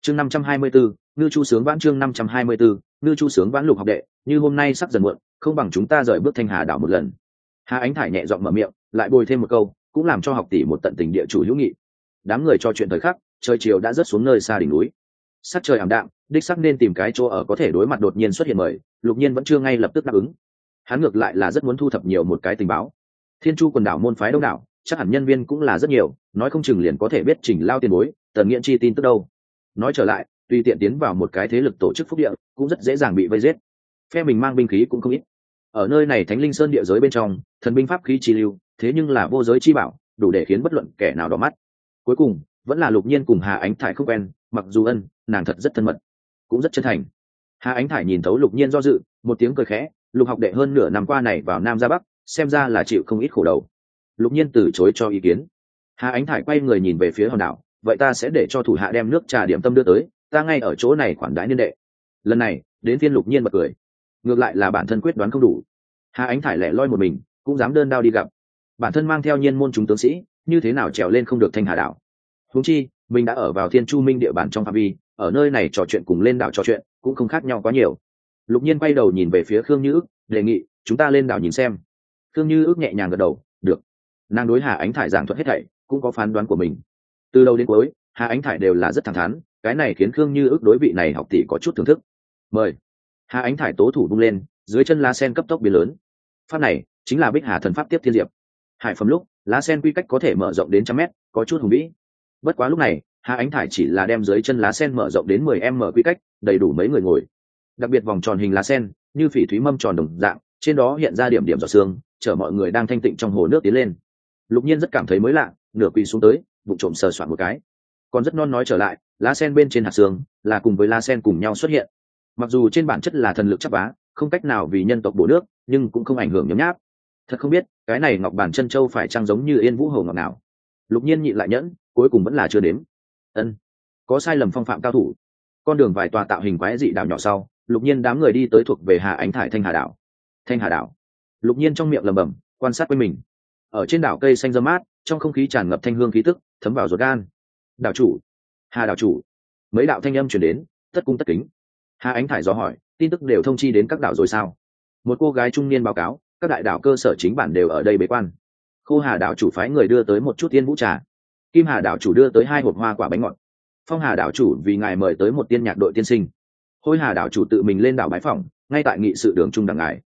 chương 524, ngư chu sướng vãn. chương 524, ngư chu sướng vãn. Lục học đệ, như hôm nay sắp dần muộn, không bằng chúng ta rời bước Thanh Hà đảo một lần. Hà Ánh Thải nhẹ giọng mở miệng, lại bồi thêm một câu, cũng làm cho học tỷ một tận tình địa chủ hữu nghị. Đám người trò chuyện thời khắc, trời chiều đã rớt xuống nơi xa đỉnh núi. Sắc trời ảm đạm, đích sắc nên tìm cái chỗ ở có thể đối mặt đột nhiên xuất hiện mời. Lục Nhiên vẫn chưa ngay lập tức đáp ứng. Hắn ngược lại là rất muốn thu thập nhiều một cái tình báo. Thiên Chu quần đảo môn phái đông đảo, chắc hẳn nhân viên cũng là rất nhiều, nói không chừng liền có thể biết Trình Lao tiền bối, Tần Nghiễn chi tin tức đâu. Nói trở lại, tùy tiện tiến vào một cái thế lực tổ chức phúc địa, cũng rất dễ dàng bị vây giết. Phe mình mang binh khí cũng không ít. Ở nơi này Thánh Linh Sơn địa giới bên trong, thần binh pháp khí chi lưu, thế nhưng là vô giới chi bảo, đủ để khiến bất luận kẻ nào đỏ mắt. Cuối cùng, vẫn là Lục Nhiên cùng Hà Ánh Thải không quen, mặc dù nàng thật rất thân mật, cũng rất chân thành. Hà Ánh Thải nhìn thấu Lục Nhiên do dự, một tiếng cười khẽ, Lục học đệ hơn nửa năm qua này vào Nam ra Bắc, xem ra là chịu không ít khổ đầu. Lục Nhiên từ chối cho ý kiến. Hà Ánh Thải quay người nhìn về phía hòn đảo, vậy ta sẽ để cho thủ hạ đem nước trà điểm tâm đưa tới, ta ngay ở chỗ này khoản đãi niên đệ. Lần này đến phiên Lục Nhiên bật cười, ngược lại là bản thân quyết đoán không đủ. Hà Ánh Thải lẻ loi một mình, cũng dám đơn đao đi gặp. Bản thân mang theo nhiên môn chúng tướng sĩ, như thế nào trèo lên không được Thanh Hà đảo. Huống chi mình đã ở vào Thiên Chu Minh địa bàn trong phạm vi, ở nơi này trò chuyện cùng lên đảo trò chuyện cũng không khác nhau quá nhiều. Lục Nhiên quay đầu nhìn về phía Khương Như Ước, đề nghị chúng ta lên đảo nhìn xem. Khương Như Ước nhẹ nhàng gật đầu, được. Nàng đối Hà Ánh Thải giảng thuật hết thảy, cũng có phán đoán của mình. Từ đầu đến cuối, Hà Ánh Thải đều là rất thẳng thắn, cái này khiến Khương Như Ước đối vị này học tỷ có chút thưởng thức. Mời. Hà Ánh Thải tố thủ bung lên, dưới chân lá sen cấp tốc biến lớn. Pháp này chính là Bích Hà thần pháp tiếp thiên diệp. Hải phẩm lúc, lá sen quy cách có thể mở rộng đến 100 mét, có chút hùng vĩ. Bất quá lúc này, Hà Ánh Thải chỉ là đem dưới chân lá sen mở rộng đến 10m quy cách, đầy đủ mấy người ngồi. Đặc biệt vòng tròn hình lá sen, như phỉ thúy mâm tròn đồng dạng, trên đó hiện ra điểm điểm giọt sương, chở mọi người đang thanh tịnh trong hồ nước tiến lên. Lục Nhiên rất cảm thấy mới lạ, nửa quỳ xuống tới, bụng trộm sờ soạn một cái. Còn rất non nói trở lại, lá sen bên trên hạt sương là cùng với lá sen cùng nhau xuất hiện. Mặc dù trên bản chất là thần lực chắp vá, không cách nào vì nhân tộc bổ nước, nhưng cũng không ảnh hưởng nhấm nháp. Thật không biết, cái này ngọc bản chân châu phải trang giống như Yên Vũ Hồ ngọc nào. Lục Nhiên nhịn lại nhẫn, cuối cùng vẫn là chưa đếm. Có sai lầm phong phạm cao thủ. Con đường vài tòa tạo hình quái dị đảo nhỏ sau, Lục Nhiên đám người đi tới thuộc về Hà Ánh Thải Thanh Hà đảo. Thanh Hà đảo. Lục Nhiên trong miệng lẩm bẩm, quan sát quanh mình. Ở trên đảo cây xanh râm mát, trong không khí tràn ngập thanh hương khí tức, thấm vào ruột gan. Đảo chủ, Hà đảo chủ. Mấy đạo thanh âm truyền đến, tất cung tất kính. Hà Ánh Thải dò hỏi, tin tức đều thông chi đến các đảo rồi sao? Một cô gái trung niên báo cáo, các đại đảo cơ sở chính bản đều ở đây bế quan. Khô Hà đảo chủ phái người đưa tới một chút tiên vũ trà. Kim Hà đảo chủ đưa tới 2 hộp hoa quả bánh ngọt. Phong Hà đảo chủ vì ngài mời tới một tiên nhạc đội tiên sinh. Hôi Hà đảo chủ tự mình lên đảo bái phỏng, ngay tại nghị sự đường trung đẳng ngài.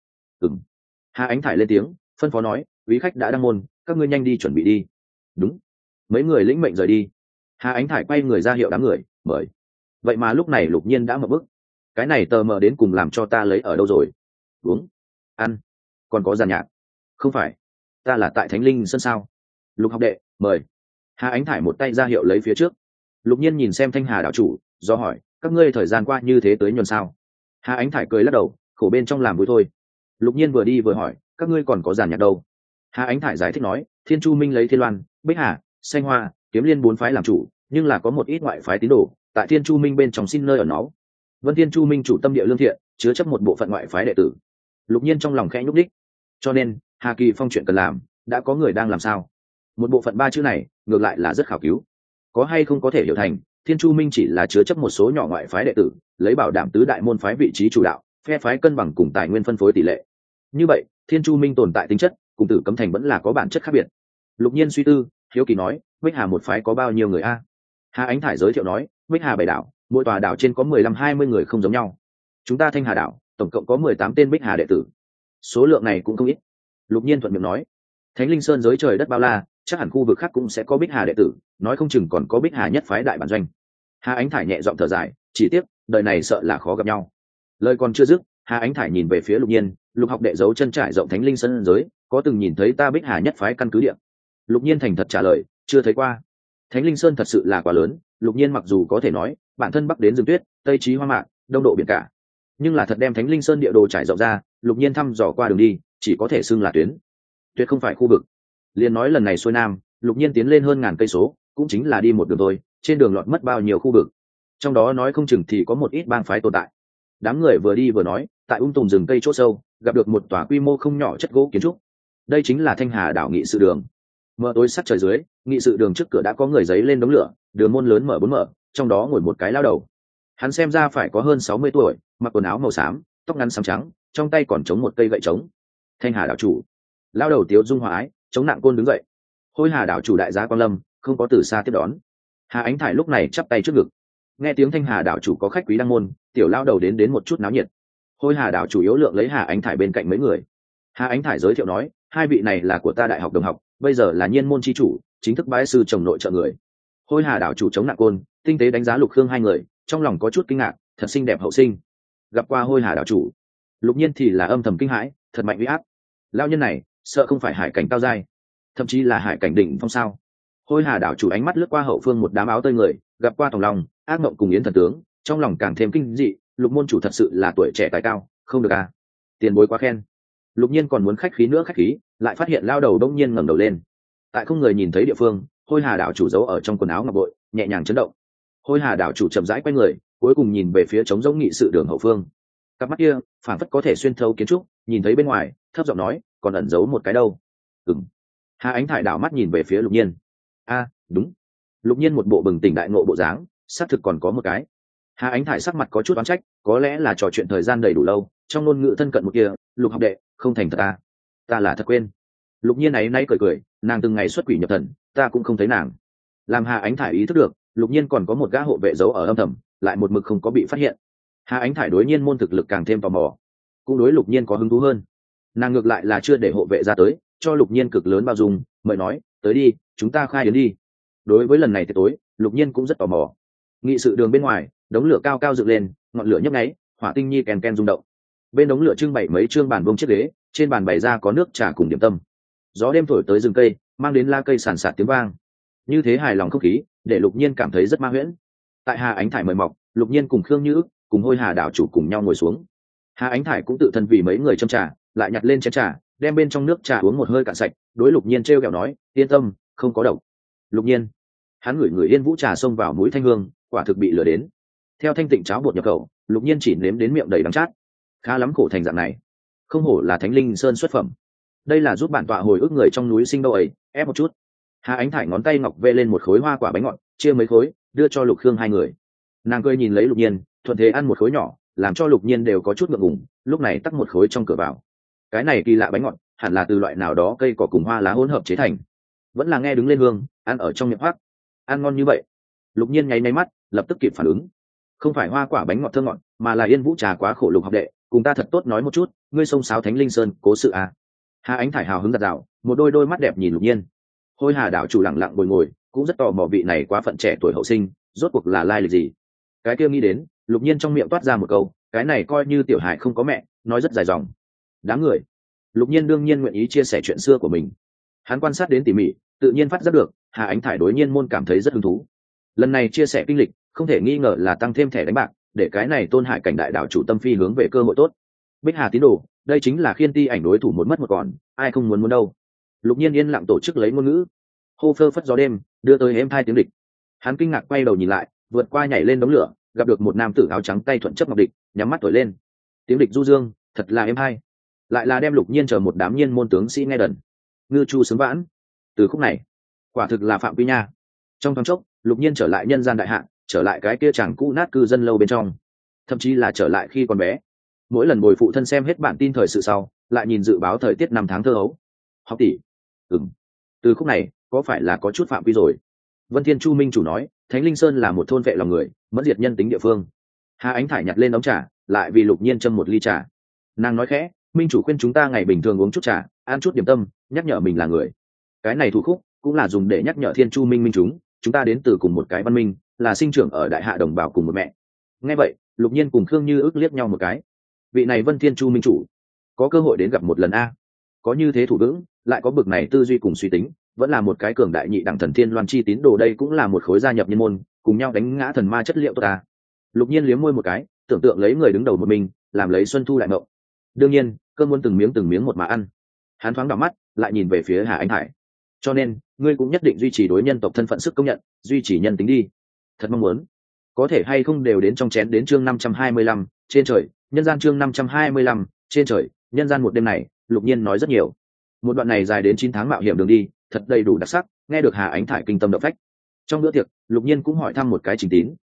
Hà Ánh Thải lên tiếng, phân phó nói, quý khách đã đăng môn, các ngươi nhanh đi chuẩn bị đi. Đúng. Mấy người lĩnh mệnh rời đi. Hà Ánh Thải quay người ra hiệu đám người, mời. Vậy mà lúc này Lục Nhiên đã mở bức. Cái này tờ mờ đến cùng làm cho ta lấy ở đâu rồi? Uống, ăn, còn có giàn nhạc. Không phải, ta là tại Thánh Linh Sơn sao? Lục học đệ, mời. Hà Ánh Thải một tay ra hiệu lấy phía trước. Lục Nhiên nhìn xem Thanh Hà đảo chủ, do hỏi, các ngươi thời gian qua như thế tới nhuần sao? Hà Ánh Thải cười lắc đầu, khổ bên trong làm vui thôi. Lục Nhiên vừa đi vừa hỏi, các ngươi còn có giàn nhạc đâu? Hà Ánh Thải giải thích nói, Thiên Chu Minh lấy Thiên Loan, Bích Hà, Xanh Hoa, Kiếm Liên 4 phái làm chủ, nhưng là có một ít ngoại phái tín đồ, tại Thiên Chu Minh bên trong xin nơi ở nó. Vân Thiên Chu Minh chủ tâm địa lương thiện, chứa chấp một bộ phận ngoại phái đệ tử. Lục Nhiên trong lòng khẽ nhúc đích. Cho nên, Hà Kỳ Phong chuyện cần làm, đã có người đang làm sao? Một bộ phận 3 chữ này, ngược lại là rất khảo cứu. Có hay không có thể hiểu thành, Thiên Chu Minh chỉ là chứa chấp một số nhỏ ngoại phái đệ tử, lấy bảo đảm tứ đại môn phái vị trí chủ đạo, phe phái cân bằng cùng tài nguyên phân phối tỷ lệ. Như vậy, Thiên Chu Minh tồn tại tính chất, cùng Tử Cấm Thành vẫn là có bản chất khác biệt. Lục Nhiên suy tư, hiếu kỳ nói, Bích Hà một phái có bao nhiêu người a? Hà Ánh Thải giới thiệu nói, Bích Hà 7 đảo, mỗi tòa đảo trên có 15-20 người không giống nhau. Chúng ta Thanh Hà đảo, tổng cộng có 18 tên Bích Hà đệ tử. Số lượng này cũng không ít. Lục Nhiên thuận miệng nói, Thánh Linh Sơn giới trời đất bao la, chắc hẳn khu vực khác cũng sẽ có Bích Hà đệ tử, nói không chừng còn có Bích Hà nhất phái đại bản doanh. Hà Ánh Thải nhẹ giọng thở dài, chỉ tiếc, đời này sợ là khó gặp nhau. Lời còn chưa dứt, Hà Ánh Thải nhìn về phía Lục Nhiên, Lục học đệ giấu chân trải rộng Thánh Linh Sơn giới, có từng nhìn thấy ta Bích Hà nhất phái căn cứ địa? Lục Nhiên thành thật trả lời, chưa thấy qua. Thánh Linh Sơn thật sự là quá lớn, Lục Nhiên mặc dù có thể nói, bản thân bắc đến rừng tuyết, tây chí hoa mạc, đông độ biển cả, nhưng là thật đem Thánh Linh Sơn địa đồ trải rộng ra, Lục Nhiên thăm dò qua đường đi, chỉ có thể xưng là tuyến, tuyệt không phải khu vực. Liên nói lần này xuôi nam, Lục Nhiên tiến lên hơn 1000 cây số, cũng chính là đi một đường thôi, trên đường lọt mất bao nhiêu khu vực. Trong đó nói không chừng thì có một ít bang phái tồn tại. Đám người vừa đi vừa nói, tại tùng rừng cây chỗ sâu, gặp được một tòa quy mô không nhỏ chất gỗ kiến trúc. Đây chính là Thanh Hà đảo nghị sự đường. Mờ tối sắc trời dưới, nghị sự đường trước cửa đã có người giấy lên đống lửa, đường môn lớn mở 4 mở, trong đó ngồi một cái lao đầu. Hắn xem ra phải có hơn 60 tuổi, mặc quần áo màu xám, tóc ngắn xám trắng, trong tay còn chống một cây gậy trống. Thanh Hà đảo chủ. Lao đầu tiếu dung hòa ái, chống nặng côn đứng dậy. Hôi Hà đảo chủ đại giá Quang Lâm không có từ xa tiếp đón. Hà Ánh Thải lúc này chắp tay trước ngực. Nghe tiếng Thanh Hà đảo chủ có khách quý đăng môn, tiểu lao đầu đến một chút náo nhiệt. Hôi Hà đảo chủ yếu lượng lấy Hà Ánh Thải bên cạnh mấy người. Hà Ánh Thải giới thiệu nói, hai vị này là của ta đại học đồng học, bây giờ là nhiên môn chi chủ, chính thức bái sư chồng nội trợ người. Hôi Hà đảo chủ chống nặng côn, tinh tế đánh giá Lục Khương hai người, trong lòng có chút kinh ngạc, thật xinh đẹp hậu sinh. Gặp qua Hôi Hà đảo chủ, Lục Nhiên thì là âm thầm kinh hãi, thật mạnh uy áp. Lão nhân này, sợ không phải hải cảnh cao giai, thậm chí là hải cảnh đỉnh phong sao? Hôi Hà đảo chủ ánh mắt lướt qua hậu phương một đám áo tơi người, gặp qua Tòng Long, Ác Mộng cùng Yến thần tướng, trong lòng càng thêm kinh dị, Lục môn chủ thật sự là tuổi trẻ tài cao, không được à? Tiền bối quá khen. Lục Nhiên còn muốn khách khí nữa khách khí, lại phát hiện lao đầu đông nhiên ngẩng đầu lên. Tại không người nhìn thấy địa phương, Hôi Hà đảo chủ giấu ở trong quần áo ngọc bội, nhẹ nhàng chấn động. Hôi Hà đảo chủ chậm rãi quay người, cuối cùng nhìn về phía trống rỗng nghị sự đường hậu phương. Cặp mắt kia, phảng phất có thể xuyên thấu kiến trúc, nhìn thấy bên ngoài, thấp giọng nói, còn ẩn giấu một cái đâu? Ừm. Hà Ánh Thải đảo mắt nhìn về phía Lục Nhiên. A, đúng. Lục Nhiên một bộ bừng tỉnh đại ngộ bộ dáng, xác thực còn có một cái. Hà Ánh Thải sắc mặt có chút oán trách, có lẽ là trò chuyện thời gian đầy đủ lâu, trong ngôn ngữ thân cận một kia, Lục học đệ, không thành thật ta là thật quên. Lục Nhiên ấy nay cười cười, nàng từng ngày xuất quỷ nhập thần, ta cũng không thấy nàng. Làm Hà Ánh Thải ý thức được, Lục Nhiên còn có một gã hộ vệ giấu ở âm thầm, lại một mực không có bị phát hiện. Hà Ánh Thải đối nhiên môn thực lực càng thêm tò mò, cũng đối Lục Nhiên có hứng thú hơn. Nàng ngược lại là chưa để hộ vệ ra tới, cho Lục Nhiên cực lớn bao dung, mời nói, tới đi, chúng ta khai yến đi. Đối với lần này tiệc tối, Lục Nhiên cũng rất tò mò. Nghị sự đường bên ngoài, đống lửa cao cao dựng lên, ngọn lửa nhấp nháy, hỏa tinh nhi kèn kèn rung động. Bên đống lửa trưng bày mấy trương bàn vuông chiếc ghế, trên bàn bày ra có nước trà cùng điểm tâm. Gió đêm thổi tới rừng cây, mang đến la cây sàn sạt tiếng vang. Như thế hài lòng không khí, để Lục Nhiên cảm thấy rất ma huyễn. Tại Hà Ánh Thải mời mọc, Lục Nhiên cùng Khương Như Ức, cùng Hôi Hà đảo chủ cùng nhau ngồi xuống. Hà Ánh Thải cũng tự thân vì mấy người châm trà, lại nhặt lên chén trà, đem bên trong nước trà uống một hơi cạn sạch, đối Lục Nhiên trêu ghẹo nói, yên tâm, không có độc. Lục Nhiên, hắn ngửi người yên vũ trà xông vào mũi thanh hương, quả thực bị lừa đến. Theo thanh tịnh cháo bột nhập khẩu, Lục Nhiên chỉ nếm đến miệng đầy đắng chát. Khá lắm khổ thành dạng này, không hổ là Thánh Linh Sơn xuất phẩm. Đây là giúp bản tọa hồi ức người trong núi sinh đâu ấy, ép một chút. Hà Ánh Thải ngón tay ngọc vê lên một khối hoa quả bánh ngọt, chia mấy khối, đưa cho Lục Khương hai người. Nàng cười nhìn lấy Lục Nhiên, thuận thế ăn một khối nhỏ, làm cho Lục Nhiên đều có chút ngượng ngùng, lúc này tắc một khối trong cửa vào. Cái này kỳ lạ bánh ngọt, hẳn là từ loại nào đó cây cỏ cùng hoa lá hỗn hợp chế thành. Vẫn là nghe đứng lên hương, ăn ở trong miệng hoác. Ăn ngon như vậy. Lục Nhiên nháy mắt, lập tức kịp phản ứng. Không phải hoa quả bánh ngọt thơm ngọt, mà là yên vũ trà quá khổ. Lục học đệ, cùng ta thật tốt nói một chút, ngươi xông xáo Thánh Linh Sơn, cố sự à? Hà Ánh Thải hào hứng giật dạo, một đôi mắt đẹp nhìn Lục Nhiên. Hôi Hà đảo chủ lặng lặng ngồi ngồi, cũng rất tò mò vị này quá phận trẻ tuổi hậu sinh, rốt cuộc là lai lịch gì. Cái kia nghĩ đến, Lục Nhiên trong miệng toát ra một câu, cái này coi như tiểu hài không có mẹ, nói rất dài dòng. Đáng người. Lục Nhiên đương nhiên nguyện ý chia sẻ chuyện xưa của mình. Hắn quan sát đến tỉ mỉ, tự nhiên phát giác được, Hà Ánh Thải đối nhiên môn cảm thấy rất hứng thú. Lần này chia sẻ kinh lịch, không thể nghi ngờ là tăng thêm thẻ đánh bạc, để cái này Tôn Hải cảnh đại đạo chủ tâm phi hướng về cơ hội tốt. Bích Hà tín đồ, đây chính là khiên ti ảnh đối thủ một mất một còn, ai không muốn đâu. Lục Nhiên yên lặng tổ chức lấy ngôn ngữ, hô phơ phất gió đêm, đưa tới êm thai tiếng địch. Hắn kinh ngạc quay đầu nhìn lại, vượt qua nhảy lên đống lửa, gặp được một nam tử áo trắng tay thuận chấp ngọc địch, nhắm mắt thổi lên. Tiếng địch du dương, thật là êm hay. Lại là đem Lục Nhiên chờ một đám nhiên môn tướng sĩ nghe đần. Ngư chu sướng vãn. Từ khúc này, quả thực là phạm quy nha. Trong thoáng chốc, Lục Nhiên trở lại nhân gian đại hạ, trở lại cái kia chẳng cũ nát cư dân lâu bên trong, thậm chí là trở lại khi còn bé. Mỗi lần bồi phụ thân xem hết bản tin thời sự sau, lại nhìn dự báo thời tiết năm tháng thơ hấu. Học tỷ, từ khúc này có phải là có chút phạm quy rồi? Vân Thiên Chu Minh chủ nói, Thánh Linh Sơn là một thôn vệ lòng người, mất diệt nhân tính địa phương. Hà Ánh Thải nhặt lên ống trà, lại vì Lục Nhiên châm một ly trà. Nàng nói khẽ, Minh chủ khuyên chúng ta ngày bình thường uống chút trà, ăn chút điểm tâm, nhắc nhở mình là người. Cái này thủ khúc cũng là dùng để nhắc nhở Thiên Chu Minh chúng ta đến từ cùng một cái văn minh, là sinh trưởng ở đại hạ đồng bào cùng một mẹ. Nghe vậy, Lục Nhiên cùng Khương Như Ức liếc nhau một cái. Vị này Vân Thiên Chu Minh chủ, có cơ hội đến gặp một lần a. Có như thế thủ vững, lại có bực này tư duy cùng suy tính, vẫn là một cái cường đại nhị đẳng thần thiên loan chi tín đồ, đây cũng là một khối gia nhập nhân môn, cùng nhau đánh ngã thần ma chất liệu tốt ta. Lục Nhiên liếm môi một cái, tưởng tượng lấy người đứng đầu một mình, làm lấy xuân thu đại mộng. Đương nhiên, cơm muốn từng miếng một mà ăn. Hắn thoáng đảo mắt, lại nhìn về phía Hà Ánh Thải. Cho nên, ngươi cũng nhất định duy trì đối nhân tộc thân phận sức công nhận, duy trì nhân tính đi. Thật mong muốn, có thể hay không đều đến trong chén. Đến chương 525, trên trời, nhân gian. Chương 525, trên trời, nhân gian. Một đêm này, Lục Nhiên nói rất nhiều. Một đoạn này dài đến 9 tháng mạo hiểm đường đi, thật đầy đủ đặc sắc, nghe được Hà Ánh Thải kinh tâm động phách. Trong bữa tiệc, Lục Nhiên cũng hỏi thăm một cái Trình Tín,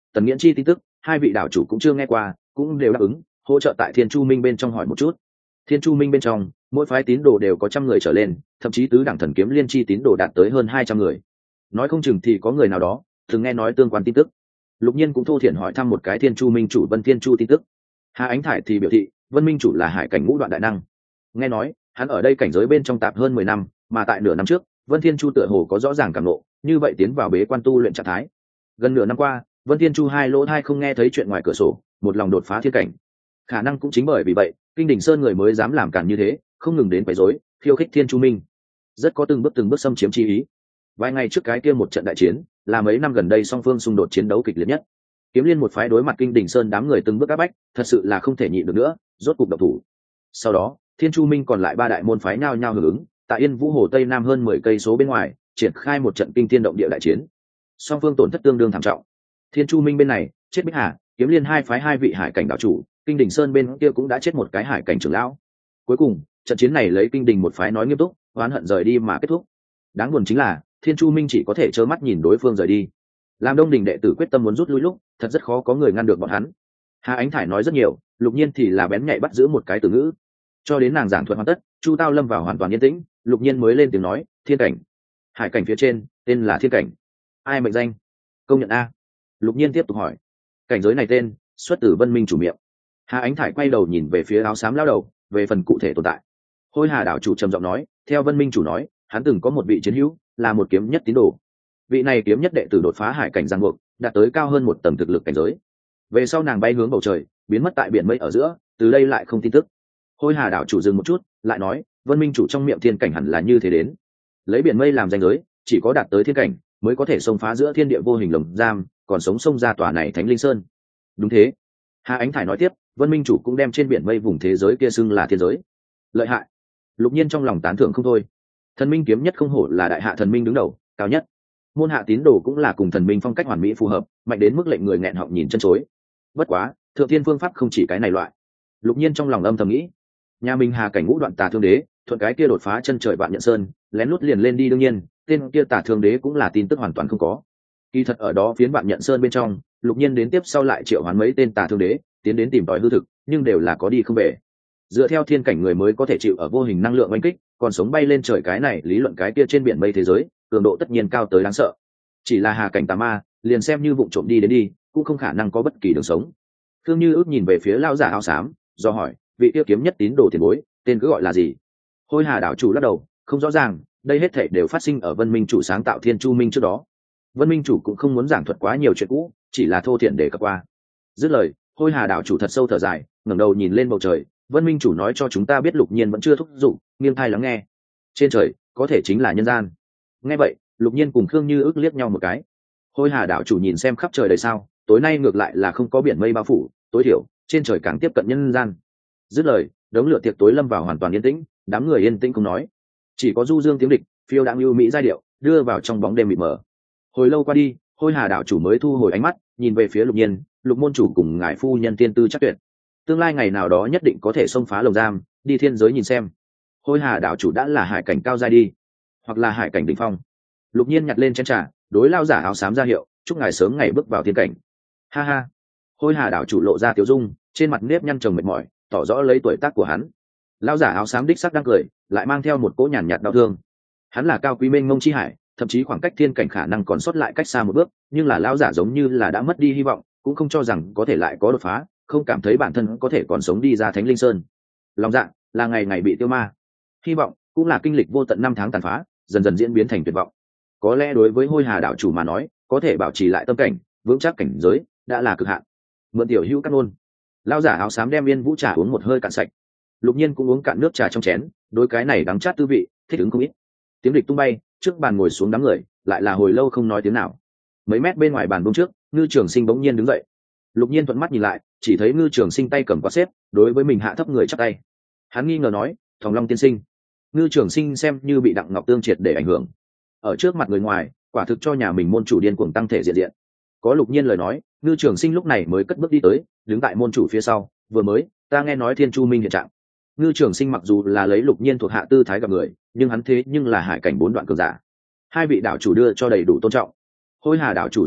Tần Nghiễn Chi tin tức hai vị đảo chủ cũng chưa nghe qua, cũng đều đáp ứng hỗ trợ tại Thiên Chu Minh bên trong hỏi một chút. Thiên Chu Minh bên trong mỗi phái tín đồ đều có 100 người trở lên, thậm chí tứ đẳng thần kiếm liên chi tín đồ đạt tới hơn 200 người. Nói không chừng thì có người nào đó từng nghe nói tương quan tin tức. Lục Nhiên cũng thô thiển hỏi thăm một cái Thiên Chu Minh chủ Vân Thiên Chu tin tức. Hà Ánh Thải thì biểu thị Vân Minh chủ là hải cảnh ngũ đoạn đại năng. Nghe nói hắn ở đây cảnh giới bên trong tạp hơn 10 năm, mà tại nửa năm trước Vân Thiên Chu tựa hồ có rõ ràng cảm ngộ, như vậy tiến vào bế quan tu luyện trạng thái. Gần nửa năm qua Vân Thiên Chu hai lỗ tai không nghe thấy chuyện ngoài cửa sổ, một lòng đột phá thiên cảnh. Khả năng cũng chính bởi vì vậy Kinh Đỉnh Sơn người mới dám làm cản như thế, không ngừng đến quấy rối khiêu khích Thiên Chu Minh, rất có từng bước xâm chiếm chi ý. Vài ngày trước cái kia một trận đại chiến là mấy năm gần đây song phương xung đột chiến đấu kịch liệt nhất. Kiếm Liên một phái đối mặt Kinh Đỉnh Sơn đám người từng bước áp bách, thật sự là không thể nhịn được nữa, rốt cục động thủ. Sau đó Thiên Chu Minh còn lại ba đại môn phái nhao nhao hưởng ứng, tại Yên Vũ Hồ Tây Nam hơn 10 cây số bên ngoài triển khai một trận kinh thiên động địa đại chiến. Song phương tổn thất tương đương thảm trọng. Thiên Chu Minh bên này chết Bích Hà, Kiếm Liên hai phái hai vị hải cảnh đạo chủ, Kinh Đỉnh Sơn bên kia cũng đã chết một cái hải cảnh trưởng lão. Cuối cùng trận chiến này lấy Kinh Đình một phái nói nghiêm túc, oán hận rời đi mà kết thúc. Đáng buồn chính là Thiên Chu Minh chỉ có thể trơ mắt nhìn đối phương rời đi. Làm Đông Đình đệ tử quyết tâm muốn rút lui lúc, thật rất khó có người ngăn được bọn hắn. Hà Ánh Thải nói rất nhiều, Lục Nhiên thì là bén nhạy bắt giữ một cái từ ngữ. Cho đến nàng giảng thuật hoàn tất, Chu Tao lâm vào hoàn toàn yên tĩnh, Lục Nhiên mới lên tiếng nói, thiên cảnh. Hải cảnh phía trên tên là thiên cảnh. Ai mệnh danh? Công nhận a. Lục Nhiên tiếp tục hỏi. Cảnh giới này tên xuất từ Vân Minh chủ miệng. Hà Ánh Thải quay đầu nhìn về phía áo xám lao đầu, về phần cụ thể tồn tại. Hôi Hà đảo chủ trầm giọng nói, theo Vân Minh chủ nói, hắn từng có một vị chiến hữu, là một kiếm nhất tín đồ. Vị này kiếm nhất đệ tử đột phá hải cảnh giang buộc, đạt tới cao hơn một tầng thực lực cảnh giới. Về sau nàng bay hướng bầu trời, biến mất tại biển mây ở giữa, từ đây lại không tin tức. Hôi Hà đảo chủ dừng một chút, lại nói, Vân Minh chủ trong miệng thiên cảnh hẳn là như thế đến. Lấy biển mây làm ranh giới, chỉ có đạt tới thiên cảnh mới có thể xông phá giữa thiên địa vô hình lồng giam, còn sống xông ra tòa này Thánh Linh Sơn. Đúng thế. Hà Ánh Thải nói tiếp, Vân Minh chủ cũng đem trên biển mây vùng thế giới kia xưng là thiên giới. Lợi hại. Lục Nhiên trong lòng tán thưởng không thôi. Thần minh kiếm nhất không hổ là đại hạ thần minh đứng đầu, cao nhất. Môn hạ tín đồ cũng là cùng thần minh phong cách hoàn mỹ phù hợp, mạnh đến mức lệnh người nghẹn họng nhìn chân chối. Bất quá thượng thiên phương pháp không chỉ cái này loại. Lục Nhiên trong lòng âm thầm nghĩ, nhà mình Hà cảnh ngũ đoạn tà thương đế thuận cái kia đột phá chân trời vạn nhận sơn, lén lút liền lên đi, đương nhiên tên kia tà thương đế cũng là tin tức hoàn toàn không có. Kỳ thật ở đó phiến vạn nhận sơn bên trong, Lục Nhiên đến tiếp sau lại triệu hoán mấy tên tà thương đế tiến đến tìm tòi hư thực, nhưng đều là có đi không về. Dựa theo thiên cảnh người mới có thể chịu ở vô hình năng lượng oanh kích, còn sống bay lên trời cái này lý luận cái kia trên biển mây thế giới cường độ tất nhiên cao tới đáng sợ. Chỉ là Hà cảnh tà ma liền xem như vụng trộm đi đến đi cũng không khả năng có bất kỳ đường sống. Thương Như ước nhìn về phía lao giả áo xám, do hỏi, vị tiêu kiếm nhất tín đồ tiền bối tên cứ gọi là gì? Hôi Hà đảo chủ lắc đầu, không rõ ràng, đây hết thảy đều phát sinh ở Vân Minh chủ sáng tạo Thiên Chu Minh trước đó. Vân Minh chủ cũng không muốn giảng thuật quá nhiều chuyện cũ, chỉ là thô thiển để cập qua. Dứt lời, Hôi Hà đảo chủ thật sâu thở dài, ngẩng đầu nhìn lên bầu trời, Vân Minh chủ nói cho chúng ta biết Lục Nhiên vẫn chưa thúc giục, nghiêng tai lắng nghe. Trên trời có thể chính là nhân gian. Nghe vậy, Lục Nhiên cùng Khương Như ước liếc nhau một cái. Hôi Hà đảo chủ nhìn xem khắp trời đầy sao, tối nay ngược lại là không có biển mây bao phủ, tối thiểu trên trời càng tiếp cận nhân gian. Dứt lời, đống lửa tiệc tối lâm vào hoàn toàn yên tĩnh, đám người yên tĩnh không nói, chỉ có du dương tiếng địch phiêu đãng lưu mỹ giai điệu đưa vào trong bóng đêm mịt mờ. Hồi lâu qua đi, Hôi Hà đảo chủ mới thu hồi ánh mắt, nhìn về phía Lục Nhiên, Lục môn chủ cùng ngài phu nhân tiên tư chắc tuyệt, tương lai ngày nào đó nhất định có thể xông phá lồng giam, đi thiên giới nhìn xem. Hôi Hà đảo chủ đã là hải cảnh cao giai đi, hoặc là hải cảnh đỉnh phong. Lục Nhiên nhặt lên chén trà, đối lao giả áo xám ra hiệu, chúc ngài sớm ngày bước vào thiên cảnh. Ha ha. Hôi Hà đảo chủ lộ ra tiểu dung, trên mặt nếp nhăn chồng mệt mỏi, tỏ rõ lấy tuổi tác của hắn. Lao giả áo xám đích sắc đang cười, lại mang theo một cỗ nhàn nhạt đau thương. Hắn là cao quý mênh mông chi hải, thậm chí khoảng cách thiên cảnh khả năng còn sót lại cách xa một bước, nhưng là lao giả giống như là đã mất đi hy vọng, cũng không cho rằng có thể lại có đột phá, không cảm thấy bản thân có thể còn sống đi ra Thánh Linh Sơn. Lòng dạ là ngày ngày bị tiêu ma, hy vọng cũng là kinh lịch vô tận năm tháng tàn phá, dần dần diễn biến thành tuyệt vọng. Có lẽ đối với Hôi Hà đảo chủ mà nói, có thể bảo trì lại tâm cảnh, vững chắc cảnh giới đã là cực hạn. Mượn tiểu hữu cắt nôn. Lao giả áo xám đem Yên Vũ trà uống một hơi cạn sạch. Lục Nhiên cũng uống cạn nước trà trong chén, đối cái này đắng chát tư vị thích ứng không ít. Tiếng địch tung bay, trước bàn ngồi xuống đám người lại là hồi lâu không nói tiếng nào. Mấy mét bên ngoài bàn bông trước, Ngư Trường Sinh bỗng nhiên đứng dậy. Lục Nhiên thuận mắt nhìn lại, chỉ thấy Ngư Trường Sinh tay cầm quạt xếp, đối với mình hạ thấp người chắp tay. Hắn nghi ngờ nói, Thòng Long tiên sinh. Ngư Trường Sinh xem như bị Đặng Ngọc Tương triệt để ảnh hưởng, ở trước mặt người ngoài quả thực cho nhà mình môn chủ điên cuồng tăng thể diện diện. Có Lục Nhiên lời nói, Ngư Trường Sinh lúc này mới cất bước đi tới, đứng tại môn chủ phía sau. Vừa mới ta nghe nói Thiên Chu Minh hiện trạng. Ngư Trường Sinh mặc dù là lấy Lục Nhiên thuộc hạ tư thái gặp người, nhưng hắn thế nhưng là hải cảnh 4 đoạn cường giả. Hai vị đạo chủ đưa cho đầy đủ tôn trọng. Hôi Hà đạo chủ do hỏi,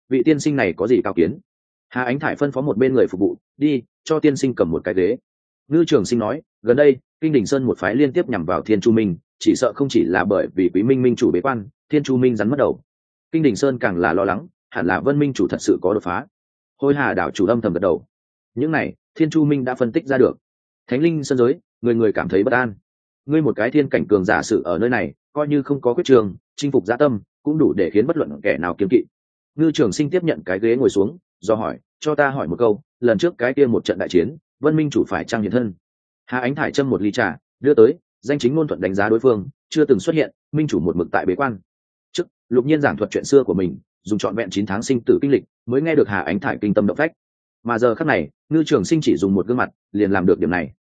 vị tiên sinh này có gì cao kiến? Hà Ánh Thải phân phó một bên người phục vụ, đi cho tiên sinh cầm một cái ghế. Ngư Trường Sinh nói, gần đây Kinh Đình Sơn một phái liên tiếp nhằm vào Thiên Chu Minh, chỉ sợ không chỉ là bởi vì Quý Minh Minh chủ bế quan, Thiên Chu Minh rắn mất đầu. Kinh Đình Sơn càng là lo lắng, hẳn là Vân Minh chủ thật sự có đột phá. Hôi Hà đảo chủ âm thầm gật đầu. Những này Thiên Chu Minh đã phân tích ra được. Thánh linh sơn giới, người người cảm thấy bất an. Ngươi một cái thiên cảnh cường giả sự ở nơi này, coi như không có quyết trường chinh phục dã tâm, cũng đủ để khiến bất luận kẻ nào kiêng kỵ. Ngư Trường Sinh tiếp nhận cái ghế ngồi xuống, do hỏi, cho ta hỏi một câu, lần trước cái kia một trận đại chiến, Vân Minh chủ phải trang hiện thân? Hà Ánh Thải châm một ly trà đưa tới, danh chính ngôn thuận đánh giá đối phương, chưa từng xuất hiện, minh chủ một mực tại bế quan. Trước Lục Nhiên giảng thuật chuyện xưa của mình, dùng trọn vẹn 9 tháng sinh tử kinh lịch, mới nghe được Hà Ánh Thải kinh tâm động phách. Mà giờ khắc này, Ngư Trường Sinh chỉ dùng một gương mặt, liền làm được điểm này.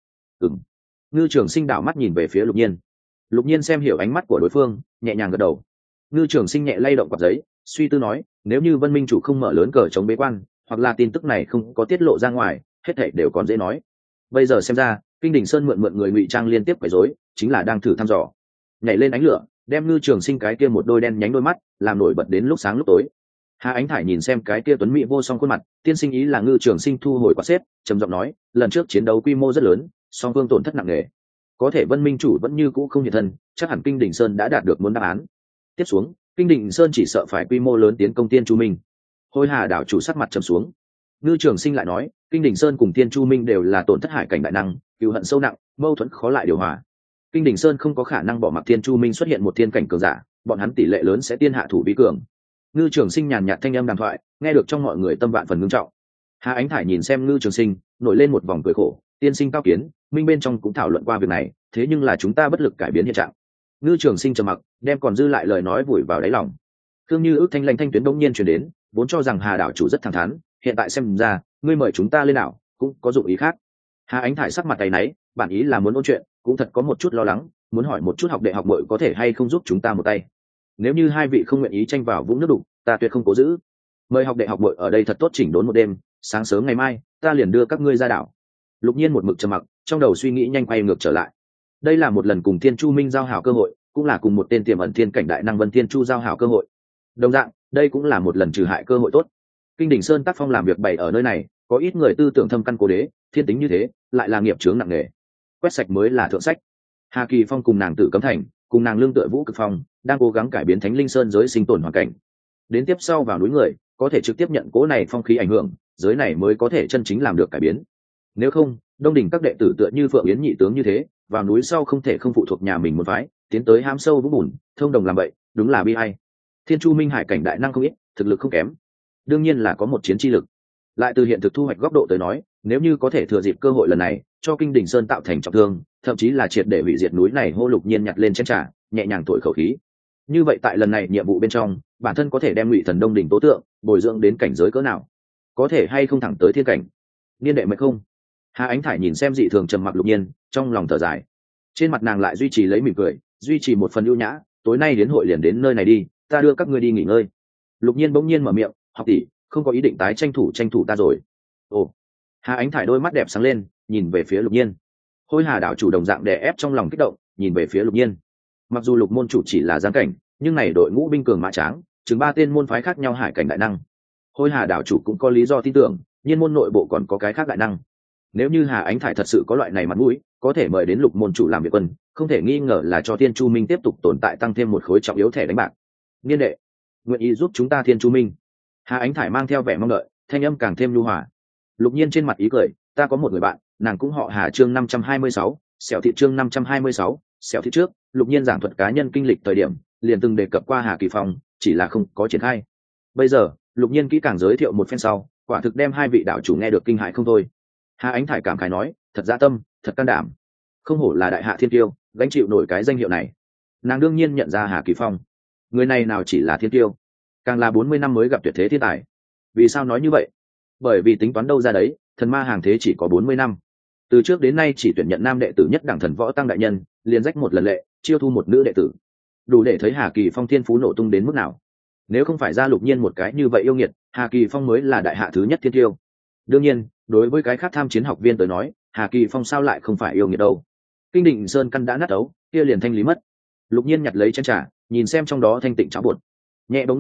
Ngư Trường Sinh đảo mắt nhìn về phía Lục Nhiên. Lục Nhiên xem hiểu ánh mắt của đối phương, nhẹ nhàng gật đầu. Ngư Trường Sinh nhẹ lay động quạt giấy, suy tư nói, nếu như Vân Minh chủ không mở lớn cờ chống bế quan, hoặc là tin tức này không có tiết lộ ra ngoài, hết thảy đều còn dễ nói. Bây giờ xem ra, Kinh Đình Sơn mượn người ngụy trang liên tiếp quấy rối, chính là đang thử thăm dò. Nhảy lên ánh lửa, đem Ngư Trường Sinh cái kia một đôi đen nhánh đôi mắt, làm nổi bật đến lúc sáng lúc tối. Hà Ánh Thải nhìn xem cái kia tuấn mỹ vô song khuôn mặt, tiên sinh ý là Ngư Trường Sinh thu hồi quạt xếp, trầm giọng nói, lần trước chiến đấu quy mô rất lớn, song phương tổn thất nặng nề. Có thể Vân Minh chủ vẫn như cũ không hiện thân, chắc hẳn Kinh Đình Sơn đã đạt được muốn đáp án. Tiếp xuống, Kinh Đình Sơn chỉ sợ phải quy mô lớn tiến công Tiên Chu Minh. Hôi Hà đảo chủ sắc mặt trầm xuống. Ngư Trường Sinh lại nói, Kinh Đình Sơn cùng Tiên Chu Minh đều là tổn thất hải cảnh đại năng, cừu hận sâu nặng, mâu thuẫn khó lại điều hòa. Kinh Đình Sơn không có khả năng bỏ mặc Tiên Chu Minh xuất hiện một thiên cảnh cường giả, bọn hắn tỷ lệ lớn sẽ tiên hạ thủ vi cường. Ngư Trường Sinh nhàn nhạt thanh âm đàm thoại, nghe được trong mọi người tâm vạn phần ngưng trọng. Hà Ánh Thải nhìn xem Ngư Trường Sinh, nổi lên một vòng cười khổ, tiên sinh cao kiến, minh bên trong cũng thảo luận qua việc này, thế nhưng là chúng ta bất lực cải biến hiện trạng. Ngư Trường Sinh trầm mặc, đem còn dư lại lời nói vùi vào đáy lòng. Thương Như ước thanh lãnh thanh tuyến bỗng nhiên truyền đến, vốn cho rằng Hà đảo chủ rất thẳng thắn, hiện tại xem ra, ngươi mời chúng ta lên đảo, cũng có dụng ý khác. Hà Ánh Thải sắc mặt tay náy, bản ý là muốn ôn chuyện, cũng thật có một chút lo lắng, muốn hỏi một chút học đệ học muội có thể hay không giúp chúng ta một tay. Nếu như hai vị không nguyện ý tranh vào vũng nước đục, ta tuyệt không cố giữ. Mời học đệ học muội ở đây thật tốt chỉnh đốn một đêm, sáng sớm ngày mai, ta liền đưa các ngươi ra đảo. Lục Nhiên một mực trầm mặc, trong đầu suy nghĩ nhanh quay ngược trở lại. Đây là một lần cùng Thiên Chu Minh giao hảo cơ hội, cũng là cùng một tên tiềm ẩn thiên cảnh đại năng Vân Thiên Chu giao hảo cơ hội. Đồng dạng, đây cũng là một lần trừ hại cơ hội tốt. Kinh Đình Sơn tác phong làm việc bày ở nơi này, có ít người tư tưởng thâm căn cố đế, thiên tính như thế, lại là nghiệp chướng nặng nề. Quét sạch mới là thượng sách. Hà Kỳ Phong cùng nàng Tử Cấm Thành, cùng nàng Lương Tựa Vũ Cực Phong, đang cố gắng cải biến Thánh Linh Sơn giới sinh tồn hoàn cảnh. Đến tiếp sau vào núi người, có thể trực tiếp nhận cố này phong khí ảnh hưởng, giới này mới có thể chân chính làm được cải biến. Nếu không, Đông Đình các đệ tử tựa như Phượng Yến nhị tướng như thế, vào núi sau không thể không phụ thuộc nhà mình một phái, tiến tới hám sâu vũng bùn, thông đồng làm vậy, đúng là bi ai. Thiên Chu Minh hải cảnh đại năng không ít, thực lực không kém, đương nhiên là có một chiến chi lực. Lại từ hiện thực thu hoạch góc độ tới nói, nếu như có thể thừa dịp cơ hội lần này, cho Kinh Đình Sơn tạo thành trọng thương, thậm chí là triệt để hủy diệt núi này, hô Lục Nhiên nhặt lên chén trà, nhẹ nhàng thổi khẩu khí. Như vậy tại lần này nhiệm vụ bên trong, bản thân có thể đem Ngụy Thần Đông Đỉnh tố tượng, bồi dưỡng đến cảnh giới cỡ nào? Có thể hay không thẳng tới thiên cảnh? Niên đệ mệt không? Hà Ánh Thải nhìn xem dị thường trầm mặc Lục Nhiên, trong lòng thở dài. Trên mặt nàng lại duy trì lấy mỉm cười, duy trì một phần ưu nhã, tối nay đến hội liền đến nơi này đi, ta đưa các ngươi đi nghỉ ngơi. Lục Nhiên bỗng nhiên mở miệng, học tỷ, không có ý định tái tranh thủ ta rồi. Ồ. Hà Ánh Thải đôi mắt đẹp sáng lên, nhìn về phía Lục Nhiên. Hôi Hà đảo chủ đồng dạng đè ép trong lòng kích động, nhìn về phía Lục Nhiên. Mặc dù Lục môn chủ chỉ là giáng cảnh, nhưng này đội ngũ binh cường mã tráng, chừng 3 tên môn phái khác nhau hải cảnh đại năng. Hôi Hà đảo chủ cũng có lý do tin tưởng, nhiên môn nội bộ còn có cái khác đại năng. Nếu như Hà Ánh Thải thật sự có loại này mặt mũi, có thể mời đến Lục môn chủ làm việc quân, không thể nghi ngờ là cho Thiên Chu Minh tiếp tục tồn tại tăng thêm một khối trọng yếu thẻ đánh bạc. Niên đệ, nguyện ý giúp chúng ta Thiên Chu Minh? Hà Ánh Thải mang theo vẻ mong đợi, thanh âm càng thêm nhu hòa. Lục Nhiên trên mặt ý cười, ta có một người bạn, nàng cũng họ Hà, chương 526, Sẹo Thị, chương 526, Sẹo Thị. Trước Lục Nhiên giảng thuật cá nhân kinh lịch thời điểm, liền từng đề cập qua Hà Kỳ Phong, chỉ là không có triển khai. Bây giờ Lục Nhiên kỹ càng giới thiệu một phen sau, quả thực đem hai vị đạo chủ nghe được kinh hãi không thôi. Hà Ánh Thải cảm khái nói, thật dạ tâm, thật can đảm, không hổ là đại hạ thiên tiêu, gánh chịu nổi cái danh hiệu này. Nàng đương nhiên nhận ra Hà Kỳ Phong, người này nào chỉ là thiên tiêu, càng là 40 năm mới gặp tuyệt thế thiên tài. Vì sao nói như vậy? Bởi vì tính toán đâu ra đấy, thần ma hàng thế chỉ có 40 năm, từ trước đến nay chỉ tuyển nhận nam đệ tử nhất đẳng thần võ tăng đại nhân, liền rách một lần lệ, chiêu thu một nữ đệ tử, đủ để thấy Hà Kỳ Phong thiên phú nổ tung đến mức nào. Nếu không phải ra Lục Nhiên một cái như vậy yêu nghiệt, Hà Kỳ Phong mới là đại hạ thứ nhất thiên tiêu. Đương nhiên, đối với cái khác tham chiến học viên tới nói, Hà Kỳ Phong sao lại không phải yêu nghiệt đâu. Kinh Định Sơn căn đã nát ấu, kia liền thanh lý mất. Lục Nhiên nhặt lấy chén trà, nhìn xem trong đó thanh tịnh cháo bột, nhẹ bóng nước khí,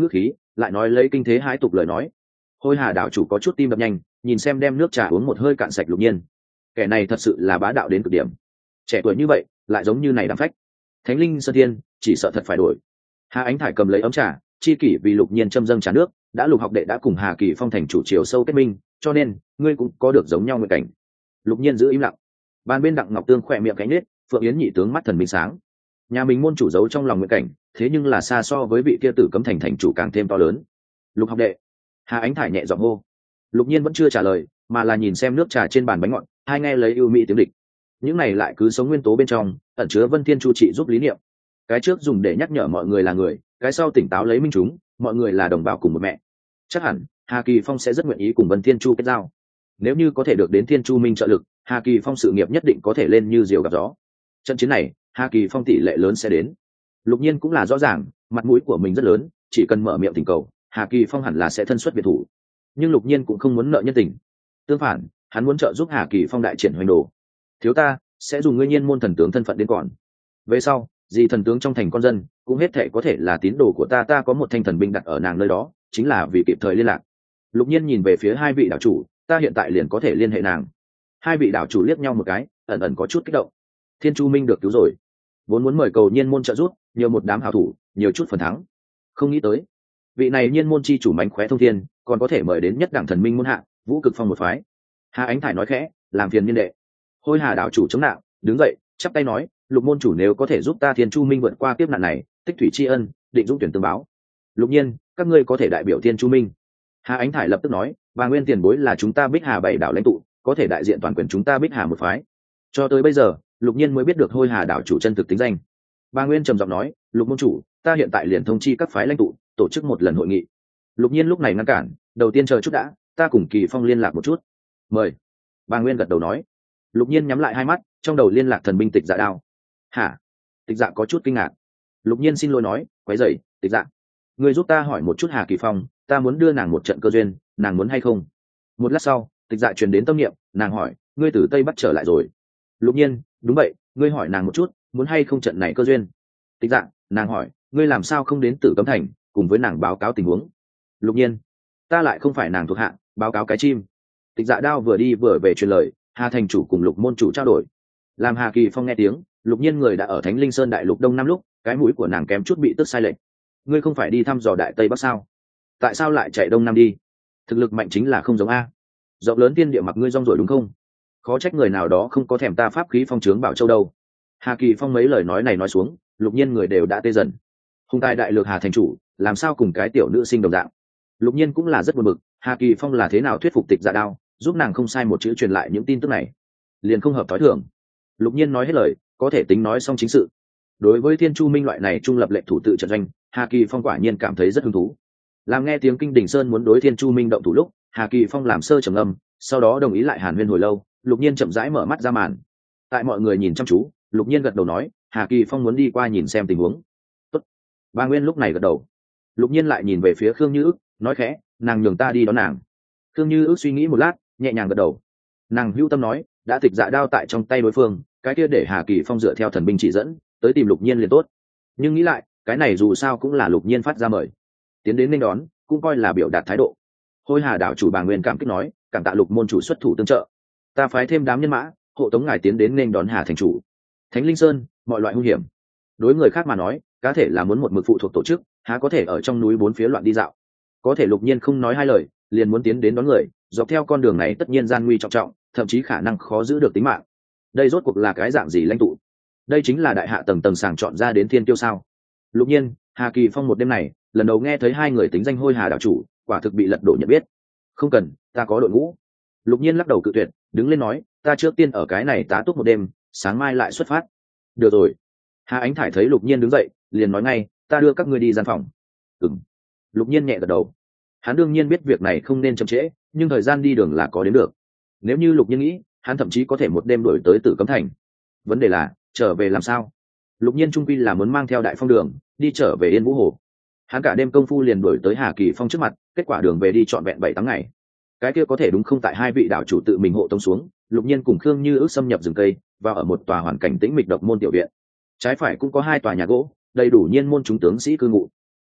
lại nói lấy kinh thế hãi tục lời nói. Hôi Hà đảo chủ có chút tim đập nhanh, nhìn xem đem nước trà uống một hơi cạn sạch Lục Nhiên. Kẻ này thật sự là bá đạo đến cực điểm, trẻ tuổi như vậy lại giống như này đàm phách. Thánh linh sơn thiên chỉ sợ thật phải đổi. Hà Ánh Thải cầm lấy ấm trà, chi kỷ vì Lục Nhiên châm dâng trà nước, đã Lục học đệ đã cùng Hà Kỳ Phong thành chủ triều sâu kết minh, cho nên ngươi cũng có được giống nhau nguyện cảnh. Lục Nhiên giữ im lặng. Ban bên Đặng Ngọc Tương khỏe miệng cánh nết, Phượng Yến nhị tướng mắt thần minh sáng. Nhà mình môn chủ giấu trong lòng nguyện cảnh, thế nhưng là xa so với vị kia Tử Cấm thành thành chủ càng thêm to lớn. Lục học đệ. Hà Ánh Thải nhẹ giọng hô. Lục Nhiên vẫn chưa trả lời, mà là nhìn xem nước trà trên bàn bánh ngọt, hai nghe lấy ưu mỹ tiếng địch. Những này lại cứ sống nguyên tố bên trong, ẩn chứa Vân Thiên Chu trị giúp lý niệm. Cái trước dùng để nhắc nhở mọi người là người, cái sau tỉnh táo lấy minh chúng, mọi người là đồng bào cùng một mẹ. Chắc hẳn Hà Kỳ Phong sẽ rất nguyện ý cùng Vân Thiên Chu kết giao. Nếu như có thể được đến Thiên Chu Minh trợ lực, Hà Kỳ Phong sự nghiệp nhất định có thể lên như diều gặp gió. Trận chiến này, Hà Kỳ Phong tỷ lệ lớn sẽ đến. Lục Nhiên cũng là rõ ràng, mặt mũi của mình rất lớn, chỉ cần mở miệng thỉnh cầu, Hà Kỳ Phong hẳn là sẽ thân xuất biệt thủ. Nhưng Lục Nhiên cũng không muốn nợ nhân tình, tương phản, hắn muốn trợ giúp Hà Kỳ Phong đại triển hoành đồ. Thiếu ta sẽ dùng ngươi Nhiên môn thần tướng thân phận đến còn. Về sau, gì thần tướng trong thành con dân cũng hết thể có thể là tín đồ của ta. Ta có một thanh thần binh đặt ở nàng nơi đó, chính là vì kịp thời liên lạc. Lục Nhiên nhìn về phía hai vị đảo chủ, ta hiện tại liền có thể liên hệ nàng. Hai vị đảo chủ liếc nhau một cái, ẩn ẩn có chút kích động. Thiên Chu Minh được cứu rồi, vốn muốn mời cầu Nhiên môn trợ giúp, nhiều một đám hảo thủ, nhiều chút phần thắng. Không nghĩ tới, vị này Nhiên môn chi chủ mánh khóe thông thiên, còn có thể mời đến nhất đẳng thần minh môn hạ, Vũ Cực Phong một phái. Hà Ánh Thải nói khẽ, làm phiền niên đệ. Hôi Hà đảo chủ chống nạo, đứng dậy, chắp tay nói, Lục môn chủ nếu có thể giúp ta Thiên Chu Minh vượt qua kiếp nạn này, tích thủy tri ân, định dũng tuyển tương báo. Lục Nhiên, các ngươi có thể đại biểu Thiên Chu Minh. Hà Ánh Thải lập tức nói, và nguyên tiền bối là chúng ta Bích Hà bảy đảo lãnh tụ, có thể đại diện toàn quyền chúng ta Bích Hà một phái. Cho tới bây giờ, Lục Nhiên mới biết được Hôi Hà đảo chủ chân thực tính danh. Bà Nguyên trầm giọng nói, Lục môn chủ, ta hiện tại liền thông chi các phái lãnh tụ, tổ chức một lần hội nghị. Lục Nhiên lúc này ngăn cản, đầu tiên chờ chút đã, ta cùng Kỳ Phong liên lạc một chút. Mời. Bà Nguyên gật đầu nói. Lục Nhiên nhắm lại hai mắt, trong đầu liên lạc thần binh Tịch Dạ đao. Hả? Tịch Dạ có chút kinh ngạc. Lục Nhiên xin lỗi nói, quấy rầy, Tịch Dạ, người giúp ta hỏi một chút Hà Kỳ Phong, ta muốn đưa nàng một trận cơ duyên, nàng muốn hay không? Một lát sau, Tịch Dạ truyền đến tâm niệm, nàng hỏi, ngươi từ Tây Bắc trở lại rồi? Lục Nhiên, đúng vậy, ngươi hỏi nàng một chút, muốn hay không trận này cơ duyên? Tịch Dạ, nàng hỏi, ngươi làm sao không đến Tử Cấm thành, cùng với nàng báo cáo tình huống? Lục Nhiên, ta lại không phải nàng thuộc hạ, báo cáo cái chim. Tịch Dạ đao vừa đi vừa về truyền lời, Hà thành chủ cùng Lục môn chủ trao đổi. Làm Hà Kỳ Phong nghe tiếng, Lục Nhiên người đã ở Thánh Linh Sơn đại lục đông năm lúc, cái mũi của nàng kém chút bị tức sai lệch. Ngươi không phải đi thăm dò đại Tây Bắc sao? Tại sao lại chạy đông nam đi? Thực lực mạnh chính là không giống a. Rộng lớn tiên địa mặc ngươi rong rồi đúng không? Khó trách người nào đó không có thèm ta pháp khí phong trướng bảo châu đâu. Hà Kỳ Phong mấy lời nói này nói xuống, Lục Nhiên người đều đã tê dần. Hùng tài đại lược Hà thành chủ, làm sao cùng cái tiểu nữ sinh đồng dạng? Lục Nhiên cũng là rất buồn bực, Hà Kỳ Phong là thế nào thuyết phục Tịch Dạ đao, giúp nàng không sai một chữ truyền lại những tin tức này, liền không hợp thói thường. Lục Nhiên nói hết lời, có thể tính nói xong chính sự. Đối với Thiên Chu Minh loại này trung lập lệnh thủ tự trận doanh, Hà Kỳ Phong quả nhiên cảm thấy rất hứng thú. Làm nghe tiếng Kinh Đình Sơn muốn đối Thiên Chu Minh động thủ lúc, Hà Kỳ Phong làm sơ trầm âm, sau đó đồng ý lại hàn huyên hồi lâu. Lục Nhiên chậm rãi mở mắt ra màn. Tại mọi người nhìn chăm chú, Lục Nhiên gật đầu nói, Hà Kỳ Phong muốn đi qua nhìn xem tình huống. Tốt. Ba Nguyên lúc này gật đầu. Lục Nhiên lại nhìn về phía Khương Như Ức, nói khẽ, nàng nhường ta đi đón nàng. Khương Như Ức suy nghĩ một lát, nhẹ nhàng gật đầu. Nàng hữu tâm nói, đã Tịch Dạ đao tại trong tay đối phương, cái kia để Hà Kỳ Phong dựa theo thần binh chỉ dẫn tới tìm Lục Nhiên liền tốt. Nhưng nghĩ lại, cái này dù sao cũng là Lục Nhiên phát ra mời, tiến đến nên đón cũng coi là biểu đạt thái độ. Hôi Hà đảo chủ Bà Nguyên cảm kích nói, cảm tạ Lục môn chủ xuất thủ tương trợ, ta phái thêm đám nhân mã hộ tống ngài tiến đến nên đón Hà thành chủ. Thánh Linh Sơn mọi loại hung hiểm, đối người khác mà nói cá thể là muốn một mực phụ thuộc tổ chức, há có thể ở trong núi bốn phía loạn đi dạo. Có thể Lục Nhiên không nói hai lời liền muốn tiến đến đón người, dọc theo con đường này tất nhiên gian nguy trọng trọng, thậm chí khả năng khó giữ được tính mạng. Đây rốt cuộc là cái dạng gì lãnh tụ? Đây chính là đại hạ tầng tầng sàng chọn ra đến thiên tiêu sao? Lục Nhiên, Hà Kỳ Phong một đêm này lần đầu nghe thấy hai người tính danh Hôi Hà đảo chủ, quả thực bị lật đổ nhận biết. Không cần, ta có đội ngũ. Lục Nhiên lắc đầu cự tuyệt, đứng lên nói, ta trước tiên ở cái này tá túc một đêm, sáng mai lại xuất phát. Được rồi. Hà Ánh Thải thấy Lục Nhiên đứng dậy, liền nói ngay, ta đưa các ngươi đi gian phòng. Ừm. Lục Nhiên nhẹ gật đầu. Hắn đương nhiên biết việc này không nên chậm trễ, nhưng thời gian đi đường là có đến được. Nếu như Lục Nhiên nghĩ, hắn thậm chí có thể một đêm đuổi tới Tử Cấm thành. Vấn đề là trở về làm sao? Lục Nhiên trung quy là muốn mang theo Đại Phong đường đi trở về Yên Vũ Hồ. Hắn cả đêm công phu liền đuổi tới Hà Kỳ Phong trước mặt, kết quả đường về đi trọn vẹn 7-8 ngày. Cái kia có thể đúng không? Tại hai vị đạo chủ tự mình hộ tống xuống, Lục Nhiên cùng Khương Như Ước xâm nhập rừng cây, và ở một tòa hoàn cảnh tĩnh mịch độc môn tiểu viện. Trái phải cũng có hai tòa nhà gỗ, đầy đủ Nhiên môn chúng tướng sĩ cư ngụ.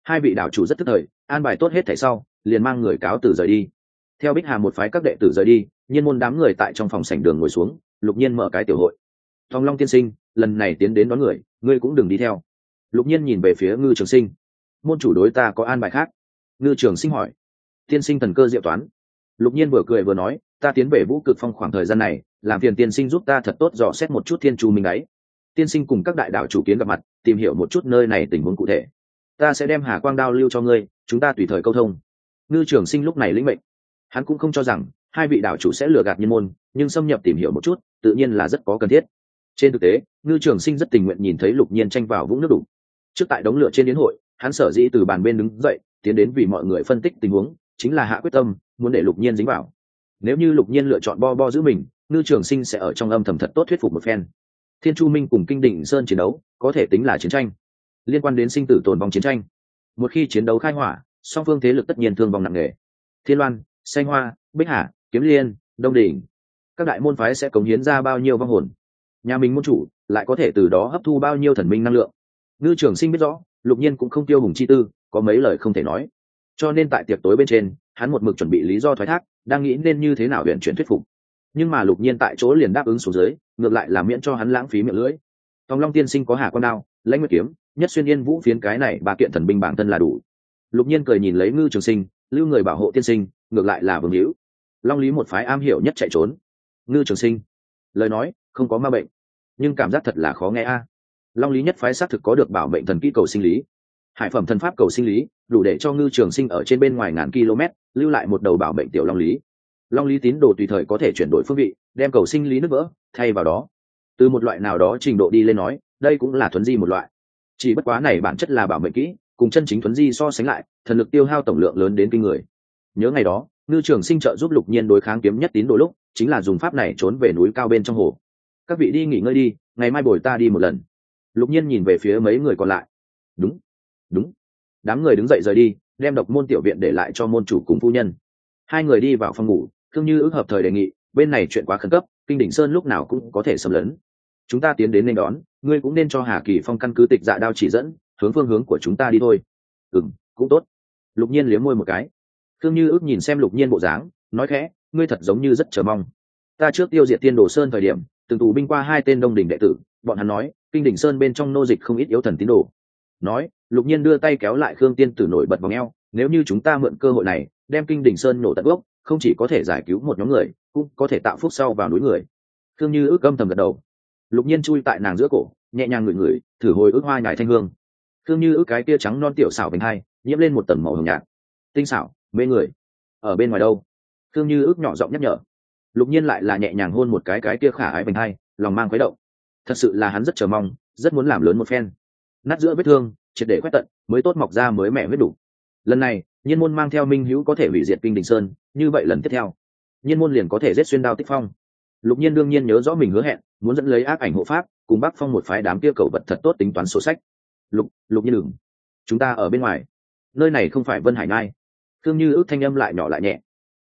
Hai vị đảo chủ rất tức thời, an bài tốt hết thảy sau liền mang người cáo từ rời đi. Theo Bích Hà một phái các đệ tử rời đi, Nhiên Môn đám người tại trong phòng sảnh đường ngồi xuống, Lục Nhiên mở cái tiểu hội. Thong Long tiên sinh, lần này tiến đến đón người, ngươi cũng đừng đi theo. Lục Nhiên nhìn về phía Ngư Trường Sinh. Môn chủ đối ta có an bài khác? Ngư Trường Sinh hỏi. Tiên sinh thần cơ diệu toán. Lục Nhiên vừa cười vừa nói, ta tiến về Vũ Cực Phong khoảng thời gian này, làm phiền tiên sinh giúp ta thật tốt dò xét một chút Thiên Chu Minh ấy. Tiên sinh cùng các đại đạo chủ kiến gặp mặt, tìm hiểu một chút nơi này tình huống cụ thể. Ta sẽ đem Hà Quang Đao lưu cho ngươi, chúng ta tùy thời câu thông. Ngư Trường Sinh lúc này lĩnh mệnh. Hắn cũng không cho rằng hai vị đạo chủ sẽ lừa gạt Nhiên Môn, nhưng xâm nhập tìm hiểu một chút, tự nhiên là rất có cần thiết. Trên thực tế, Ngư Trường Sinh rất tình nguyện nhìn thấy Lục Nhiên tranh vào vũng nước đủ. Trước tại đống lửa trên yến hội, hắn sở dĩ từ bàn bên đứng dậy, tiến đến vì mọi người phân tích tình huống, chính là hạ quyết tâm, muốn để Lục Nhiên dính vào. Nếu như Lục Nhiên lựa chọn bo giữ mình, Ngư Trường Sinh sẽ ở trong âm thầm thật tốt thuyết phục một phen. Thiên Chu Minh cùng Kinh Định Sơn chiến đấu, có thể tính là chiến tranh, liên quan đến sinh tử tồn vong chiến tranh. Một khi chiến đấu khai hỏa, song phương thế lực tất nhiên thương vong nặng nề. Thiên Loan, Xanh Hoa, Bích Hà, Kiếm Liên, Đông Đỉnh, các đại môn phái sẽ cống hiến ra bao nhiêu vong hồn, nhà mình môn chủ lại có thể từ đó hấp thu bao nhiêu thần minh năng lượng. Ngư Trường Sinh biết rõ, Lục Nhiên cũng không tiêu hùng chi tư, có mấy lời không thể nói, cho nên tại tiệc tối bên trên, hắn một mực chuẩn bị lý do thoái thác, đang nghĩ nên như thế nào huyền chuyển thuyết phục. Nhưng mà Lục Nhiên tại chỗ liền đáp ứng xuống dưới, ngược lại là miễn cho hắn lãng phí miệng lưỡi. Tòng Long tiên sinh có Hà Quang Đao, Lãnh Nguyệt Kiếm, Nhất Xuyên Yên Vũ phiến, cái này ba kiện thần binh bản thân là đủ. Lục Nhiên cười nhìn lấy Ngư Trường Sinh, lưu người bảo hộ tiên sinh, ngược lại là vương hữu. Long Lý một phái am hiểu nhất chạy trốn. Ngư Trường Sinh lời nói không có ma bệnh, nhưng cảm giác thật là khó nghe a. Long Lý nhất phái xác thực có được bảo mệnh thần kỹ cầu sinh lý, hải phẩm thần pháp cầu sinh lý, đủ để cho Ngư Trường Sinh ở trên bên ngoài ngàn km lưu lại một đầu bảo mệnh tiểu Long Lý. Long Lý tín đồ tùy thời có thể chuyển đổi phương vị, đem cầu sinh lý nứt vỡ thay vào đó. Từ một loại nào đó trình độ đi lên nói, đây cũng là thuấn di một loại, chỉ bất quá này bản chất là bảo mệnh kỹ, cùng chân chính thuấn di so sánh lại, thần lực tiêu hao tổng lượng lớn đến kinh người. Nhớ ngày đó, Ngư Trường Sinh trợ giúp Lục Nhiên đối kháng kiếm nhất tín đồ lúc, chính là dùng pháp này trốn về núi cao bên trong hồ. Các vị đi nghỉ ngơi đi, ngày mai bồi ta đi một lần. Lục Nhiên nhìn về phía mấy người còn lại. Đúng, đúng. Đám người đứng dậy rời đi, đem Độc Môn tiểu viện để lại cho môn chủ cùng phu nhân. Hai người đi vào phòng ngủ, Thương Như ước hợp thời đề nghị, bên này chuyện quá khẩn cấp, Kinh Đỉnh Sơn lúc nào cũng có thể xâm lấn. Chúng ta tiến đến nên đón, ngươi cũng nên cho Hà Kỳ Phong căn cứ tịch dạ đao chỉ dẫn, hướng phương hướng của chúng ta đi thôi. Cũng tốt. Lục Nhiên liếm môi một cái. Thương Như ước nhìn xem Lục Nhiên bộ dáng, nói khẽ, ngươi thật giống như rất chờ mong. Ta trước tiêu diệt Tiên Đồ Sơn thời điểm, từng tù binh qua hai tên Đông Đỉnh đệ tử, bọn hắn nói, Kinh Đỉnh Sơn bên trong nô dịch không ít yếu thần tín đồ. Nói, Lục Nhiên đưa tay kéo lại Khương Tiên Tử nổi bật vòng eo, nếu như chúng ta mượn cơ hội này, đem Kinh Đỉnh Sơn nổ tận gốc, không chỉ có thể giải cứu một nhóm người, cũng có thể tạo phúc sau vào núi người. Thương Như ước âm thầm gật đầu. Lục Nhiên chui tại nàng giữa cổ, nhẹ nhàng ngửi ngửi, thử hồi ức hoa nhài thanh hương. Thương Như ước cái kia trắng non tiểu xảo vành hai, nhiễm lên một tầng màu hồng nhạt, tinh xảo, mê người. Ở bên ngoài đâu? Thương Như ước nhỏ giọng nhắc nhở. Lục Nhiên lại là nhẹ nhàng hôn một cái kia khả ái vành hai, lòng mang khuấy động. Thật sự là hắn rất chờ mong, rất muốn làm lớn một phen. Nát giữa vết thương, triệt để quét tận, mới tốt mọc ra mới mẻ huyết đủ. Lần này, Nhiên Môn mang theo Minh Hữu có thể hủy diệt Kinh Đình Sơn, như vậy lần tiếp theo, Nhiên Môn liền có thể giết xuyên đao tích phong. Lục Nhiên đương nhiên nhớ rõ mình hứa hẹn, muốn dẫn lấy ác ảnh hộ pháp, cùng Bắc Phong một phái đám kia cầu vật thật tốt tính toán sổ sách. Lục Nhiên đừng, chúng ta ở bên ngoài, nơi này không phải Vân Hải Nhai. Thương Như ước thanh âm lại nhỏ lại nhẹ.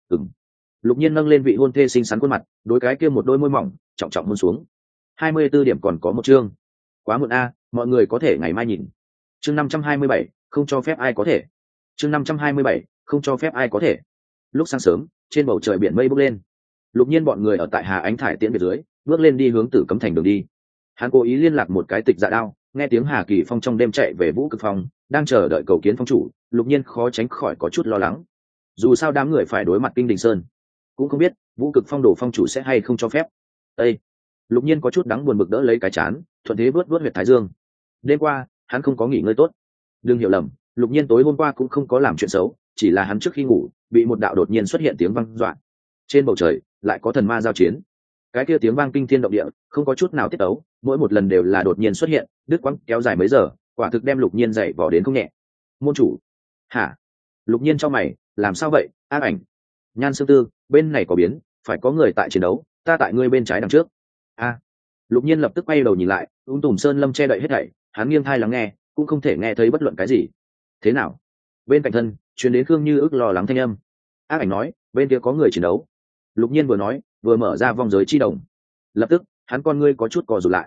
Lục Nhiên nâng lên vị hôn thê xinh xắn khuôn mặt, đối cái kia một đôi môi mỏng, trọng trọng hôn xuống. 24 điểm còn có một chương. Quá muộn a, mọi người có thể ngày mai nhìn. Chương 527, không cho phép ai có thể. Chương 527, không cho phép ai có thể. Lúc sáng sớm, trên bầu trời biển mây bốc lên. Lục Nhiên bọn người ở tại Hà Ánh Thải tiễn biệt dưới, bước lên đi hướng Tử Cấm Thành đường đi. Hắn cố ý liên lạc một cái tịch dạ đao, nghe tiếng Hà Kỳ Phong trong đêm chạy về Vũ Cực Phong, đang chờ đợi cầu kiến phong chủ. Lục Nhiên khó tránh khỏi có chút lo lắng. Dù sao đám người phải đối mặt Kinh Đình Sơn, cũng không biết Vũ Cực Phong đồ phong chủ sẽ hay không cho phép. Ê! Lục Nhiên có chút đắng buồn bực đỡ lấy cái chán, thuận thế vớt huyệt thái dương. Đêm qua, hắn không có nghỉ ngơi tốt. Đừng hiểu lầm, Lục Nhiên tối hôm qua cũng không có làm chuyện xấu, chỉ là hắn trước khi ngủ, bị một đạo đột nhiên xuất hiện tiếng vang dọa. Trên bầu trời lại có thần ma giao chiến. Cái kia tiếng vang kinh thiên động địa, không có chút nào tiết tấu, mỗi một lần đều là đột nhiên xuất hiện, đứt quãng kéo dài mấy giờ, quả thực đem Lục Nhiên dậy vò đến không nhẹ. Môn chủ, hả? Lục Nhiên cho mày, làm sao vậy? Ác ảnh, Nhan Sương Tư, bên này có biến, phải có người tại chiến đấu, ta tại ngươi bên trái đằng trước. Lục Nhiên lập tức quay đầu nhìn lại, Tùm Sơn Lâm che đậy hết thảy, hắn nghiêng tai lắng nghe, cũng không thể nghe thấy bất luận cái gì. Thế nào? Bên cạnh thân, truyền đến Khương Như ức lo lắng thanh âm. Ác ảnh nói, bên kia có người chiến đấu. Lục Nhiên vừa nói, vừa mở ra vong giới chi đồng. Lập tức, hắn con ngươi có chút co rụt lại.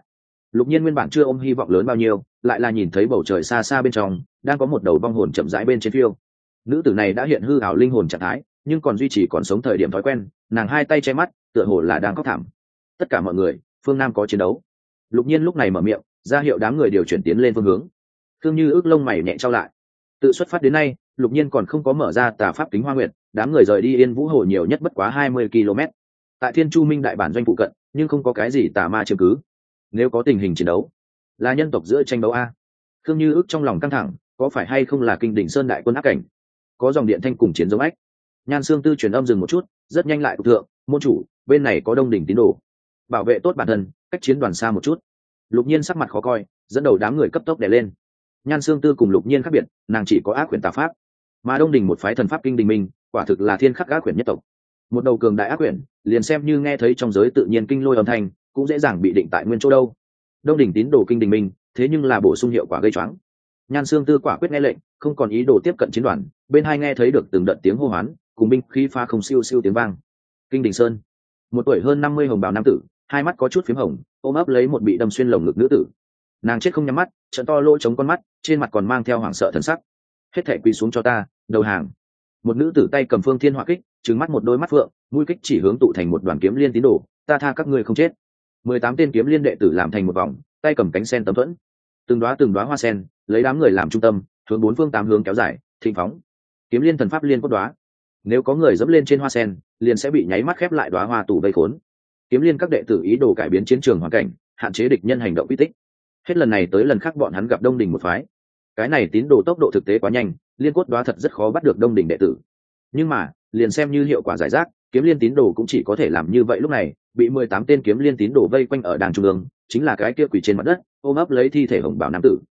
Lục Nhiên nguyên bản chưa ôm hy vọng lớn bao nhiêu, lại là nhìn thấy bầu trời xa xa bên trong đang có một đầu vong hồn chậm rãi bên trên phiêu. Nữ tử này đã hiện hư ảo linh hồn trạng thái, nhưng còn duy trì còn sống thời điểm thói quen, nàng hai tay che mắt, tựa hồ là đang khóc thảm. Tất cả mọi người, phương Nam có chiến đấu. Lục Nhiên lúc này mở miệng, ra hiệu đám người điều chuyển tiến lên phương hướng. Thương Như ước lông mày nhẹ trao lại. Tự xuất phát đến nay, Lục Nhiên còn không có mở ra tà pháp kính hoa nguyệt, đám người rời đi Yên Vũ Hồ nhiều nhất bất quá 20 km. Tại Thiên Chu Minh đại bản doanh phụ cận, nhưng không có cái gì tà ma chiếm cứ. Nếu có tình hình chiến đấu, là nhân tộc giữa tranh đấu a. Thương Như ước trong lòng căng thẳng, có phải hay không là Kinh Đỉnh Sơn đại quân áp cảnh? Có dòng điện thanh cùng chiến giống ách. Nhan Xương Tư truyền âm dừng một chút, rất nhanh lại thượng, môn chủ, bên này có Đông đỉnh tín đồ. Bảo vệ tốt bản thân, cách chiến đoàn xa một chút. Lục Nhiên sắc mặt khó coi, dẫn đầu đám người cấp tốc đè lên. Nhan Xương Tư cùng Lục Nhiên khác biệt, nàng chỉ có ác quyển tà pháp, mà Đông đỉnh một phái thần pháp Kinh Đình Minh, quả thực là thiên khắc ác quyển nhất tộc. Một đầu cường đại ác quyển, liền xem như nghe thấy trong giới tự nhiên kinh lôi âm thanh, cũng dễ dàng bị định tại nguyên chỗ đâu. Đông đỉnh tín đồ Kinh Đình Minh, thế nhưng là bổ sung hiệu quả gây choáng. Nhan Xương Tư quả quyết nghe lệnh, không còn ý đồ tiếp cận chiến đoàn, bên hai nghe thấy được từng đợt tiếng hô hoán, cùng binh khí pha không siêu siêu tiếng vang. Kinh Đình Sơn, một tuổi hơn 50 hồng bào nam tử, hai mắt có chút phím hồng, ôm ấp lấy một bị đâm xuyên lồng ngực nữ tử. Nàng chết không nhắm mắt, trận to lỗ chống con mắt, trên mặt còn mang theo hoảng sợ thần sắc. Hết thảy quỳ xuống cho ta, đầu hàng. Một nữ tử tay cầm phương thiên hỏa kích, trừng mắt một đôi mắt phượng, mũi kích chỉ hướng tụ thành một đoàn kiếm liên tín đồ, ta tha các ngươi không chết. 18 tên kiếm liên đệ tử làm thành một vòng, tay cầm cánh sen tấm thuẫn, từng đóa hoa sen, lấy đám người làm trung tâm, hướng bốn phương tám hướng kéo dài, thịnh phóng. Kiếm liên thần pháp liên cốt đóa, nếu có người dẫm lên trên hoa sen, liền sẽ bị nháy mắt khép lại đóa hoa tủ vây khốn. Kiếm liên các đệ tử ý đồ cải biến chiến trường hoàn cảnh, hạn chế địch nhân hành động uy tích. Hết lần này tới lần khác bọn hắn gặp Đông đỉnh một phái. Cái này tín đồ tốc độ thực tế quá nhanh, liên cốt đóa thật rất khó bắt được Đông đỉnh đệ tử. Nhưng mà, liền xem như hiệu quả giải rác, kiếm liên tín đồ cũng chỉ có thể làm như vậy. Lúc này, bị 18 tên kiếm liên tín đồ vây quanh ở đàng trung ương, chính là cái kia quỳ trên mặt đất, ôm ấp lấy thi thể hồng bảo nam tử.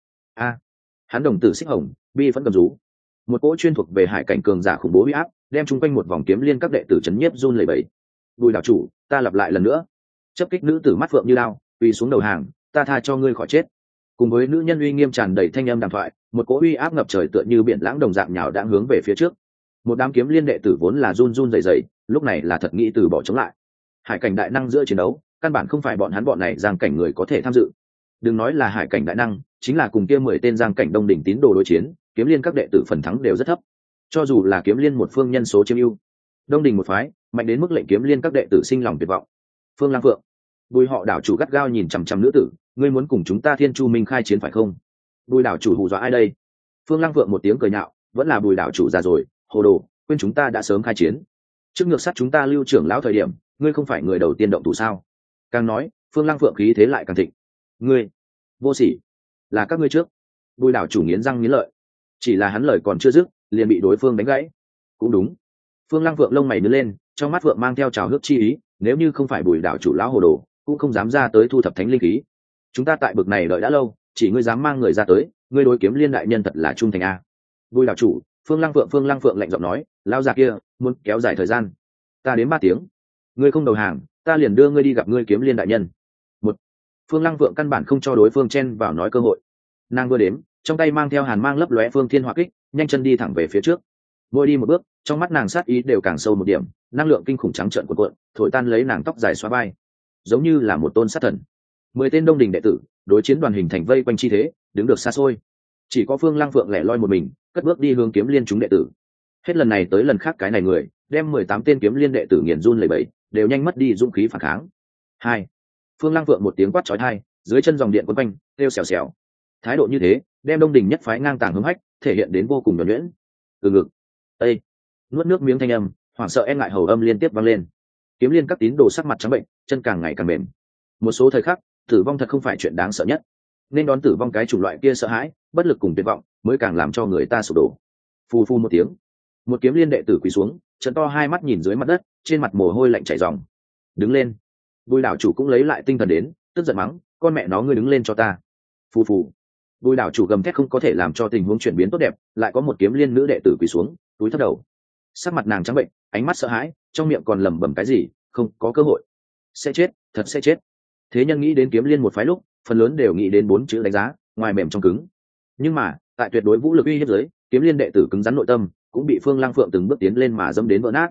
Hắn đồng tử xích hồng, bi vẫn cầm rú. Một cỗ chuyên thuộc về hải cảnh cường giả khủng bố uy áp, đem chung quanh một vòng kiếm liên các đệ tử chấn nhiếp run lẩy bẩy. Bùi đạo chủ, ta lặp lại lần nữa. Chấp kích nữ tử mắt phượng như lao, quỳ xuống đầu hàng, ta tha cho ngươi khỏi chết. Cùng với nữ nhân uy nghiêm tràn đầy thanh âm đàm thoại, một cỗ uy áp ngập trời tựa như biển lãng đồng dạng nhào đang hướng về phía trước. Một đám kiếm liên đệ tử vốn là run run rẩy rẩy, lúc này là thật nghĩ từ bỏ chống lại. Hải cảnh đại năng giữa chiến đấu, căn bản không phải bọn hắn bọn này giang cảnh người có thể tham dự. Đừng nói là hải cảnh đại năng, chính là cùng kia 10 tên giang cảnh đông đỉnh tín đồ đối chiến, kiếm liên các đệ tử phần thắng đều rất thấp. Cho dù là kiếm liên một phương nhân số chiếm ưu, đông đỉnh một phái mạnh đến mức lệnh kiếm liên các đệ tử sinh lòng tuyệt vọng. Phương Lang Phượng, Bùi họ đảo chủ gắt gao nhìn chằm chằm nữ tử, ngươi muốn cùng chúng ta Thiên Chu Minh khai chiến phải không? Bùi đảo chủ hù dọa ai đây? Phương Lang Phượng một tiếng cười nhạo, vẫn là Bùi đảo chủ già rồi, hồ đồ, quên chúng ta đã sớm khai chiến. Trước ngược sát chúng ta Lưu trưởng lão thời điểm, ngươi không phải người đầu tiên động thủ sao? Càng nói, Phương Lang Phượng khí thế lại càng thịnh. Ngươi, vô sỉ, là các ngươi trước. Bùi đảo chủ nghiến răng nghiến lợi, chỉ là hắn lời còn chưa dứt, liền bị đối phương đánh gãy. Cũng đúng. Phương Lang Phượng lông mày nhướng lên, trong mắt Phượng mang theo trào hước chi ý, nếu như không phải Bùi đảo chủ lão hồ đồ, cũng không dám ra tới thu thập thánh linh khí. Chúng ta tại bực này đợi đã lâu, chỉ ngươi dám mang người ra tới, ngươi đối kiếm liên đại nhân thật là trung thành a. Bùi đảo chủ, Phương Lang Phượng lạnh giọng nói, lao già kia muốn kéo dài thời gian, ta đến 3 tiếng, ngươi không đầu hàng, ta liền đưa ngươi đi gặp ngươi kiếm liên đại nhân. Một, Phương Lang Phượng căn bản không cho đối phương chen vào nói cơ hội, nàng vừa đếm, trong tay mang theo hàn mang lấp lóe phương thiên hỏa kích, nhanh chân đi thẳng về phía trước. Mỗi đi một bước, trong mắt nàng sát ý đều càng sâu một điểm, năng lượng kinh khủng trắng trợn cuộn cuộn, thổi tan lấy nàng tóc dài xóa vai, giống như là một tôn sát thần. 10 tên đông đình đệ tử đối chiến đoàn hình thành vây quanh chi thế, đứng được xa xôi. Chỉ có Phương Lang Phượng lẻ loi một mình, cất bước đi hướng kiếm liên chúng đệ tử. Hết lần này tới lần khác cái này người đem 18 tên kiếm liên đệ tử nghiền run lẩy bẩy, đều nhanh mất đi dũng khí phản kháng. 2. Phương Lang Phượng một tiếng quát chói tai, dưới chân dòng điện quấn quanh, kêu xèo xèo. Thái độ như thế, đem đông đình nhất phái ngang tàng hứng hách, thể hiện đến vô cùng nhuần nhuyễn. Từ ngực, ê, nuốt nước miếng thanh âm, hoảng sợ e ngại hầu âm liên tiếp vang lên. Kiếm liên các tín đồ sắc mặt trắng bệnh, chân càng ngày càng mềm. Một số thời khắc, tử vong thật không phải chuyện đáng sợ nhất, nên đón tử vong cái chủng loại kia sợ hãi, bất lực cùng tuyệt vọng mới càng làm cho người ta sụp đổ. Phù phù một tiếng, một kiếm liên đệ tử quỳ xuống, trận to hai mắt nhìn dưới mặt đất, trên mặt mồ hôi lạnh chảy ròng. Đứng lên. Bùi đảo chủ cũng lấy lại tinh thần đến, tức giận mắng, con mẹ nó ngươi đứng lên cho ta. Phù phù. Bùi đảo chủ gầm thét không có thể làm cho tình huống chuyển biến tốt đẹp, lại có một kiếm liên nữ đệ tử quỳ xuống, túi thấp đầu. Sắc mặt nàng trắng bệnh, ánh mắt sợ hãi, trong miệng còn lẩm bẩm cái gì, không có cơ hội, sẽ chết, thật sẽ chết. Thế nhân nghĩ đến kiếm liên một phái lúc, phần lớn đều nghĩ đến 4 chữ đánh giá, ngoài mềm trong cứng. Nhưng mà, tại tuyệt đối vũ lực uy hiếp dưới, kiếm liên đệ tử cứng rắn nội tâm, cũng bị Phương Lang Phượng từng bước tiến lên mà dẫm đến vỡ nát.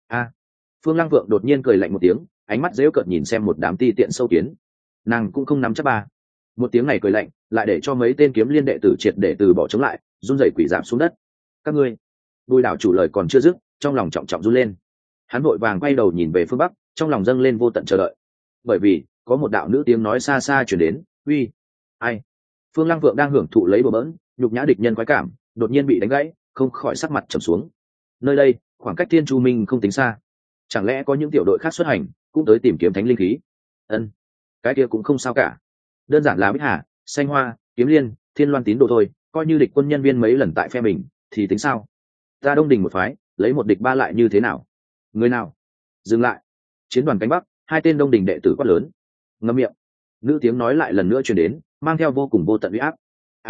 Phương Lang Phượng đột nhiên cười lạnh một tiếng, ánh mắt giễu cợt nhìn xem một đám ti tiện sâu kiến. Nàng cũng không nắm chắc ba. Một tiếng này cười lạnh lại để cho mấy tên kiếm liên đệ tử triệt để từ bỏ chống lại, run rẩy quỷ giảm xuống đất. Các ngươi. Bùi đảo chủ lời còn chưa dứt, trong lòng trọng trọng run lên. Hắn vội vàng quay đầu nhìn về phương bắc, trong lòng dâng lên vô tận chờ đợi. Bởi vì có một đạo nữ tiếng nói xa xa truyền đến, uy, ai? Phương Lăng Vượng đang hưởng thụ lấy bờ bỡn nhục nhã địch nhân quái cảm, đột nhiên bị đánh gãy, không khỏi sắc mặt trầm xuống. Nơi đây khoảng cách Thiên Chu Minh không tính xa, chẳng lẽ có những tiểu đội khác xuất hành cũng tới tìm kiếm thánh linh khí? Ân, cái kia cũng không sao cả, đơn giản là Bích Hà, Xanh Hoa, Kiếm Liên, Thiên Loan tín đồ thôi, coi như địch quân nhân viên mấy lần tại phe mình thì tính sao? Ta Đông Đình một phái lấy một địch ba lại như thế nào? Người nào? Dừng lại! Chiến đoàn cánh bắc, hai tên Đông Đình đệ tử quát lớn. Ngậm miệng! Nữ tiếng nói lại lần nữa truyền đến, mang theo vô cùng vô tận uy áp.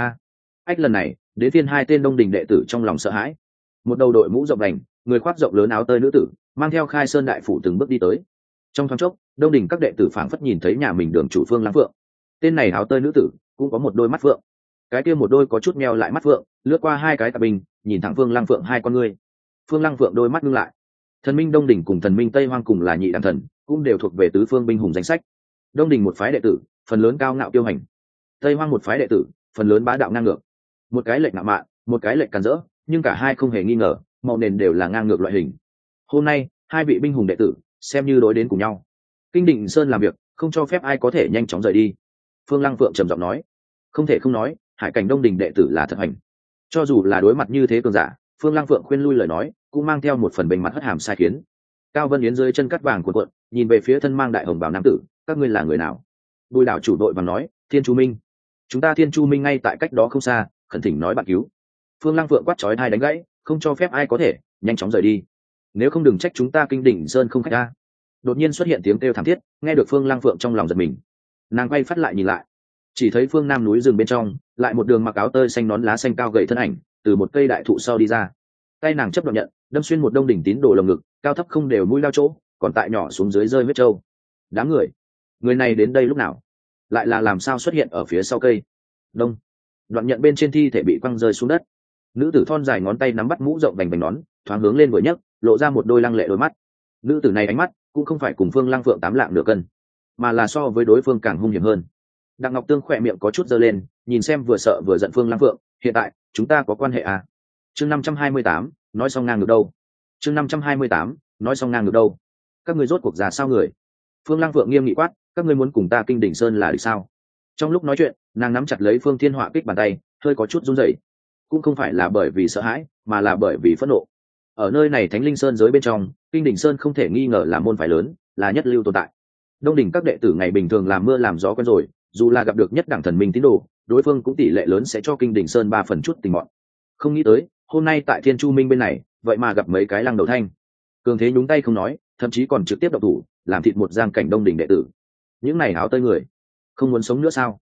Ách lần này đến phiên hai tên Đông Đình đệ tử trong lòng sợ hãi. Một đầu đội mũ rộng đành, người khoác rộng lớn áo tơi nữ tử mang theo Khai Sơn đại phủ từng bước đi tới. Trong thoáng chốc, Đông Đình các đệ tử phảng phất nhìn thấy nhà mình đường chủ Phương Lăng Phượng. Tên này áo tơi nữ tử cũng có một đôi mắt phượng, cái kia một đôi có chút meo lại mắt phượng lướt qua hai cái tà bình, nhìn thẳng Phương Lăng Phượng hai con ngươi. Phương Lăng Phượng đôi mắt ngưng lại. Thần minh Đông Đình cùng thần minh Tây Hoang cùng là nhị đẳng thần, cũng đều thuộc về tứ phương binh hùng danh sách. Đông Đình một phái đệ tử phần lớn cao ngạo kiêu hành, Tây Hoang một phái đệ tử phần lớn bá đạo ngang ngược. Một cái lệnh ngạo mạn, một cái lệnh càn rỡ, nhưng cả hai không hề nghi ngờ màu nền đều là ngang ngược loại hình. Hôm nay hai vị binh hùng đệ tử xem như đối đến cùng nhau. Kinh Định Sơn làm việc không cho phép ai có thể nhanh chóng rời đi. Phương Lăng Phượng trầm giọng nói. Không thể không nói, Hải Cảnh Đông Đình đệ tử là thật hành. Cho dù là đối mặt như thế cường giả, Phương Lăng Phượng khuyên lui lời nói cũng mang theo một phần bình mặt hất hàm sai khiến. Cao Vân Yến dưới chân cắt vàng cuộn cuộn, nhìn về phía thân mang đại hồng bào nam tử, các ngươi là người nào? Bùi đảo chủ đội và nói, Thiên Chu Minh. Chúng ta Thiên Chu Minh ngay tại cách đó không xa, khẩn thỉnh nói bạn cứu. Phương Lăng Phượng quát chói tai đánh gãy, không cho phép ai có thể nhanh chóng rời đi, nếu không đừng trách chúng ta Kinh Đỉnh Sơn không khách ra. Đột nhiên xuất hiện tiếng kêu thảm thiết, nghe được Phương Lăng Phượng trong lòng giật mình. Nàng quay phát lại nhìn lại, chỉ thấy phương nam núi rừng bên trong lại một đường mặc áo tơi xanh nón lá xanh cao gầy thân ảnh từ một cây đại thụ sau đi ra. Tay nàng chấp đoạn nhận đâm xuyên một Đông Đỉnh tín đồ lồng ngực, cao thấp không đều mũi lao chỗ, còn tại nhỏ xuống dưới rơi huyết trâu. Đám người này đến đây lúc nào, lại là làm sao xuất hiện ở phía sau cây? Đông, đoạn nhận bên trên thi thể bị quăng rơi xuống đất. Nữ tử thon dài ngón tay nắm bắt mũ rộng bành bành nón, thoáng hướng lên vừa nhấc, lộ ra một đôi lăng lệ đôi mắt. Nữ tử này ánh mắt cũng không phải cùng Phương Lăng Phượng tám lạng nửa cân, mà là so với đối phương càng hung hiểm hơn. Đặng Ngọc Tương khỏe miệng có chút giơ lên, nhìn xem vừa sợ vừa giận Phương Lăng Phượng. Hiện tại chúng ta có quan hệ à? Chương 528, nói xong ngang ngược đâu? Chương 528, nói xong ngang ngược đâu? Các ngươi rốt cuộc ra sao người? Phương Lăng Phượng nghiêm nghị quát, các ngươi muốn cùng ta Kinh Đỉnh Sơn là được sao? Trong lúc nói chuyện, nàng nắm chặt lấy Phương Thiên Họa kích bàn tay, hơi có chút run rẩy. Cũng không phải là bởi vì sợ hãi, mà là bởi vì phẫn nộ. Ở nơi này Thánh Linh Sơn giới bên trong, Kinh Đỉnh Sơn không thể nghi ngờ là môn phái lớn, là nhất lưu tồn tại. Đông đỉnh các đệ tử ngày bình thường làm mưa làm gió quen rồi, dù là gặp được nhất đẳng thần minh tín đồ, đối phương cũng tỷ lệ lớn sẽ cho Kinh Đỉnh Sơn 3 phần chút tình bọn. Không nghĩ tới, hôm nay tại Thiên Chu Minh bên này, vậy mà gặp mấy cái lăng đầu thanh. Cường thế nhúng tay không nói, thậm chí còn trực tiếp động thủ, làm thịt một giang cảnh Đông đỉnh đệ tử. Những này áo tơi người, không muốn sống nữa sao?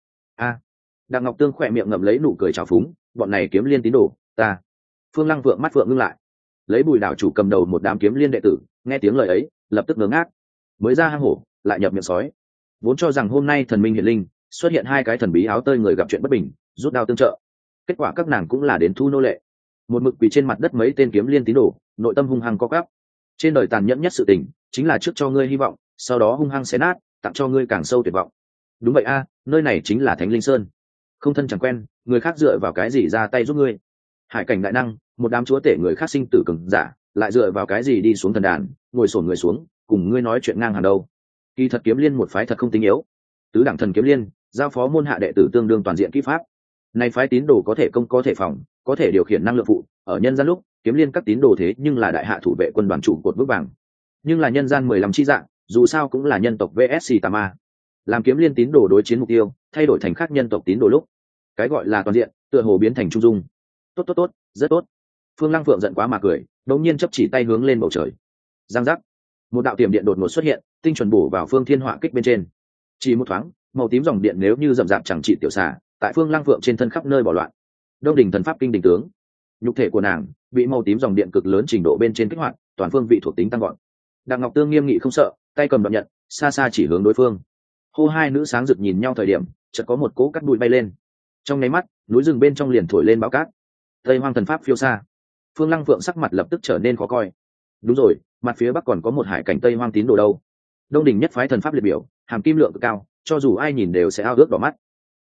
Đặng Ngọc Tương khỏe miệng ngậm lấy nụ cười trào phúng, bọn này kiếm liên tín đồ, ta. Phương Lăng Vượng mắt vượng ngưng lại, lấy Bùi đảo chủ cầm đầu một đám kiếm liên đệ tử, nghe tiếng lời ấy, lập tức ngớ ngác. Mới ra hang hổ, lại nhập miệng sói. Vốn cho rằng hôm nay thần minh hiển linh, xuất hiện hai cái thần bí áo tơi người gặp chuyện bất bình, rút đao tương trợ. Kết quả các nàng cũng là đến thu nô lệ. Một mực quỳ trên mặt đất mấy tên kiếm liên tín đồ, nội tâm hung hăng co quắp. Trên đời tàn nhẫn nhất sự tình, chính là trước cho ngươi hy vọng, sau đó hung hăng xé nát, tặng cho ngươi càng sâu tuyệt vọng. Đúng vậy a, nơi này chính là Thánh Linh Sơn. Không thân chẳng quen, người khác dựa vào cái gì ra tay giúp ngươi? Hải cảnh đại năng, một đám chúa tể người khác sinh tử cường giả, lại dựa vào cái gì đi xuống thần đàn, ngồi xổm người xuống, cùng ngươi nói chuyện ngang hàng đâu? Kỳ thật kiếm liên một phái thật không tính yếu. Tứ đẳng thần kiếm liên, giao phó môn hạ đệ tử tương đương toàn diện kỹ pháp. Này phái tín đồ có thể công có thể phòng, có thể điều khiển năng lượng phụ, ở nhân gian lúc, kiếm liên các tín đồ thế nhưng là đại hạ thủ vệ quân đoàn trụ cột vững vàng. Nhưng là nhân gian 15 chi dạng, dù sao cũng là nhân tộc VS Tà Ma. Làm kiếm liên tín đồ đối chiến mục tiêu, thay đổi thành khác nhân tộc tín đồ lúc, cái gọi là toàn diện, tựa hồ biến thành trung dung. Tốt, rất tốt. Phương Lăng Phượng giận quá mà cười, đột nhiên chấp chỉ tay hướng lên bầu trời. Giang giác, một đạo tiềm điện đột ngột xuất hiện, tinh chuẩn bổ vào Phương Thiên Họa kích bên trên. Chỉ một thoáng, màu tím dòng điện nếu như rậm rạp chẳng trị tiểu xà, tại Phương Lăng Phượng trên thân khắp nơi bỏ loạn. Đông đỉnh thần pháp kinh đỉnh tướng, nhục thể của nàng bị màu tím dòng điện cực lớn trình độ bên trên kích hoạt, toàn phương vị thuộc tính tăng gọn. Đặng Ngọc Tương nghiêm nghị không sợ, tay cầm đoạn nhận, xa xa chỉ hướng đối phương. Hô hai nữ sáng rực nhìn nhau thời điểm, chợt có một cỗ cát bụi bay lên. Trong nháy mắt, núi rừng bên trong liền thổi lên bão cát. Tây Hoang thần pháp phiêu xa. Phương Lăng Phượng sắc mặt lập tức trở nên khó coi. Đúng rồi, mặt phía bắc còn có một hải cảnh Tây Hoang tín đồ đâu. Đông đỉnh nhất phái thần pháp liệt biểu, hàm kim lượng cực cao, cho dù ai nhìn đều sẽ ao ước đỏ mắt.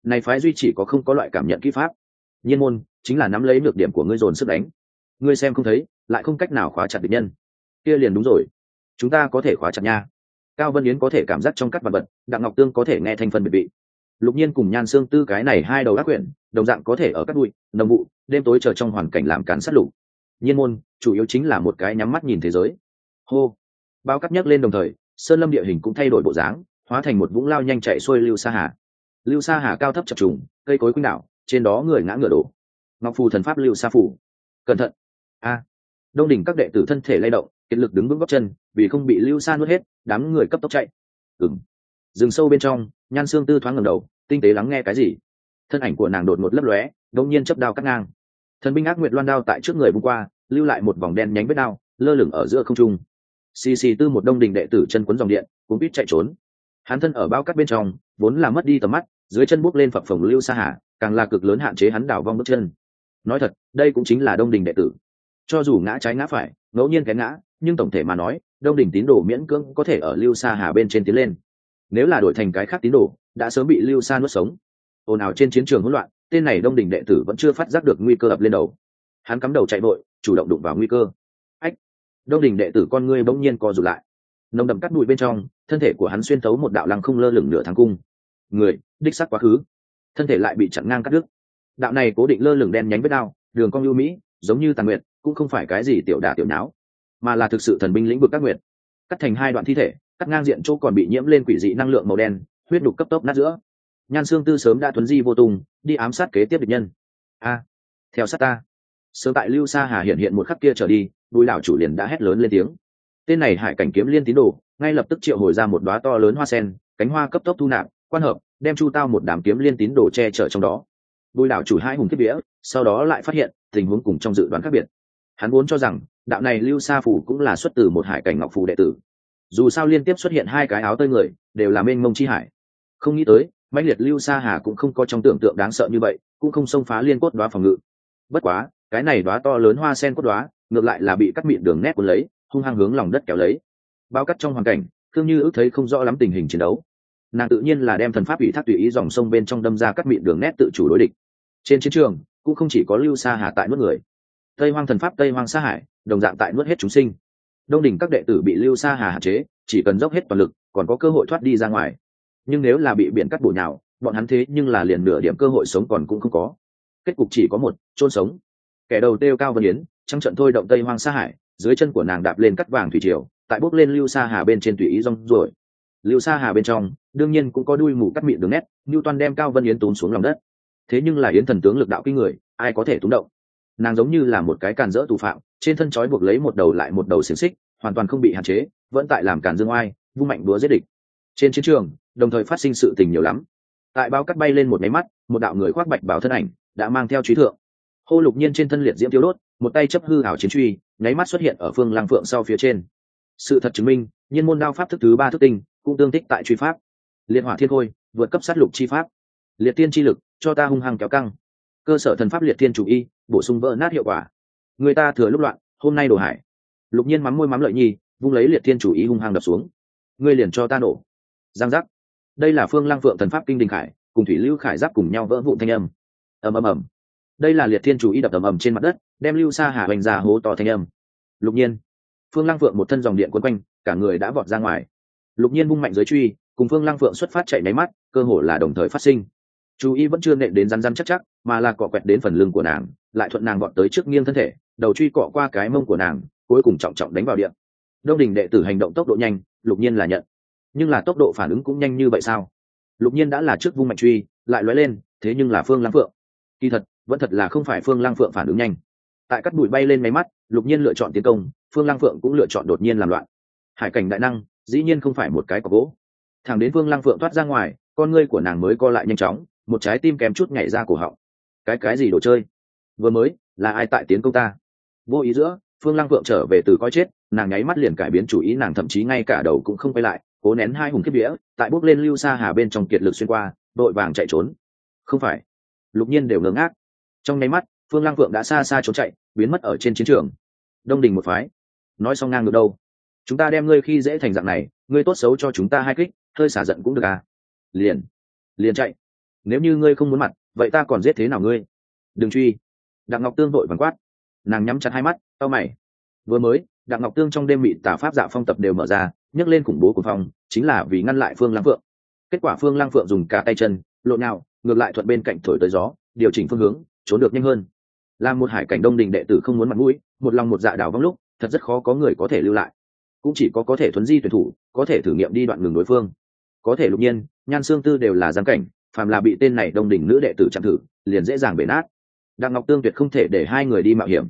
này phái duy chỉ có không có loại cảm nhận kỹ pháp. Nhiên môn chính là nắm lấy nhược điểm của ngươi dồn sức đánh, ngươi xem không thấy lại không cách nào khóa chặt địch nhân, kia liền đúng rồi, chúng ta có thể khóa chặt nha. Cao Vân Yến có thể cảm giác trong các vật vật, Đặng Ngọc Tương có thể nghe thanh phân biệt vị. Lục Nhiên cùng Nhan Xương Tư cái này hai đầu ác quyển đồng dạng có thể ở các bụi nồng vụ đêm tối chờ trong hoàn cảnh làm cản sát lục. Nhiên môn chủ yếu chính là một cái nhắm mắt nhìn thế giới. Hô, bao cắt nhấc lên đồng thời sơn lâm địa hình cũng thay đổi bộ dáng, hóa thành một vũng lao nhanh chạy xuôi lưu sa hà. Lưu sa hà cao thấp chập trùng, cây cối quanh đảo, trên đó người ngã ngựa đổ. Ngọc phù thần pháp lưu sa phủ, cẩn thận a. Đông đỉnh các đệ tử thân thể lay động, kiệt lực đứng vững gót chân, vì không bị lưu sa nuốt hết, đám người cấp tốc chạy. Rừng sâu bên trong, Nhan Xương Tư thoáng ngẩng đầu, tinh tế lắng nghe cái gì. Thân ảnh của nàng đột ngột lấp lóe, đột nhiên chớp đao cắt ngang. Thần binh ác nguyệt loan đao tại trước người vung qua, lưu lại một vòng đen nhánh vết đao, lơ lửng ở giữa không trung. Xì xì Tư một đông đình đệ tử chân cuốn dòng điện, cũng biết chạy trốn. Hắn thân ở bao cát bên trong, vốn là mất đi tầm mắt, dưới chân bước lên phập phồng lưu sa hà, càng là cực lớn hạn chế hắn đảo vong bước chân. Nói thật, đây cũng chính là đông đình đệ tử. Cho dù ngã trái ngã phải, ngẫu nhiên cái ngã, nhưng tổng thể mà nói, đông đình tín đồ miễn cưỡng có thể ở lưu sa hà bên trên tiến lên. Nếu là đổi thành cái khác tín đồ, đã sớm bị lưu sa nuốt sống. Ồn ào trên chiến trường hỗn loạn, tên này đông đình đệ tử vẫn chưa phát giác được nguy cơ ập lên đầu. Hắn cắm đầu chạy vội, chủ động đụng vào nguy cơ. Ách! Đông đình đệ tử con ngươi bỗng nhiên co rụt lại. Nồng đậm cắt bụi bên trong, thân thể của hắn xuyên tấu một đạo lăng không lơ lửng nửa tháng cung. Người, đích xác quá khứ. Thân thể lại bị chặn ngang cắt đứt. Đạo này cố định lơ lửng đen nhánh vết đao, đường cong lưu mỹ, giống như tàn nguyệt, cũng không phải cái gì tiểu đả tiểu nháo, mà là thực sự thần binh lĩnh vực các nguyệt. Cắt thành hai đoạn thi thể, cắt ngang diện chỗ còn bị nhiễm lên quỷ dị năng lượng màu đen, huyết đục cấp tốc nát giữa. Nhan Xương Tư sớm đã tuấn di vô tung, đi ám sát kế tiếp địch nhân. A, theo sát ta. Sớm tại lưu sa hà hiện một khắc kia trở đi, Bùi đảo chủ liền đã hét lớn lên tiếng. Tên này hải cảnh kiếm liên tín đồ, ngay lập tức triệu hồi ra một đóa to lớn hoa sen, cánh hoa cấp tốc thu nạp, quan hợp, đem chu tao một đám kiếm liên tín đồ che chở trong đó. Bùi đảo chủ hai hùng kiếp vía, sau đó lại phát hiện tình huống cùng trong dự đoán khác biệt. Hắn vốn cho rằng đạo này lưu sa phủ cũng là xuất từ một hải cảnh ngọc phù đệ tử. Dù sao liên tiếp xuất hiện hai cái áo tơi người, đều là mênh mông chi hải. Không nghĩ tới, mãnh liệt lưu sa hà cũng không có trong tưởng tượng đáng sợ như vậy, cũng không xông phá liên cốt đóa phòng ngự. Bất quá, cái này đóa to lớn hoa sen cốt đóa, ngược lại là bị cắt mịn đường nét cuốn lấy, hung hăng hướng lòng đất kéo lấy. Bao cắt trong hoàn cảnh, Thương Như ước thấy không rõ lắm tình hình chiến đấu. Nàng tự nhiên là đem thần pháp ủy thác tùy ý dòng sông bên trong đâm ra cắt mịn đường nét tự chủ đối địch. Trên chiến trường, cũng không chỉ có lưu sa hà tại nuốt người. Tây Hoang thần pháp Tây Hoang Sa Hải, đồng dạng tại nuốt hết chúng sinh. Đông đỉnh các đệ tử bị lưu sa hà hạn chế, chỉ cần dốc hết toàn lực, còn có cơ hội thoát đi ra ngoài. Nhưng nếu là bị biển cắt bổ nhào, bọn hắn thế nhưng là liền nửa điểm cơ hội sống còn cũng không có. Kết cục chỉ có một, chôn sống. Kẻ đầu tiêu Cao Vân Yến, trong trận thôi động Tây Hoang Sa Hải, dưới chân của nàng đạp lên cắt vàng thủy triều, tại bước lên lưu sa hà bên trên tùy ý rong ruổi. Lưu sa hà bên trong, đương nhiên cũng có đuôi mù cắt mịn đường nét, Newton đem Cao Vân Yến túm xuống lòng đất. Thế nhưng là Yến thần tướng lực đạo kinh người, ai có thể túm động? Nàng giống như là một cái càn rỡ tù phạm, trên thân trói buộc lấy một đầu lại một đầu xiềng xích, hoàn toàn không bị hạn chế, vẫn tại làm càn dương oai, vung mạnh búa giết địch. Trên chiến trường, đồng thời phát sinh sự tình nhiều lắm. Tại bao cắt bay lên một máy mắt, một đạo người khoác bạch bảo thân ảnh đã mang theo truy thượng. Hô Lục Nhiên trên thân liệt diễm tiêu đốt, một tay chấp hư ảo chiến truy, nháy mắt xuất hiện ở phương Lăng Phượng sau phía trên. Sự thật chứng minh, nhiên môn đao pháp thức thứ 3 thức tinh, cũng tương thích tại truy pháp. Liệt hỏa thiên khôi, vượt cấp sát lục chi pháp. Liệt tiên chi lực, cho ta hung hăng kéo căng. Cơ sở thần pháp liệt thiên chủ y, bổ sung vỡ nát hiệu quả. Người ta thừa lúc loạn, hôm nay đổ hải. Lục Nhiên mắm môi mắm lợi nhi, vung lấy liệt thiên chủ ý hung hăng đập xuống. Ngươi liền cho ta nổ. Giang giác. Đây là phương Lăng Phượng thần pháp kinh đình khải, cùng thủy lưu khải giáp cùng nhau vỡ vụn thanh âm. Ầm ầm ầm. Đây là liệt thiên chủ ý đập ầm ầm trên mặt đất, đem lưu sa hà hoành ra hố to thanh âm. Lục Nhiên. Phương Lăng Phượng một thân dòng điện cuốn quanh, cả người đã vọt ra ngoài. Lục Nhiên vung mạnh dưới truy, cùng Phương Lăng Phượng xuất phát chạy nháy mắt, cơ hồ là đồng thời phát sinh. Chú ý vẫn chưa nện đến rắn rắn chắc chắc, mà là cọ quẹt đến phần lưng của nàng, lại thuận nàng vọt tới trước nghiêng thân thể, đầu truy cọ qua cái mông của nàng, cuối cùng trọng trọng đánh vào điện. Đông đỉnh đệ tử hành động tốc độ nhanh, Lục Nhiên là nhận, nhưng là tốc độ phản ứng cũng nhanh như vậy sao? Lục Nhiên đã là trước vung mạnh truy, lại lóe lên, thế nhưng là Phương Lăng Phượng. Kỳ thật, vẫn thật là không phải Phương Lăng Phượng phản ứng nhanh. Tại cắt bụi bay lên máy mắt, Lục Nhiên lựa chọn tiến công, Phương Lăng Phượng cũng lựa chọn đột nhiên làm loạn. Hải cảnh đại năng, dĩ nhiên không phải một cái cọc gỗ. Thẳng đến Phương Lăng Phượng thoát ra ngoài, con ngươi của nàng mới co lại nhanh chóng, một trái tim kèm chút nhảy ra cổ họng. Cái gì đồ chơi? Vừa mới là ai tại tiến công ta? Vô ý giữa, Phương Lăng Phượng trở về từ coi chết, nàng nháy mắt liền cải biến chủ ý, nàng thậm chí ngay cả đầu cũng không quay lại, cố nén hai hùng kiếp vía, tại bước lên lưu sa hà bên trong kiệt lực xuyên qua, đội vàng chạy trốn. Không phải. Lục Nhiên đều ngớ ngác. Trong nháy mắt, Phương Lăng Phượng đã xa xa trốn chạy, biến mất ở trên chiến trường. Đông đình một phái. Nói xong ngang được đâu? Chúng ta đem ngươi khi dễ thành dạng này, ngươi tốt xấu cho chúng ta hai kích, hơi xả giận cũng được à? Liền chạy. nếu như ngươi không muốn mặt vậy ta còn giết thế nào ngươi? Đừng truy. Đặng Ngọc Tương vội vàng quát. Nàng nhắm chặt hai mắt cau mày. Vừa mới Đặng Ngọc Tương trong đêm bị tà pháp dạ phong tập đều mở ra, nhấc lên khủng bố của phong, chính là vì ngăn lại Phương Lăng Phượng. Kết quả Phương Lăng Phượng dùng cả tay chân lộn nhào ngược lại thuận bên cạnh thổi tới gió, điều chỉnh phương hướng trốn được nhanh hơn. Làm một hải cảnh Đông Đình đệ tử không muốn mặt mũi, một lòng một dạ đảo vong lúc, thật rất khó có người có thể lưu lại. Cũng chỉ có thể thuấn di tuyển thủ có thể thử nghiệm đi đoạn ngừng đối phương. Có thể Lục Nhiên, Nhan Xương Tư đều là giáng cảnh, phàm là bị tên này Đông Đình nữ đệ tử chạm thử, liền dễ dàng bể nát. Đặng Ngọc Tương tuyệt không thể để hai người đi mạo hiểm.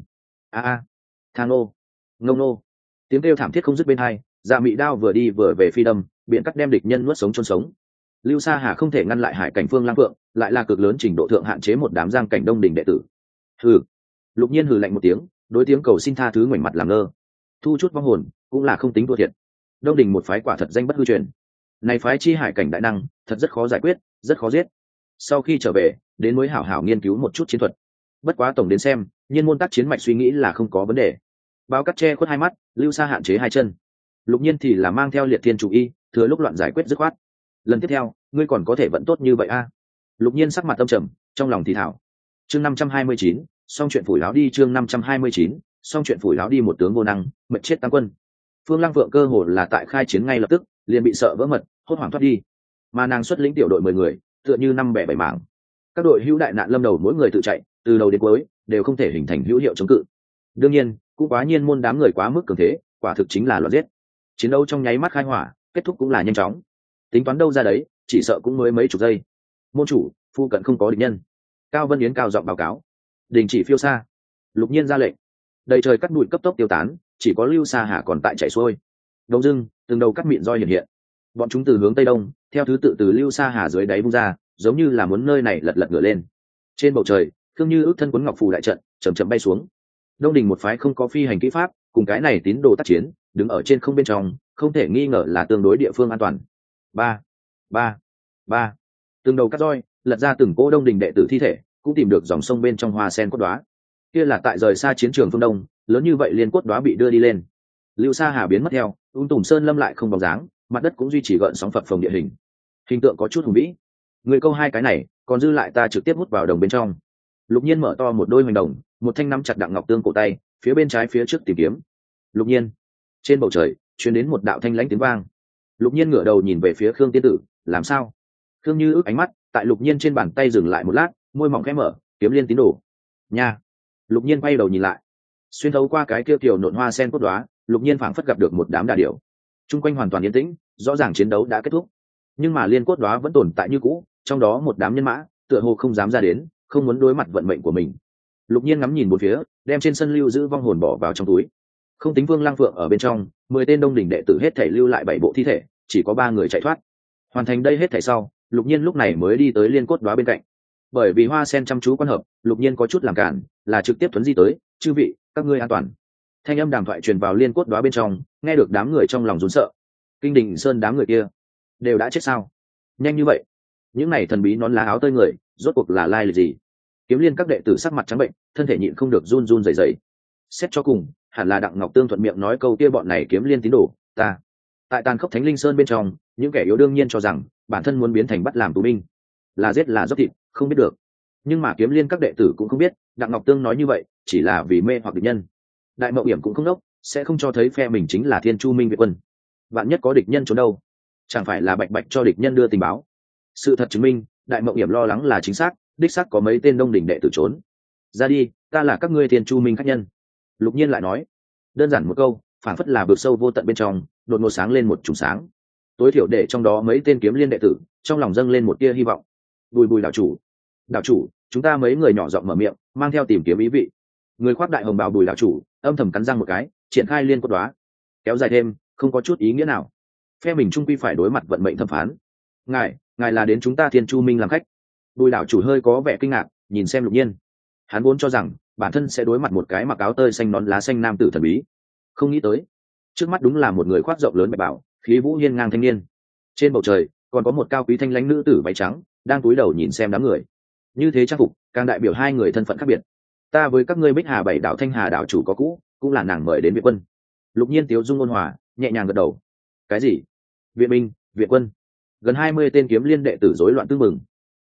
Thang nô, ngông nô, tiếng kêu thảm thiết không dứt bên hai. Dạ Mị đao vừa đi vừa về phi đâm, biện cắt đem địch nhân nuốt sống chôn sống. Lưu Sa Hà không thể ngăn lại hải cảnh Phương Lang Phượng, lại là cực lớn trình độ thượng hạn chế một đám giang cảnh Đông Đình đệ tử. Hừ. Lục Nhiên hừ lạnh một tiếng, đối tiếng cầu xin tha thứ ngoảnh mặt làm ngơ. Thu chút vong hồn, cũng là không tính thua thiệt. Đông Đình một phái quả thật danh bất hư truyền. Này phái chi hải cảnh đại năng, thật rất khó giải quyết, rất khó giết. Sau khi trở về, đến mới hảo hảo nghiên cứu một chút chiến thuật. Bất quá tổng đến xem, Nhiên môn tác chiến mạch suy nghĩ là không có vấn đề. Bao cắt che khuất hai mắt, Lưu Sa hạn chế hai chân. Lục Nhiên thì là mang theo Liệt Thiên chủ y, thừa lúc loạn giải quyết dứt khoát. Lần tiếp theo, ngươi còn có thể vận tốt như vậy a? Lục Nhiên sắc mặt âm trầm, trong lòng thì thảo. Chương 529, xong chuyện phủi láo đi. Chương 529, xong chuyện phủi láo đi. Một tướng vô năng, mệt chết tăng quân. Phương Lăng Vượng cơ hồ là tại khai chiến ngay lập tức, liền bị sợ vỡ mật, hốt hoảng thoát đi. Mà nàng xuất lĩnh tiểu đội 10 người, tựa như năm bẻ bảy mảng. Các đội hữu đại nạn lâm đầu mỗi người tự chạy, từ đầu đến cuối đều không thể hình thành hữu hiệu chống cự. Đương nhiên, cũng quá Nhiên môn đám người quá mức cường thế, quả thực chính là loạn giết. Chiến đấu trong nháy mắt khai hỏa, kết thúc cũng là nhanh chóng. Tính toán đâu ra đấy, chỉ sợ cũng mới mấy chục giây. Môn chủ, phu cận không có địch nhân. Cao Vân Yến cao giọng báo cáo. Đình chỉ phiêu xa. Lục Nhiên ra lệnh. Đầy trời cắt bụi cấp tốc tiêu tán, chỉ có Lưu Sa Hà còn tại chảy xuôi. Đông dưng, từng đầu cắt mịn roi hiện hiện. Bọn chúng từ hướng tây đông, theo thứ tự từ Lưu Sa Hà dưới đáy vung ra, giống như là muốn nơi này lật lật ngửa lên. Trên bầu trời, Khương Như ước thân quấn ngọc phù đại trận, chậm chậm bay xuống. Đông Đình một phái không có phi hành kỹ pháp, cùng cái này tín đồ tác chiến, đứng ở trên không bên trong, không thể nghi ngờ là tương đối địa phương an toàn. Ba, ba, ba. Từng đầu cắt roi, lật ra từng cỗ Đông Đình đệ tử thi thể, cũng tìm được dòng sông bên trong hoa sen cốt đóa. Kia là tại rời xa chiến trường phương đông, lớn như vậy liên cốt đóa bị đưa đi lên. Lưu Sa Hà biến mất theo, Tùng Sơn lâm lại không bóng dáng, mặt đất cũng duy trì gợn sóng phập phồng địa hình. Hình tượng có chút hùng vĩ. Người câu hai cái này, còn dư lại ta trực tiếp hút vào đồng bên trong. Lục Nhiên mở to một đôi hoành đồng, một thanh nắm chặt Đặng Ngọc Tương cổ tay, phía bên trái phía trước tìm kiếm. Lục Nhiên. Trên bầu trời truyền đến một đạo thanh lãnh tiếng vang. Lục Nhiên ngửa đầu nhìn về phía Khương tiên tử, làm sao? Khương Như ước ánh mắt tại Lục Nhiên trên bàn tay dừng lại một lát, môi mỏng khẽ mở, kiếm liên tín đồ. Nha. Lục Nhiên quay đầu nhìn lại, xuyên thấu qua cái kia kiểu nộn hoa sen cốt đóa, Lục Nhiên phảng phất gặp được một đám đà điểu. Trung quanh hoàn toàn yên tĩnh, rõ ràng chiến đấu đã kết thúc, nhưng mà liên cốt đóa vẫn tồn tại như cũ, trong đó một đám nhân mã tựa hồ không dám ra đến, không muốn đối mặt vận mệnh của mình. Lục Nhiên ngắm nhìn một phía, đem trên sân lưu giữ vong hồn bỏ vào trong túi. Không tính Vương Lang Phượng ở bên trong, 10 tên Đông Đình đệ tử hết thảy lưu lại 7 bộ thi thể, chỉ có 3 người chạy thoát. Hoàn thành đây hết thảy sau, Lục Nhiên lúc này mới đi tới liên cốt đóa bên cạnh. Bởi vì hoa sen chăm chú quan hợp, Lục Nhiên có chút làm cản, là trực tiếp thuấn di tới, "Chư vị, các ngươi an toàn." Thanh âm đàm thoại truyền vào liên cốt đóa bên trong, nghe được đám người trong lòng run sợ. Kinh Đình Sơn đám người kia đều đã chết sao? Nhanh như vậy? Những này thần bí nón lá áo tơi người, rốt cuộc là lai lịch gì? Kiếm Liên các đệ tử sắc mặt trắng bệnh, thân thể nhịn không được run run rẩy rẩy. Xét cho cùng, hẳn là Đặng Ngọc Tương thuận miệng nói câu kia bọn này Kiếm Liên tín đồ, ta. Tại tàn khốc Thánh Linh Sơn bên trong, những kẻ yếu đương nhiên cho rằng bản thân muốn biến thành bắt làm tù binh, là giết là dốc thịt, không biết được. Nhưng mà Kiếm Liên các đệ tử cũng không biết, Đặng Ngọc Tương nói như vậy, chỉ là vì mê hoặc địch nhân. Đại Mộng Hiểm cũng không đốc, sẽ không cho thấy phe mình chính là Thiên Chu Minh Việt quân. Vạn nhất có địch nhân trốn đâu, chẳng phải là bạch bạch cho địch nhân đưa tình báo. Sự thật chứng minh, Đại Mộng Hiểm lo lắng là chính xác, đích xác có mấy tên Đông Đình đệ tử trốn. Ra đi, ta là các ngươi Thiên Chu Minh khách nhân. Lục Nhiên lại nói, đơn giản một câu, phản phất là vượt sâu vô tận bên trong, đột ngột sáng lên một chùm sáng. Tối thiểu để trong đó mấy tên Kiếm Liên đệ tử, trong lòng dâng lên một tia hy vọng. Bùi Bùi đạo chủ, chúng ta mấy người nhỏ giọng mở miệng, mang theo tìm kiếm ý vị. Người khoác đại hồng bào Bùi đạo chủ, âm thầm cắn răng một cái, triển khai liên cốt đóa. Kéo dài thêm, không có chút ý nghĩa nào. Phe mình trung quy phải đối mặt vận mệnh thẩm phán. Ngài là đến chúng ta Thiên Chu Minh làm khách. Bùi đạo chủ hơi có vẻ kinh ngạc, nhìn xem Lục Nhiên. Hắn vốn cho rằng bản thân sẽ đối mặt một cái mặc áo tơi xanh nón lá xanh nam tử thần bí, không nghĩ tới trước mắt đúng là một người khoác rộng lớn bạch bảo, khí vũ hiên ngang thanh niên. Trên bầu trời còn có một cao quý thanh lãnh nữ tử váy trắng đang cúi đầu nhìn xem đám người. Như thế trang phục càng đại biểu hai người thân phận khác biệt. Ta với các ngươi Bích Hà Bảy đảo Thanh Hà đảo chủ có cũ, cũng là nàng mời đến viện quân. Lục Nhiên tiếu dung ôn hòa, nhẹ nhàng gật đầu. Cái gì? Viện binh, viện quân? Gần 20 tên Kiếm Liên đệ tử rối loạn tương mừng.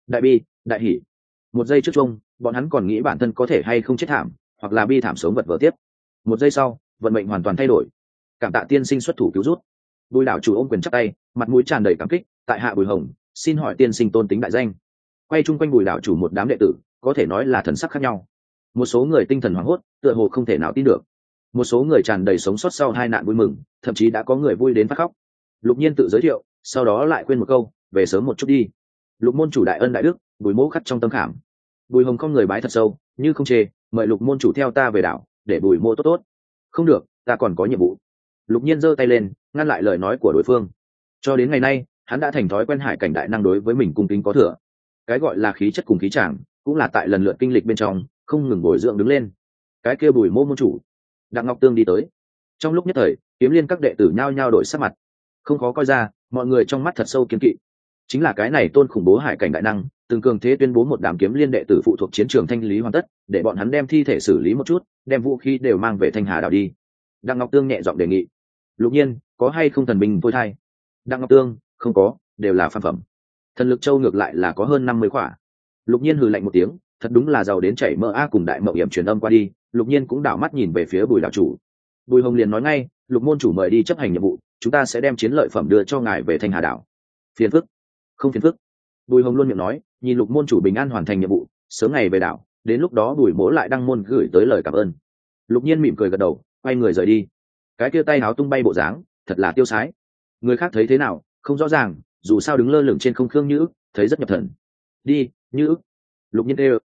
đại bi đại hỷ. Một giây trước chung bọn hắn còn nghĩ bản thân có thể hay không chết thảm, hoặc là bi thảm sống vật vờ tiếp. Một giây sau vận mệnh hoàn toàn thay đổi. Cảm tạ tiên sinh xuất thủ cứu rút. Bùi đảo chủ ôm quyền chắp tay, mặt mũi tràn đầy cảm kích. Tại hạ Bùi Hồng, xin hỏi tiên sinh tôn tính đại danh. Quay chung quanh Bùi đảo chủ một đám đệ tử, có thể nói là thần sắc khác nhau. Một số người tinh thần hoảng hốt, tựa hồ không thể nào tin được. Một số người tràn đầy sống sót sau hai nạn vui mừng, thậm chí đã có người vui đến phát khóc. Lục Nhiên tự giới thiệu, sau đó lại quên một câu, về sớm một chút đi. Lục môn chủ đại ân đại đức, Bùi mỗ khắc trong tâm khảm. Bùi Hồng không người bái thật sâu, như không chê, mời Lục môn chủ theo ta về đảo, để Bùi mỗ tốt tốt. Không được, ta còn có nhiệm vụ. Lục Nhiên giơ tay lên, ngăn lại lời nói của đối phương. Cho đến ngày nay, hắn đã thành thói quen hải cảnh đại năng đối với mình cung kính có thừa. Cái gọi là khí chất cùng khí tràng, cũng là tại lần lượt kinh lịch bên trong, không ngừng bồi dưỡng đứng lên. Cái kia Bùi môn chủ, Đặng Ngọc Tương đi tới. Trong lúc nhất thời, Kiếm Liên các đệ tử nhao nhao đổi sắc mặt. Không khó coi ra, mọi người trong mắt thật sâu kiên kỵ. Chính là cái này tôn khủng bố hải cảnh đại năng, từng cường thế tuyên bố một đám Kiếm Liên đệ tử phụ thuộc chiến trường thanh lý hoàn tất, để bọn hắn đem thi thể xử lý một chút, đem vũ khí đều mang về Thanh Hà đảo đi. Đặng Ngọc Tương nhẹ giọng đề nghị. Lục Nhiên, có hay không thần binh phôi thai? Đặng Ngọc Tương, không có, đều là phàm phẩm. Thần lực châu ngược lại là có hơn 50 khỏa. Lục Nhiên hừ lạnh một tiếng, thật đúng là giàu đến chảy mỡ a. Cùng đại mậu hiểm truyền âm qua đi, Lục Nhiên cũng đảo mắt nhìn về phía Bùi đảo chủ. Bùi Hồng liền nói ngay, Lục môn chủ mời đi chấp hành nhiệm vụ, chúng ta sẽ đem chiến lợi phẩm đưa cho ngài về Thanh Hà đảo. Phiền phức? Không phiền phức. Bùi Hồng luôn miệng nói, nhìn Lục môn chủ bình an hoàn thành nhiệm vụ, sớm ngày về đảo, đến lúc đó Bùi mỗ lại đăng môn gửi tới lời cảm ơn. Lục Nhiên mỉm cười gật đầu, quay người rời đi. Cái kia tay áo tung bay bộ dáng, thật là tiêu sái. Người khác thấy thế nào, không rõ ràng, dù sao đứng lơ lửng trên không Khương Như Ức, thấy rất nhập thần. Đi, Như Ức. Lục Nhiên kêu.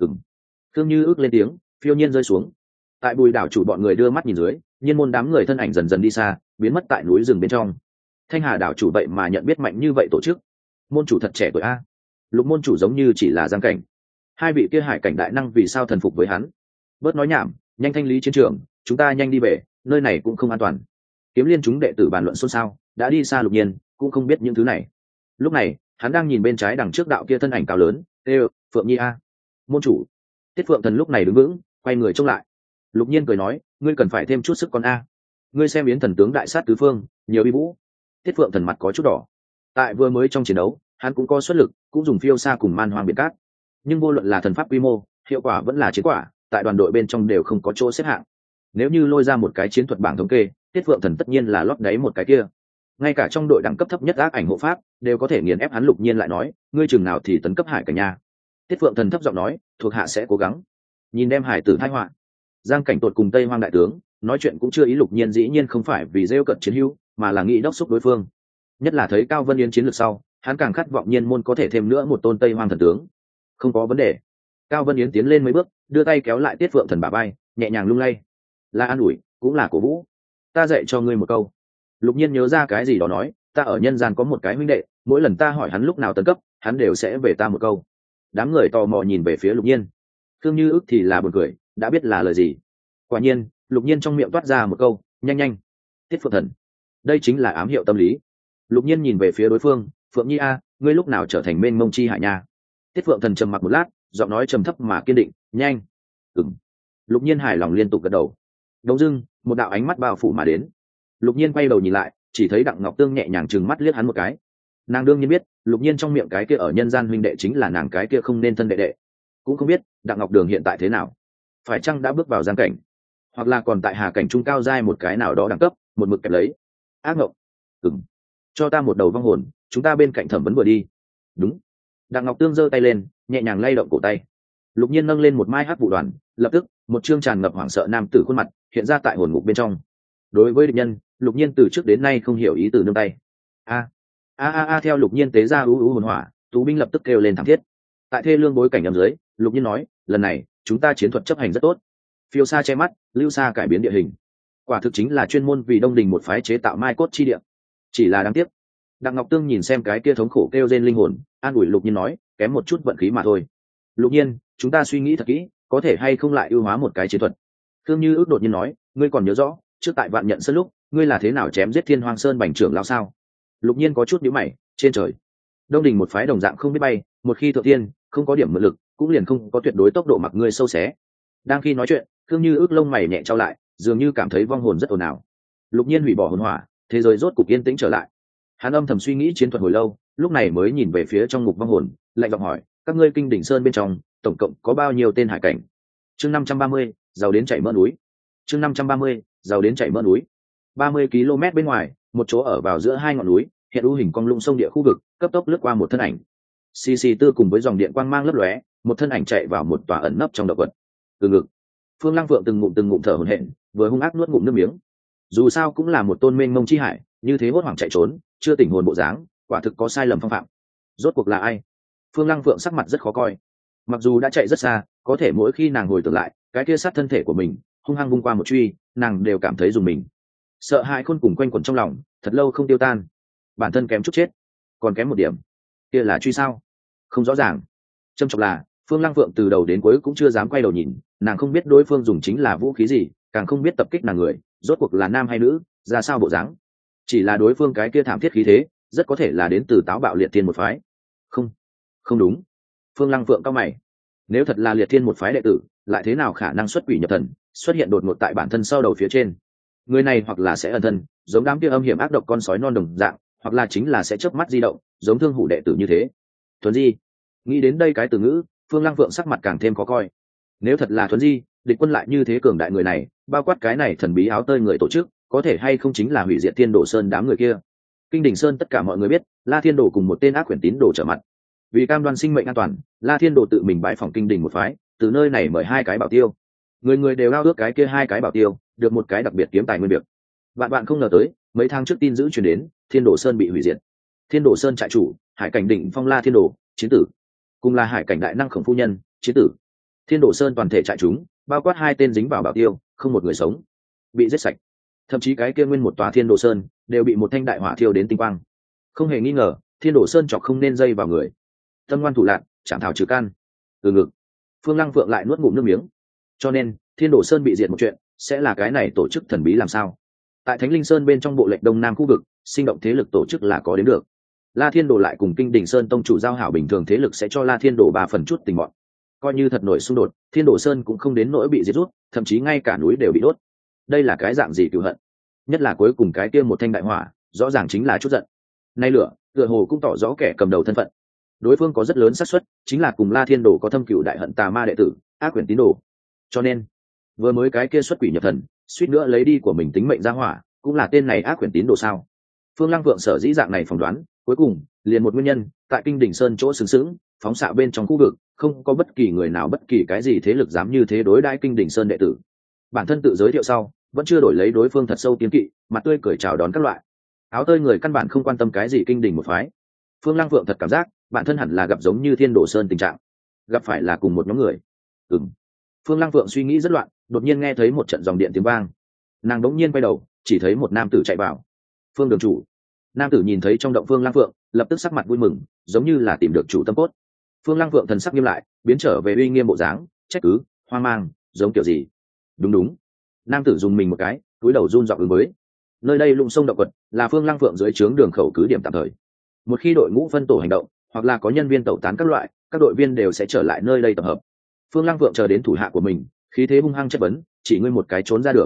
Khương Như Ức lên tiếng, phiêu nhiên rơi xuống. Tại Bùi đảo chủ bọn người đưa mắt nhìn dưới, nhiên môn đám người thân ảnh dần dần đi xa, biến mất tại núi rừng bên trong. Thanh Hà đảo chủ vậy mà nhận biết mạnh như vậy tổ chức. Môn chủ thật trẻ tuổi a. Lục môn chủ giống như chỉ là giang cảnh. Hai vị kia hải cảnh đại năng vì sao thần phục với hắn? Bớt nói nhảm, nhanh thanh lý chiến trường, chúng ta nhanh đi về, nơi này cũng không an toàn. Kiếm Liên chúng đệ tử bàn luận xôn xao, đã đi xa Lục Nhiên, cũng không biết những thứ này. Lúc này, hắn đang nhìn bên trái đằng trước đạo kia thân ảnh cao lớn, Phượng Nhi a. Môn chủ. Tiết Phượng Thần lúc này đứng vững, quay người trông lại. Lục Nhiên cười nói, ngươi cần phải thêm chút sức con a. Ngươi xem Yến Thần tướng đại sát tứ phương, nhiều uy vũ. Tiết Phượng Thần mặt có chút đỏ. Tại vừa mới trong chiến đấu, hắn cũng có xuất lực, cũng dùng phiêu xa cùng man hoang biệt cát. Nhưng vô luận là thần pháp quy mô, hiệu quả vẫn là chiến quả, tại đoàn đội bên trong đều không có chỗ xếp hạng. Nếu như lôi ra một cái chiến thuật bảng thống kê, Tiết Phượng Thần tất nhiên là lót đáy một cái kia. Ngay cả trong đội đẳng cấp thấp nhất ác ảnh hộ pháp đều có thể nghiền ép hắn. Lục Nhiên lại nói, ngươi chừng nào thì tấn cấp hải cả nhà. Tiết Phượng Thần thấp giọng nói, thuộc hạ sẽ cố gắng. Nhìn đem hải tử thai họa. Giang Cảnh Tột cùng Tây Hoang đại tướng nói chuyện cũng chưa ý. Lục Nhiên dĩ nhiên không phải vì rêu cận chiến hữu, mà là nghĩ đốc xúc đối phương. Nhất là thấy Cao Vân Yến chiến lược sau, hắn càng khát vọng nhiên môn có thể thêm nữa một tôn Tây Hoang thần tướng. Không có vấn đề. Cao Vân Yến tiến lên mấy bước, đưa tay kéo lại Tiết Phượng Thần bả vai, nhẹ nhàng lung lay. Là an ủi, cũng là cổ vũ. Ta dạy cho ngươi một câu. Lục Nhiên nhớ ra cái gì đó nói, ta ở nhân gian có một cái huynh đệ, mỗi lần ta hỏi hắn lúc nào tấn cấp, hắn đều sẽ về ta một câu. Đám người tò mò nhìn về phía Lục Nhiên. Khương Như Ức thì là buồn cười, đã biết là lời gì. Quả nhiên, Lục Nhiên trong miệng toát ra một câu, nhanh nhanh. Tiết Phượng Thần. Đây chính là ám hiệu tâm lý. Lục Nhiên nhìn về phía đối phương, Phượng Nhi a, ngươi lúc nào trở thành mênh mông chi hải nha? Tiết Phượng Thần trầm mặc một lát, giọng nói trầm thấp mà kiên định, nhanh. Lục Nhiên hài lòng liên tục gật đầu. Đống dưng, một đạo ánh mắt bao phủ mà đến. Lục Nhiên quay đầu nhìn lại, chỉ thấy Đặng Ngọc Tương nhẹ nhàng trừng mắt liếc hắn một cái. Nàng đương nhiên biết, Lục Nhiên trong miệng cái kia ở nhân gian huynh đệ chính là nàng cái kia không nên thân đệ đệ. Cũng không biết Đặng Ngọc Đường hiện tại thế nào, phải chăng đã bước vào giang cảnh, hoặc là còn tại hà cảnh trung cao giai một cái nào đó đẳng cấp, một mực kẹp lấy. Ác ngộng. Cho ta một đầu vong hồn, chúng ta bên cạnh thẩm vấn vừa đi. Đúng. Đặng Ngọc Tương giơ tay lên, nhẹ nhàng lay động cổ tay. Lục Nhiên nâng lên một mai hắc vụ đoàn, lập tức một chương tràn ngập hoảng sợ nam tử khuôn mặt hiện ra tại hồn ngục bên trong. Đối với địch nhân, Lục Nhiên từ trước đến nay không hiểu ý từ nương tay. A theo Lục Nhiên tế ra hồn hỏa, tú binh lập tức kêu lên thảm thiết. Tại thê lương bối cảnh âm dưới, Lục Nhiên nói, lần này chúng ta chiến thuật chấp hành rất tốt. Phiêu xa che mắt, lưu xa cải biến địa hình, quả thực chính là chuyên môn vì Đông Đình một phái chế tạo mai cốt chi địa. Chỉ là đáng tiếc. Đặng Ngọc Tương nhìn xem cái kia thống khổ kêu rên linh hồn, an ủi Lục Nhiên nói, kém một chút vận khí mà thôi. Lục Nhiên, chúng ta suy nghĩ thật kỹ, có thể hay không lại ưu hóa một cái chiến thuật. Thương Như Ước đột nhiên nói, ngươi còn nhớ rõ trước tại Vạn Nhận Sơn lúc ngươi là thế nào chém giết Thiên Hoang Sơn bành trưởng lão sao? Lục Nhiên có chút nhíu mày, trên trời Đông Đình một phái đồng dạng không biết bay, một khi thượng tiên không có điểm mượn lực cũng liền không có tuyệt đối tốc độ mặc ngươi sâu xé. Đang khi nói chuyện, Thương Như Ước lông mày nhẹ trao lại, dường như cảm thấy vong hồn rất ồn ào. Lục Nhiên hủy bỏ hồn hỏa, thế giới rốt cục yên tĩnh trở lại. Hắn âm thầm suy nghĩ chiến thuật hồi lâu, lúc này mới nhìn về phía trong ngục vong hồn, lạnh giọng hỏi, các ngươi Kinh Đỉnh Sơn bên trong tổng cộng có bao nhiêu tên hải cảnh? Chương 530, giàu đến chảy mỡ núi. Chương 530, giàu đến chảy mỡ núi. 30 km bên ngoài, một chỗ ở vào giữa hai ngọn núi, hiện u hình cong lung sông địa khu vực, cấp tốc lướt qua một thân ảnh. CC4 cùng với dòng điện quang mang lấp lóe, một thân ảnh chạy vào một tòa ẩn nấp trong động vật. Từ ngực, Phương Lăng Phượng từng ngụm thở hổn hển, vừa hung ác nuốt ngụm nước miếng. Dù sao cũng là một tôn mênh mông chi hải, như thế hốt hoảng chạy trốn, chưa tỉnh hồn bộ dáng, quả thực có sai lầm phong phạm. Rốt cuộc là ai? Phương Lăng Phượng sắc mặt rất khó coi. Mặc dù đã chạy rất xa, có thể mỗi khi nàng hồi tưởng lại cái kia sát thân thể của mình, hung hăng vung qua một truy, nàng đều cảm thấy dùng mình. Sợ hãi khôn cùng quanh quẩn trong lòng, thật lâu không tiêu tan. Bản thân kém chút chết, còn kém một điểm. Kia là truy sao? Không rõ ràng. Trâm trọng là, Phương Lăng Phượng từ đầu đến cuối cũng chưa dám quay đầu nhìn, nàng không biết đối phương dùng chính là vũ khí gì, càng không biết tập kích nàng người, rốt cuộc là nam hay nữ, ra sao bộ dáng. Chỉ là đối phương cái kia thảm thiết khí thế, rất có thể là đến từ táo bạo liệt thiên một phái. Không đúng. Phương Lăng Phượng cao mày. Nếu thật là liệt thiên một phái đệ tử, lại thế nào khả năng xuất quỷ nhập thần, xuất hiện đột ngột tại bản thân sau đầu phía trên? Người này hoặc là sẽ ẩn thân, giống đám kia âm hiểm ác độc con sói non đồng dạng, hoặc là chính là sẽ chớp mắt di động, giống thương hủ đệ tử như thế. Thuấn di. Nghĩ đến đây cái từ ngữ, Phương Lăng Phượng sắc mặt càng thêm khó coi. Nếu thật là thuấn di, địch quân lại như thế cường đại người này, bao quát cái này thần bí áo tơi người tổ chức, có thể hay không chính là hủy diệt Thiên Đồ Sơn đám người kia? Kinh Đỉnh Sơn tất cả mọi người biết, La Thiên Đồ cùng một tên ác quyển tín đồ trở mặt. Vì cam đoan sinh mệnh an toàn, La Thiên Đồ tự mình bãi phòng Kinh Đỉnh một phái, từ nơi này mời hai cái bảo tiêu. Người người đều ao ước cái kia hai cái bảo tiêu, được một cái đặc biệt kiếm tài nguyên việc. Bạn không ngờ tới, mấy tháng trước tin dữ truyền đến, Thiên Đồ Sơn bị hủy diệt. Thiên Đồ Sơn trại chủ, Hải Cảnh Đỉnh Phong La Thiên Đồ, chiến tử, cùng là Hải Cảnh đại năng Khổng phu nhân, chiến tử. Thiên Đồ Sơn toàn thể trại chúng, bao quát hai tên dính vào bảo tiêu, không một người sống, bị giết sạch. Thậm chí cái kia nguyên một tòa Thiên Đồ Sơn đều bị một thanh đại hỏa thiêu đến tinh quang. Không hề nghi ngờ, Thiên Đồ Sơn chọc không nên dây vào người. Tâm ngoan thủ lạn, chạm thảo trừ can. Từ ngực, Phương Lăng Phượng lại nuốt ngụm nước miếng. Cho nên, Thiên Đồ Sơn bị diệt một chuyện, sẽ là cái này tổ chức thần bí làm sao? Tại Thánh Linh Sơn bên trong bộ lệnh đông nam khu vực, sinh động thế lực tổ chức là có đến được. La Thiên Đồ lại cùng Kinh Đỉnh Sơn tông chủ giao hảo, bình thường thế lực sẽ cho La Thiên Đồ 3 phần chút tình bọn. Coi như thật nổi xung đột, Thiên Đồ Sơn cũng không đến nỗi bị diệt rút, thậm chí ngay cả núi đều bị đốt. Đây là cái dạng gì cừu hận? Nhất là cuối cùng cái kia một thanh đại hỏa, rõ ràng chính là chút giận. Nay lửa, tựa hồ cũng tỏ rõ kẻ cầm đầu thân phận. Đối phương có rất lớn xác suất chính là cùng La Thiên Đồ có thâm cừu đại hận tà ma đệ tử, ác quyển tín đồ. Cho nên, vừa mới cái kia xuất quỷ nhập thần, suýt nữa lấy đi của mình tính mệnh ra hỏa, cũng là tên này ác quyển tín đồ sao? Phương Lăng Vượng sở dĩ dạng này phỏng đoán, cuối cùng liền một nguyên nhân, tại Kinh Đỉnh Sơn chỗ sừng sững, phóng xạ bên trong khu vực, không có bất kỳ người nào bất kỳ cái gì thế lực dám như thế đối đãi Kinh Đỉnh Sơn đệ tử. Bản thân tự giới thiệu sau, vẫn chưa đổi lấy đối phương thật sâu kiến kỵ, mặt tươi cười chào đón các loại. Áo tơi người căn bản không quan tâm cái gì Kinh Đỉnh một phái. Phương Lăng Vượng thật cảm giác, bản thân hẳn là gặp giống như Thiên Đồ Sơn tình trạng, gặp phải là cùng một nhóm người. Phương Lăng Vượng suy nghĩ rất loạn, đột nhiên nghe thấy một trận dòng điện tiếng vang. Nàng đống nhiên quay đầu, chỉ thấy một nam tử chạy vào. Phương đường chủ. Nam tử nhìn thấy trong động Phương Lăng Vượng, lập tức sắc mặt vui mừng, giống như là tìm được chủ tâm cốt. Phương Lăng Vượng thần sắc nghiêm lại, biến trở về uy nghiêm bộ dáng, trách cứ, hoang mang, giống kiểu gì? Đúng. Nam tử dùng mình một cái, cúi đầu run giọng ứng với. Nơi đây lũng sông động quật, là Phương Lăng Vượng dưới trướng đường khẩu cứ điểm tạm thời. Một khi đội ngũ phân tổ hành động, hoặc là có nhân viên tẩu tán các loại, các đội viên đều sẽ trở lại nơi đây tập hợp. Phương Lăng Vượng chờ đến thủ hạ của mình, khí thế hung hăng chất vấn, chỉ ngươi một cái trốn ra được?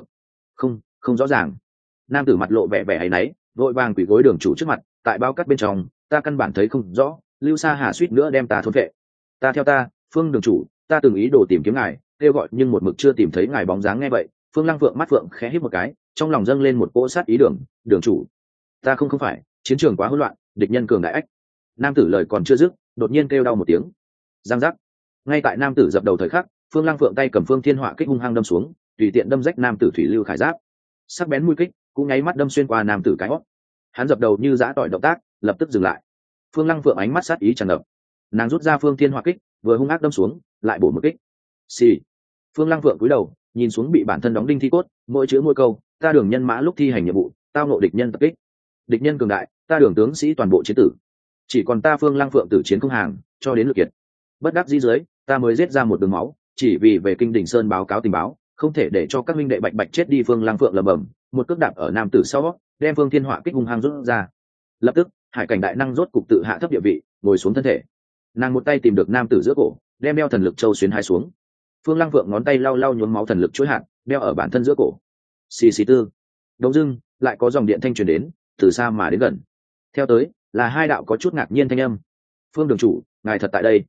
Không rõ ràng. Nam tử mặt lộ vẻ áy náy, vội vàng quỳ gối đường chủ trước mặt, tại bao cát bên trong, ta căn bản thấy không rõ, Lưu Sa Hà suýt nữa đem ta thôn vệ. Theo ta, Phương đường chủ, ta từng ý đồ tìm kiếm ngài, kêu gọi nhưng một mực chưa tìm thấy ngài bóng dáng. Nghe vậy, Phương Lăng Vượng mắt phượng khẽ híp một cái, trong lòng dâng lên một cỗ sát ý. Đường chủ, ta không phải, chiến trường quá hỗn loạn, địch nhân cường đại ách. Nam tử lời còn chưa dứt, đột nhiên kêu đau một tiếng. Giang giác. Ngay tại nam tử dập đầu thời khắc, Phương Lăng Vượng tay cầm Phương Thiên Họa kích hung hăng đâm xuống, tùy tiện đâm rách nam tử thủy lưu khải giáp. Sắc bén mũi kích cũng nháy mắt đâm xuyên qua nam tử cái hót. Hắn dập đầu như giã tỏi động tác, lập tức dừng lại. Phương Lăng Vượng ánh mắt sát ý tràn ngập, nàng rút ra Phương Thiên Họa kích, vừa hung ác đâm xuống, lại bổ một kích. Xì. Phương Lăng Vượng cúi đầu, nhìn xuống bị bản thân đóng đinh thi cốt, mỗi chữ mỗi câu, ta Đường nhân mã lúc thi hành nhiệm vụ, tao ngộ địch nhân tập kích. Địch nhân cường đại, ta Đường tướng sĩ toàn bộ chiến tử. Chỉ còn ta Phương Lăng Vượng tử chiến không hàng, cho đến lực kiệt. Bất đắc dĩ dưới, ta mới giết ra một đường máu, chỉ vì về Kinh Đỉnh Sơn báo cáo tình báo, không thể để cho các minh đệ bạch chết đi. Phương Lăng Vượng lẩm bẩm, một cước đạp ở nam tử sau, đem Phương Thiên Họa kích hung hăng rút ra. Lập tức, Hải Cảnh đại năng rốt cục tự hạ thấp địa vị, ngồi xuống thân thể. Nàng một tay tìm được nam tử giữa cổ, đem đeo thần lực châu xuyến hai xuống. Phương Lăng Vượng ngón tay lau nhuốm máu thần lực chuỗi hạt, đeo ở bản thân giữa cổ. Xì tư. Đống dưng, lại có dòng điện thanh truyền đến, từ xa mà đến gần. Theo tới, là hai đạo có chút ngạc nhiên thanh âm. Phương đường chủ, ngài thật tại đây?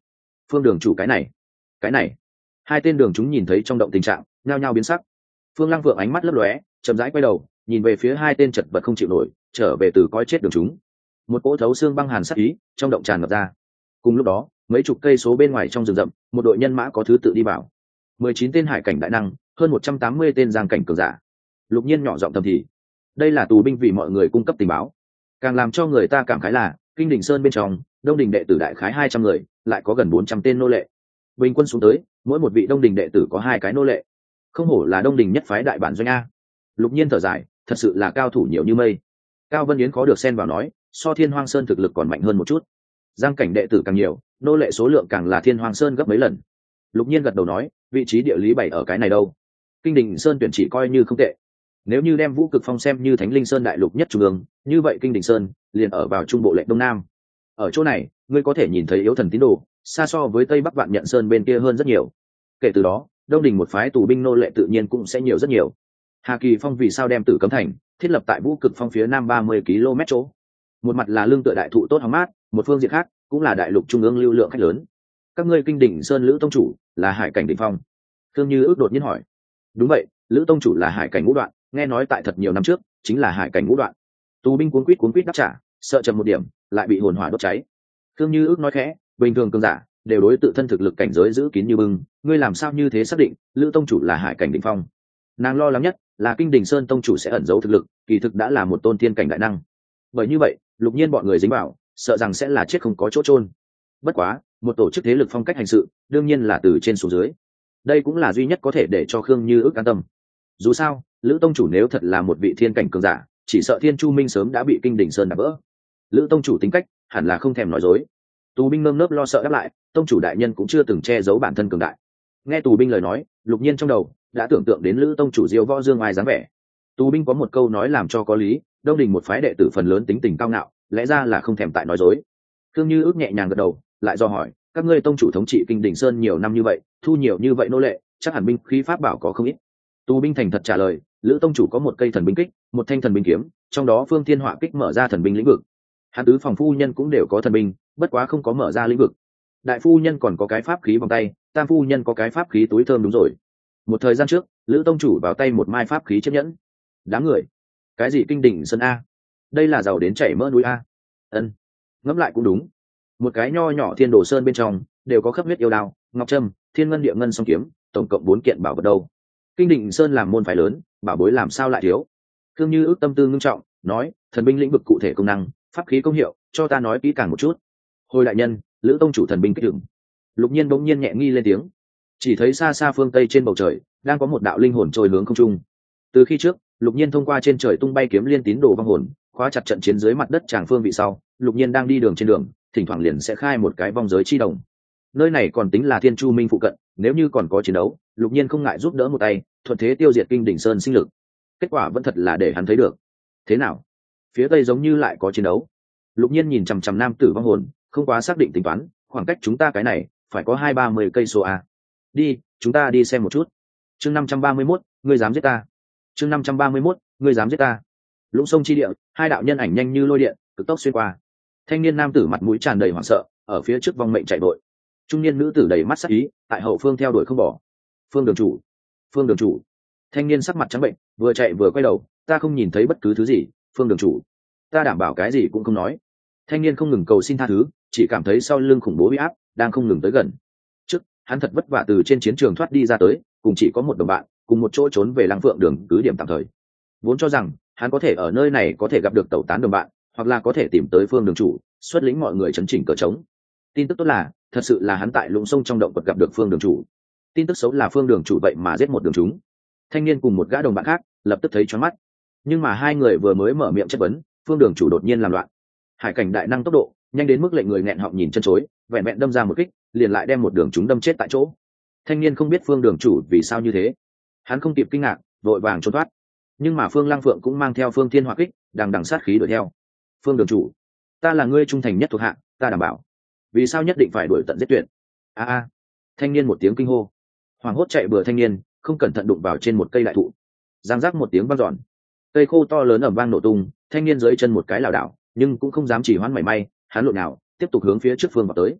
Phương đường chủ, cái này hai tên đường chúng nhìn thấy trong động tình trạng nhao nhao biến sắc. Phương Lăng Vượng ánh mắt lấp lóe, chậm rãi quay đầu nhìn về phía hai tên chật vật không chịu nổi trở về từ coi chết đường chúng. Một cỗ thấu xương băng hàn sắc ý trong động tràn ngập ra. Cùng lúc đó, mấy chục cây số bên ngoài trong rừng rậm, một đội nhân mã có thứ tự đi vào. 19 tên hải cảnh đại năng, hơn 180 tên giang cảnh cường giả. Lục Nhiên nhỏ giọng thầm thì, đây là tù binh vì mọi người cung cấp tình báo. Càng làm cho người ta cảm khái là, Kinh Đình Sơn bên trong, Đông Đình đệ tử đại khái 200 người, lại có gần 400 tên nô lệ. Bình quân xuống tới, mỗi một vị Đông Đình đệ tử có 2 cái nô lệ. Không hổ là Đông Đình nhất phái đại bản doanh a. Lục Nhiên thở dài, thật sự là cao thủ nhiều như mây. Cao Vân Yến khó được xen vào nói, so Thiên Hoang Sơn thực lực còn mạnh hơn một chút. Giang cảnh đệ tử càng nhiều, nô lệ số lượng càng là Thiên Hoang Sơn gấp mấy lần. Lục Nhiên gật đầu nói, vị trí địa lý bày ở cái này đâu. Kinh Đình Sơn tuyển chỉ coi như không tệ. Nếu như đem Vũ Cực Phong xem như Thánh Linh Sơn đại lục nhất trung ương, như vậy Kinh Đình Sơn liền ở vào trung bộ lệnh đông nam. Ở chỗ này, ngươi có thể nhìn thấy yếu thần tín đồ, xa so với Tây Bắc Vạn Nhận Sơn bên kia hơn rất nhiều. Kể từ đó, Đông Đình một phái tù binh nô lệ tự nhiên cũng sẽ nhiều rất nhiều. Hà Kỳ Phong vì sao đem Tử Cấm Thành thiết lập tại Vũ Cực Phong phía nam 30 km chỗ? Một mặt là lương tựa đại thụ tốt hóng mát, một phương diện khác cũng là đại lục trung ương lưu lượng khách lớn. Các ngươi Kinh Đình Sơn Lữ tông chủ là hải cảnh đỉnh phong. Thương Như Ước đột nhiên hỏi. Đúng vậy, Lữ tông chủ là hải cảnh ngũ đoạn, nghe nói tại thật nhiều năm trước chính là hải cảnh ngũ đoạn. Tù binh cuốn quýt đáp trả, sợ chậm một điểm lại bị hồn hỏa đốt cháy. Thương Như Ước nói khẽ, bình thường cường giả đều đối tự thân thực lực cảnh giới giữ kín như bưng, ngươi làm sao như thế xác định Lữ tông chủ là hải cảnh đỉnh phong? Nàng lo lắng nhất là Kinh Đình Sơn tông chủ sẽ ẩn giấu thực lực, kỳ thực đã là một tôn tiên cảnh đại năng. Bởi như vậy, Lục Nhiên bọn người dính vào, sợ rằng sẽ là chết không có chỗ chôn. Bất quá, một tổ chức thế lực phong cách hành sự, đương nhiên là từ trên xuống dưới. Đây cũng là duy nhất có thể để cho Khương Như Ước an tâm. Dù sao, Lữ tông chủ nếu thật là một vị thiên cảnh cường giả, chỉ sợ Thiên Chu Minh sớm đã bị Kinh Đình Sơn đập vỡ. Lữ tông chủ tính cách hẳn là không thèm nói dối. Tù binh nơm nớp lo sợ đáp lại, tông chủ đại nhân cũng chưa từng che giấu bản thân cường đại. Nghe tù binh lời nói, Lục Nhiên trong đầu đã tưởng tượng đến Lữ tông chủ diêu võ dương ai dáng vẻ. Tù binh có một câu nói làm cho có lý, Đông Đình một phái đệ tử phần lớn tính tình cao ngạo, lẽ ra là không thèm tại nói dối. Khương Như Ước nhẹ nhàng gật đầu, lại do hỏi, các ngươi tông chủ thống trị Kinh Đình Sơn nhiều năm như vậy, thu nhiều như vậy nô lệ, chắc hẳn binh khí pháp bảo có không ít. Tù binh thành thật trả lời, Lữ tông chủ có một cây thần binh kích, một thanh thần binh kiếm, trong đó Phương Thiên Họa kích mở ra thần binh lĩnh vực. Hắn tứ phòng phu nhân cũng đều có thần binh, bất quá không có mở ra lĩnh vực. Đại phu nhân còn có cái pháp khí vòng tay, tam phu nhân có cái pháp khí túi thơm, đúng rồi. Một thời gian trước, Lữ tông chủ vào tay một mai pháp khí chiếc nhẫn. Đám người, cái gì Kinh Đình Sơn a? Đây là giàu đến chảy mỡ núi a. Ân, ngẫm lại cũng đúng. Một cái nho nhỏ Thiên Đồ Sơn bên trong đều có khắp huyết yêu đao, ngọc trâm, thiên ngân địa ngân song kiếm, tổng cộng 4 kiện bảo vật đâu. Kinh Đình Sơn làm môn phái lớn, bảo bối làm sao lại thiếu? Thương Như Ước tâm tư ngưng trọng, nói, thần binh lĩnh vực cụ thể công năng, pháp khí công hiệu, cho ta nói kỹ càng một chút. Hồi đại nhân, Lữ tông chủ thần binh kích đừng. Lục Nhiên bỗng nhiên nhẹ nghi lên tiếng. Chỉ thấy xa xa phương tây trên bầu trời đang có một đạo linh hồn trôi hướng không trung. Từ khi trước, Lục Nhiên thông qua trên trời tung bay kiếm liên tín đồ vong hồn, khóa chặt trận chiến dưới mặt đất tràng phương vị sau, Lục Nhiên đang đi đường trên đường, thỉnh thoảng liền sẽ khai một cái vong giới chi đồng. Nơi này còn tính là Thiên Chu Minh phụ cận, nếu như còn có chiến đấu, Lục Nhiên không ngại giúp đỡ một tay, thuận thế tiêu diệt Kinh Đình Sơn sinh lực. Kết quả vẫn thật là để hắn thấy được. Thế nào? Phía tây giống như lại có chiến đấu. Lục Nhiên nhìn chằm chằm nam tử vong hồn, không quá xác định tính toán, khoảng cách chúng ta cái này phải có 20-30 cây số a. Đi, chúng ta đi xem một chút. Chương 531, ngươi dám giết ta. Chương 531, ngươi dám giết ta. Lũng sông chi địa, hai đạo nhân ảnh nhanh như lôi điện, cực tốc xuyên qua. Thanh niên nam tử mặt mũi tràn đầy hoảng sợ, ở phía trước vong mệnh chạy vội. Trung niên nữ tử đầy mắt sắc ý, tại hậu phương theo đuổi không bỏ. Phương đường chủ, Phương đường chủ. Thanh niên sắc mặt trắng bệnh, vừa chạy vừa quay đầu, ta không nhìn thấy bất cứ thứ gì, Phương đường chủ. Ta đảm bảo cái gì cũng không nói. Thanh niên không ngừng cầu xin tha thứ, chỉ cảm thấy sau lưng khủng bố uy áp đang không ngừng tới gần. Trước, hắn thật vất vả từ trên chiến trường thoát đi ra tới, cùng chỉ có một đồng bạn, cùng một chỗ trốn về Lăng Phượng đường cứ điểm tạm thời. Vốn cho rằng hắn có thể ở nơi này có thể gặp được tẩu tán đồng bạn, hoặc là có thể tìm tới Phương đường chủ, xuất lĩnh mọi người chấn chỉnh cờ trống. Tin tức tốt là, thật sự là hắn tại lũng sông trong động vật gặp được Phương đường chủ. Tin tức xấu là Phương đường chủ vậy mà giết một đường chúng. Thanh niên cùng một gã đồng bạn khác lập tức thấy choáng mắt. Nhưng mà hai người vừa mới mở miệng chất vấn, Phương đường chủ đột nhiên làm loạn. Hải cảnh đại năng tốc độ nhanh đến mức lệnh người nghẹn họng nhìn chân chối, vẹn vẹn đâm ra một kích liền lại đem một đường chúng đâm chết tại chỗ. Thanh niên không biết Phương đường chủ vì sao như thế, hắn không kịp kinh ngạc, vội vàng trốn thoát. Nhưng mà Phương Lăng Phượng cũng mang theo Phương Thiên Hỏa kích, đằng đằng sát khí đuổi theo. Phương đường chủ, ta là ngươi trung thành nhất thuộc hạ, ta đảm bảo. Vì sao nhất định phải đuổi tận giết tuyệt? A! Thanh niên một tiếng kinh hô, hoảng hốt chạy bừa thanh niên không cẩn thận đụng vào trên một cây đại thụ, giang rác một tiếng vang dọn, cây khô to lớn ầm vang nổ tung, thanh niên dưới chân một cái lảo đảo, nhưng cũng không dám chỉ hoãn mảy may, hắn lộn nào tiếp tục hướng phía trước phương vào tới.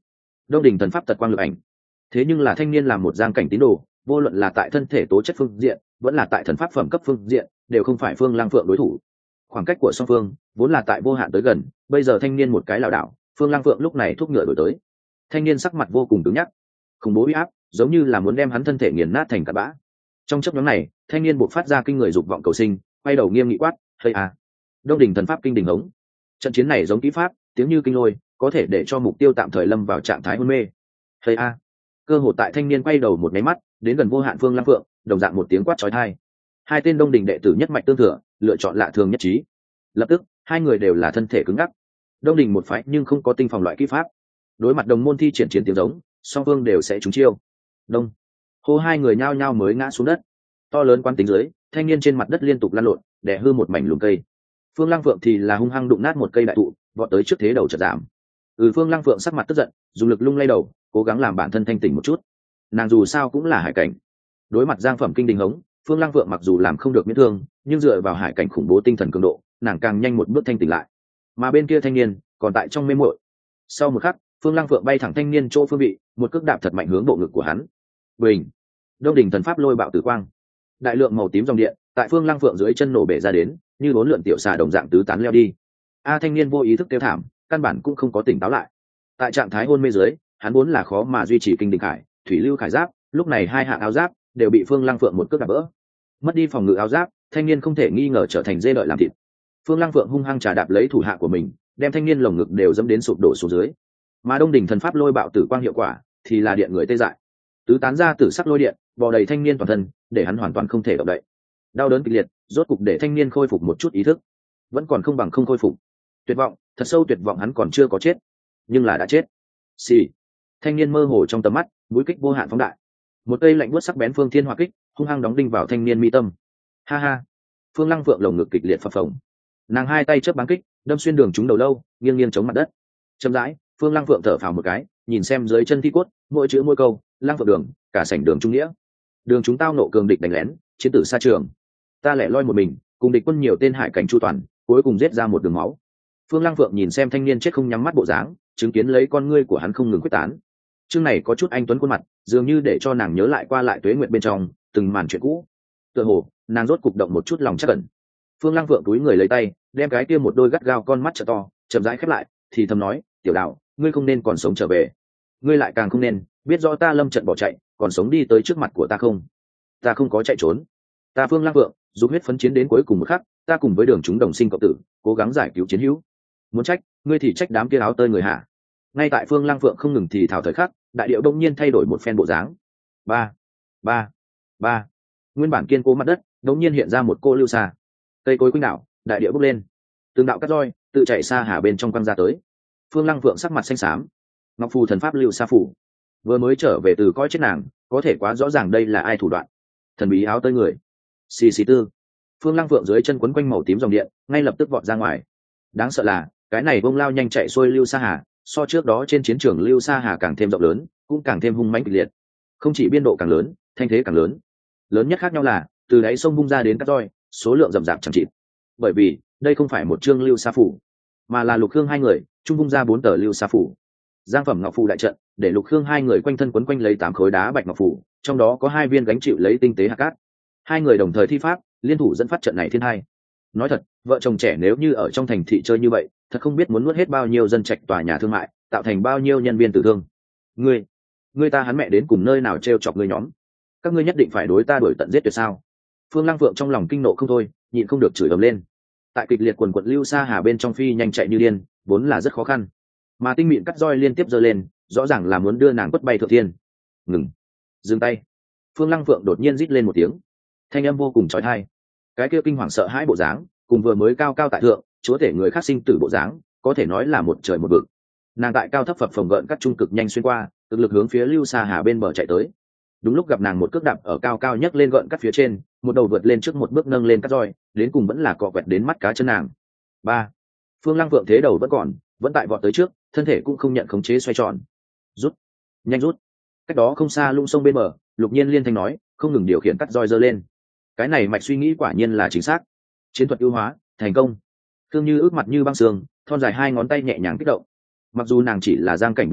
Đông Đình thần pháp tật quang lực ảnh. Thế nhưng là thanh niên làm một giang cảnh tín đồ, vô luận là tại thân thể tố chất phương diện, vẫn là tại thần pháp phẩm cấp phương diện, đều không phải Phương Lăng Phượng đối thủ. Khoảng cách của song phương vốn là tại vô hạn tới gần, bây giờ thanh niên một cái lảo đảo, Phương Lăng Phượng lúc này thúc ngựa đổi tới. Thanh niên sắc mặt vô cùng cứng nhắc, khủng bố uy áp, giống như là muốn đem hắn thân thể nghiền nát thành cát bã. Trong chốc ngắn này, thanh niên buộc phát ra kinh người dục vọng cầu sinh, quay đầu nghiêm nghị quát, "Hây à!" Đông Đình thần pháp kinh đình hống. Trận chiến này giống kỹ pháp, tiếng như kinh lôi, có thể để cho mục tiêu tạm thời lâm vào trạng thái hôn mê. "Hây à!" Cơ hội tại thanh niên quay đầu một máy mắt, đến gần vô hạn Phương Lăng Phượng, đồng dạng một tiếng quát chói tai. Hai tên Đông Đình đệ tử nhất mạch tương thừa, lựa chọn lạ thường nhất trí. Lập tức, hai người đều là thân thể cứng ngắc. Đông Đình một phái nhưng không có tinh phòng loại kỹ pháp. Đối mặt đồng môn thi triển chiến tiếng giống, song phương đều sẽ trúng chiêu. Đông. Hô, hai người nhao nhao mới ngã xuống đất. To lớn quán tính dưới, thanh niên trên mặt đất liên tục lăn lộn, đè hư một mảnh lùm cây. Phương Lăng Phượng thì là hung hăng đụng nát một cây đại thụ, vọt tới trước thế đầu chợt giảm. Phương Lăng Phượng sắc mặt tức giận, dùng lực lung lay đầu, cố gắng làm bản thân thanh tỉnh một chút. Nàng dù sao cũng là hải cảnh. Đối mặt giang phẩm kinh đình hống, Phương Lăng Phượng mặc dù làm không được miễn thương, nhưng dựa vào hải cảnh khủng bố tinh thần cường độ, nàng càng nhanh một bước thanh tỉnh lại. Mà bên kia thanh niên còn tại trong mê muội. Sau một khắc, Phương Lăng Phượng bay thẳng thanh niên chỗ phương vị, một cước đạp thật mạnh hướng bộ ngực của hắn. Bình. Đông Đình thần pháp lôi bạo tử quang. Đại lượng màu tím dòng điện tại Phương Lăng Phượng dưới chân nổ bể ra đến, như bốn lượn tiểu xà đồng dạng tứ tán leo đi. Thanh niên vô ý thức kêu thảm, căn bản cũng không có tỉnh táo lại. Tại trạng thái hôn mê dưới, hắn vốn là khó mà duy trì kinh đình khải, thủy lưu khải giáp, lúc này hai hạng áo giáp đều bị Phương Lăng Phượng một cước đạp vỡ. Mất đi phòng ngự áo giáp, thanh niên không thể nghi ngờ trở thành dê đợi làm thịt. Phương Lăng Phượng hung hăng trà đạp lấy thủ hạ của mình, đem thanh niên lồng ngực đều dẫm đến sụp đổ xuống dưới. Mà Đông Đình thần pháp lôi bạo tử quang hiệu quả thì là điện người tê dại, tứ tán ra tử sắc lôi điện, bò đầy thanh niên toàn thân, để hắn hoàn toàn không thể động đậy. Đau đớn kịch liệt, rốt cục để thanh niên khôi phục một chút ý thức, vẫn còn không bằng không khôi phục. Tuyệt vọng, thật sâu tuyệt vọng, hắn còn chưa có chết, nhưng là đã chết. Xì. Thanh niên mơ hồ trong tầm mắt, mũi kích vô hạn phóng đại. Một cây lạnh buốt sắc bén phương thiên hỏa kích, hung hăng đóng đinh vào thanh niên mi tâm. Ha ha. Phương Lăng Phượng lồng ngực kịch liệt phập phồng. Nàng hai tay chớp bắn kích, đâm xuyên đường trúng đầu lâu, nghiêng nghiêng chống mặt đất. Chậm rãi, Phương Lăng Phượng thở phào một cái, nhìn xem dưới chân thi cốt, mỗi chữ mỗi câu, Lăng Phượng đường, cả sảnh đường trung nghĩa. Đường chúng tao nộ cường địch đánh lén, chiến tử xa trường. Ta lẻ loi một mình, cùng địch quân nhiều tên hải cảnh chu toàn, cuối cùng giết ra một đường máu. Phương Lăng Phượng nhìn xem thanh niên chết không nhắm mắt bộ dáng, chứng kiến lấy con ngươi của hắn không ngừng quyết tán. Chương này có chút anh tuấn khuôn mặt, dường như để cho nàng nhớ lại qua lại tuế nguyện bên trong từng màn chuyện cũ. Tựa hồ, nàng rốt cục động một chút lòng chắc ẩn. Phương Lăng Phượng túi người lấy tay, đem cái kia một đôi gắt gao con mắt trợ to, chậm rãi khép lại, thì thầm nói, "Tiểu Đạo, ngươi không nên còn sống trở về. Ngươi lại càng không nên biết rõ ta lâm trận bỏ chạy, còn sống đi tới trước mặt của ta không? Ta không có chạy trốn. Ta Phương Lăng Phượng, dùng huyết phấn chiến đến cuối cùng một khắc, ta cùng với đường chúng đồng sinh cộng tử, cố gắng giải cứu chiến hữu. Muốn trách, ngươi thì trách đám kia áo tơi người hạ." Ngay tại Phương Lăng Phượng không ngừng thì thào thời khắc, đại điệu đông nhiên thay đổi một phen bộ dáng. Ba, ba, ba. Nguyên bản kiên cố mặt đất, đống nhiên hiện ra một cô lưu xa. Cây cối quanh đảo, đại điệu bốc lên. Từng đạo cắt roi tự chạy xa hà bên trong quăng ra tới. Phương Lăng Phượng sắc mặt xanh xám. Ngọc phù thần pháp lưu xa phủ, vừa mới trở về từ cõi chết nàng, có thể quá rõ ràng đây là ai thủ đoạn. Thần bí áo tơi người. Xì xì tư. Phương Lăng Phượng dưới chân quấn quanh màu tím dòng điện, ngay lập tức vọt ra ngoài. Đáng sợ là, cái này bông lao nhanh chạy xuôi lưu xa hà, so trước đó trên chiến trường lưu xa hà càng thêm rộng lớn, cũng càng thêm hung mãnh kịch liệt. Không chỉ biên độ càng lớn, thanh thế càng lớn. Lớn nhất khác nhau là, từ đáy sông bung ra đến cắt roi, số lượng rậm rạp chẳng chịt. Bởi vì, đây không phải một chương lưu xa phủ, mà là Lục Khương hai người, chung bung ra 4 tờ lưu xa phủ. Giang phẩm ngọc phù đại trận, để Lục Khương hai người quanh thân quấn quanh lấy 8 khối đá bạch ngọc phù, trong đó có 2 viên gánh chịu lấy tinh tế hạt cát. Hai người đồng thời thi pháp, liên thủ dẫn phát trận này thiên hai. Nói thật, vợ chồng trẻ nếu như ở trong thành thị chơi như vậy, thật không biết muốn nuốt hết bao nhiêu dân trạch tòa nhà thương mại, tạo thành bao nhiêu nhân viên tử thương. Ngươi ta hắn mẹ đến cùng nơi nào trêu chọc ngươi nhóm? Các ngươi nhất định phải đối ta đuổi tận giết tuyệt sao? Phương Lăng Phượng trong lòng kinh nộ không thôi, nhịn không được chửi ầm lên. Tại kịch liệt quần quật lưu xa hà bên trong phi nhanh chạy như điên, vốn là rất khó khăn, mà tinh mịn cắt roi liên tiếp giơ lên, rõ ràng là muốn đưa nàng quất bay thượng thiên. Ngừng, dừng tay. Phương Lăng Phượng đột nhiên rít lên một tiếng, thanh âm vô cùng chói tai. Cái kia kinh hoàng sợ hãi bộ dáng, cùng vừa mới cao cao tại thượng, chúa thể người khác sinh tử bộ dáng, có thể nói là một trời một vực. Nàng tại cao thấp phập phồng gợn cắt trung cực nhanh xuyên qua, cực lực hướng phía lưu xa hà bên bờ chạy tới. Đúng lúc gặp nàng một cước đạp ở cao cao nhấc lên gợn cắt phía trên, một đầu vượt lên trước một bước nâng lên cắt roi, đến cùng vẫn là cọ quẹt đến mắt cá chân nàng. Ba. Phương Lăng Phượng thế đầu vẫn còn, vẫn tại vọt tới trước, thân thể cũng không nhận khống chế xoay tròn. Rút, nhanh rút. Cách đó không xa lũng sông bên bờ, Lục Nhiên liên thanh nói, không ngừng điều khiển cắt roi giơ lên. Cái này mạch suy nghĩ quả nhiên là chính xác. Chiến thuật ưu hóa, thành công. Thương Như ước mặt như băng sương, thon dài 2 ngón tay nhẹ nhàng kích động. Mặc dù nàng chỉ là giang cảnh 4 đoạn,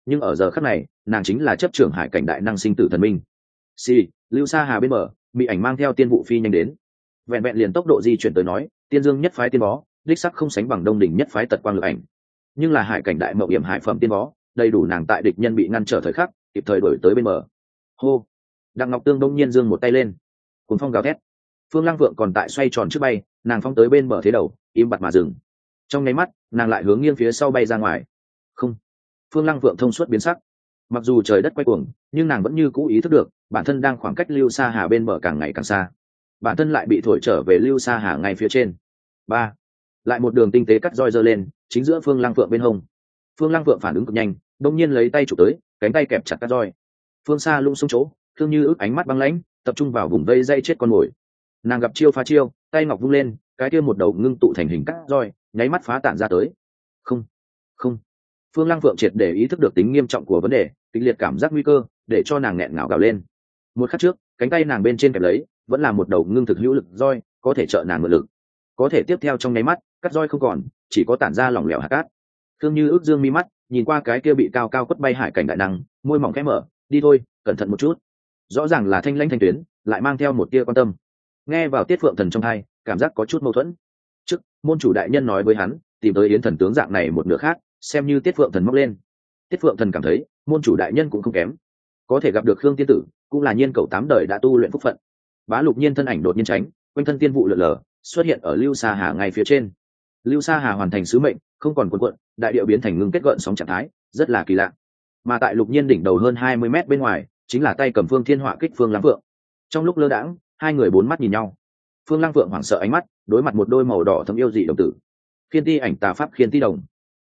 nhưng ở giờ khắc này nàng chính là chấp trưởng hải cảnh đại năng sinh tử thần minh. Lưu Sa Hà bên bờ, bị ảnh mang theo tiên vụ phi nhanh đến. Vẹn vẹn liền tốc độ di chuyển tới nói, tiên dương nhất phái tiên bó đích sắc không sánh bằng đông đỉnh nhất phái tật quang lực ảnh, nhưng là hải cảnh đại mậu hiểm hải phẩm tiên bó đầy đủ nàng tại địch nhân bị ngăn trở thời khắc kịp thời đổi tới bên bờ. Hô. Đặng Ngọc Tương đông nhiên giương một tay lên, cuốn phong gào thét. Phương Lăng Vượng còn tại xoay tròn trước bay, nàng phóng tới bên bờ thế đầu, im bặt mà dừng. Trong nháy mắt, nàng lại hướng nghiêng phía sau bay ra ngoài. Không. Phương Lăng Vượng thông suốt biến sắc. Mặc dù trời đất quay cuồng, nhưng nàng vẫn như cũ ý thức được bản thân đang khoảng cách Lưu Sa Hà bên bờ càng ngày càng xa. Bản thân lại bị thổi trở về Lưu Sa Hà ngay phía trên. Ba. Lại một đường tinh tế cắt roi giơ lên, chính giữa Phương Lăng Vượng bên hông. Phương Lăng Vượng phản ứng cực nhanh, đông nhiên lấy tay chụp tới, cánh tay kẹp chặt cắt roi. Phương xa lung sung chỗ, Thương Như ước ánh mắt băng lãnh, tập trung vào vùng vây dây chết con mồi. Nàng gặp chiêu phá chiêu, tay ngọc vung lên, cái kia một đầu ngưng tụ thành hình cắt roi, nháy mắt phá tản ra tới. Không, không. Phương Lăng Vượng triệt để ý thức được tính nghiêm trọng của vấn đề, kịch liệt cảm giác nguy cơ để cho nàng nghẹn ngào gào lên. Một khắc trước, cánh tay nàng bên trên kẹp lấy vẫn là một đầu ngưng thực hữu lực roi, có thể trợ nàng mượn lực. Có thể tiếp theo trong nháy mắt, cắt roi không còn, chỉ có tản ra lỏng lẻo hạt cát. Thương Như ước dương mi mắt, nhìn qua cái kia bị cao cao quất bay hải cảnh đại năng, môi mỏng khẽ mở, đi thôi, cẩn thận một chút. Rõ ràng là thanh lãnh thanh tuyến, lại mang theo một tia quan tâm. Nghe vào Tiết Phượng Thần trong tai, cảm giác có chút mâu thuẫn. Trước, môn chủ đại nhân nói với hắn, tìm tới Yến Thần tướng dạng này một nửa khác, xem như Tiết Phượng Thần móc lên. Tiết Phượng Thần cảm thấy, môn chủ đại nhân cũng không kém, có thể gặp được Khương tiên tử, cũng là nhiên cầu 8 đời đã tu luyện phúc phận. Bá Lục Nhiên thân ảnh đột nhiên tránh, quanh thân tiên vụ lượn lờ, xuất hiện ở Lưu Sa Hà ngay phía trên. Lưu Sa Hà hoàn thành sứ mệnh, không còn cuộn cuộn, đại điệu biến thành ngưng kết gợn sóng trạng thái, rất là kỳ lạ. Mà tại Lục Nhiên đỉnh đầu hơn 20 mét bên ngoài, chính là tay cầm Phương Thiên Họa kích Phương Lăng Vượng. Trong lúc lơ đãng, hai người bốn mắt nhìn nhau. Phương Lăng Vượng hoảng sợ ánh mắt, đối mặt một đôi màu đỏ thấm yêu dị đồng tử. Khiên ti ảnh tà pháp khiên ti đồng.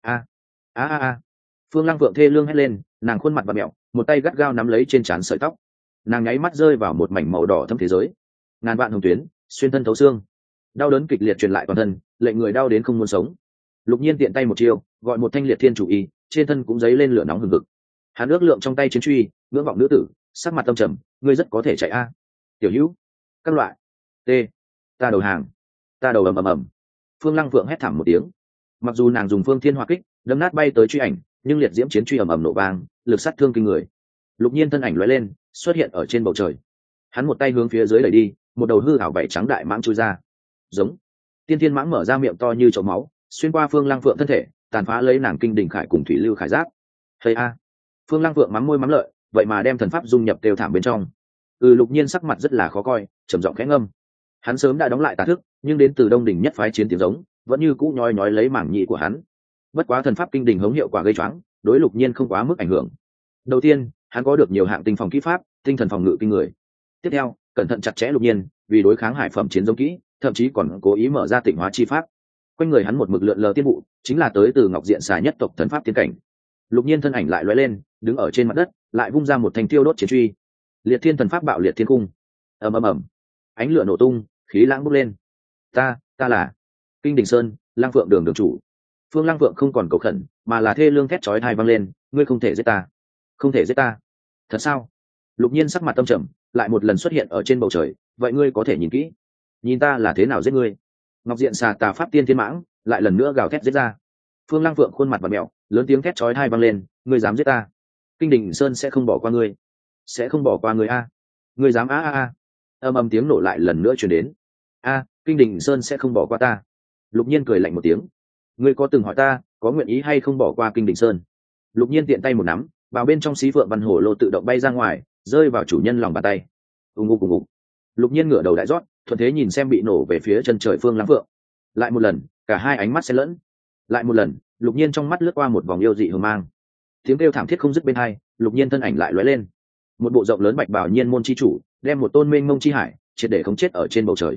A. Phương Lăng Vượng thê lương hét lên, nàng khuôn mặt vặn mẹo, một tay gắt gao nắm lấy trên trán sợi tóc. Nàng nháy mắt rơi vào một mảnh màu đỏ thâm thế giới. Ngàn vạn hồng tuyến, xuyên thân thấu xương. Đau đớn kịch liệt truyền lại toàn thân, lệnh người đau đến không muốn sống. Lục Nhiên tiện tay một chiêu, gọi một thanh liệt thiên chủ y, trên thân cũng dấy lên lửa nóng hừng hực. Hắn ước lượng trong tay chiến truy, ngưỡng vọng nữ tử, sắc mặt tâm trầm, ngươi rất có thể chạy a. Tiểu Hữu, các loại. T. Ta đầu hàng. Ta đầu ầm. Phương Lăng Vượng hét thảm một tiếng. Mặc dù nàng dùng Phương Thiên Hỏa kích, đâm nát bay tới truy ảnh, nhưng liệt diễm chiến truy ầm nổ vang, lực sát thương kinh người. Lục Nhiên thân ảnh lóe lên, xuất hiện ở trên bầu trời. Hắn một tay hướng phía dưới đẩy đi, một đầu hư ảo vảy trắng đại mãng chui ra. Giống. Tiên Thiên mãng mở ra miệng to như chậu máu, xuyên qua Phương Lăng Phượng thân thể, tàn phá lấy nàng kinh đỉnh khải cùng thủy lưu khải giáp. Hay a. Phương Lăng Phượng mắm môi mắm lợi, vậy mà đem thần pháp dung nhập đều thảm bên trong. Lục Nhiên sắc mặt rất là khó coi, trầm giọng khẽ ngâm. Hắn sớm đã đóng lại tà thức, nhưng đến từ Đông đỉnh nhất phái chiến tiếng giống, vẫn như cũ nhói nhói lấy mảng nhị của hắn. Bất quá thần pháp kinh đỉnh hống hiệu quả gây choáng, đối Lục Nhiên không quá mức ảnh hưởng. Đầu tiên, hắn có được nhiều hạng tinh phòng kỹ pháp, tinh thần phòng ngự kinh người. Tiếp theo, cẩn thận chặt chẽ Lục Nhiên, vì đối kháng hải phẩm chiến giống kỹ, thậm chí còn cố ý mở ra tịnh hóa chi pháp. Quanh người hắn một mực lượn lờ tiên vụ, chính là tới từ Ngọc Diện xà nhất tộc thần pháp tiên cảnh. Lục Nhiên thân ảnh lại lóe lên, đứng ở trên mặt đất, lại vung ra một thanh tiêu đốt chiến truy. Liệt Thiên thần pháp bạo liệt thiên cung. Ầm. Ánh lửa nổ tung, khí lãng bốc lên. Ta là Kinh Đình Sơn, Lang Phượng đường đường chủ. Phương Lang Phượng không còn cầu khẩn, mà là thê lương thét chói tai vang lên, ngươi không thể giết ta. Không thể giết ta. Thật sao? Lục Nhiên sắc mặt tâm trầm, lại một lần xuất hiện ở trên bầu trời, vậy ngươi có thể nhìn kỹ, nhìn ta là thế nào giết ngươi. Ngọc Diện xà tà pháp tiên thiên mãng lại lần nữa gào thét giết ra. Phương Lăng Phượng khuôn mặt bặm mẹo, lớn tiếng thét chói tai vang lên, ngươi dám giết ta, Kinh Đình Sơn sẽ không bỏ qua ngươi, sẽ không bỏ qua ngươi a. Ngươi dám a. Âm tiếng nổ lại lần nữa truyền đến. Kinh Đình Sơn sẽ không bỏ qua ta. Lục Nhiên cười lạnh một tiếng. Ngươi có từng hỏi ta có nguyện ý hay không bỏ qua Kinh Đình Sơn? Lục Nhiên tiện tay một nắm, vào bên trong xí phượng văn hổ lô tự động bay ra ngoài, rơi vào chủ nhân lòng bàn tay. Ùng ục. Lục Nhiên ngửa đầu đại rót, thuận thế nhìn xem bị nổ về phía chân trời Phương Lăng Phượng. Lại một lần, cả hai ánh mắt xen lẫn. Lại một lần, Lục Nhiên trong mắt lướt qua một vòng yêu dị hờ mang. Tiếng kêu thảm thiết không dứt bên hai, Lục Nhiên thân ảnh lại lóe lên. Một bộ rộng lớn bạch bào nhiên môn chi chủ, đem một tôn mênh mông chi hải, triệt để khống chết ở trên bầu trời.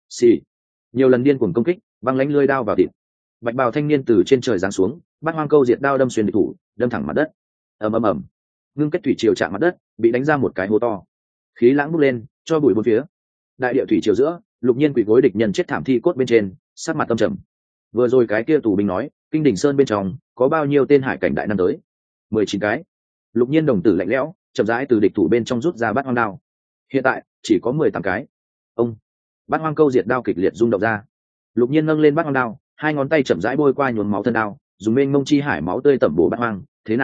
Nhiều lần điên cuồng công kích, băng lãnh lưỡi đao vào thịt. Bạch bào thanh niên từ trên trời giáng xuống, Bát Hoang câu diệt đao đâm xuyên địch thủ, đâm thẳng mặt đất. Ầm. Ngưng kết thủy triều chạm mặt đất, bị đánh ra một cái hố to. Khí lãng bốc lên, cho bụi bốn phía. Đại địa thủy triều giữa, Lục Nhiên quỳ gối địch nhân chết thảm thi cốt bên trên, sắc mặt tâm trầm. Vừa rồi cái kia tù binh nói, Kinh Đình Sơn bên trong có bao nhiêu tên hải cảnh đại năm tới? 19 cái. Lục Nhiên đồng tử lạnh lẽo, chậm rãi từ địch thủ bên trong rút ra Bát Hoang đao. Hiện tại chỉ có 18 cái. Ông. Bát Hoang câu diệt đao kịch liệt rung động ra. Lục Nhiên nâng lên Bát Hoang đao, hai ngón tay chậm rãi bôi qua nhuốm máu thân đao, dùng mênh mông chi hải máu tươi tẩm bổ Bát Hoang. Thế nào,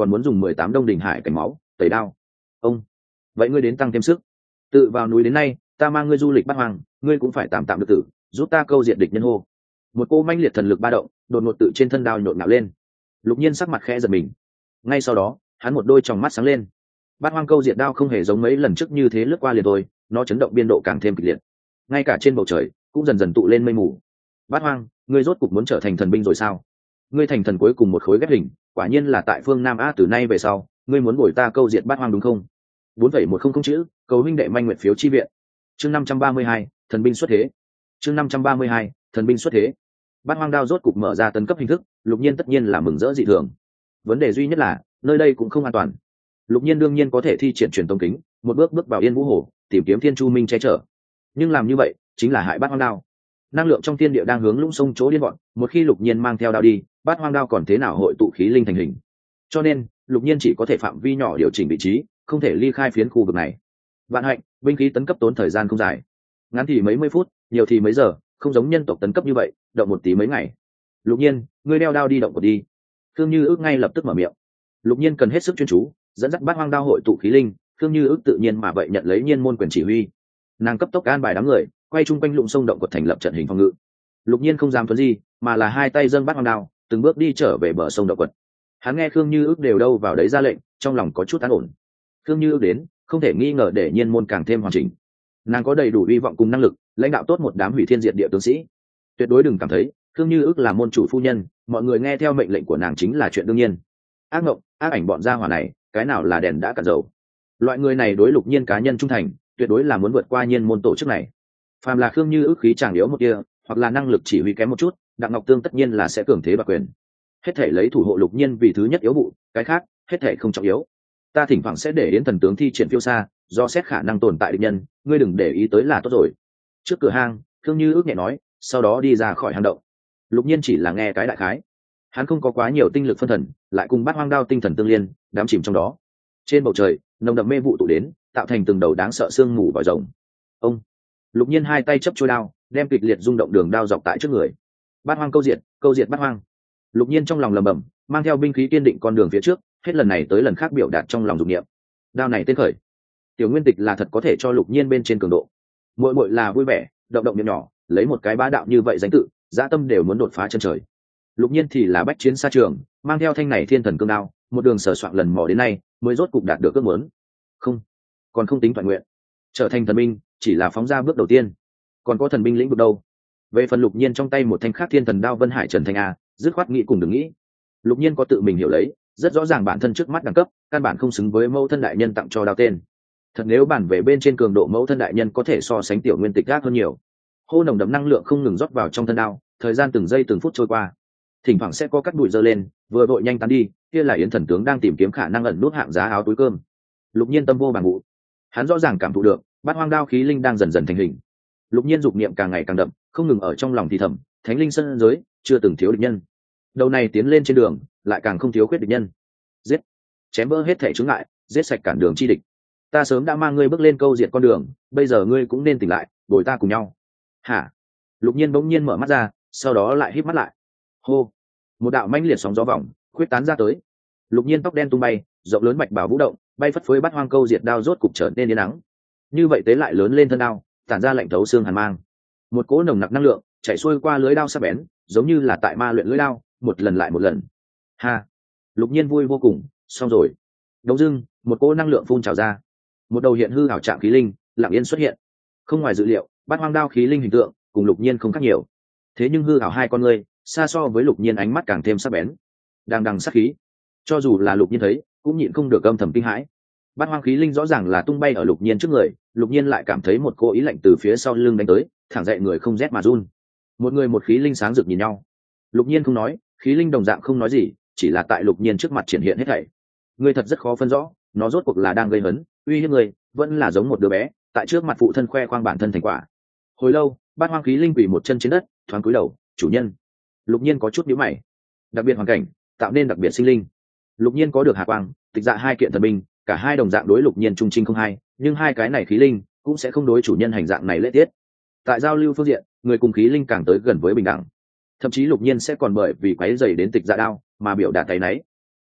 còn muốn dùng 18 đông đình hải cảnh máu tẩy đao. Ông, vậy ngươi đến tăng thêm sức. Tự vào núi đến nay, ta mang ngươi du lịch Bát Hoang, ngươi cũng phải tạm tạm được tử, giúp ta câu diệt địch nhân hô. Một cô manh liệt thần lực ba động, đột ngột tự trên thân đao nhộn nhạo lên. Lục Nhiên sắc mặt khẽ giật mình. Ngay sau đó, hắn một đôi tròng mắt sáng lên. Bát Hoang câu diệt đao không hề giống mấy lần trước như thế lướt qua liền thôi, nó chấn động biên độ càng thêm kịch liệt. Ngay cả trên bầu trời cũng dần dần tụ lên mây mù. Bát Hoang, ngươi rốt cục muốn trở thành thần binh rồi sao? Ngươi thành thần cuối cùng một khối ghép hình, quả nhiên là tại phương Nam A, từ nay về sau, ngươi muốn bồi ta câu diệt Bát Hoang đúng không? 4,100 chữ, cầu huynh đệ manh nguyện phiếu chi viện. Chương 532, thần binh xuất thế. Chương 532, thần binh xuất thế. Bát Hoang đao rốt cục mở ra tấn cấp hình thức, Lục Nhiên tất nhiên là mừng rỡ dị thường. Vấn đề duy nhất là, nơi đây cũng không an toàn. Lục Nhiên đương nhiên có thể thi triển truyền tông kính, một bước bước vào Yên Vũ Hồ, tìm kiếm Thiên Chu Minh che chở. Nhưng làm như vậy, chính là hại Bát Hoang đao. Năng lượng trong thiên địa đang hướng lũng sông chỗ điên bọn, một khi Lục Nhiên mang theo đao đi, Bát Hoang đao còn thế nào hội tụ khí linh thành hình. Cho nên, Lục Nhiên chỉ có thể phạm vi nhỏ điều chỉnh vị trí, không thể ly khai phiến khu vực này. Vạn hạnh, binh khí tấn cấp tốn thời gian không dài, ngắn thì mấy mươi phút, nhiều thì mấy giờ, không giống nhân tộc tấn cấp như vậy, động một tí mấy ngày. Lục Nhiên, ngươi đeo đao đi động cột đi. Thương Như Ước ngay lập tức mở miệng. Lục Nhiên cần hết sức chuyên chú, dẫn dắt Bát Hoang đao hội tụ khí linh, Thương Như Ước tự nhiên mà vậy nhận lấy nhiên môn quyền chỉ huy. Nàng cấp tốc an bài đám người, quay chung quanh lụng sông động cột thành lập trận hình phòng ngự. Lục Nhiên không dám thuấn gì, mà là hai tay dâng Bát Hoang đao, từng bước đi trở về bờ sông động quật. Hắn nghe Khương Như Ước đều đâu vào đấy ra lệnh, trong lòng có chút an ổn. Khương Như Ước đến, không thể nghi ngờ để nhiên môn càng thêm hoàn chỉnh. Nàng có đầy đủ hy vọng cùng năng lực, lãnh đạo tốt một đám hủy thiên diệt địa tướng sĩ. Tuyệt đối đừng cảm thấy Khương Như Ước là môn chủ phu nhân, mọi người nghe theo mệnh lệnh của nàng chính là chuyện đương nhiên. Ác mộng, ác ảnh bọn gia hỏa này, cái nào là đèn đã cạn dầu. Loại người này đối Lục Nhiên cá nhân trung thành, tuyệt đối là muốn vượt qua nhiên môn tổ chức này. Phàm là Khương Như Ước khí chàng yếu một kia, hoặc là năng lực chỉ huy kém một chút, Đặng Ngọc Tương tất nhiên là sẽ cường thế đoạt quyền. Hết thể lấy thủ hộ Lục Nhiên vì thứ nhất yếu vụ, cái khác hết thể không trọng yếu. Ta thỉnh thoảng sẽ để Yến thần tướng thi triển phiêu xa, do xét khả năng tồn tại địch nhân, ngươi đừng để ý tới là tốt rồi. Trước cửa hang, Khương Như Ước nhẹ nói, sau đó đi ra khỏi hang động. Lục Nhiên chỉ là nghe cái đại khái, hắn không có quá nhiều tinh lực phân thần, lại cùng Bát Hoang đao tinh thần tương liên, đám chìm trong đó. Trên bầu trời, nồng đậm mê vụ tụ đến, tạo thành từng đầu đáng sợ sương mù vòi rồng. Ông, Lục Nhiên hai tay chấp chuôi đao, đem kịch liệt rung động đường đao dọc tại trước người. Bát Hoang câu diệt Bát Hoang. Lục Nhiên trong lòng lầm bầm, mang theo binh khí kiên định con đường phía trước, hết lần này tới lần khác biểu đạt trong lòng dục niệm. Đao này tên khởi. Tiểu Nguyên Tịch là thật có thể cho Lục Nhiên bên trên cường độ. Muội muội là vui vẻ, động động miệng nhỏ, lấy một cái bá đạo như vậy danh tự, dã tâm đều muốn đột phá chân trời. Lục Nhiên thì là bách chiến xa trường, mang theo thanh này thiên thần cương đao, một đường sờ soạn lần mò đến nay, mới rốt cục đạt được ước muốn. Không, còn không tính toàn nguyện, trở thành thần binh chỉ là phóng ra bước đầu tiên, còn có thần binh lĩnh vực đâu. Về phần Lục Nhiên trong tay một thanh khác thiên thần đao Vân Hải Trần Thanh a, dứt khoát nghĩ cùng đừng nghĩ. Lục Nhiên có tự mình hiểu lấy, rất rõ ràng bản thân trước mắt đẳng cấp, căn bản không xứng với mẫu thân đại nhân tặng cho đao tên. Thật nếu bản về bên trên cường độ mẫu thân đại nhân có thể so sánh Tiểu Nguyên Tịch gác hơn nhiều. Hô nồng đậm năng lượng không ngừng rót vào trong thân đao, thời gian từng giây từng phút trôi qua, thỉnh thoảng sẽ có cắt bụi dơ lên, vừa vội nhanh tán đi, kia là Yến thần tướng đang tìm kiếm khả năng ẩn nút hạng giá áo túi cơm. Lục Nhiên tâm vô bằng ngụ, hắn rõ ràng cảm thụ được Bát Hoang đao khí linh đang dần dần thành hình. Lục Nhiên dục niệm càng ngày càng đậm, không ngừng ở trong lòng thì thầm, thánh linh sân giới chưa từng thiếu địch nhân, đầu này tiến lên trên đường lại càng không thiếu khuyết địch nhân. Giết, chém vỡ hết thể chướng ngại, giết sạch cản đường chi địch. Ta sớm đã mang ngươi bước lên câu diệt con đường, bây giờ ngươi cũng nên tỉnh lại, bồi ta cùng nhau. Hả? Lục Nhiên bỗng nhiên mở mắt ra, sau đó lại híp mắt lại. Hô, một đạo mãnh liệt sóng gió vòng khuyết tán ra tới. Lục Nhiên tóc đen tung bay, rộng lớn bạch bảo vũ động, bay phất phới Bát Hoang câu diệt đao rốt cục trở nên yên nắng. Như vậy tế lại lớn lên thân đao, tản ra lạnh thấu xương hàn mang. Một cỗ nồng nặc năng lượng chảy xuôi qua lưới đao sắc bén, giống như là tại ma luyện lưới đao, một lần lại một lần. Ha! Lục Nhiên vui vô cùng, xong rồi. Đống dưng, một cỗ năng lượng phun trào ra, một đầu hiện hư ảo trạng khí linh lặng yên xuất hiện. Không ngoài dự liệu, Bát Hoang đao khí linh hình tượng cùng Lục Nhiên không khác nhiều. Thế nhưng hư ảo hai con ngươi, xa so với Lục Nhiên ánh mắt càng thêm sắc bén, đang đằng sát khí. Cho dù là Lục Nhiên thấy, cũng nhịn không được âm thầm kinh hãi. Bát Hoang khí linh rõ ràng là tung bay ở Lục Nhiên trước người, Lục Nhiên lại cảm thấy một cỗ ý lạnh từ phía sau lưng đánh tới, thẳng dậy người không rét mà run. Một người một khí linh sáng rực nhìn nhau. Lục Nhiên không nói, khí linh đồng dạng không nói gì, chỉ là tại Lục Nhiên trước mặt triển hiện hết thảy. Ngươi thật rất khó phân rõ, nó rốt cuộc là đang gây hấn, uy hiếp người, vẫn là giống một đứa bé, tại trước mặt phụ thân khoe khoang bản thân thành quả. Hồi lâu, Bát Hoang khí linh quỳ một chân trên đất, thoáng cúi đầu, chủ nhân. Lục Nhiên có chút nhíu mày. Đặc biệt hoàn cảnh, tạo nên đặc biệt sinh linh. Lục Nhiên có được Hà Quang, Tịch Dạ hai kiện thần binh, cả hai đồng dạng đối Lục Nhiên trung trinh không hai, nhưng hai cái này khí linh cũng sẽ không đối chủ nhân hành dạng này lễ tiết. Tại giao lưu phương diện, người cùng khí linh càng tới gần với bình đẳng. Thậm chí Lục Nhiên sẽ còn bởi vì quấy rầy đến Tịch Dạ đao mà biểu đạt cái nấy.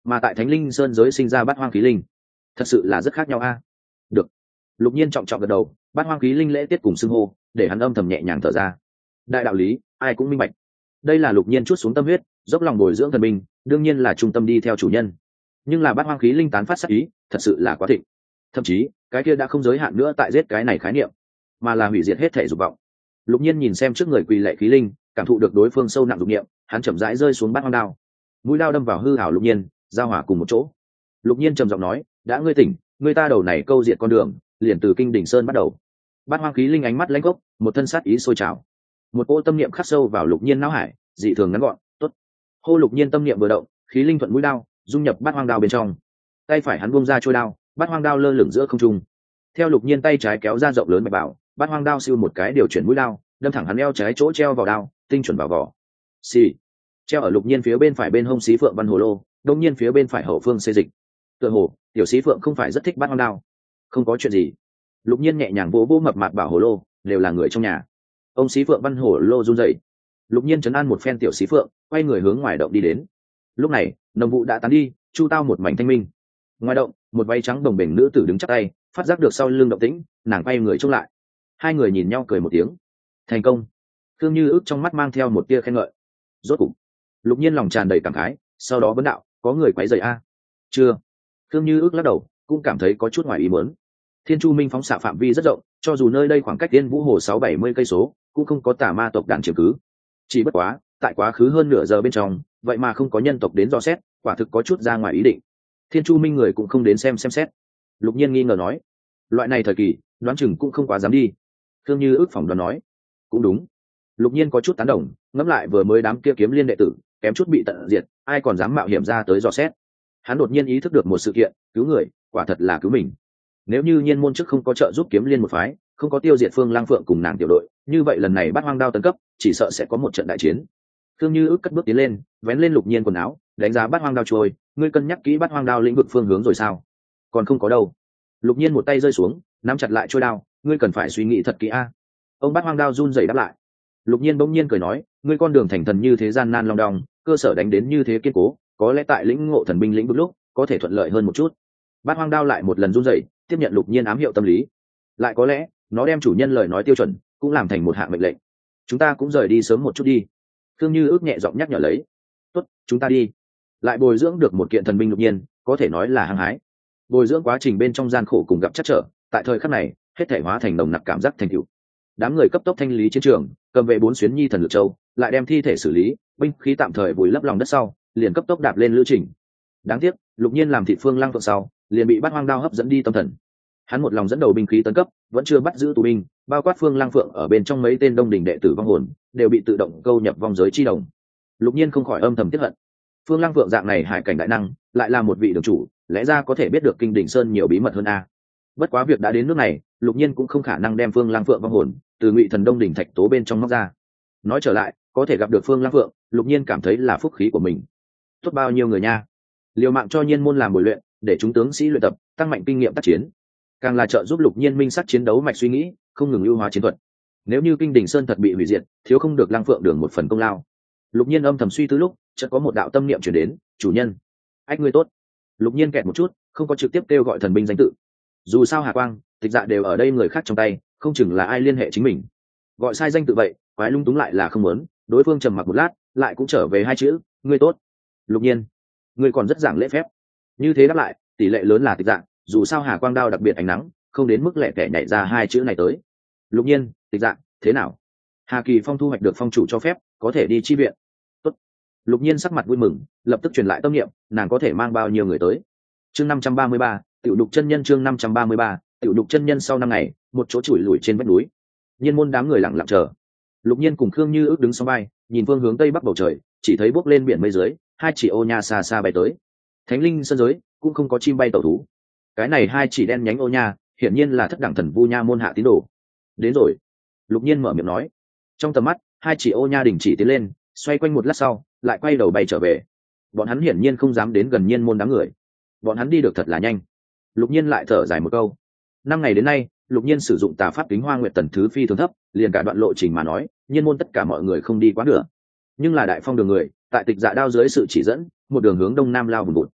mà tại Thánh Linh Sơn giới sinh ra bát hoang khí linh, thật sự là rất khác nhau a. Được. Lục Nhiên trọng trọng gật đầu, bát hoang khí linh lễ tiết cùng xưng hô, để hắn âm thầm nhẹ nhàng thở ra. Đại đạo lý, ai cũng minh bạch. Đây là Lục Nhiên chút xuống tâm huyết, dốc lòng bồi dưỡng thần binh, đương nhiên là trung tâm đi theo chủ nhân. Nhưng là bát hoang khí linh tán phát sát ý, thật sự là quá thịnh. Thậm chí, cái kia đã không giới hạn nữa tại giết cái này khái niệm, mà là hủy diệt hết thể dục vọng. Lục Nhiên nhìn xem trước người quỳ lệ khí linh, cảm thụ được đối phương sâu nặng dục niệm, hắn chậm rãi rơi xuống bát hoang đao. Mũi đao đâm vào hư ảo Lục Nhiên, giao hòa cùng một chỗ. Lục Nhiên trầm giọng nói, đã ngươi tỉnh, ngươi ta đầu này câu diệt con đường, liền từ Kinh Đỉnh Sơn bắt đầu. Bát hoang khí linh ánh mắt lãnh gốc, một thân sát ý sôi trào. Một cỗ tâm niệm khắc sâu vào Lục Nhiên não hải, dị thường ngắn gọn, tốt. Hô Lục Nhiên tâm niệm vừa động, khí linh thuận mũi đao, dung nhập bát hoang đao bên trong. Tay phải hắn buông ra trôi đao, bát hoang đao lơ lửng giữa không trung. Theo Lục Nhiên tay trái kéo ra rộng lớn mạch bảo, bát hoang đao siêu một cái điều chuyển mũi đao, đâm thẳng hắn eo trái chỗ treo vào đao, tinh chuẩn vào vỏ. Xì. Treo ở Lục Nhiên phía bên phải bên hông xí phượng văn hồ lô, đông nhiên phía bên phải hậu phương xê dịch. Tựa hồ, tiểu xí phượng không phải rất thích bát hoang đao. Không có chuyện gì. Lục Nhiên nhẹ nhàng vỗ vỗ mập mạp bảo hồ lô, đều là người trong nhà. Ông xí phượng văn hồ lô run rẩy. Lục Nhiên trấn an một phen tiểu xí phượng, quay người hướng ngoài động đi đến. Lúc này, nồng vụ đã tán đi, chu tao một mảnh thanh minh. Ngoài động, một váy trắng đồng bền nữ tử đứng chắp tay, phát giác được sau lưng động tĩnh, nàng quay người trông lại. Hai người nhìn nhau cười một tiếng. Thành công. Thương Như Ước trong mắt mang theo một tia khen ngợi. Rốt cục. Lục Nhiên lòng tràn đầy cảm khái, sau đó vấn đạo, có người quấy rầy a? Chưa. Thương Như Ước lắc đầu, cũng cảm thấy có chút ngoài ý muốn. Thiên Chu Minh phóng xạ phạm vi rất rộng, cho dù nơi đây khoảng cách Tiên Vũ Hồ 6-70 cây số, cũng không có tà ma tộc đàn chiếm cứ. Chỉ bất quá, tại quá khứ hơn nửa giờ bên trong, vậy mà không có nhân tộc đến dò xét, quả thực có chút ra ngoài ý định. Thiên Chu Minh người cũng không đến xem xét. Lục Nhiên nghi ngờ nói, loại này thời kỳ, đoán chừng cũng không quá dám đi. Thương Như Ước phỏng đoán nói, cũng đúng. Lục Nhiên có chút tán đồng, ngẫm lại vừa mới đám kia kiếm liên đệ tử, kém chút bị tận diệt, ai còn dám mạo hiểm ra tới dò xét. Hắn đột nhiên ý thức được một sự kiện, cứu người, quả thật là cứu mình. Nếu như Nhiên môn trước không có trợ giúp kiếm liên một phái, không có tiêu diệt Phương Lang Phượng cùng nàng tiểu đội, như vậy lần này Bát Hoang đao tấn cấp, chỉ sợ sẽ có một trận đại chiến. Thương Như Ước cất bước tiến lên, vén lên Lục Nhiên quần áo, đánh giá Bát Hoang đao trôi, ngươi cân nhắc kỹ Bát Hoang đao lĩnh vực phương hướng rồi sao? Còn không có đâu. Lục Nhiên một tay rơi xuống, nắm chặt lại trôi đao, ngươi cần phải suy nghĩ thật kỹ a. Ông Bát Hoang đao run rẩy đáp lại. Lục Nhiên bỗng nhiên cười nói, ngươi con đường thành thần như thế gian nan long đong, cơ sở đánh đến như thế kiên cố, có lẽ tại lĩnh ngộ thần binh lĩnh vực lúc, có thể thuận lợi hơn một chút. Bát Hoang đao lại một lần run rẩy, tiếp nhận Lục Nhiên ám hiệu tâm lý. Lại có lẽ, nó đem chủ nhân lời nói tiêu chuẩn, cũng làm thành một hạng mệnh lệnh. Chúng ta cũng rời đi sớm một chút đi. Thương Như Ước nhẹ giọng nhắc nhở lấy. Tốt, chúng ta đi. Lại bồi dưỡng được một kiện thần binh Lục Nhiên, có thể nói là hăng hái. Bồi dưỡng quá trình bên trong gian khổ cùng gặp trắc trở, tại thời khắc này, hết thể hóa thành nồng nặc cảm giác thành tựu. Đám người cấp tốc thanh lý chiến trường, cầm về 4 xuyến nhi thần lực châu, lại đem thi thể xử lý, binh khí tạm thời vùi lấp lòng đất sau, liền cấp tốc đạp lên lữ trình. Đáng tiếc, Lục Nhiên làm thịt Phương Lang Phượng sau, liền bị Bát Hoang đao hấp dẫn đi tâm thần. Hắn một lòng dẫn đầu binh khí tấn cấp, vẫn chưa bắt giữ tù binh, bao quát Phương Lang Phượng ở bên trong mấy tên Đông Đình đệ tử vong hồn, đều bị tự động câu nhập vong giới chi đồng. Lục Nhiên không khỏi âm thầm tiếc hận. Phương Lang Phượng dạng này hải cảnh đại năng, lại là một vị đường chủ, lẽ ra có thể biết được Kinh Đỉnh Sơn nhiều bí mật hơn a. Bất quá việc đã đến nước này, Lục Nhiên cũng không khả năng đem Phương Lang Phượng vong hồn từ Ngụy Thần Đông Đỉnh thạch tố bên trong móc ra. Nói trở lại, có thể gặp được Phương Lang Phượng, Lục Nhiên cảm thấy là phúc khí của mình. Tốt bao nhiêu người nha. Liều mạng cho Nhiên môn làm bồi luyện, để chúng tướng sĩ luyện tập, tăng mạnh kinh nghiệm tác chiến. Càng là trợ giúp Lục Nhiên minh sắc chiến đấu mạch suy nghĩ, không ngừng ưu hóa chiến thuật. Nếu như Kinh Đỉnh Sơn thật bị hủy diệt, thiếu không được Lang Phượng đường một phần công lao. Lục Nhiên âm thầm suy tư lúc, chợt có một đạo tâm niệm truyền đến, "Chủ nhân, ách ngươi tốt." Lục Nhiên kẹt một chút, không có trực tiếp kêu gọi thần binh danh tự. Dù sao Hà Quang, Tịch Dạ đều ở đây người khác trong tay, không chừng là ai liên hệ chính mình. Gọi sai danh tự vậy, quái lung túng lại là không muốn. Đối phương trầm mặc một lát, lại cũng trở về hai chữ, "Ngươi tốt." Lục Nhiên, ngươi còn rất giảng lễ phép. Như thế đáp lại, tỷ lệ lớn là Tịch Dạ, dù sao Hà Quang đao đặc biệt ánh nắng, không đến mức lẻ tẻ nhảy ra hai chữ này tới. Lục Nhiên, Tịch Dạ, thế nào? Hà Kỳ Phong thu hoạch được phong chủ cho phép, có thể đi chi viện. Tốt. Lục Nhiên sắc mặt vui mừng, lập tức truyền lại tâm niệm, nàng có thể mang bao nhiêu người tới. Chương 533, Tiểu Đục chân nhân chương 533, Tiểu Đục chân nhân sau 5 ngày, một chỗ chủi lủi trên vách núi. Nhiên môn đám người lặng lặng chờ. Lục Nhiên cùng Khương Như Ước đứng song vai, nhìn phương hướng tây bắc bầu trời, chỉ thấy bốc lên biển mây dưới, hai chỉ ô nha xa xa bay tới. Thánh Linh Sơn giới cũng không có chim bay tẩu thú. Cái này hai chỉ đen nhánh ô nha, hiển nhiên là thất đẳng thần vu nha môn hạ tín đồ. Đến rồi. Lục Nhiên mở miệng nói. Trong tầm mắt, hai chỉ ô nha đình chỉ tiến lên, xoay quanh một lát sau, lại quay đầu bay trở về. Bọn hắn hiển nhiên không dám đến gần Nhiên môn đám người. Bọn hắn đi được thật là nhanh. Lục Nhiên lại thở dài một câu. 5 ngày đến nay, Lục Nhiên sử dụng tà pháp kính Hoa Nguyệt tần thứ phi thường thấp, liền cả đoạn lộ trình mà nói, Nhiên môn tất cả mọi người không đi quá nửa. Nhưng là đại phong đường người, tại Tịch Dạ đao dưới sự chỉ dẫn, một đường hướng đông nam lao vùng vụt.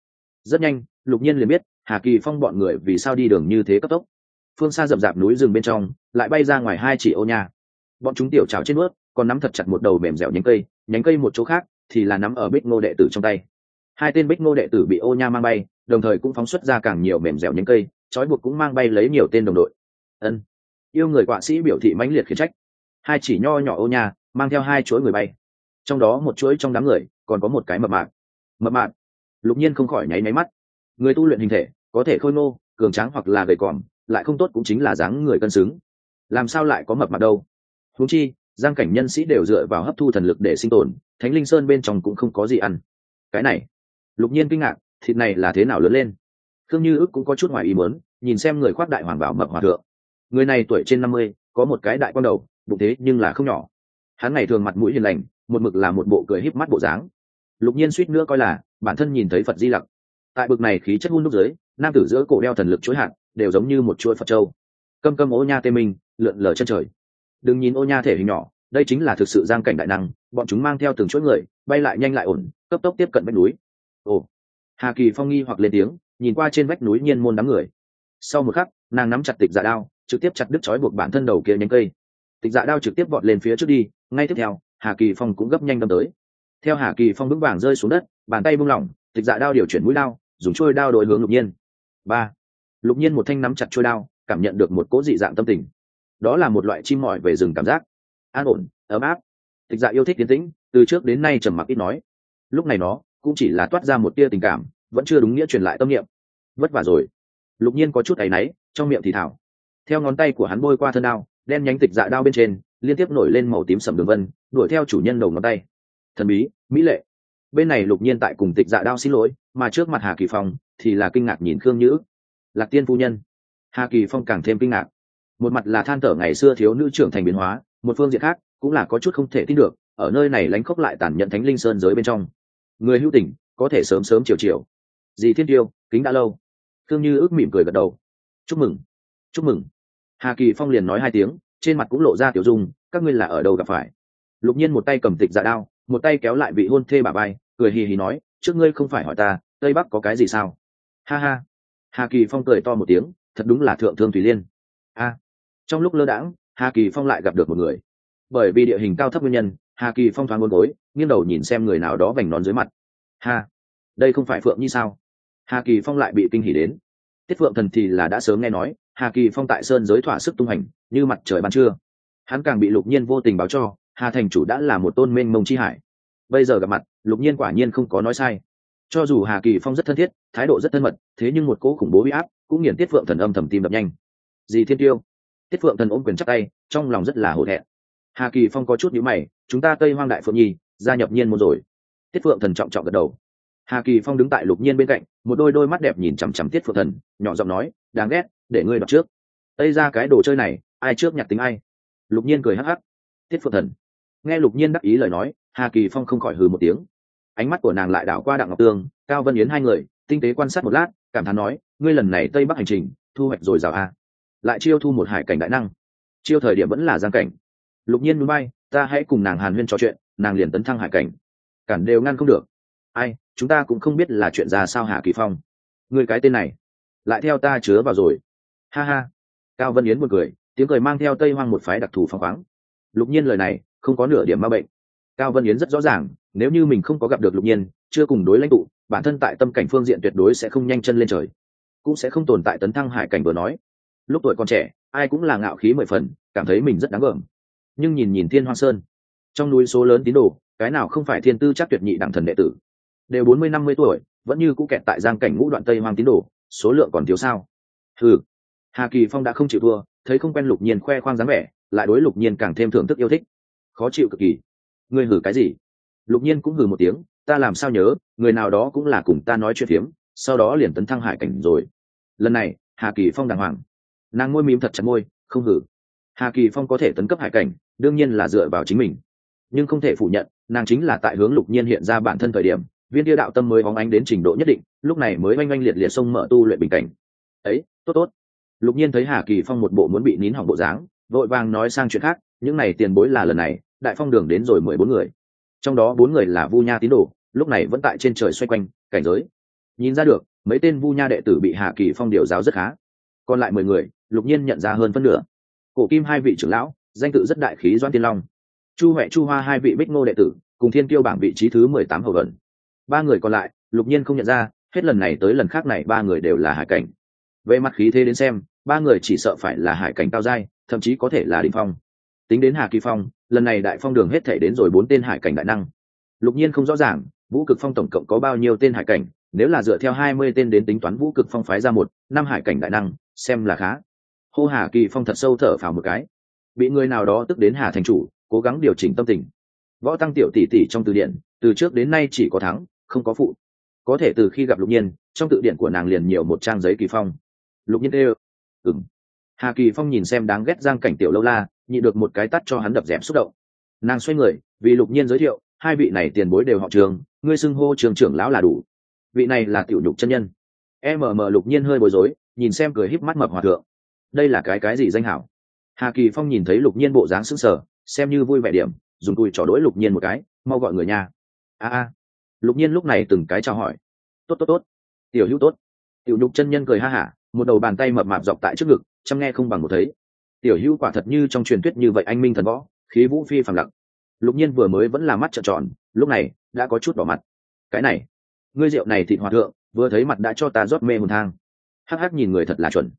Rất nhanh Lục Nhiên liền biết Hà Kỳ Phong bọn người vì sao đi đường như thế cấp tốc. Phương xa rậm rạp núi rừng bên trong lại bay ra ngoài hai chỉ ô nha. Bọn chúng tiểu trào trên bước, còn nắm thật chặt một đầu mềm dẻo nhánh cây một chỗ khác thì là nắm ở Bích Ngô đệ tử trong tay. Hai tên Bích Ngô đệ tử bị ô nha mang bay, đồng thời cũng phóng xuất ra càng nhiều mềm dẻo nhánh cây, trói buộc cũng mang bay lấy nhiều tên đồng đội. Ân, yêu người quạ sĩ biểu thị mãnh liệt khiển trách. Hai chỉ nho nhỏ ô nha mang theo hai chuỗi người bay, trong đó một chuỗi trong đám người còn có một cái mập mạp. Lục Nhiên không khỏi nháy máy mắt. Người tu luyện hình thể có thể khôi ngô cường tráng hoặc là gầy còm, lại không tốt cũng chính là dáng người cân xứng, làm sao lại có mập mạp đâu. Huống chi giang cảnh nhân sĩ đều dựa vào hấp thu thần lực để sinh tồn, Thánh Linh Sơn bên trong cũng không có gì ăn. Cái này, Lục Nhiên kinh ngạc, thịt này là thế nào lớn lên. Khương Như Ức cũng có chút ngoài ý muốn, nhìn xem người khoác đại hoàng bảo mập hòa thượng. Người này tuổi trên 50, có một cái đại quan đầu, bụng thế nhưng là không nhỏ. Hắn ngày thường mặt mũi hiền lành, một mực là một bộ cười híp mắt bộ dáng. Lục Nhiên suýt nữa coi là bản thân nhìn thấy Phật Di Lặc. Tại bực này khí chất hun đúc dưới, nam tử giữa cổ đeo thần lực chuỗi hạt, đều giống như một chuỗi Phật châu. Câm ô nha tê minh, lượn lờ chân trời. Đừng nhìn ô nha thể hình nhỏ, đây chính là thực sự giang cảnh đại năng, bọn chúng mang theo từng chuỗi người, bay lại nhanh lại ổn, cấp tốc tiếp cận vách núi. Ồ. Hà Kỳ Phong nghi hoặc lên tiếng, nhìn qua trên vách núi Nhiên Môn đám người. Sau một khắc, nàng nắm chặt Tịch Dạ đao, trực tiếp chặt đứt trói buộc bản thân đầu kia nhánh cây. Tịch Dạ đao trực tiếp vọt lên phía trước đi, ngay tiếp theo, Hà Kỳ Phong cũng gấp nhanh đâm tới. Theo Hà Kỳ Phong vững vàng rơi xuống đất, bàn tay buông lỏng, Tịch Dạ đao điều chuyển mũi đao, dùng trôi đao đối hướng Lục Nhiên. Ba. Lục Nhiên một thanh nắm chặt trôi đao, cảm nhận được một cỗ dị dạng tâm tình. Đó là một loại chim mỏi về rừng cảm giác, an ổn, ấm áp. Tịch Dạ yêu thích tiến tĩnh, từ trước đến nay trầm mặc ít nói. Lúc này nó cũng chỉ là toát ra một tia tình cảm, vẫn chưa đúng nghĩa truyền lại tâm niệm. Vất vả rồi. Lục Nhiên có chút áy náy, trong miệng thì thào. Theo ngón tay của hắn bôi qua thân đao, đen nhánh Tịch Dạ đao bên trên liên tiếp nổi lên màu tím sẫm đường vân, đuổi theo chủ nhân đầu ngón tay. Thần bí, mỹ lệ. Bên này Lục Nhiên tại cùng Tịch Dạ đao xin lỗi, mà trước mặt Hà Kỳ Phong thì là kinh ngạc nhìn Khương Nhữ. Lạc Tiên phu nhân. Hà Kỳ Phong càng thêm kinh ngạc. Một mặt là than thở ngày xưa thiếu nữ trưởng thành biến hóa, một phương diện khác cũng là có chút không thể tin được, ở nơi này lánh khốc lại tàn nhẫn Thánh Linh Sơn giới bên trong, người hữu tình có thể sớm sớm chiều chiều. Dì Thiên Tiêu, kính đã lâu. Khương Như Ước mỉm cười gật đầu. Chúc mừng, chúc mừng. Hà Kỳ Phong liền nói hai tiếng, trên mặt cũng lộ ra tiểu dung. Các ngươi là ở đâu gặp phải? Lục Nhiên một tay cầm Tịch Dạ đao, một tay kéo lại vị hôn thê bà bay, cười hì hì nói, trước ngươi không phải hỏi ta Tây Bắc có cái gì sao? Ha ha. Hà Kỳ Phong cười to một tiếng, thật đúng là thượng thương thủy liên. A. Trong lúc lơ đãng, Hà Kỳ Phong lại gặp được một người. Bởi vì địa hình cao thấp nguyên nhân, Hà Kỳ Phong thoáng buồn gối, nghiêng đầu nhìn xem người nào đó vành nón dưới mặt. Ha, đây không phải Phượng Nhi sao? Hà Kỳ Phong lại bị kinh hỉ đến. Tiết Phượng Thần thì là đã sớm nghe nói Hà Kỳ Phong tại sơn giới thỏa sức tung hành như mặt trời ban trưa. Hắn càng bị Lục Nhiên vô tình báo cho Hà thành chủ đã là một tôn mênh mông chi hải. Bây giờ gặp mặt, Lục Nhiên quả nhiên không có nói sai. Cho dù Hà Kỳ Phong rất thân thiết, thái độ rất thân mật, thế nhưng một cỗ khủng bố uy áp cũng nghiền Tiết Phượng Thần âm thầm tim đập nhanh. Dì Thiên Tiêu. Tiết Phượng Thần ôm quyền chắp tay, trong lòng rất là hổ thẹn. Hà Kỳ Phong có chút nhíu mày, chúng ta Tây Hoang Đại Phượng Nhi gia nhập Nhiên môn rồi. Tiết Phượng Thần trọng trọng gật đầu. Hà Kỳ Phong đứng tại Lục Nhiên bên cạnh, một đôi mắt đẹp nhìn chằm chằm Tiết Phượng Thần, nhỏ giọng nói, đáng ghét, để ngươi đoạt trước. Tây ra cái đồ chơi này, ai trước nhặt tính ai. Lục Nhiên cười hắc hắc. Tiết Phượng Thần. Nghe Lục Nhiên đắc ý lời nói, Hà Kỳ Phong không khỏi hừ một tiếng. Ánh mắt của nàng lại đảo qua Đặng Ngọc Tương, Cao Vân Yến hai người, tinh tế quan sát một lát, cảm thán nói, ngươi lần này Tây Bắc hành trình, thu hoạch rồi rào a. Lại chiêu thu một hải cảnh đại năng. Chiêu thời điểm vẫn là giang cảnh. Lục Nhiên núi bay, ta hãy cùng nàng hàn huyên trò chuyện, nàng liền tấn thăng hải cảnh. Cản đều ngăn không được. Ai, chúng ta cũng không biết là chuyện ra sao. Hà Kỳ Phong, người cái tên này lại theo ta chứa vào rồi. Ha ha. Cao Vân Yến một cười, tiếng cười mang theo Tây Hoang một phái đặc thù phóng khoáng. Lục Nhiên lời này không có nửa điểm ma bệnh. Cao Vân Yến rất rõ ràng, nếu như mình không có gặp được Lục Nhiên, chưa cùng đối lãnh tụ, bản thân tại tâm cảnh phương diện tuyệt đối sẽ không nhanh chân lên trời, cũng sẽ không tồn tại tấn thăng hải cảnh vừa nói. Lúc tuổi còn trẻ, ai cũng là ngạo khí mười phần, cảm thấy mình rất đáng gờm. Nhưng nhìn nhìn Thiên Hoang Sơn, trong núi số lớn tín đồ, cái nào không phải thiên tư chắc tuyệt nhị đẳng thần đệ tử, đều 40-50 tuổi, vẫn như cũ kẹt tại giang cảnh ngũ đoạn Tây Hoang tín đồ, số lượng còn thiếu sao? Hừ. Hà Kỳ Phong đã không chịu thua, thấy không quen Lục Nhiên khoe khoang dáng vẻ, lại đối Lục Nhiên càng thêm thưởng thức yêu thích. Khó chịu cực kỳ. Ngươi hử cái gì? Lục Nhiên cũng hừ một tiếng, ta làm sao nhớ, người nào đó cũng là cùng ta nói chuyện phiếm, sau đó liền tấn thăng hải cảnh rồi. Lần này, Hà Kỳ Phong đàng hoàng. Nàng môi mím thật chặt môi, không hử. Hà Kỳ Phong có thể tấn cấp hải cảnh, đương nhiên là dựa vào chính mình, nhưng không thể phủ nhận, nàng chính là tại hướng Lục Nhiên hiện ra bản thân thời điểm, viên kia đạo tâm mới bóng ánh đến trình độ nhất định, lúc này mới oanh oanh liệt liệt xông mở tu luyện bình cảnh. Ấy, tốt tốt. Lục Nhiên thấy Hà Kỳ Phong một bộ muốn bị nín hỏng bộ dáng, vội vàng nói sang chuyện khác, những này tiền bối là lần này Đại Phong đường đến rồi 14 người, trong đó 4 người là Vu Nha tín đồ, lúc này vẫn tại trên trời xoay quanh cảnh giới. Nhìn ra được, mấy tên vu nha đệ tử bị Hà Kỳ Phong điều giáo rất khá, còn lại 10 người Lục Nhiên nhận ra hơn phân nửa. Cổ Kim hai vị trưởng lão, danh tự rất đại khí Doãn Tiên Long, Chu Huệ Chu Hoa hai vị Bích Ngô đệ tử, cùng Thiên Kiêu bảng vị trí thứ 18 hầu gần. Ba người còn lại Lục Nhiên không nhận ra, hết lần này tới lần khác này ba người đều là hải cảnh. Về mặt khí thế đến xem, ba người chỉ sợ phải là hải cảnh cao giai, thậm chí có thể là đỉnh phong. Tính đến Hà Kỳ Phong, lần này đại phong đường hết thể đến rồi 4 tên hải cảnh đại năng. Lục Nhiên không rõ ràng Vũ Cực Phong tổng cộng có bao nhiêu tên hải cảnh, nếu là dựa theo 20 tên đến tính toán Vũ Cực Phong phái ra 1-5 hải cảnh đại năng, xem là khá. Hô Hà Kỳ Phong thật sâu thở phào một cái. Bị người nào đó tức đến Hà thành chủ, cố gắng điều chỉnh tâm tình. Võ Tăng tiểu tỷ tỷ trong từ điển, từ trước đến nay chỉ có thắng, không có phụ. Có thể từ khi gặp Lục Nhiên, trong tự điển của nàng liền nhiều một trang giấy Kỳ Phong. Lục Nhiên kêu, ừm. Hà Kỳ Phong nhìn xem đáng ghét Giang Cảnh tiểu lâu la, nhịn được một cái tát cho hắn đập dẹp xúc động. Nàng xoay người, vì Lục Nhiên giới thiệu, hai vị này tiền bối đều họ Trường, ngươi xưng hô Trường trưởng lão là đủ. Vị này là tiểu nhục chân nhân. Lục Nhiên hơi bối rối, nhìn xem cười híp mắt mập hòa thượng. Đây là cái gì danh hảo? Hà Kỳ Phong nhìn thấy Lục Nhiên bộ dáng sững sờ, xem như vui vẻ điểm, dùng cùi trỏ đỗi Lục Nhiên một cái, mau gọi người nhà. Lục Nhiên lúc này từng cái chào hỏi. Tốt. Tiểu hữu tốt. Tiểu nhục chân nhân cười ha hả, một đầu bàn tay mập mạp dọc tại trước ngực, chăm nghe không bằng một thấy. Tiểu hữu quả thật như trong truyền thuyết như vậy anh minh thần võ, khí vũ phi phàm lặng. Lục Nhiên vừa mới vẫn là mắt trợn tròn, lúc này đã có chút đỏ mặt. Cái này, ngươi rượu này thịt hòa thượng, vừa thấy mặt đã cho ta rót mê hồn thang. Hắc nhìn người thật là chuẩn.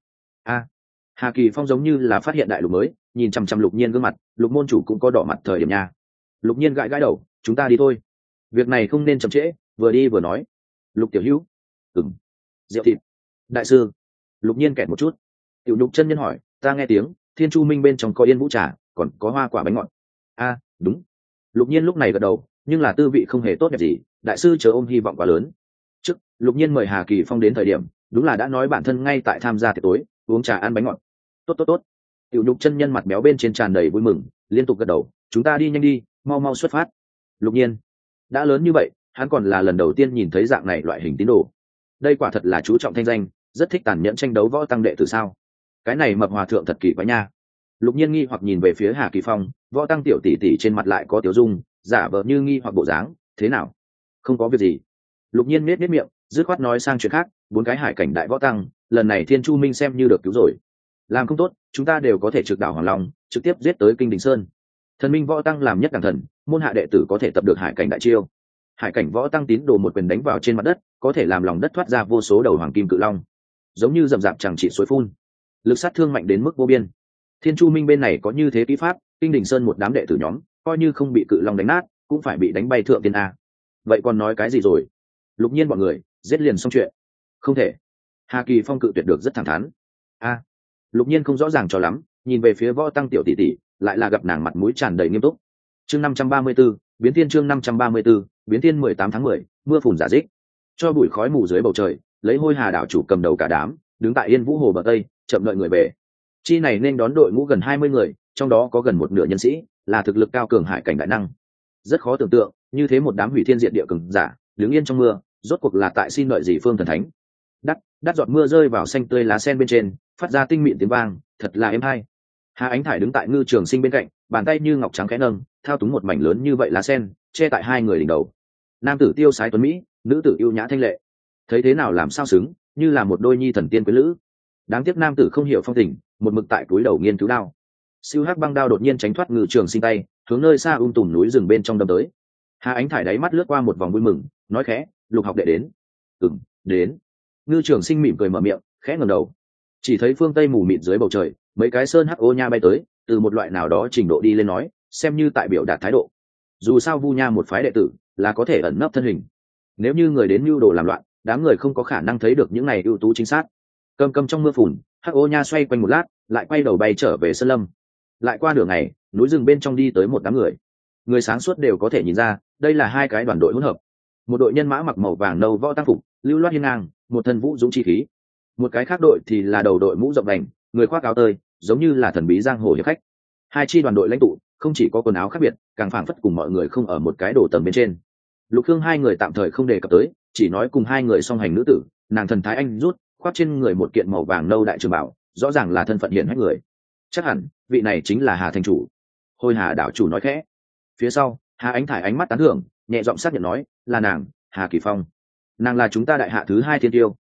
Hà Kỳ Phong giống như là phát hiện đại lục mới, nhìn chằm chằm Lục Nhiên gương mặt, Lục môn chủ cũng có đỏ mặt thời điểm nha. Lục Nhiên gãi đầu, chúng ta đi thôi. Việc này không nên chậm trễ, vừa đi vừa nói. Lục tiểu hữu, rượu thịt. Đại sư. Lục Nhiên kẹt một chút. Tiểu Nhục chân nhân hỏi, ta nghe tiếng Thiên Chu Minh bên trong có yên vũ trà, còn có hoa quả bánh ngọt. Đúng. Lục Nhiên lúc này gật đầu, nhưng là tư vị không hề tốt đẹp gì, đại sư chờ ôm hy vọng quá lớn. Trước Lục Nhiên mời Hà Kỳ Phong đến thời điểm, đúng là đã nói bản thân ngay tại tham gia tiệc tối, uống trà ăn bánh ngọt. Tốt. Tiểu Nhục chân nhân mặt béo bên trên tràn đầy vui mừng, liên tục gật đầu, chúng ta đi nhanh đi, mau xuất phát. Lục Nhiên đã lớn như vậy, hắn còn là lần đầu tiên nhìn thấy dạng này loại hình tín đồ. Đây quả thật là chú trọng thanh danh, rất thích tàn nhẫn tranh đấu võ tăng đệ tử sao? Cái này mập hòa thượng thật kỳ quái nha. Lục Nhiên nghi hoặc nhìn về phía Hà Kỳ Phong, võ tăng tiểu tỷ tỷ trên mặt lại có tiểu dung, giả vờ như nghi hoặc bộ dáng, thế nào? Không có việc gì. Lục Nhiên nết miệng, dứt khoát nói sang chuyện khác, 4 cái hải cảnh đại võ tăng, lần này Thiên Chu Minh xem như được cứu rồi. Làm không tốt, chúng ta đều có thể trực đảo Hoàng Long, trực tiếp giết tới Kinh Đình Sơn. Thần minh võ tăng làm nhất đẳng thần, môn hạ đệ tử có thể tập được hải cảnh đại chiêu. Hải cảnh võ tăng tín đồ một quyền đánh vào trên mặt đất, có thể làm lòng đất thoát ra vô số đầu hoàng kim cự long, giống như rậm rạp chẳng trị suối phun, lực sát thương mạnh đến mức vô biên. Thiên Chu Minh bên này có như thế kỹ pháp, Kinh Đình Sơn một đám đệ tử nhóm, coi như không bị cự long đánh nát, cũng phải bị đánh bay thượng tiên a. Vậy còn nói cái gì rồi? Lục Nhiên bọn người giết liền xong chuyện. Không thể. Hà Kỳ Phong cự tuyệt được rất thẳng thắn. Lục Nhiên không rõ ràng cho lắm, nhìn về phía võ tăng tiểu tỷ tỷ, lại là gặp nàng mặt mũi tràn đầy nghiêm túc. Chương 534, biến thiên chương 534, biến thiên 18 tháng 10, mưa phùn giả dích. Cho bụi khói mù dưới bầu trời, lấy Hôi Hà đảo chủ cầm đầu cả đám, đứng tại Yên Vũ hồ bờ tây, chậm đợi người về. Chi này nên đón đội ngũ gần 20 người, trong đó có gần một nửa nhân sĩ là thực lực cao cường hải cảnh đại năng. Rất khó tưởng tượng, như thế một đám hủy thiên diệt địa cường giả, đứng yên trong mưa, rốt cuộc là tại xin đợi gì phương thần thánh. Đắt giọt mưa rơi vào xanh tươi lá sen bên trên, phát ra tinh mịn tiếng vang, thật là êm hay. Hà Ánh Thải đứng tại Ngư Trường Sinh bên cạnh, bàn tay như ngọc trắng khẽ nâng, thao túng một mảnh lớn như vậy lá sen, che tại hai người đỉnh đầu. Nam tử tiêu sái tuấn mỹ, nữ tử yêu nhã thanh lệ, thấy thế nào làm sao xứng, như là một đôi nhi thần tiên quyến lữ. Đáng tiếc nam tử không hiểu phong tình, một mực tại túi đầu nghiên cứu đao. Siêu hắc băng đao đột nhiên tránh thoát Ngư Trường Sinh tay, hướng nơi xa tùm núi rừng bên trong đâm tới. Hà Ánh Thải đáy mắt lướt qua một vòng vui mừng, nói khẽ, Lục học đệ đến. Đến. Ngư Trường Sinh mỉm cười mở miệng, khẽ ngẩng đầu, chỉ thấy phương tây mù mịt dưới bầu trời, mấy cái sơn hắc ô nha bay tới, từ một loại nào đó trình độ đi lên nói, xem như tại biểu đạt thái độ. Dù sao vu nha một phái đệ tử là có thể ẩn nấp thân hình, nếu như người đến mưu đồ làm loạn, đám người không có khả năng thấy được những này ưu tú chính xác. Cầm trong mưa phùn, hắc ô nha xoay quanh một lát, lại quay đầu bay trở về sơn lâm. Lại qua nửa ngày, núi rừng bên trong đi tới một đám người sáng suốt đều có thể nhìn ra, đây là hai cái đoàn đội hỗn hợp. Một đội nhân mã mặc màu vàng nâu võ tăng phục, lưu loát hiên ngang, một thân vũ dũng chi khí. Một cái khác đội thì là đầu đội mũ rộng đành, người khoác áo tơi, giống như là thần bí giang hồ hiệp khách. Hai chi đoàn đội lãnh tụ không chỉ có quần áo khác biệt, càng phảng phất cùng mọi người không ở một cái đồ tầng bên trên. Lục Khương hai người tạm thời không đề cập tới, chỉ nói cùng hai người song hành nữ tử, nàng thần thái anh rút, khoác trên người một kiện màu vàng nâu đại trường bảo, rõ ràng là thân phận hiển hách người. Chắc hẳn vị này chính là Hà thành chủ. Hôi Hà đảo chủ nói khẽ. Phía sau, Hà Ánh Thải ánh mắt tán thưởng, nhẹ giọng xác nhận nói, là nàng, Hà Kỳ Phong. Nàng là chúng ta đại hạ thứ 2 thiên tiêu,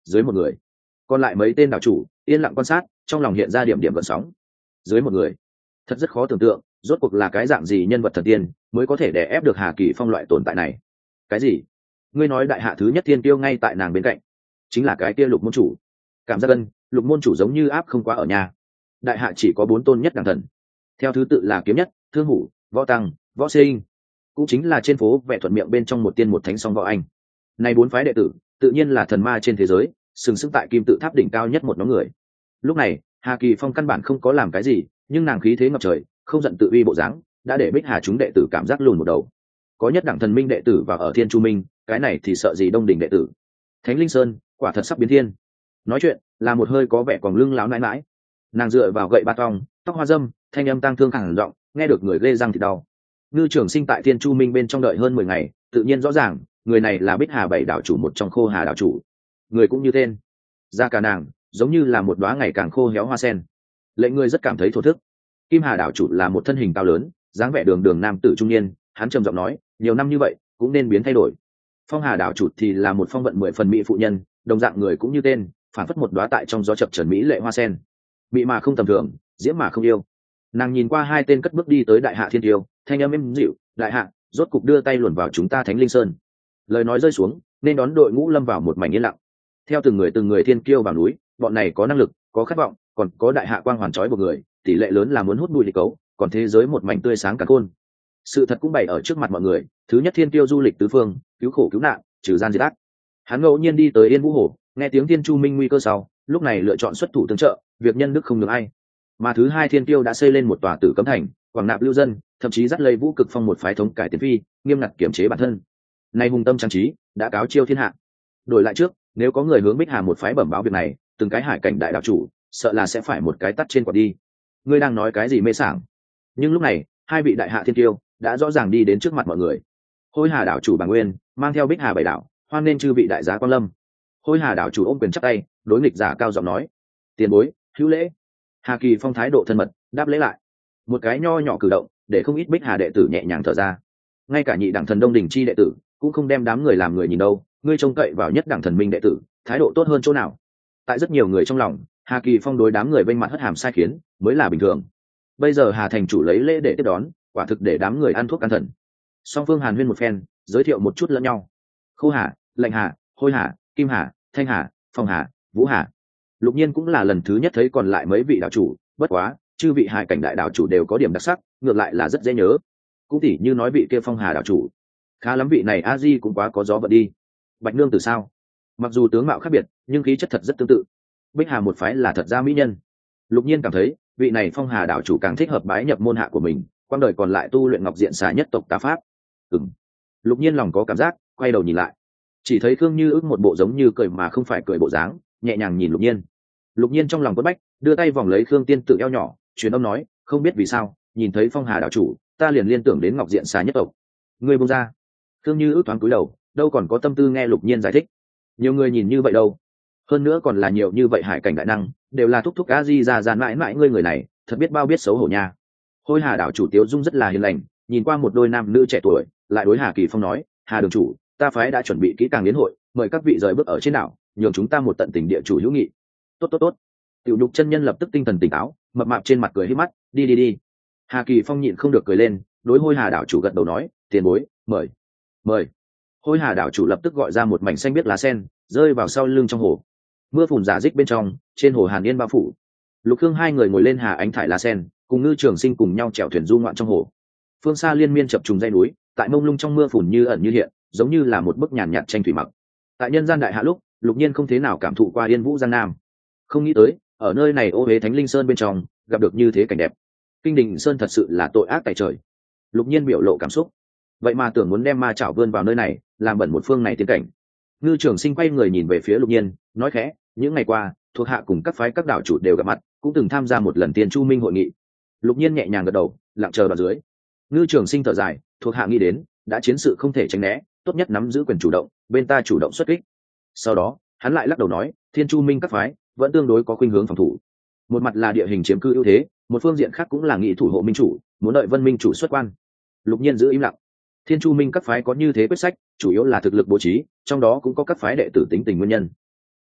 dưới một người. Còn lại mấy tên đảo chủ yên lặng quan sát, trong lòng hiện ra điểm điểm gợn sóng. Dưới một người, thật rất khó tưởng tượng rốt cuộc là cái dạng gì nhân vật thần tiên mới có thể đè ép được Hà Kỳ Phong loại tồn tại này. Cái gì? Ngươi nói đại hạ thứ nhất thiên tiêu ngay tại nàng bên cạnh, chính là cái kia Lục môn chủ? Cảm giác ân, Lục môn chủ giống như áp không quá ở nhà. Đại hạ chỉ có 4 tôn nhất đẳng thần, theo thứ tự là Kiếm Nhất, Thương Hủ, Võ Tăng, Võ Sinh, cũng chính là trên phố Vệ Thuận miệng bên trong một tiên một thánh song võ anh. Này 4 phái đệ tử tự nhiên là thần ma trên thế giới, sừng sững tại kim tự tháp đỉnh cao nhất một nhóm người. Lúc này Hà Kỳ Phong căn bản không có làm cái gì, nhưng nàng khí thế ngập trời, không giận tự uy bộ dáng đã để Bích Hà chúng đệ tử cảm giác lùn một đầu. Có nhất đẳng thần minh đệ tử và ở Thiên Chu Minh, cái này thì sợ gì Đông đỉnh đệ tử. Thánh Linh Sơn quả thật sắp biến thiên. Nói chuyện là một hơi có vẻ còn lưng láo nãi nãi. Nàng dựa vào gậy ba tong, tóc hoa dâm, thanh âm tang thương khàn giọng, nghe được người ghê răng thì đau. Ngư Trường Sinh tại Thiên Chu Minh bên trong đợi hơn 10 ngày, tự nhiên rõ ràng người này là Bích Hà 7 đảo chủ một trong Khô Hà đảo chủ. Người cũng như tên, da cả nàng giống như là một đóa ngày càng khô héo hoa sen, lệnh người rất cảm thấy thổ thức. Kim Hà đảo chủ là một thân hình cao lớn, dáng vẻ đường đường nam tử trung niên, hắn trầm giọng nói, nhiều năm như vậy cũng nên biến thay đổi. Phong Hà đảo chủ thì là một phong vận 10 phần mỹ phụ nhân, đồng dạng người cũng như tên, phản phất một đóa tại trong gió chập chờn mỹ lệ hoa sen, mỹ mà không tầm thường, diễm mà không yêu. Nàng nhìn qua hai tên cất bước đi tới đại hạ thiên tiêu, thanh âm êm dịu, đại hạ rốt cục đưa tay luồn vào chúng ta Thánh Linh Sơn. Lời nói rơi xuống nên đón đội ngũ lâm vào một mảnh yên lặng. Theo từng người thiên kiêu vào núi, bọn này có năng lực, có khát vọng, còn có đại hạ quang hoàn trói buộc người, tỷ lệ lớn là muốn hút bụi đi cấu, còn thế giới một mảnh tươi sáng cả khôn. Sự thật cũng bày ở trước mặt mọi người, thứ nhất thiên kiêu du lịch tứ phương, cứu khổ cứu nạn, trừ gian diệt ác. Hắn ngẫu nhiên đi tới Yên Vũ Hồ, nghe tiếng Thiên Chu Minh nguy cơ sau, lúc này lựa chọn xuất thủ tương trợ, việc nhân đức không được ai. Mà thứ hai thiên kiêu đã xây lên một tòa Tử Cấm Thành, quảng nạp lưu dân, thậm chí dắt lấy Vũ Cực Phong một phái thống cải tiến phi, nghiêm ngặt kiểm chế bản thân. Nay hùng tâm trang trí, đã cáo chiêu thiên hạ. Đổi lại trước, nếu có người hướng Bích Hà một phái bẩm báo việc này, từng cái hải cảnh đại đạo chủ sợ là sẽ phải một cái tắt trên quả đi. Ngươi đang nói cái gì mê sảng? Nhưng lúc này hai vị đại hạ thiên tiêu đã rõ ràng đi đến trước mặt mọi người. Hôi Hà đảo chủ Bàng Nguyên mang theo Bích Hà 7 đảo, hoan nên chư vị đại giá quan lâm. Hôi Hà đảo chủ ôm quyền chắp tay, đối nghịch giả cao giọng nói, tiền bối hữu lễ. Hà Kỳ Phong thái độ thân mật đáp lễ lại, một cái nho nhỏ cử động để không ít Bích Hà đệ tử nhẹ nhàng thở ra. Ngay cả nhị đẳng thần Đông Đình chi đệ tử cũng không đem đám người làm người nhìn đâu, ngươi trông cậy vào nhất đẳng thần minh đệ tử thái độ tốt hơn chỗ nào? Tại rất nhiều người trong lòng, Hà Kỳ Phong đối đám người vênh mặt hất hàm sai khiến mới là bình thường. Bây giờ Hà thành chủ lấy lễ để tiếp đón, quả thực để đám người ăn thuốc can thần. Song phương hàn huyên một phen, giới thiệu một chút lẫn nhau. Khô Hà, Lạnh Hà, Hôi Hà, Kim Hà, Thanh Hà, Phong Hà, Vũ Hà. Lục Nhiên cũng là lần thứ nhất thấy còn lại mấy vị đạo chủ, bất quá chư vị hải cảnh đại đạo chủ đều có điểm đặc sắc, ngược lại là rất dễ nhớ. Cũng tỉ như nói vị kia Phong Hà đạo chủ, khá lắm, vị này a di cũng quá có gió vận đi. Bạch nương từ sao? Mặc dù tướng mạo khác biệt, nhưng khí chất thật rất tương tự. Bích Hà một phái là thật ra mỹ nhân. Lục Nhiên cảm thấy vị này Phong Hà đạo chủ càng thích hợp bái nhập môn hạ của mình, quang đời còn lại tu luyện ngọc diện xà nhất tộc tà pháp. Lục Nhiên lòng có cảm giác, quay đầu nhìn lại, chỉ thấy Khương Như ước một bộ giống như cười mà không phải cười bộ dáng, nhẹ nhàng nhìn Lục Nhiên. Lục Nhiên trong lòng quất bách, đưa tay vòng lấy Khương Tiên tự eo nhỏ, truyền âm nói, không biết vì sao nhìn thấy Phong Hà đạo chủ ta liền liên tưởng đến ngọc diện xà nhất tộc. Ngươi buông ra. Khương Như ước thoáng cúi đầu, đâu còn có tâm tư nghe Lục Nhiên giải thích. Nhiều người nhìn như vậy đâu, hơn nữa còn là nhiều như vậy hải cảnh đại năng, đều là thúc thúc a di ra mãi mãi, ngươi người này thật biết bao biết xấu hổ nha. Hôi Hà đảo chủ Tiếu Dung rất là hiền lành, nhìn qua một đôi nam nữ trẻ tuổi, lại đối Hà Kỳ Phong nói, Hà đường chủ, ta phái đã chuẩn bị kỹ càng đến hội, mời các vị rời bước ở trên đảo, nhường chúng ta một tận tình địa chủ hữu nghị. Tốt. Tiểu Nhục chân nhân lập tức tinh thần tỉnh táo, mập mạp trên mặt cười híp mắt, đi. Hà Kỳ Phong nhịn không được cười lên, đối Hôi Hà đảo chủ gật đầu nói, tiền bối, mời. Hôi Hà đảo chủ lập tức gọi ra một mảnh xanh biếc lá sen, rơi vào sau lưng trong hồ. Mưa phùn giả dích bên trong, trên hồ Hàn Yên bao phủ. Lục Khương hai người ngồi lên Hà Ánh thải lá sen, cùng Ngư Trường Sinh cùng nhau chèo thuyền du ngoạn trong hồ. Phương xa liên miên chập trùng dãy núi, tại mông lung trong mưa phùn như ẩn như hiện, giống như là một bức nhàn nhạt tranh thủy mặc. Tại nhân gian đại hạ lúc, Lục Nhiên không thế nào cảm thụ qua Yên Vũ Giang Nam. Không nghĩ tới, ở nơi này ô hế Thánh Linh Sơn bên trong, gặp được như thế cảnh đẹp. Kinh Đình Sơn thật sự là tội ác tại trời. Lục Nhiên biểu lộ cảm xúc. Vậy mà tưởng muốn đem ma chảo vươn vào nơi này, làm bẩn một phương này tiến cảnh. Ngư Trường Sinh quay người nhìn về phía Lục Nhiên, nói khẽ, những ngày qua, thuộc hạ cùng các phái các đảo chủ đều gặp mặt, cũng từng tham gia một lần Tiên Chu Minh hội nghị. Lục Nhiên nhẹ nhàng gật đầu, lặng chờ vào dưới. Ngư Trường Sinh thở dài, thuộc hạ nghĩ đến, đã chiến sự không thể tránh né, tốt nhất nắm giữ quyền chủ động, bên ta chủ động xuất kích. Sau đó, hắn lại lắc đầu nói, Thiên Chu Minh các phái vẫn tương đối có khuynh hướng phòng thủ. Một mặt là địa hình chiếm cư ưu thế, một phương diện khác cũng là nghị thủ hộ minh chủ, muốn đợi Vân Minh chủ xuất quan. Lục Nhiên giữ im lặng. Thiên Chu Minh các phái có như thế quyết sách, chủ yếu là thực lực bố trí, trong đó cũng có các phái đệ tử tính tình nguyên nhân.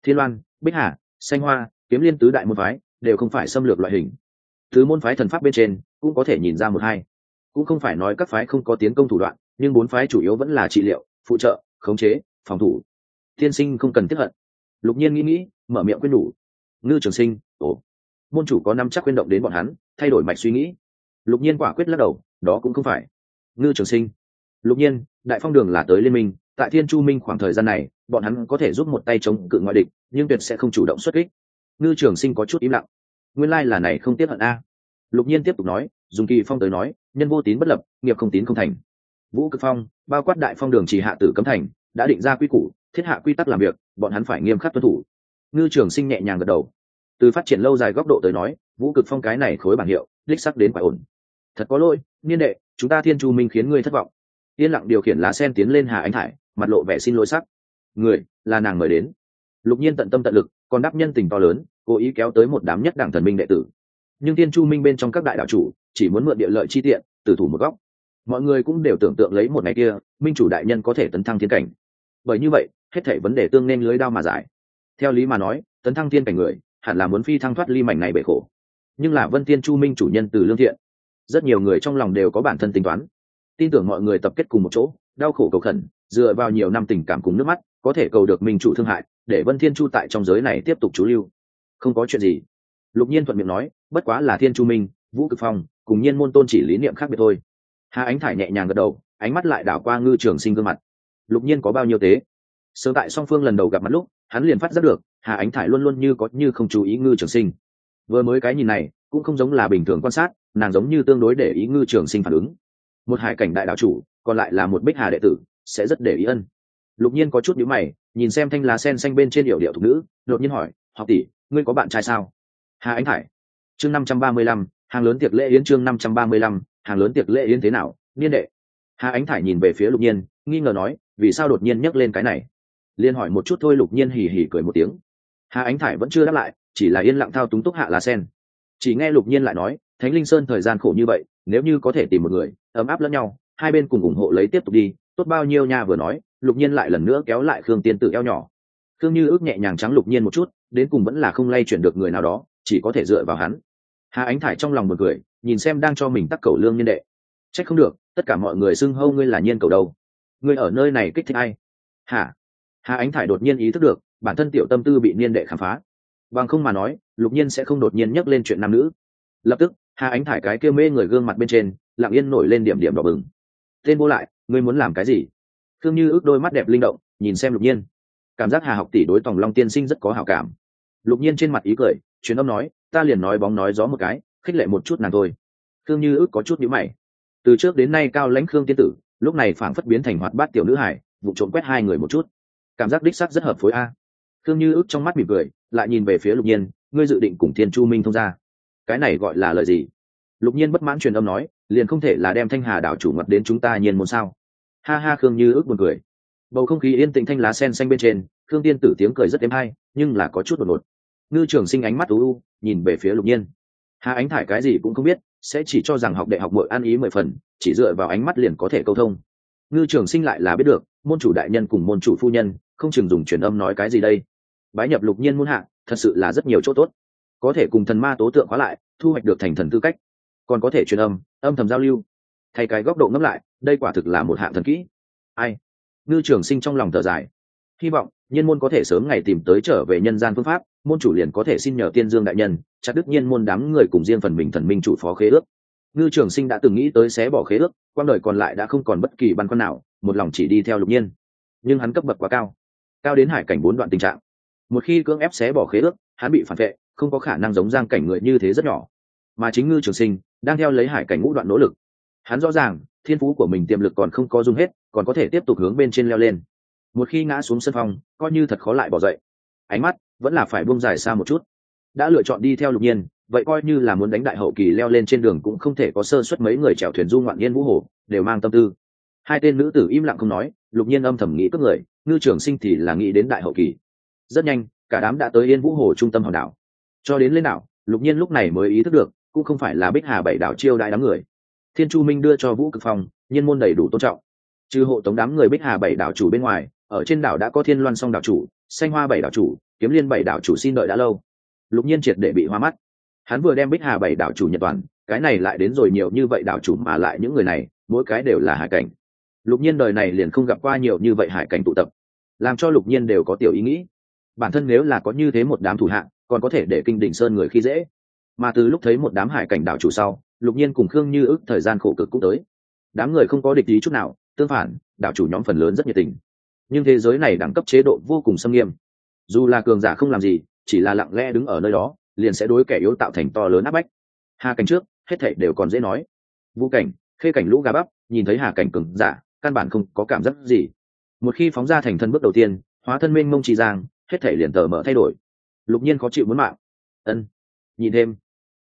Thiên Loan, Bích Hà, Xanh Hoa, Kiếm Liên tứ đại môn phái đều không phải xâm lược loại hình. Từ môn phái thần pháp bên trên cũng có thể nhìn ra một hai. Cũng không phải nói các phái không có tiến công thủ đoạn, nhưng bốn phái chủ yếu vẫn là trị liệu, phụ trợ, khống chế, phòng thủ. Tiên sinh không cần tiếc hận. Lục Nhiên nghĩ, mở miệng khuyên nhủ. Ngư Trường Sinh, ồ, môn chủ có nắm chắc khuyên động đến bọn hắn, thay đổi mạch suy nghĩ. Lục Nhiên quả quyết lắc đầu, đó cũng không phải. Ngư Trường Sinh, Lục Nhiên, Đại Phong Đường là tới liên minh, tại Thiên Chu Minh khoảng thời gian này, bọn hắn có thể giúp một tay chống cự ngoại địch, nhưng tuyệt sẽ không chủ động xuất kích. Ngư Trường Sinh có chút im lặng. Nguyên lai là này không tiếc hận a. Lục Nhiên tiếp tục nói, dùng Kỳ Phong tới nói, nhân vô tín bất lập, nghiệp không tín không thành. Vũ Cực Phong, bao quát Đại Phong Đường chỉ hạ tử cấm thành, đã định ra quy củ, thiết hạ quy tắc làm việc, bọn hắn phải nghiêm khắc tuân thủ. Ngư Trường Sinh nhẹ nhàng gật đầu. Từ phát triển lâu dài góc độ tới nói, Vũ Cực Phong cái này khối bảng hiệu, đích sắc đến phải ổn. Thật có lỗi, niên đệ, chúng ta Thiên Chu Minh khiến ngươi thất vọng. Yên lặng điều khiển lá sen tiến lên Hà Ánh Thải, mặt lộ vẻ xin lỗi sắc. Người là nàng mời đến. Lục Nhiên tận tâm tận lực, còn đáp nhân tình to lớn, cố ý kéo tới một đám nhất đảng thần minh đệ tử. Nhưng Thiên Chu Minh bên trong các đại đạo chủ chỉ muốn mượn địa lợi chi tiện, tử thủ một góc. Mọi người cũng đều tưởng tượng lấy một ngày kia, minh chủ đại nhân có thể tấn thăng thiên cảnh. Bởi như vậy, hết thảy vấn đề tương nên lưới đao mà giải. Theo lý mà nói, tấn thăng thiên cảnh người, hẳn là muốn phi thăng thoát ly mảnh này bể khổ. Nhưng là Vân Thiên Chu Minh chủ nhân từ lương thiện, rất nhiều người trong lòng đều có bản thân tính toán, tin tưởng mọi người tập kết cùng một chỗ, đau khổ cầu khẩn, dựa vào nhiều năm tình cảm cùng nước mắt, có thể cầu được minh chủ thương hại, để Vân Thiên Chu tại trong giới này tiếp tục trú lưu. Không có chuyện gì. Lục Nhiên thuận miệng nói, bất quá là Thiên Chu Minh, Vũ Cực Phong, cùng Nhiên môn tôn chỉ lý niệm khác biệt thôi. Hà Ánh Thải nhẹ nhàng gật đầu, ánh mắt lại đảo qua Ngư Trường Sinh gương mặt. Lục Nhiên có bao nhiêu tế? Sớm tại song phương lần đầu gặp mặt lúc, hắn liền phát giác được, Hà Ánh Thải luôn luôn như có như không chú ý Ngư Trường Sinh. Vừa mới cái nhìn này, cũng không giống là bình thường quan sát, nàng giống như tương đối để ý Ngư Trường Sinh phản ứng. Một hải cảnh đại đạo chủ, còn lại là một Bích Hà đệ tử, sẽ rất để ý ân. Lục Nhiên có chút nhíu mày, nhìn xem thanh lá sen xanh bên trên yểu điệu thục nữ, đột nhiên hỏi, "Học tỷ, ngươi có bạn trai sao?" Hà Ánh Thải. Chương 535, hàng lớn tiệc lễ yến chương 535, hàng lớn tiệc lễ yến thế nào, niên đệ? Hà Ánh Thải nhìn về phía Lục Nhiên, nghi ngờ nói, vì sao đột nhiên nhắc lên cái này? Liên hỏi một chút thôi. Lục Nhiên hì hì cười một tiếng. Hà Ánh Thải vẫn chưa đáp lại, chỉ là yên lặng thao túng túc hạ lá sen. Chỉ nghe Lục Nhiên lại nói, Thánh Linh Sơn thời gian khổ như vậy, nếu như có thể tìm một người ấm áp lẫn nhau, hai bên cùng ủng hộ lấy tiếp tục đi, tốt bao nhiêu nha. Vừa nói, Lục Nhiên lại lần nữa kéo lại Khương Tiên Tử eo nhỏ. Khương Như ước nhẹ nhàng trắng Lục Nhiên một chút, đến cùng vẫn là không lay chuyển được người nào đó, chỉ có thể dựa vào hắn. Hà Ánh Thải trong lòng buồn cười, nhìn xem đang cho mình tắc cầu lương niên đệ. Trách không được, tất cả mọi người xưng hô ngươi là Nhiên cầu đâu. Ngươi ở nơi này kích thích ai? Hả? Hà Ánh Thải đột nhiên ý thức được, bản thân tiểu tâm tư bị niên đệ khám phá. Bằng không mà nói, Lục Nhiên sẽ không đột nhiên nhắc lên chuyện nam nữ. Lập tức, Hà Ánh Thải cái kia mê người gương mặt bên trên, lặng yên nổi lên điểm điểm đỏ bừng. Tên vô lại, ngươi muốn làm cái gì? Khương Như ước đôi mắt đẹp linh động, nhìn xem Lục Nhiên. Cảm giác Hà học tỷ đối Tòng Long tiên sinh rất có hảo cảm. Lục Nhiên trên mặt ý cười, truyền âm nói, ta liền nói bóng nói gió một cái, khích lệ một chút nàng thôi. Khương Như ước có chút nhíu mày. Từ trước đến nay cao lãnh Khương tiên tử, lúc này phảng phất biến thành hoạt bát tiểu nữ hải, vụ trộm quét hai người một chút. Cảm giác đích xác rất hợp phối a. Khương Như ước trong mắt mỉm cười, lại nhìn về phía Lục Nhiên, ngươi dự định cùng Thiên Chu Minh thông ra? Cái này gọi là lời gì? Lục Nhiên bất mãn truyền âm nói, liền không thể là đem Thanh Hà đảo chủ ngoặt đến chúng ta Nhiên môn sao? Ha ha. Khương Như ước buồn cười. Bầu không khí yên tĩnh, thanh lá sen xanh bên trên, Khương tiên tử tiếng cười rất êm hay, nhưng là có chút đột ngột. Ngư Trường Sinh ánh mắt u u, nhìn về phía Lục Nhiên. Hà Ánh Thải cái gì cũng không biết, sẽ chỉ cho rằng học đệ học muội ăn ý 10 phần, chỉ dựa vào ánh mắt liền có thể câu thông. Ngư Trường Sinh lại là biết được, môn chủ đại nhân cùng môn chủ phu nhân, không chừng dùng truyền âm nói cái gì đây. Bái nhập Lục Nhiên môn hạ, thật sự là rất nhiều chỗ tốt. Có thể cùng thần ma tố tượng khóa lại, thu hoạch được thành thần tư cách, còn có thể truyền âm, âm thầm giao lưu. Thay cái góc độ ngẫm lại, đây quả thực là một hạng thần kỹ. Ai? Ngư Trường Sinh trong lòng thở dài, hy vọng Nhiên môn có thể sớm ngày tìm tới trở về nhân gian phương pháp, môn chủ liền có thể xin nhờ Tiên Dương đại nhân chặt đứt Nhiên môn đám người cùng riêng phần mình thần minh chủ phó khế ước. Ngư Trường Sinh đã từng nghĩ tới xé bỏ khế ước, quãng đời còn lại đã không còn bất kỳ băn khoăn nào, một lòng chỉ đi theo Lục Nhiên. Nhưng hắn cấp bậc quá cao, cao đến hải cảnh 4 đoạn tình trạng. Một khi cưỡng ép xé bỏ khế ước, hắn bị phản vệ, không có khả năng giống Giang cảnh người như thế rất nhỏ. Mà chính Ngư Trường Sinh đang theo lấy hải cảnh ngũ đoạn nỗ lực. Hắn rõ ràng, thiên phú của mình tiềm lực còn không có dùng hết, còn có thể tiếp tục hướng bên trên leo lên. Một khi ngã xuống sân phong, coi như thật khó lại bỏ dậy. Ánh mắt vẫn là phải buông dài xa một chút. Đã lựa chọn đi theo Lục Nhiên, vậy coi như là muốn đánh đại hậu kỳ leo lên trên đường cũng không thể có sơ suất. Mấy người chèo thuyền du ngoạn Yên Vũ Hồ đều mang tâm tư. Hai tên nữ tử im lặng không nói, Lục Nhiên âm thầm nghĩ cướp người, Ngư Trường Sinh thì là nghĩ đến đại hậu kỳ. Rất nhanh, cả đám đã tới Yên Vũ Hồ trung tâm hòn đảo. Cho đến lên đảo, Lục Nhiên lúc này mới ý thức được, cũng không phải là Bích Hà bảy đảo chiêu đãi đám người. Thiên Chu Minh đưa cho Vũ Cực Phong, Nhiên môn đầy đủ tôn trọng. Trừ hộ tống đám người Bích Hà bảy đảo chủ bên ngoài, ở trên đảo đã có Thiên Loan Song đảo chủ, Xanh Hoa bảy đảo chủ, kiếm liên 7 đảo chủ xin đợi đã lâu. Lục Nhiên triệt để bị hoa mắt. Hắn vừa đem Bích Hà 7 đảo chủ nhận toàn, cái này lại đến rồi nhiều như vậy đảo chủ, mà lại những người này mỗi cái đều là hải cảnh. Lục Nhiên đời này liền không gặp qua nhiều như vậy hải cảnh tụ tập, làm cho Lục Nhiên đều có tiểu ý nghĩ. Bản thân nếu là có như thế một đám thủ hạ, còn có thể để Kinh Đỉnh Sơn người khi dễ. Mà từ lúc thấy một đám hải cảnh đảo chủ sau, Lục Nhiên cùng Khương Như ức thời gian khổ cực cũng tới. Đám người không có địch ý chút nào, tương phản, đảo chủ nhóm phần lớn rất nhiệt tình. Nhưng thế giới này đẳng cấp chế độ vô cùng xâm nghiêm. Dù là cường giả không làm gì, chỉ là lặng lẽ đứng ở nơi đó, liền sẽ đối kẻ yếu tạo thành to lớn áp bách. Hà cảnh trước, hết thảy đều còn dễ nói. Vũ cảnh, Khê cảnh lũ gà bắp, nhìn thấy Hà cảnh cường giả, căn bản không có cảm giác gì. Một khi phóng ra thành thân bước đầu tiên, hóa thân mênh mông trì giang, hết thảy liền tờ mở thay đổi. Lục Nhiên khó chịu muốn mạng. Ân, nhìn thêm.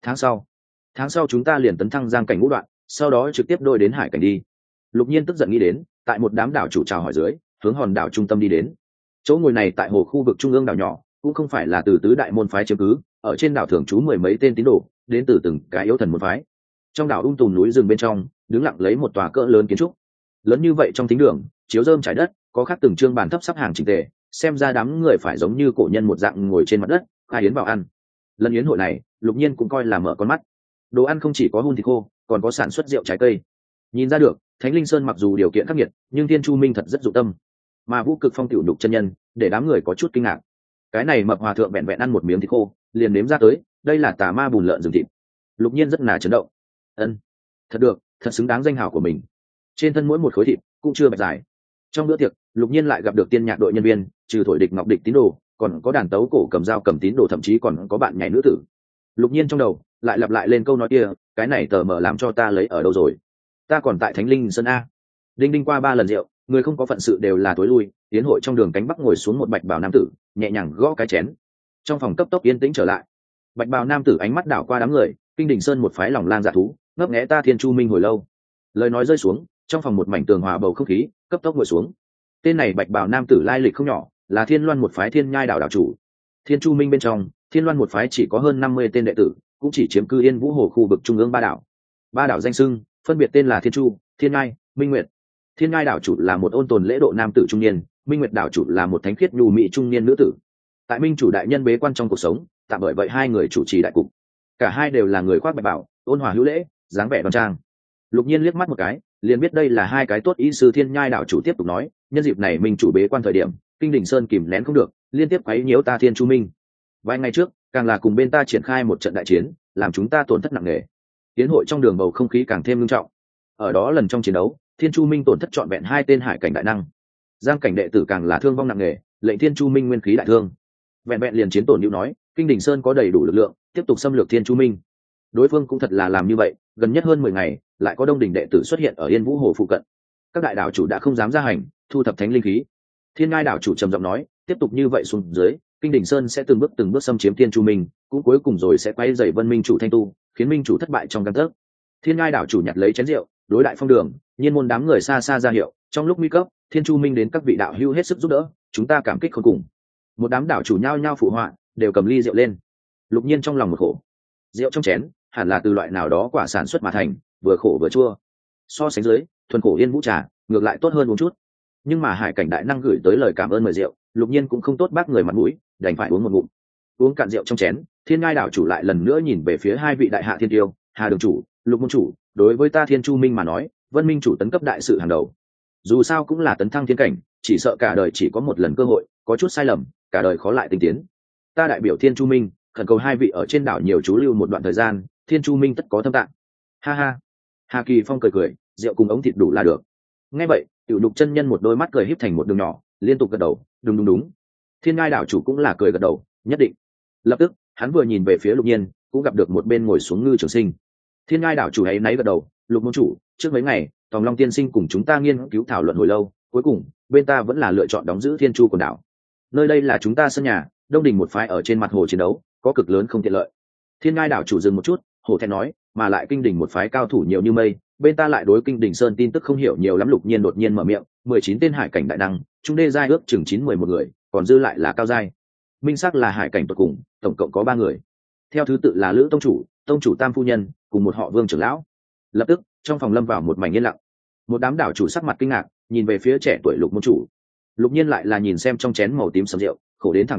Tháng sau chúng ta liền tấn thăng giang cảnh ngũ đoạn, sau đó trực tiếp đôi đến hải cảnh đi. Lục Nhiên tức giận nghĩ đến, tại một đám đảo chủ chào hỏi dưới, hướng hòn đảo trung tâm đi đến. Chỗ ngồi này tại hồ khu vực trung ương đảo nhỏ, cũng không phải là từ tứ đại môn phái chiếm cứ, ở trên đảo thường trú 10 mấy tên tín đồ, đến từ từng cái yếu thần môn phái. Trong đảo tùm núi rừng bên trong, đứng lặng lấy một tòa cỡ lớn kiến trúc. Lớn như vậy trong thính đường, chiếu rơm trải đất, có khắc từng trương bàn thấp sắp hàng chỉnh tề, xem ra đám người phải giống như cổ nhân một dạng ngồi trên mặt đất, khai yến vào ăn. Lần yến hội này, Lục Nhiên cũng coi là mở con mắt. Đồ ăn không chỉ có hun thịt khô, còn có sản xuất rượu trái cây. Nhìn ra được, Thánh Linh Sơn mặc dù điều kiện khắc nghiệt, nhưng Thiên Chu Minh thật rất dụng tâm. Mà Vũ Cực Phong tiểu đục chân nhân, để đám người có chút kinh ngạc. Cái này mập hòa thượng vẹn vẹn ăn một miếng thịt khô, liền nếm ra tới, đây là tà ma bùn lợn rừng thịt. Lục Nhiên rất là chấn động. Ân, thật được, thật xứng đáng danh hào của mình. Trên thân mỗi một khối thịt cũng chưa bạch dài. Trong bữa tiệc, Lục Nhiên lại gặp được tiên nhạc đội nhân viên, trừ thổi địch ngọc địch tín đồ, còn có đàn tấu cổ cầm dao cầm tín đồ, thậm chí còn có bạn nhảy nữ tử. Lục Nhiên trong đầu lại lặp lại lên câu nói kia, cái này tờ mờ làm cho ta lấy ở đâu rồi? Ta còn tại Thánh Linh Sơn a. Đinh đinh qua 3 lần rượu, người không có phận sự đều là tối lui. Tiến hội trong đường cánh bắc ngồi xuống một bạch bào nam tử, nhẹ nhàng gõ cái chén. Trong phòng cấp tốc yên tĩnh trở lại. Bạch bào nam tử ánh mắt đảo qua đám người, Kinh Đỉnh Sơn một phái lòng lang dạ thú, ngấp nghé ta Thiên Chu Minh hồi lâu. Lời nói rơi xuống, trong phòng một mảnh tường hòa bầu không khí cấp tốc ngồi xuống. Tên này bạch bào nam tử lai lịch không nhỏ, là Thiên Loan một phái Thiên Nhai đảo đảo chủ. Thiên Chu Minh bên trong, Thiên Loan một phái chỉ có hơn 50 tên đệ tử, cũng chỉ chiếm cư Yên Vũ Hồ khu vực trung ương ba đảo. Ba đảo danh xưng, phân biệt tên là Thiên Chu, Thiên Nhai, Minh Nguyệt. Thiên Nhai đảo chủ là một ôn tồn lễ độ nam tử trung niên, Minh Nguyệt đảo chủ là một thánh khiết nhu mỹ trung niên nữ tử. Tại Minh chủ đại nhân bế quan trong cuộc sống, tạm bởi vậy hai người chủ trì đại cục. Cả hai đều là người khoác bạch bào, ôn hòa hữu lễ, dáng vẻ đoan trang. Lục Nhiên liếc mắt một cái, liền biết đây là hai cái tốt ý sư. Thiên Nhai đảo chủ tiếp tục nói, nhân dịp này Minh chủ bế quan thời điểm, Kinh Đỉnh Sơn kìm nén không được, liên tiếp quấy nhiễu ta Thiên Chu Minh. Vài ngày trước, càng là cùng bên ta triển khai một trận đại chiến, làm chúng ta tổn thất nặng nề. Tiến hội trong đường bầu không khí càng thêm nghiêm trọng. Ở đó lần trong chiến đấu, Thiên Chu Minh tổn thất trọn vẹn 2 tên hải cảnh đại năng. Giang cảnh đệ tử càng là thương vong nặng nề, lệnh Thiên Chu Minh nguyên khí đại thương. Vẹn vẹn liền chiến tổn hữu nói, Kinh Đỉnh Sơn có đầy đủ lực lượng tiếp tục xâm lược Thiên Chu Minh. Đối phương cũng thật là làm như vậy, gần nhất hơn 10 ngày, lại có đông đỉnh đệ tử xuất hiện ở Yên Vũ Hồ phụ cận. Các đại đảo chủ đã không dám ra hành, thu thập thánh linh khí. Thiên Ngai đảo chủ trầm giọng nói, tiếp tục như vậy xuống dưới, Kinh Đỉnh Sơn sẽ từng bước xâm chiếm Thiên Chu Minh, cũng cuối cùng rồi sẽ quay dày Vân Minh chủ Thanh Tu, khiến Minh chủ thất bại trong căn tấc. Thiên Ngai đảo chủ nhặt lấy chén rượu, đối đại phong đường, nhiên môn đám người xa xa ra hiệu, trong lúc nguy cấp, Thiên Chu Minh đến các vị đạo hữu hết sức giúp đỡ, chúng ta cảm kích khôn cùng. Một đám đảo chủ nhao nhao phụ họa, đều cầm ly rượu lên. Lục Nhiên trong lòng một khổ. Rượu trong chén, hẳn là từ loại nào đó quả sản xuất mà thành, vừa khổ vừa chua. So sánh dưới, thuần khổ Yên Vũ trà, ngược lại tốt hơn một chút. Nhưng mà hải cảnh đại năng gửi tới lời cảm ơn mời rượu, Lục Nhiên cũng không tốt bác người mặt mũi, đành phải uống một ngụm. Uống cạn rượu trong chén, Thiên Ngai đảo chủ lại lần nữa nhìn về phía hai vị đại hạ thiên tiêu, Hà đường chủ, Lục môn chủ, đối với ta Thiên Chu Minh mà nói, Vân Minh chủ tấn cấp đại sự hàng đầu. Dù sao cũng là tấn thăng thiên cảnh, chỉ sợ cả đời chỉ có một lần cơ hội, có chút sai lầm, cả đời khó lại tinh tiến. Ta đại biểu Thiên Chu Minh, khẩn cầu hai vị ở trên đảo nhiều trú lưu một đoạn thời gian, Thiên Chu Minh tất có thâm tạng. Ha ha. Hà Kỳ Phong cười cười, rượu cùng ống thịt đủ là được. Nghe vậy, Tiểu Lục chân nhân một đôi mắt cười híp thành một đường nhỏ, liên tục gật đầu, đúng. Thiên Ngai đảo chủ cũng là cười gật đầu, nhất định. Lập tức, hắn vừa nhìn về phía Lục Nhiên, cũng gặp được một bên ngồi xuống Ngư Trường Sinh. Thiên Ngai đảo chủ ấy náy gật đầu, Lục môn chủ, trước mấy ngày, Tòng Long tiên sinh cùng chúng ta nghiên cứu thảo luận hồi lâu, cuối cùng, bên ta vẫn là lựa chọn đóng giữ Thiên Chu quần đảo. Nơi đây là chúng ta sân nhà, Đông Đình một phái ở trên mặt hồ chiến đấu, có cực lớn không tiện lợi. Thiên Ngai đảo chủ dừng một chút, hổ thẹn nói, mà lại Kinh Đình một phái cao thủ nhiều như mây, bên ta lại đối Kinh Đình Sơn tin tức không hiểu nhiều lắm. Lục Nhiên đột nhiên mở miệng, 19 tên hải cảnh đại năng, trung đê giai ước chừng 9-11 người, còn dư lại là cao giai. Minh sắc là hải cảnh tuyệt cùng, tổng cộng có 3 người. Theo thứ tự là Lữ tông chủ Tam phu nhân, cùng một họ Vương trưởng lão. Lập tức, trong phòng lâm vào một mảnh yên lặng. Một đám đảo chủ sắc mặt kinh ngạc, nhìn về phía trẻ tuổi Lục môn chủ. Lục Nhiên lại là nhìn xem trong chén màu tím sẫm rượu, khổ đến thẳng nết miệng,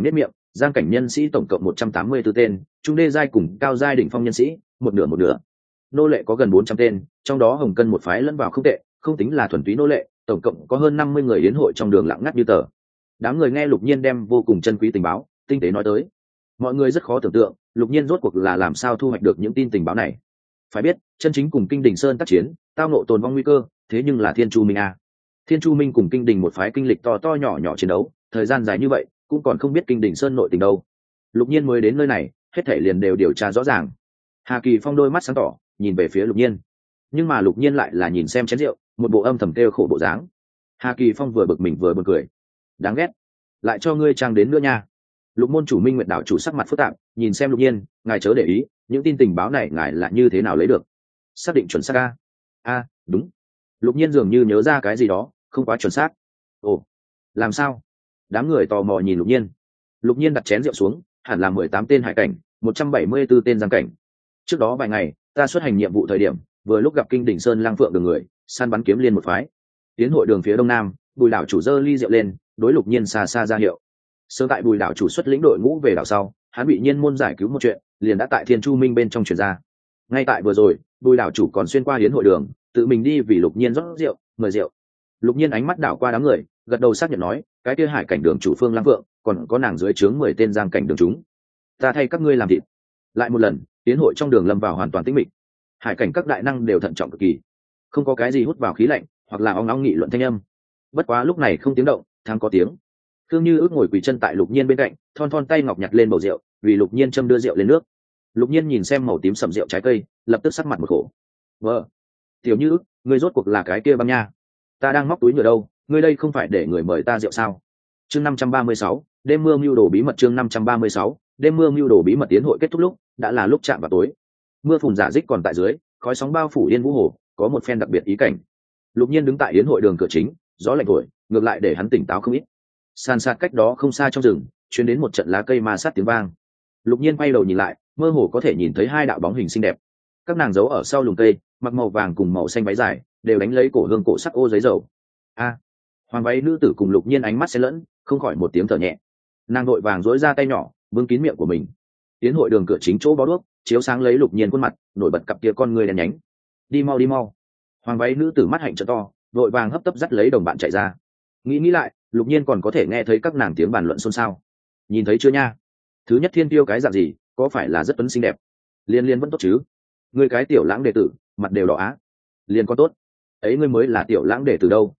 giang cảnh nhân sĩ tổng cộng 184 tên, trung đê giai cùng cao giai đỉnh phong nhân sĩ một nửa. Nô lệ có gần 400 tên, trong đó Hồng Cân một phái lẫn vào không tệ, không tính là thuần túy nô lệ, tổng cộng có hơn 50 người yến hội trong đường lặng ngắt như tờ. Đám người nghe Lục Nhiên đem vô cùng chân quý tình báo tinh tế nói tới, mọi người rất khó tưởng tượng Lục Nhiên rốt cuộc là làm sao thu hoạch được những tin tình báo này. Phải biết, chân chính cùng Kinh Đình Sơn tác chiến, tao ngộ tồn vong nguy cơ, thế nhưng là Thiên Chu Minh a. Thiên Chu Minh cùng Kinh Đình một phái kinh lịch to to nhỏ nhỏ chiến đấu, thời gian dài như vậy, cũng còn không biết Kinh Đình Sơn nội tình đâu. Lục Nhiên mới đến nơi này, hết thảy liền đều điều tra rõ ràng. Hà Kỳ Phong đôi mắt sáng tỏ, nhìn về phía Lục Nhiên, nhưng mà Lục Nhiên lại là nhìn xem chén rượu, một bộ âm thầm kêu khổ bộ dáng. Hà Kỳ Phong vừa bực mình vừa buồn cười, đáng ghét, lại cho ngươi trang đến nữa nha. Lục môn chủ Minh Nguyệt đảo chủ sắc mặt phức tạp, nhìn xem Lục Nhiên, ngài chớ để ý, những tin tình báo này ngài là như thế nào lấy được? Xác định chuẩn xác a? Đúng. Lục Nhiên dường như nhớ ra cái gì đó, không quá chuẩn xác. Ồ, làm sao? Đám người tò mò nhìn Lục Nhiên. Lục Nhiên đặt chén rượu xuống, hẳn là 18 tên hải cảnh, 174 tên giang cảnh. Trước đó vài ngày, ta xuất hành nhiệm vụ thời điểm, vừa lúc gặp Kinh Đỉnh Sơn Lang Phượng đường người, săn bắn kiếm liên một phái. Tiến hội đường phía đông nam, Bùi đảo chủ giơ ly rượu lên, đối Lục Nhiên xa xa ra hiệu. Sớm tại Bùi đảo chủ xuất lĩnh đội ngũ về đảo sau, hắn bị Nhiên môn giải cứu một chuyện, liền đã tại Thiên Chu Minh bên trong truyền ra. Ngay tại vừa rồi, Bùi đảo chủ còn xuyên qua hiến hội đường, tự mình đi vì Lục Nhiên rót rượu, mời rượu. Lục Nhiên ánh mắt đảo qua đám người, gật đầu xác nhận nói, cái kia hải cảnh đường chủ Phương Lang Phượng, còn có nàng dưới trướng 10 tên giang cảnh đường chúng. Ta thay các ngươi làm thịt. Lại một lần, tiến hội trong đường lâm vào hoàn toàn tĩnh mịch. Hải cảnh các đại năng đều thận trọng cực kỳ, không có cái gì hút vào khí lạnh, hoặc là ong ong nghị luận thanh âm. Bất quá lúc này không tiếng động, thang có tiếng. Khương Như ước ngồi quỳ chân tại Lục Nhiên bên cạnh, thon thon tay ngọc nhặt lên bầu rượu, vì Lục Nhiên châm đưa rượu lên nước. Lục Nhiên nhìn xem màu tím sẫm rượu trái cây, lập tức sắc mặt một khổ. Vợ, tiểu Như, ngươi rốt cuộc là cái kia băng nha? Ta đang móc túi nhựa đâu, ngươi đây không phải để người mời ta rượu sao? Chương 536, đêm mưa mưu đồ bí mật. Chương 536, đêm mưa mưu đồ bí mật. Tiến hội kết thúc lúc đã là lúc chạm vào tối, mưa phùn giả dích còn tại dưới, khói sóng bao phủ Yên Vũ Hồ, có một phen đặc biệt ý cảnh. Lục Nhiên đứng tại yến hội đường cửa chính, gió lạnh thổi, ngược lại để hắn tỉnh táo không ít. San sát cách đó không xa trong rừng, truyền đến một trận lá cây ma sát tiếng vang. Lục Nhiên quay đầu nhìn lại, mơ hồ có thể nhìn thấy hai đạo bóng hình xinh đẹp. Các nàng giấu ở sau lùm cây, mặc màu vàng cùng màu xanh váy dài, đều đánh lấy cổ hương cổ sắc ô giấy dầu. A, hoàng váy nữ tử cùng Lục Nhiên ánh mắt xen lẫn, không khỏi một tiếng thở nhẹ. Nàng vội vàng duỗi ra tay nhỏ, vương kín miệng của mình. Yến hội đường cửa chính chỗ bó đuốc, chiếu sáng lấy Lục Nhiên khuôn mặt, nổi bật cặp kia con người đen nhánh. Đi mau đi mau. Hoàng váy nữ tử mắt hạnh trợ to, vội vàng hấp tấp dắt lấy đồng bạn chạy ra. Nghĩ lại, Lục Nhiên còn có thể nghe thấy các nàng tiếng bàn luận xôn xao. Nhìn thấy chưa nha? Thứ nhất thiên tiêu cái dạng gì, có phải là rất tuấn xinh đẹp? Liên Liên vẫn tốt chứ? Ngươi cái tiểu lãng đệ tử, mặt đều đỏ á. Liên có tốt. Ấy ngươi mới là tiểu lãng đệ tử đâu?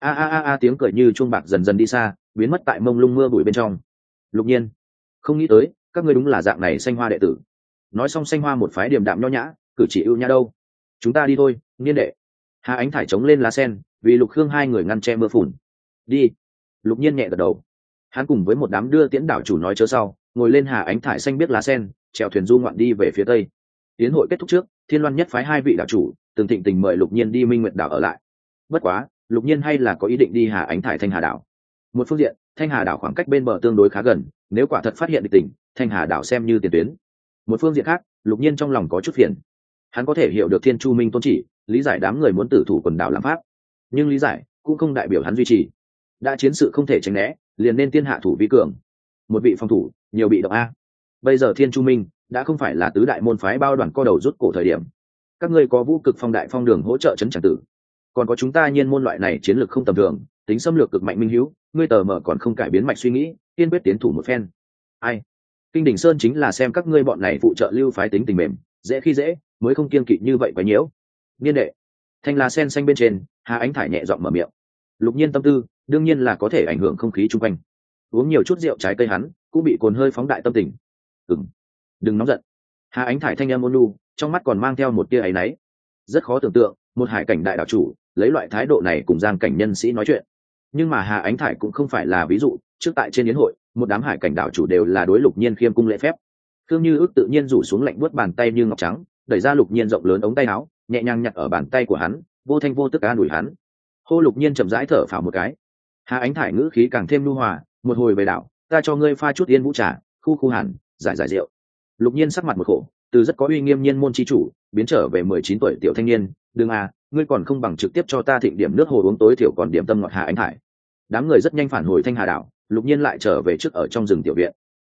A tiếng cười như chuông bạc dần dần đi xa, biến mất tại mông lung mưa bụi bên trong. Lục Nhiên, không nghĩ tới, các ngươi đúng là dạng này Xanh Hoa đệ tử. Nói xong Xanh Hoa một phái điềm đạm nho nhã, cử chỉ ưu nhã đâu. Chúng ta đi thôi, Niên đệ. Hà Ánh thải chống lên lá sen, vì Lục Khương hai người ngăn che mưa phùn. Đi. Lục Nhiên nhẹ gật đầu. Hắn cùng với một đám đưa tiễn đảo chủ nói chớ sau, ngồi lên Hà Ánh thải xanh biết lá sen, chèo thuyền du ngoạn đi về phía tây. Tiến hội kết thúc trước, Thiên Loan nhất phái hai vị đảo chủ từng thịnh tình mời Lục Nhiên đi Minh Nguyệt đảo ở lại. Bất quá, Lục Nhiên hay là có ý định đi Hà Ánh thải Thanh Hà đảo. Một phương diện, Thanh Hà đảo khoảng cách bên bờ tương đối khá gần, nếu quả thật phát hiện địch tình, Thanh Hà đảo xem như tiền tuyến. Một phương diện khác, Lục Nhiên trong lòng có chút phiền. Hắn có thể hiểu được Thiên Chu Minh tôn chỉ, lý giải đám người muốn tử thủ quần đảo làm pháp, nhưng lý giải cũng không đại biểu hắn duy trì. Đã chiến sự không thể tránh né, liền nên tiên hạ thủ vi cường. Một vị phòng thủ, nhiều bị động a. Bây giờ Thiên Chu Minh đã không phải là tứ đại môn phái bao đoàn co đầu rút cổ thời điểm. Các ngươi có Vũ Cực Phong Đại Phong Đường hỗ trợ trấn tràng tử, còn có chúng ta Nhiên môn loại này chiến lược không tầm thường, tính xâm lược cực mạnh minh hữu, ngươi tờ mờ còn không cải biến mạch suy nghĩ, kiên quyết tiến thủ một phen. Ai? Kinh Đỉnh Sơn chính là xem các ngươi bọn này phụ trợ lưu phái tính tình mềm, dễ khi dễ, mới không kiên kỵ như vậy quá nhiễu. Niên đệ. Thanh lá sen xanh bên trên, Hà Ánh thải nhẹ giọng mở miệng. Lục Nhiên tâm tư, đương nhiên là có thể ảnh hưởng không khí chung quanh. Uống nhiều chút rượu trái cây hắn, cũng bị cồn hơi phóng đại tâm tình. Đừng nóng giận. Hà Ánh thải thanh âm ôn nhu, trong mắt còn mang theo một tia áy náy. Rất khó tưởng tượng, một hải cảnh đại đạo chủ lấy loại thái độ này cùng giang cảnh nhân sĩ nói chuyện. Nhưng mà Hà Ánh thải cũng không phải là ví dụ, trước tại trên yến hội, một đám hải cảnh đạo chủ đều là đối Lục Nhiên khiêm cung lễ phép. Khương Như ước tự nhiên rủ xuống lạnh buốt bàn tay như ngọc trắng, đẩy ra Lục Nhiên rộng lớn ống tay áo, nhẹ nhàng nhặt ở bàn tay của hắn, vô thanh vô tức an ủi hắn. Hô. Lục Nhiên chậm rãi thở phào một cái. Hà Ánh thải ngữ khí càng thêm nhu hòa, một hồi về đảo, ta cho ngươi pha chút Yên Vũ trà, khu hẳn, giải rượu. Lục Nhiên sắc mặt một khổ, từ rất có uy nghiêm Nhiên môn chi chủ biến trở về 19 tuổi tiểu thanh niên, đừng ngươi còn không bằng trực tiếp cho ta thịnh điểm nước hồ uống, tối thiểu còn điểm tâm ngọt. Hà Ánh thải. Đám người rất nhanh phản hồi Thanh Hà đảo, Lục Nhiên lại trở về trước ở trong rừng tiểu viện.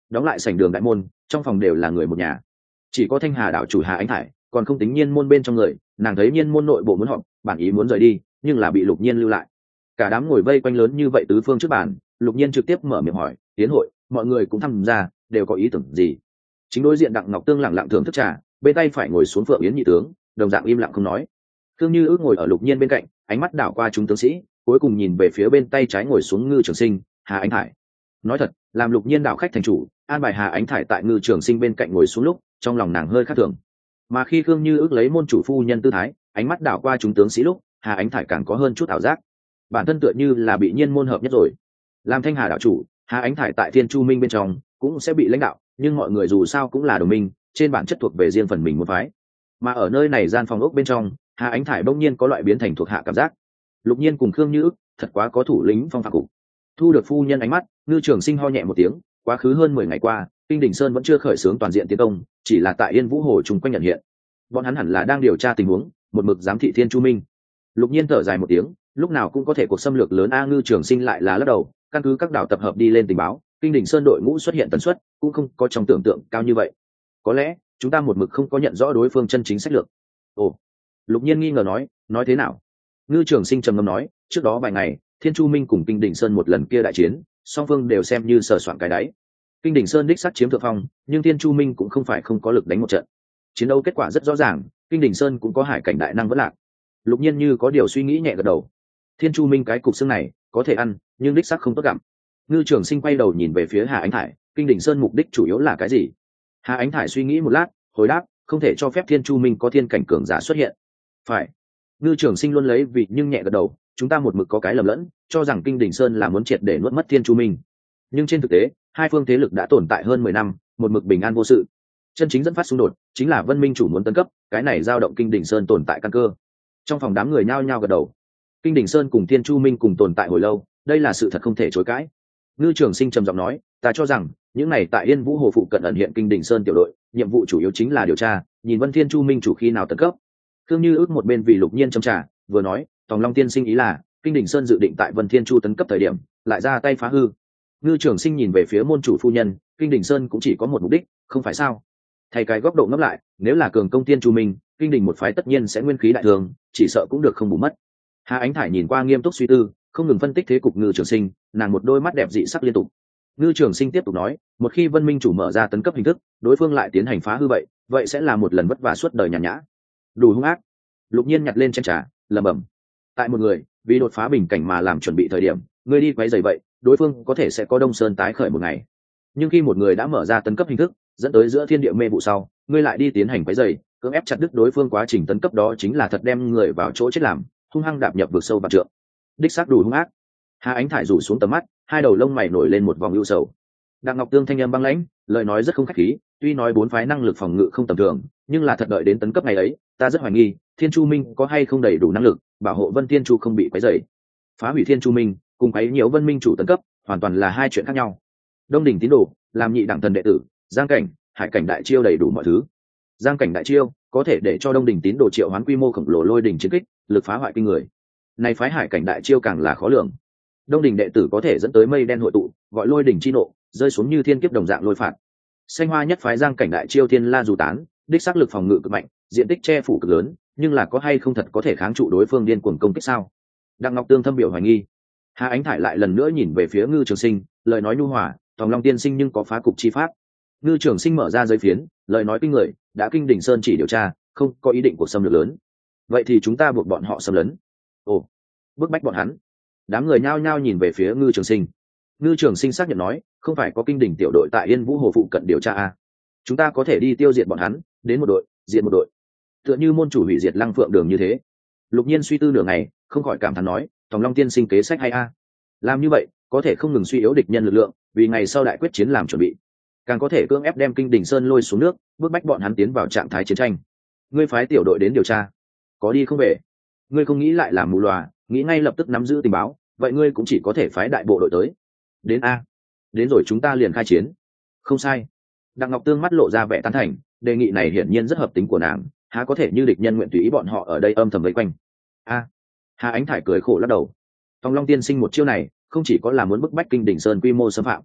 đóng lại sảnh đường đại môn, trong phòng đều là người một nhà. Chỉ có thanh hà đảo chủ Hà Ánh Thải còn không tính nhiên môn bên trong người, nàng thấy nhiên môn nội bộ muốn họp, bản ý muốn rời đi nhưng là bị Lục Nhiên lưu lại. Cả đám ngồi vây quanh lớn như vậy tứ phương trước bàn, Lục Nhiên trực tiếp mở miệng hỏi, tiến hội mọi người cũng tham gia, đều có ý tưởng gì? Chính đối diện Đặng Ngọc Tương lẳng lặng thưởng thức trà, bên tay phải ngồi xuống Phượng Yến nhị tướng, đồng dạng im lặng không nói. Thương Như Ước ngồi ở Lục Nhiên bên cạnh, ánh mắt đảo qua chúng tướng sĩ, cuối cùng nhìn về phía bên tay trái ngồi xuống Ngư Trường Sinh, Hà Ánh Thải. Nói thật, làm Lục Nhiên đảo khách thành chủ, an bài Hà Ánh Thải tại Ngư Trường Sinh bên cạnh ngồi xuống lúc, trong lòng nàng hơi khác thường. Mà khi Khương Như Ước lấy môn chủ phu nhân tư thái, ánh mắt đảo qua chúng tướng sĩ lúc, Hà Ánh Thải càng có hơn chút ảo giác. Bản thân tựa như là bị nhiên môn hợp nhất rồi. Làm thanh hà đảo chủ, Hà Ánh Thải tại Thiên Chu Minh bên trong cũng sẽ bị lãnh đạo, nhưng mọi người dù sao cũng là đồng minh, trên bản chất thuộc về riêng phần mình một phái. Mà ở nơi này gian phòng ốc bên trong, Hà Ánh Thải bỗng nhiên có loại biến thành thuộc hạ cảm giác. Lục Nhiên cùng Khương Như Ước thật quá có thủ lĩnh phong phạm cục. Thu được phu nhân ánh mắt, Ngư Trường Sinh ho nhẹ một tiếng, quá khứ hơn 10 ngày qua, Kinh Đỉnh Sơn vẫn chưa khởi xướng toàn diện tiến công, chỉ là tại Yên Vũ Hồ chung quanh nhận hiện. Bọn hắn hẳn là đang điều tra tình huống, một mực giám thị Thiên Chu Minh. Lục Nhiên thở dài một tiếng, lúc nào cũng có thể cuộc xâm lược lớn a. Ngư Trường Sinh lại là lắc đầu, căn cứ các đảo tập hợp đi lên tình báo, Kinh Đỉnh Sơn đội ngũ xuất hiện tần suất cũng không có trong tưởng tượng cao như vậy. Có lẽ chúng ta một mực không có nhận rõ đối phương chân chính sách lược. Ồ, Lục Nhiên nghi ngờ nói thế nào? Ngư Trường Sinh trầm ngâm nói, trước đó vài ngày, Thiên Chu Minh cùng Kinh Đỉnh Sơn một lần kia đại chiến, song phương đều xem như sờ soạn cái đáy. Kinh Đỉnh Sơn đích xác chiếm thượng phong, nhưng Thiên Chu Minh cũng không phải không có lực đánh một trận. Chiến đấu kết quả rất rõ ràng, Kinh Đỉnh Sơn cũng có hải cảnh đại năng vẫn lạc. Lục Nhiên như có điều suy nghĩ nhẹ gật đầu. Thiên Chu Minh cái cục xương này có thể ăn, nhưng đích xác không tốt gặm. Ngư Trường Sinh quay đầu nhìn về phía Hà Ánh Thải, Kinh Đỉnh Sơn mục đích chủ yếu là cái gì? Hà Ánh Thải suy nghĩ một lát, hồi đáp, không thể cho phép Thiên Chu Minh có thiên cảnh cường giả xuất hiện. Phải. Ngư Trường Sinh luôn lấy vị nhưng nhẹ gật đầu, chúng ta một mực có cái lầm lẫn, cho rằng Kinh Đỉnh Sơn là muốn triệt để nuốt mất Thiên Chu Minh. Nhưng trên thực tế, hai phương thế lực đã tồn tại hơn 10 năm, một mực bình an vô sự. Chân chính dẫn phát xung đột chính là Vân Minh chủ muốn tấn cấp, cái này dao động Kinh Đỉnh Sơn tồn tại căn cơ. Trong phòng đám người nhao nhao gật đầu. Kinh Đỉnh Sơn cùng Thiên Chu Minh cùng tồn tại hồi lâu, đây là sự thật không thể chối cãi. Ngư Trường Sinh trầm giọng nói, ta cho rằng những này tại Yên Vũ Hồ phụ cận ẩn hiện Kinh Đỉnh Sơn tiểu đội, nhiệm vụ chủ yếu chính là điều tra, nhìn Vân Thiên Chu Minh chủ khi nào tấn cấp. Khương Như Ước một bên vì Lục Nhiên châm trà, vừa nói, Tòng Long tiên sinh ý là, Kinh Đỉnh Sơn dự định tại Vân Thiên Chu tấn cấp thời điểm, lại ra tay phá hư. Ngư Trường Sinh nhìn về phía môn chủ phu nhân, Kinh Đỉnh Sơn cũng chỉ có một mục đích, không phải sao? Thay cái góc độ ngẫm lại, nếu là cường công Thiên Chu Minh, Kinh Đỉnh một phái tất nhiên sẽ nguyên khí đại thường, chỉ sợ cũng được không bù mất. Hà Ánh Thải nhìn qua nghiêm túc suy tư, không ngừng phân tích thế cục Ngư Trường Sinh, nàng một đôi mắt đẹp dị sắc liên tục. Ngư Trường Sinh tiếp tục nói, một khi Vân Minh chủ mở ra tấn cấp hình thức, đối phương lại tiến hành phá hư vậy sẽ là một lần vất vả suốt đời nhàn nhã. Đủ hung ác. Lục Nhiên nhặt lên chén trà, lẩm bẩm. Tại một người vì đột phá bình cảnh mà làm chuẩn bị thời điểm, người đi quấy rầy vậy, đối phương có thể sẽ có Đông Sơn tái khởi một ngày. Nhưng khi một người đã mở ra tấn cấp hình thức, dẫn tới giữa thiên địa mê vụ sau, ngươi lại đi tiến hành quấy rầy, cưỡng ép chặt đứt đối phương quá trình tấn cấp, đó chính là thật đem người vào chỗ chết làm, hung hăng đạp nhập vực sâu vạn trượng. Đích xác đủ hung ác. Hà Ánh Thải rủ xuống tầm mắt, hai đầu lông mày nổi lên một vòng ưu sầu. Đặng Ngọc Tương thanh âm băng lãnh, lời nói rất không khách khí, tuy nói bốn phái năng lực phòng ngự không tầm thường, nhưng là thật đợi đến tấn cấp ngày ấy, ta rất hoài nghi, Thiên Chu Minh có hay không đầy đủ năng lực bảo hộ Vân Thiên Chu không bị quấy rầy. Phá hủy Thiên Chu Minh, cùng quấy nhiễu Vân Minh chủ tấn cấp, hoàn toàn là hai chuyện khác nhau. Đông đỉnh tín đồ, làm nhị đẳng thần đệ tử, giang cảnh, hải cảnh đại chiêu đầy đủ mọi thứ. Giang cảnh đại chiêu có thể để cho Đông đỉnh tín đồ triệu hoán quy mô khổng lồ lôi đỉnh chiến kích, lực phá hoại kinh người. Này phái hải cảnh đại chiêu càng là khó lường. Đông đỉnh đệ tử có thể dẫn tới mây đen hội tụ, gọi lôi đỉnh chi nộ, rơi xuống như thiên kiếp đồng dạng lôi phạt. Xanh hoa nhất phái giang cảnh đại chiêu thiên la dù tán, đích xác lực phòng ngự cực mạnh, diện tích che phủ cực lớn, nhưng là có hay không thật có thể kháng trụ đối phương điên cuồng công kích sao? Đặng Ngọc Tương thâm biểu hoài nghi. Hà Ánh Thải lại lần nữa nhìn về phía Ngư Trường Sinh, lời nói nhu hòa, Tòng Long tiên sinh nhưng có phá cục chi pháp. Ngư Trường Sinh mở ra giấy phiến, lời nói kinh người, đã Kinh Đỉnh Sơn chỉ điều tra, không có ý định của xâm lược lớn. Vậy thì chúng ta buộc bọn họ xâm lấn. Ồ, bức bách bọn hắn. Đám người nhao nhao nhìn về phía Ngư Trường Sinh. Ngư Trường Sinh xác nhận nói, không phải có Kinh Đỉnh tiểu đội tại Yên Vũ Hồ phụ cận điều tra à? Chúng ta có thể đi tiêu diệt bọn hắn, đến một đội, diệt một đội. Tựa như môn chủ hủy diệt Lăng Phượng Đường như thế. Lục Nhiên suy tư nửa ngày, không khỏi cảm thán nói, Tòng Long tiên sinh kế sách hay a. Làm như vậy, có thể không ngừng suy yếu địch nhân lực lượng, vì ngày sau đại quyết chiến làm chuẩn bị. Càng có thể cưỡng ép đem Kinh Đỉnh Sơn lôi xuống nước, bức bách bọn hắn tiến vào trạng thái chiến tranh. Ngươi phái tiểu đội đến điều tra, có đi không về? Ngươi không nghĩ lại làm mù lòa, nghĩ ngay lập tức nắm giữ tình báo, vậy ngươi cũng chỉ có thể phái đại bộ đội tới. Đến a, đến rồi chúng ta liền khai chiến. Không sai. Đặng Ngọc Tương mắt lộ ra vẻ tán thành, đề nghị này hiển nhiên rất hợp tính của nàng, há có thể như địch nhân nguyện tùy ý bọn họ ở đây âm thầm vây quanh. A. Hà Ánh Thải cười khổ lắc đầu. Tòng Long tiên sinh một chiêu này, không chỉ có là muốn bức bách Kinh Đỉnh Sơn quy mô xâm phạm,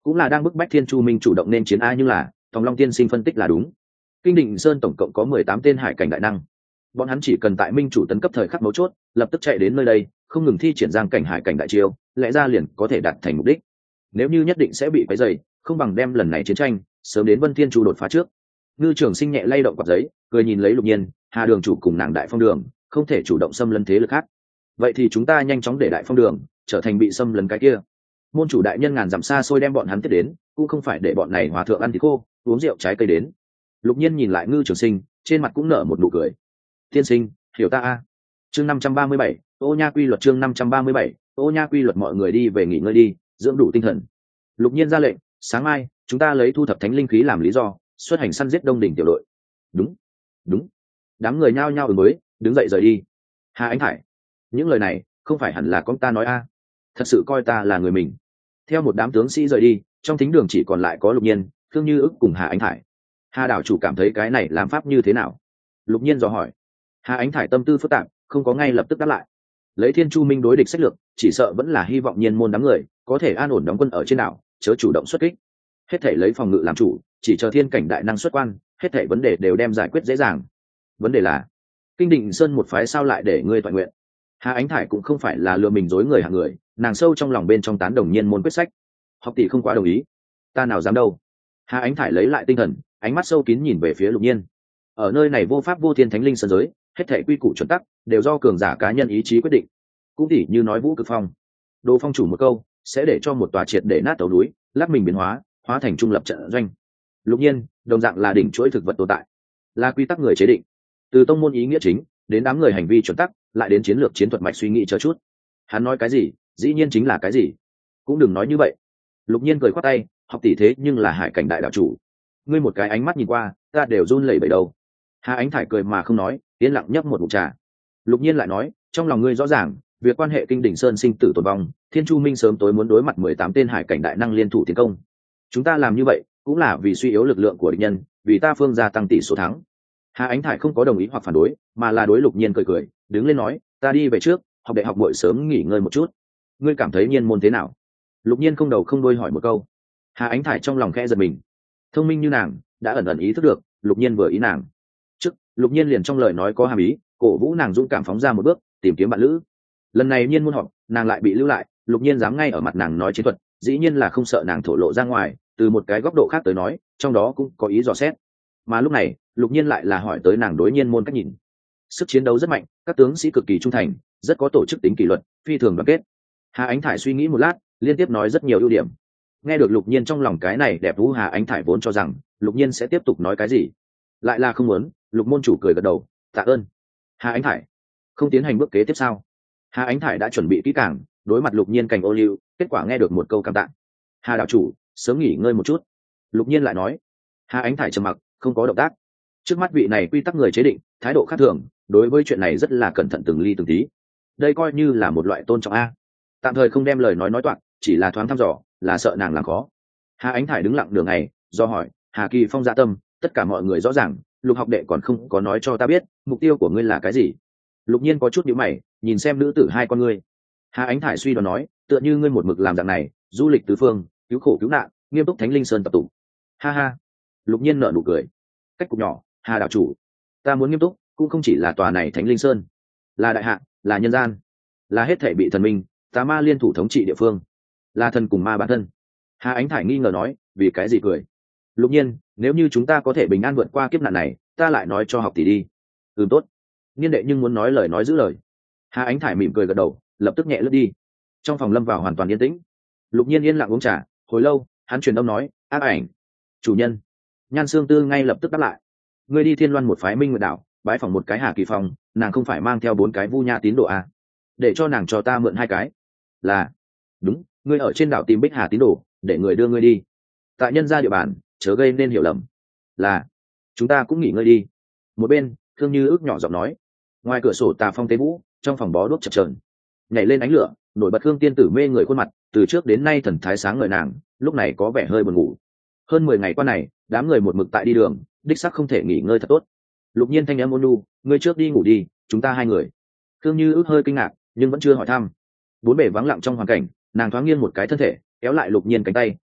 cũng là đang bức bách Thiên Chu Minh chủ động nên chiến. Nhưng là Tòng Long tiên sinh phân tích là đúng. Kinh Định Sơn tổng cộng có 18 tên hải cảnh đại năng, bọn hắn chỉ cần tại minh chủ tấn cấp thời khắc mấu chốt lập tức chạy đến nơi đây, không ngừng thi triển giang cảnh hải cảnh đại chiêu, lẽ ra liền có thể đạt thành mục đích. Nếu như nhất định sẽ bị quấy rầy, không bằng đem lần này chiến tranh sớm đến Vân Thiên Chu đột phá trước. Ngư Trường Sinh nhẹ lay động quạt giấy, cười nhìn lấy Lục Nhiên, Hà đường chủ cùng nàng Đại Phong đường không thể chủ động xâm lấn thế lực khác, vậy thì chúng ta nhanh chóng để Đại Phong đường trở thành bị xâm lấn cái kia. Môn chủ đại nhân ngàn dặm xa xôi đem bọn hắn tiếp đến, cũng không phải để bọn này hòa thượng ăn thịt khô uống rượu trái cây đến. Lục Nhiên nhìn lại Ngư Trường Sinh, trên mặt cũng nở một nụ cười. Tiên sinh, hiểu ta a. Chương 537, Ô Nha quy luật. Chương 537, Ô Nha quy luật. Mọi người đi về nghỉ ngơi đi, dưỡng đủ tinh thần. Lục Nhiên ra lệnh, sáng mai chúng ta lấy thu thập thánh linh khí làm lý do, xuất hành săn giết Đông đỉnh tiểu đội. Đúng, đúng. Đám người nhao nhao mới đứng dậy rời đi. Hà Ánh Hải, những lời này không phải hẳn là con ta nói a? Thật sự coi ta là người mình. Theo một đám tướng sĩ rời đi, trong thính đường chỉ còn lại có Lục Nhiên, Khương Như Ức cùng Hà Ánh Hải. Hà đảo chủ cảm thấy cái này làm pháp như thế nào? Lục Nhiên dò hỏi. Hà Ánh Thải tâm tư phức tạp, không có ngay lập tức đáp lại. Lấy Thiên Chu Minh đối địch sách lược, chỉ sợ vẫn là hy vọng Nhiên môn đám người có thể an ổn đóng quân ở trên đảo, chớ chủ động xuất kích. Hết thảy lấy phòng ngự làm chủ, chỉ chờ thiên cảnh đại năng xuất quan, hết thảy vấn đề đều đem giải quyết dễ dàng. Vấn đề là, Kinh Định Sơn một phái sao lại để ngươi toàn nguyện? Hà Ánh Thải cũng không phải là lừa mình dối người hạng người, nàng sâu trong lòng bên trong tán đồng Nhiên môn quyết sách. Học tỷ không quá đồng ý, ta nào dám đâu. Hà Ánh Thải lấy lại tinh thần, ánh mắt sâu kín nhìn về phía Lục Nhiên. Ở nơi này vô pháp vô thiên thánh linh sơn giới, hết thảy quy củ chuẩn tắc đều do cường giả cá nhân ý chí quyết định. Cũng tỉ như nói Vũ Cực Phong, Đồ Phong chủ một câu sẽ để cho một tòa triệt để nát tàu núi lắc mình biến hóa, hóa thành trung lập trận doanh. Lục Nhiên đồng dạng là đỉnh chuỗi thực vật tồn tại, là quy tắc người chế định, từ tông môn ý nghĩa chính đến đám người hành vi chuẩn tắc, lại đến chiến lược chiến thuật mạch suy nghĩ chờ chút. Hắn nói cái gì dĩ nhiên chính là cái gì, cũng đừng nói như vậy. Lục Nhiên cười khoát tay, học tỷ thế nhưng là hải cảnh đại đạo chủ, ngươi một cái ánh mắt nhìn qua ta đều run lẩy bẩy đầu. Hà Ánh Thải cười mà không nói, yên lặng nhấp một ngụm trà. Lục Nhiên lại nói, trong lòng ngươi rõ ràng, việc quan hệ Kinh Đỉnh Sơn sinh tử tồn vong, Thiên Chu Minh sớm tối muốn đối mặt 18 tên hải cảnh đại năng liên thủ tiến công. Chúng ta làm như vậy cũng là vì suy yếu lực lượng của địch nhân, vì ta phương gia tăng tỷ số thắng. Hà Ánh Thải không có đồng ý hoặc phản đối, mà là đối Lục Nhiên cười cười, đứng lên nói, ta đi về trước, học đại học muội sớm nghỉ ngơi một chút. Ngươi cảm thấy Nhiên môn thế nào? Lục Nhiên không đầu không đuôi hỏi một câu. Hà Ánh Thải trong lòng khẽ giật mình, thông minh như nàng đã ẩn ẩn ý thức được Lục Nhiên vừa ý nàng. Trước Lục Nhiên liền trong lời nói có hàm ý, cổ vũ nàng dũng cảm phóng ra một bước, tìm kiếm bạn lữ. Lần này Nhiên môn họp, nàng lại bị lưu lại, Lục Nhiên dám ngay ở mặt nàng nói chiến thuật, dĩ nhiên là không sợ nàng thổ lộ ra ngoài. Từ một cái góc độ khác tới nói, trong đó cũng có ý dò xét. Mà lúc này Lục Nhiên lại là hỏi tới nàng đối Nhiên môn cách nhìn. Sức chiến đấu rất mạnh, các tướng sĩ cực kỳ trung thành, rất có tổ chức tính kỷ luật, phi thường đoàn kết. Hà Ánh Thải suy nghĩ một lát, liên tiếp nói rất nhiều ưu điểm. Nghe được Lục Nhiên trong lòng cái này đẹp vũ, Hà Ánh Thải vốn cho rằng Lục Nhiên sẽ tiếp tục nói cái gì, lại là không muốn. Lục môn chủ cười gật đầu, tạ ơn. Hà Ánh Thải, không tiến hành bước kế tiếp sao? Hà Ánh Thải đã chuẩn bị kỹ càng, đối mặt Lục Nhiên cành ô liu, kết quả nghe được một câu cảm tạ. Hà đạo chủ, sớm nghỉ ngơi một chút. Lục Nhiên lại nói. Hà Ánh Thải trầm mặc, không có động tác. Trước mắt vị này quy tắc người chế định, thái độ khác thường, đối với chuyện này rất là cẩn thận từng ly từng tí. Đây coi như là một loại tôn trọng a. Tạm thời không đem lời nói toạc, chỉ là thoáng thăm dò, là sợ nàng làm khó. Hà Ánh Thải đứng lặng đường ngày, do hỏi, Hà Kỳ Phong dạ tâm, tất cả mọi người rõ ràng, Lục học đệ còn không có nói cho ta biết mục tiêu của ngươi là cái gì. Lục Nhiên có chút nhíu mày, nhìn xem nữ tử hai con ngươi. Hà Ánh Thải suy đoán nói, tựa như ngươi một mực làm dạng này, du lịch tứ phương, cứu khổ cứu nạn, nghiêm túc thánh linh sơn tập tụ. Ha ha. Lục Nhiên nở nụ cười. Cách cục nhỏ, Hà đạo chủ, ta muốn nghiêm túc cũng không chỉ là tòa này thánh linh sơn, là đại hạ, là nhân gian, là hết thể bị thần minh tà ma liên thủ thống trị địa phương, là thần cùng ma bản thân. Hà Ánh Thải nghi ngờ nói, vì cái gì cười? Lục Nhiên, nếu như chúng ta có thể bình an vượt qua kiếp nạn này, ta lại nói cho học tỷ đi. Tốt. Niên đệ nhưng muốn nói lời nói giữ lời. Hà Ánh Thải mỉm cười gật đầu, lập tức nhẹ lướt đi. Trong phòng lâm vào hoàn toàn yên tĩnh. Lục Nhiên yên lặng uống trà, hồi lâu hắn truyền âm nói, ác ảnh chủ nhân. Nhan Sương Tư ngay lập tức đáp lại, ngươi đi Thiên Loan một phái Minh Nguyệt đảo bái phỏng một cái Hà Kỳ Phong, nàng không phải mang theo 4 cái Vu Nha tín đồ à? Để cho nàng cho ta mượn 2 cái. Là. Đúng, ngươi ở trên đảo tìm Bích Hà tín đồ, để người đưa ngươi đi. Tại nhân gia địa bàn, chớ gây nên hiểu lầm. Là. Chúng ta cũng nghỉ ngơi đi. Một bên Thương Như Ước nhỏ giọng nói. Ngoài cửa sổ tà phong tế vũ, trong phòng bó đuốc chập chờn, nhảy lên ánh lửa, nổi bật Khương tiên tử mê người khuôn mặt, từ trước đến nay thần thái sáng ngời nàng lúc này có vẻ hơi buồn ngủ. Hơn 10 ngày qua này, đám người một mực tại đi đường, đích xác không thể nghỉ ngơi thật tốt. Lục Nhiên thanh âm ôn nhu, ngươi trước đi ngủ đi, chúng ta 2 người. Khương Như Ước hơi kinh ngạc, nhưng vẫn chưa hỏi thăm. Bốn bề vắng lặng trong hoàn cảnh, nàng thoáng nghiêng một cái thân thể, kéo lại Lục Nhiên cánh tay,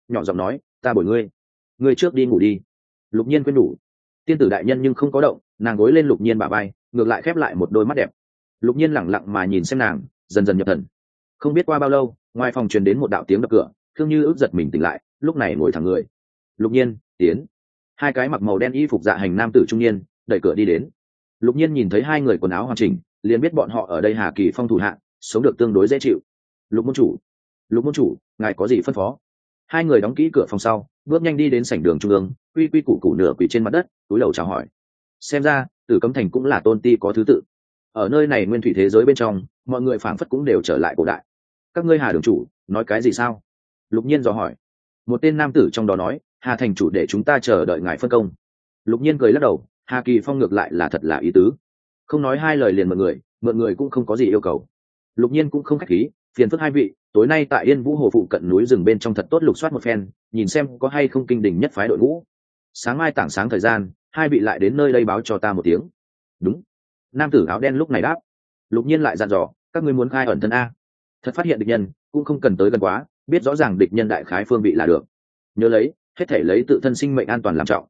nhỏ giọng nói, ta bồi ngươi trước đi ngủ đi. Lục nhiên quên đủ. Tiên tử đại nhân nhưng không có động, nàng gối lên Lục nhiên bả vai, ngược lại khép lại một đôi mắt đẹp. Lục nhiên lẳng lặng mà nhìn xem nàng, dần dần nhập thần. Không biết qua bao lâu, ngoài phòng truyền đến một đạo tiếng đập cửa, Thương Như ước giật mình tỉnh lại, lúc này ngồi thẳng người. Lục nhiên, tiến. Hai cái mặc màu đen y phục dạ hành nam tử trung niên đẩy cửa đi đến. Lục nhiên nhìn thấy hai người quần áo hoàn chỉnh, liền biết bọn họ ở đây Hà Kỳ Phong thủ hạ, sống được tương đối dễ chịu. Lục môn chủ, ngài có gì phân phó? Hai người đóng kỹ cửa phòng sau, bước nhanh đi đến sảnh đường trung ương, quy quy củ củ nửa quỳ trên mặt đất, túi đầu chào hỏi. Xem ra Tử Cấm Thành cũng là tôn ti có thứ tự. Ở nơi này nguyên thủy thế giới bên trong, mọi người phảng phất cũng đều trở lại cổ đại. Các ngươi Hà đường chủ nói cái gì sao? Lục nhiên dò hỏi. Một tên nam tử trong đó nói, Hà thành chủ để chúng ta chờ đợi ngài phân công. Lục nhiên cười lắc đầu, Hà Kỳ Phong ngược lại là thật là ý tứ, không nói hai lời liền mượn người cũng không có gì yêu cầu. Lục nhiên cũng không khách khí, phiền phức hai vị, tối nay tại Yên Vũ Hồ phụ cận núi rừng bên trong thật tốt lục soát một phen, nhìn xem có hay không kinh đình nhất phái đội ngũ. Sáng mai tảng sáng thời gian, hai vị lại đến nơi đây báo cho ta một tiếng. Đúng. Nam tử áo đen lúc này đáp. Lục nhiên lại dặn dò, các ngươi muốn khai ẩn thân a, thật phát hiện địch nhân cũng không cần tới gần quá, biết rõ ràng địch nhân đại khái phương vị là được. Nhớ lấy, hết thể lấy tự thân sinh mệnh an toàn làm trọng.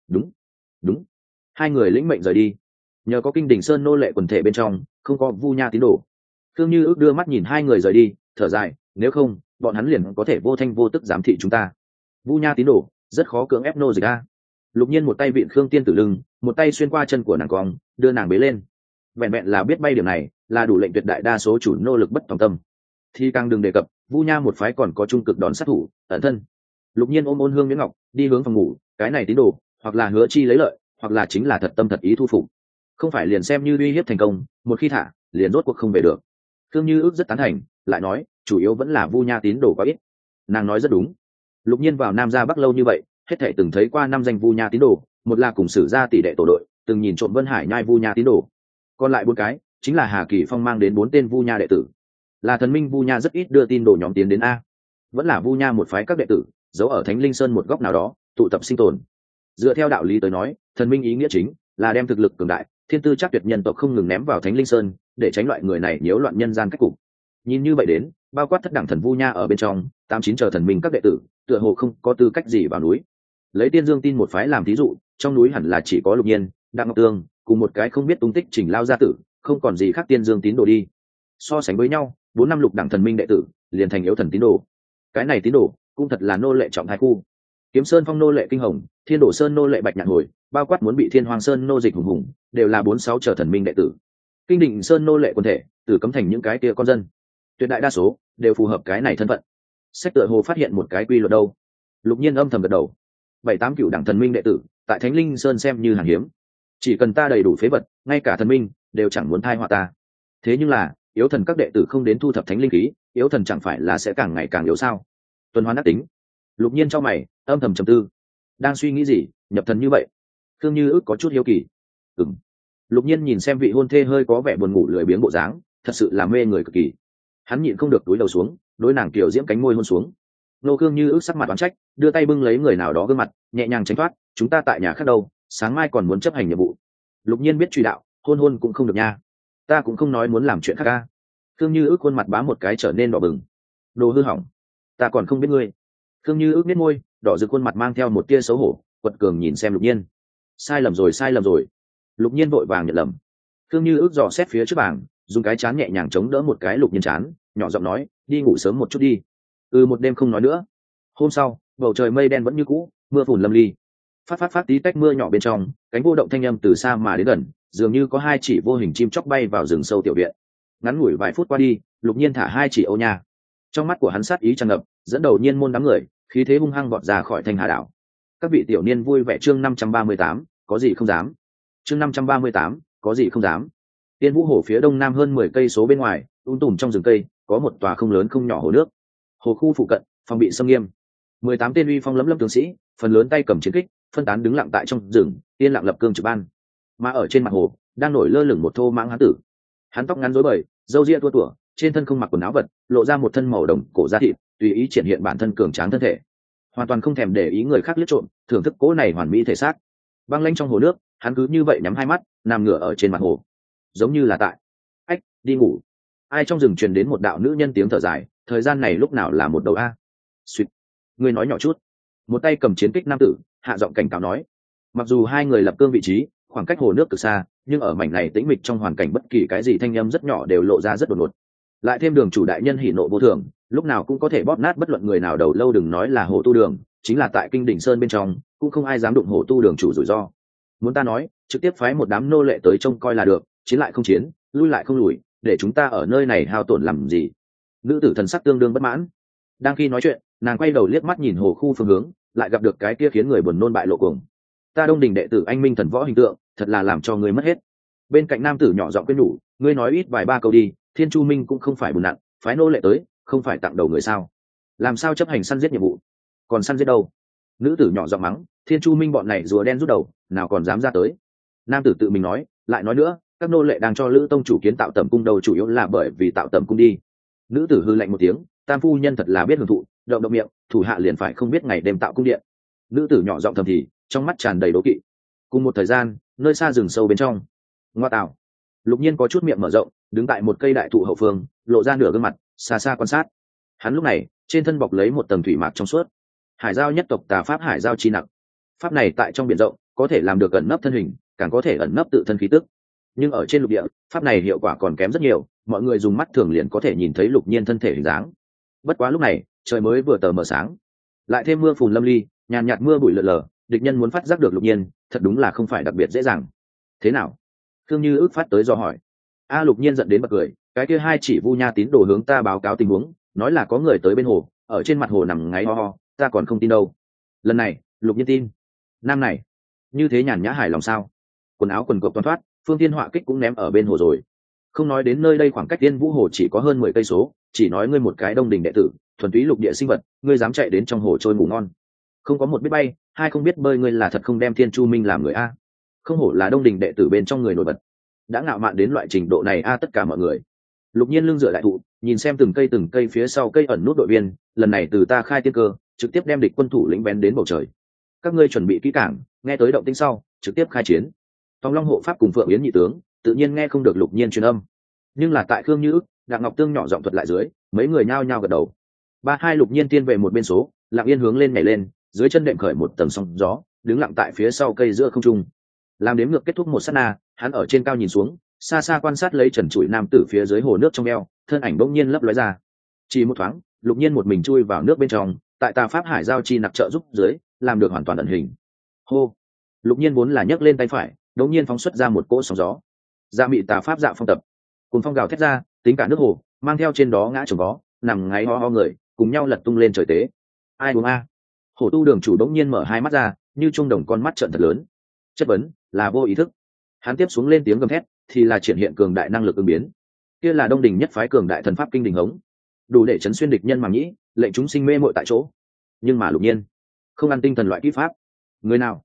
Đúng. Hai người lĩnh mệnh rời đi. Nhờ có kinh đình sơn nô lệ quần thể bên trong, không có Vu Nha tín đồ. Thương Như ước đưa mắt nhìn hai người rời đi, thở dài, nếu không bọn hắn liền có thể vô thanh vô tức giám thị chúng ta. Vu Nha tín đồ rất khó cưỡng ép nô dịch a. Lục nhiên một tay vịn Khương Tiên Tử lưng, một tay xuyên qua chân của nàng cong, đưa nàng bế lên. Vẹn vẹn là biết bay điểm này là đủ lệnh tuyệt đại đa số chủ nô lực bất tòng tâm, thì càng đừng đề cập Vu Nha một phái còn có trung cực đòn sát thủ ẩn thân. Lục nhiên ôm ôn hương miễn ngọc đi hướng phòng ngủ, cái này tín đồ hoặc là hứa chi lấy lợi, hoặc là chính là thật tâm thật ý thu phục, không phải liền xem như uy hiếp thành công, một khi thả liền rốt cuộc không về được. Thương Như ước rất tán thành, lại nói chủ yếu vẫn là Vu Nha tín đồ quá ít. Nàng nói rất đúng. Lục nhiên vào Nam ra Bắc lâu như vậy, hết thảy từng thấy qua năm danh Vu Nha tín đồ, một là cùng sử gia tỷ đệ tổ đội từng nhìn trộm Vân Hải nhai Vu Nha tín đồ, còn lại bốn cái chính là Hà Kỳ Phong mang đến bốn tên Vu Nha đệ tử. Là thần minh Vu Nha rất ít đưa tin đồ nhóm tiến đến a, vẫn là Vu Nha một phái các đệ tử giấu ở Thánh Linh Sơn một góc nào đó tụ tập sinh tồn. Dựa theo đạo lý tới nói, thần minh ý nghĩa chính là đem thực lực cường đại, thiên tư chắc tuyệt nhân tộc không ngừng ném vào Thánh Linh Sơn, để tránh loại người này nhiễu loạn nhân gian cách cục. Nhìn như vậy đến, bao quát thất đẳng thần Vu Nha ở bên trong, 89 chờ thần minh các đệ tử, tựa hồ không có tư cách gì vào núi. Lấy Tiên Dương tin một phái làm thí dụ, trong núi hẳn là chỉ có Lục Nhiên, Đặng Ngọc Tương, cùng một cái không biết tung tích Trình Lao gia tử, không còn gì khác Tiên Dương tín đồ đi. So sánh với nhau, 4-5 lục đẳng thần minh đệ tử, liền thành yếu thần tín đồ. Cái này tín đồ, cũng thật là nô lệ trọng thái khu. Kiếm Sơn Phong nô lệ Kinh Hồng, Thiên Đổ Sơn nô lệ Bạch Nhạn Hồi, bao quát muốn bị Thiên Hoàng Sơn nô dịch hùng hùng, đều là 4-6 trở thần minh đệ tử. Kinh Định Sơn nô lệ quần thể, Tử Cấm Thành những cái kia con dân, tuyệt đại đa số đều phù hợp cái này thân phận. Sách tựa hồ phát hiện một cái quy luật đâu. Lục Nhiên âm thầm gật đầu. 7-8 cựu đẳng thần minh đệ tử, tại Thánh Linh Sơn xem như hàng hiếm. Chỉ cần ta đầy đủ phế vật, ngay cả thần minh đều chẳng muốn thai họa ta. Thế nhưng là, yếu thần các đệ tử không đến thu thập thánh linh khí, yếu thần chẳng phải là sẽ càng ngày càng yếu sao? Tuần hoàn đắc tính. Lục Nhiên trong mày âm thầm trầm tư, đang suy nghĩ gì nhập thần như vậy. Thương Như ước có chút hiếu kỳ. Lục Nhiên nhìn xem vị hôn thê hơi có vẻ buồn ngủ lười biếng bộ dáng, thật sự là mê người cực kỳ. Hắn nhịn không được túi đầu xuống, đối nàng tiểu diễm cánh môi hôn xuống. Nô Thương Như ước sắc mặt oán trách, đưa tay bưng lấy người nào đó gương mặt, nhẹ nhàng tránh thoát. Chúng ta tại nhà khác đâu, sáng mai còn muốn chấp hành nhiệm vụ. Lục Nhiên biết truy đạo, hôn cũng không được nha. Ta cũng không nói muốn làm chuyện khác ca. Thương Như ước khuôn mặt bám một cái trở nên đỏ bừng. Đồ hư hỏng, ta còn không biết ngươi. Thương Như ước biết môi đỏ rực, khuôn mặt mang theo một tia xấu hổ, quật cường nhìn xem Lục Nhiên. Sai lầm rồi. Lục Nhiên vội vàng nhận lầm. Thương Như ước dò xét phía trước bảng, dùng cái chán nhẹ nhàng chống đỡ một cái Lục Nhiên chán, nhỏ giọng nói, đi ngủ sớm một chút đi. Một đêm không nói nữa. Hôm sau, bầu trời mây đen vẫn như cũ, mưa phùn lâm ly. Phát tí tách mưa nhỏ bên trong, cánh vô động thanh âm từ xa mà đến gần, dường như có hai chỉ vô hình chim chóc bay vào rừng sâu tiểu viện. Ngắn ngủi vài phút qua đi, Lục Nhiên thả hai chỉ Âu Nha. Trong mắt của hắn sát ý tràn ngập, dẫn đầu nhiên môn đám người, khí thế hung hăng vọt ra khỏi Thanh Hà đảo. Các vị tiểu niên vui vẻ. Chương 538, có gì không dám. Chương 538, có gì không dám. Tiên Vũ Hồ phía đông nam hơn 10 cây số bên ngoài, tùm trong rừng cây, có một tòa không lớn không nhỏ hồ nước. Hồ khu phụ cận, phòng bị xâm nghiêm. 18 tên uy phong lẫm lẫm tướng sĩ, phần lớn tay cầm chiến kích, phân tán đứng lặng tại trong rừng, yên lặng lập cương trực ban. Mà ở trên mặt hồ, đang nổi lơ lửng một thô mãng hán tử. Hắn tóc ngắn rối bời, râu ria tua tủa, trên thân không mặc quần áo vật, lộ ra một thân màu đồng cổ da thịt, tùy ý triển hiện bản thân cường tráng thân thể, hoàn toàn không thèm để ý người khác liếc trộm, thưởng thức cố này hoàn mỹ thể xác. Băng lanh trong hồ nước, hắn cứ như vậy nhắm hai mắt, nằm ngửa ở trên mặt hồ, giống như là tại đi ngủ. Ai trong rừng truyền đến một đạo nữ nhân tiếng thở dài, thời gian này lúc nào là một đầu a. Xuyệt. ngươi nói nhỏ chút. Một tay cầm chiến kích nam tử hạ giọng cảnh cáo nói. Mặc dù hai người lập cương vị trí khoảng cách hồ nước cực xa, nhưng ở mảnh này tĩnh mịch trong hoàn cảnh bất kỳ cái gì thanh âm rất nhỏ đều lộ ra rất đột ngột. Lại thêm đường chủ đại nhân hỉ nộ vô thường, lúc nào cũng có thể bóp nát bất luận người nào đầu lâu, đừng nói là hồ tu đường, chính là tại kinh đỉnh sơn bên trong cũng không ai dám đụng hồ tu đường chủ rủi ro. Muốn ta nói, trực tiếp phái một đám nô lệ tới trông coi là được, chiến lại không chiến, lui lại không lùi, để chúng ta ở nơi này hao tổn làm gì? Nữ tử thần sắc tương đương bất mãn. Đang khi nói chuyện, nàng quay đầu liếc mắt nhìn hồ khu phương hướng, lại gặp được cái kia khiến người buồn nôn bại lộ cuồng. Ta Đông Đình đệ tử anh minh thần võ hình tượng, thật là làm cho người mất hết. Bên cạnh nam tử nhỏ giọng khuyên nhủ, ngươi nói ít vài ba câu đi, Thiên Chu Minh cũng không phải bùn nặng, phái nô lệ tới, không phải tặng đầu người sao? Làm sao chấp hành săn giết nhiệm vụ? Còn săn giết đâu? Nữ tử nhỏ giọng mắng, Thiên Chu Minh bọn này rùa đen rút đầu, nào còn dám ra tới? Nam tử tự mình nói, lại nói nữa, các nô lệ đang cho Lữ tông chủ kiến tạo tẩm cung đầu chủ yếu là bởi vì tạo tẩm cung đi. Nữ tử hư lạnh một tiếng, tam phu nhân thật là biết hưởng thụ, động động miệng, thủ hạ liền phải không biết ngày đêm tạo cung điện. Nữ tử nhỏ giọng thầm thì, trong mắt tràn đầy đố kỵ. Cùng một thời gian, nơi xa rừng sâu bên trong, ngoa tạo, Lục Nhiên có chút miệng mở rộng, đứng tại một cây đại thụ hậu phương, lộ ra nửa gương mặt, xa xa quan sát. Hắn lúc này trên thân bọc lấy một tầng thủy mạc trong suốt, hải giao nhất tộc tà pháp hải giao chi nặng. Pháp này tại trong biển rộng có thể làm được ẩn nấp thân hình, càng có thể ẩn nấp tự thân khí tức. Nhưng ở trên lục địa, pháp này hiệu quả còn kém rất nhiều, mọi người dùng mắt thường liền có thể nhìn thấy Lục Nhiên thân thể hình dáng. Bất quá lúc này trời mới vừa tờ mờ sáng, lại thêm mưa phùn lâm ly, nhàn nhạt mưa bụi lờ lờ, địch nhân muốn phát giác được Lục Nhiên thật đúng là không phải đặc biệt dễ dàng. Thế nào? Thương Như ước phát tới do hỏi. Lục Nhiên giận đến bật cười, cái kia hai chỉ vu nha tín đồ hướng ta báo cáo tình huống, nói là có người tới bên hồ, ở trên mặt hồ nằm ngáy ho ho, ta còn không tin đâu. Lần này Lục Nhiên tin. Nam này như thế nhàn nhã hài lòng sao? Quần áo quần cộc toàn thoát, phương thiên họa kích cũng ném ở bên hồ rồi. Không nói đến nơi đây khoảng cách Tiên Vũ hồ chỉ có hơn 10 cây số, chỉ nói ngươi một cái Đông Đình đệ tử, thuần túy lục địa sinh vật, ngươi dám chạy đến trong hồ trôi ngủ ngon. Không có một biết bay, hai không biết bơi, ngươi là thật không đem Thiên Chu Minh làm người a. Không hổ là Đông Đình đệ tử bên trong người nổi bật, đã ngạo mạn đến loại trình độ này a. Tất cả mọi người. Lục Nhiên lưng dựa đại thụ, nhìn xem từng cây phía sau cây ẩn nút đội viên, lần này từ ta khai tiên cơ, trực tiếp đem địch quân thủ lĩnh bén đến bầu trời. Các ngươi chuẩn bị kỹ càng, nghe tới động tĩnh sau, trực tiếp khai chiến. Tòng Long hộ pháp cùng Phượng Yến nhị tướng, tự nhiên nghe không được Lục Nhiên truyền âm, nhưng là tại Khương Như ức, Đặng Ngọc Tương nhỏ giọng thuật lại dưới, mấy người nhao nhao gật đầu. Ba hai Lục Nhiên tiên về một bên số, Lặng Yên hướng lên nhảy lên, dưới chân đệm khởi một tầng sóng gió, đứng lặng tại phía sau cây giữa không trung. Làm đếm ngược kết thúc một sát na, hắn ở trên cao nhìn xuống, xa xa quan sát lấy trần trụi nam tử phía dưới hồ nước trong eo, thân ảnh bỗng nhiên lấp lóe ra. Chỉ một thoáng, Lục Nhiên một mình chui vào nước bên trong, tại tà pháp hải giao chi nặc trợ giúp dưới, làm được hoàn toàn ẩn hình. Hô! Lục Nhiên vốn là nhấc lên tay phải, đột nhiên phóng xuất ra một cỗ sóng gió. Dạ mị tà pháp dạ phong tập, cùng phong gào thét ra, tính cả nước hồ, mang theo trên đó ngã chồng vó, nằm ngáy ho ho người, cùng nhau lật tung lên trời tế. Ai uống a? Hổ tu đường chủ đống nhiên mở hai mắt ra, như trung đồng con mắt trợn thật lớn. Chất vấn là vô ý thức. Hắn tiếp xuống lên tiếng gầm thét, thì là triển hiện cường đại năng lực ứng biến. Kia là Đông Đình nhất phái cường đại thần pháp kinh đình hống, đủ để chấn xuyên địch nhân màng nhĩ, lệnh chúng sinh mê muội tại chỗ. Nhưng mà Lục Nhiên không ăn tinh thần loại kỹ pháp. Người nào?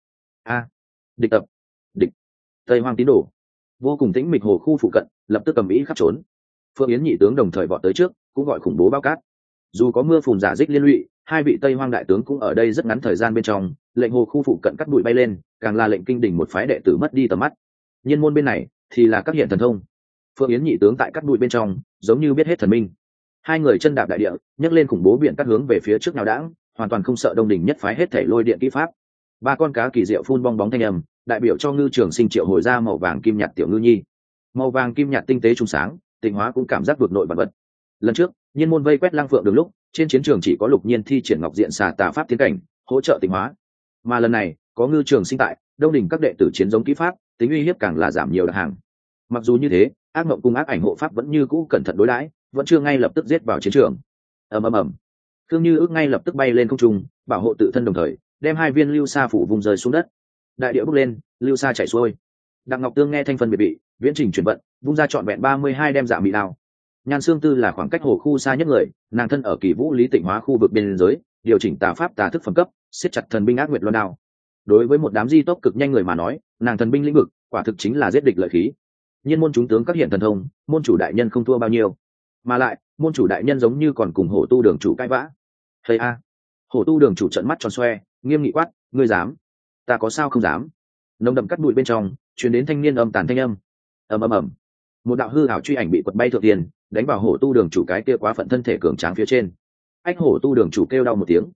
Địch tập, địch. Tây Hoang tín đồ. Vô cùng tĩnh mịch hồ khu phụ cận, lập tức cầm ý khắp trốn. Phượng Yến nhị tướng đồng thời vọt tới trước, cũng gọi khủng bố bao cát. Dù có mưa phùn giả dích liên lụy, hai vị Tây Hoang đại tướng cũng ở đây rất ngắn thời gian bên trong, lệnh hồ khu phụ cận cắt bụi bay lên, càng là lệnh kinh đình một phái đệ tử mất đi tầm mắt. Nhiên môn bên này thì là các hiện thần thông. Phượng Yến nhị tướng tại cắt bụi bên trong, giống như biết hết thần minh. Hai người chân đạp đại địa, nhấc lên khủng bố biển cắt hướng về phía trước nào đãng, hoàn toàn không sợ Đông Đình nhất phái hết thảy lôi điện kỹ pháp. Ba con cá kỳ diệu phun bong bóng thanh âm, đại biểu cho Ngư Trường Sinh triệu hồi ra màu vàng kim nhạt tiểu ngư nhi. Màu vàng kim nhạt tinh tế trung sáng, tịnh hóa cũng cảm giác vượt nội vật vật. Lần trước, Nhiên môn vây quét Lang Phượng Đường lúc, trên chiến trường chỉ có Lục Nhiên thi triển Ngọc Diện Xà Tà pháp tiến cảnh, hỗ trợ tịnh hóa. Mà lần này, có Ngư Trường Sinh tại, Đông Đình các đệ tử chiến giống kỹ pháp, tính uy hiếp càng là giảm nhiều đặc hàng. Mặc dù như thế, ác mộng cùng ác ảnh hộ pháp vẫn như cũ cẩn thận đối đãi, vẫn chưa ngay lập tức giết vào chiến trường. ầm. Khương Như ước ngay lập tức bay lên không trung, bảo hộ tự thân đồng thời, đem hai viên lưu sa phủ vùng rơi xuống đất. Đại địa bốc lên, lưu sa chảy xuôi. Đặng Ngọc Tương nghe thanh phân biệt bị, viễn trình chuyển vận, vung ra trọn vẹn 32 đem dạ mị đao. Nhan Xương Tư là khoảng cách hồ khu xa nhất người, nàng thân ở Kỳ Vũ Lý Tịnh Hóa khu vực biên giới, điều chỉnh tà pháp tà thức phẩm cấp, siết chặt thần binh ác nguyệt loan đao. Đối với một đám di tốc cực nhanh người mà nói, nàng thần binh lĩnh vực, quả thực chính là giết địch lợi khí. Nhiên môn chúng tướng các hiện thần thông, môn chủ đại nhân không thua bao nhiêu. Mà lại, môn chủ đại nhân giống như còn cùng hổ tu đường chủ cãi vã. Thầy a, hổ tu đường chủ trợn mắt tròn xoe, nghiêm nghị quát, ngươi dám? Ta có sao không dám? Nồng đậm cắt bụi bên trong, truyền đến thanh niên âm tàn thanh âm. ầm. Một đạo hư ảo truy ảnh bị quật bay thượng tiền, đánh vào hổ tu đường chủ cái kia quá phận thân thể cường tráng phía trên. Ách hổ tu đường chủ kêu đau một tiếng,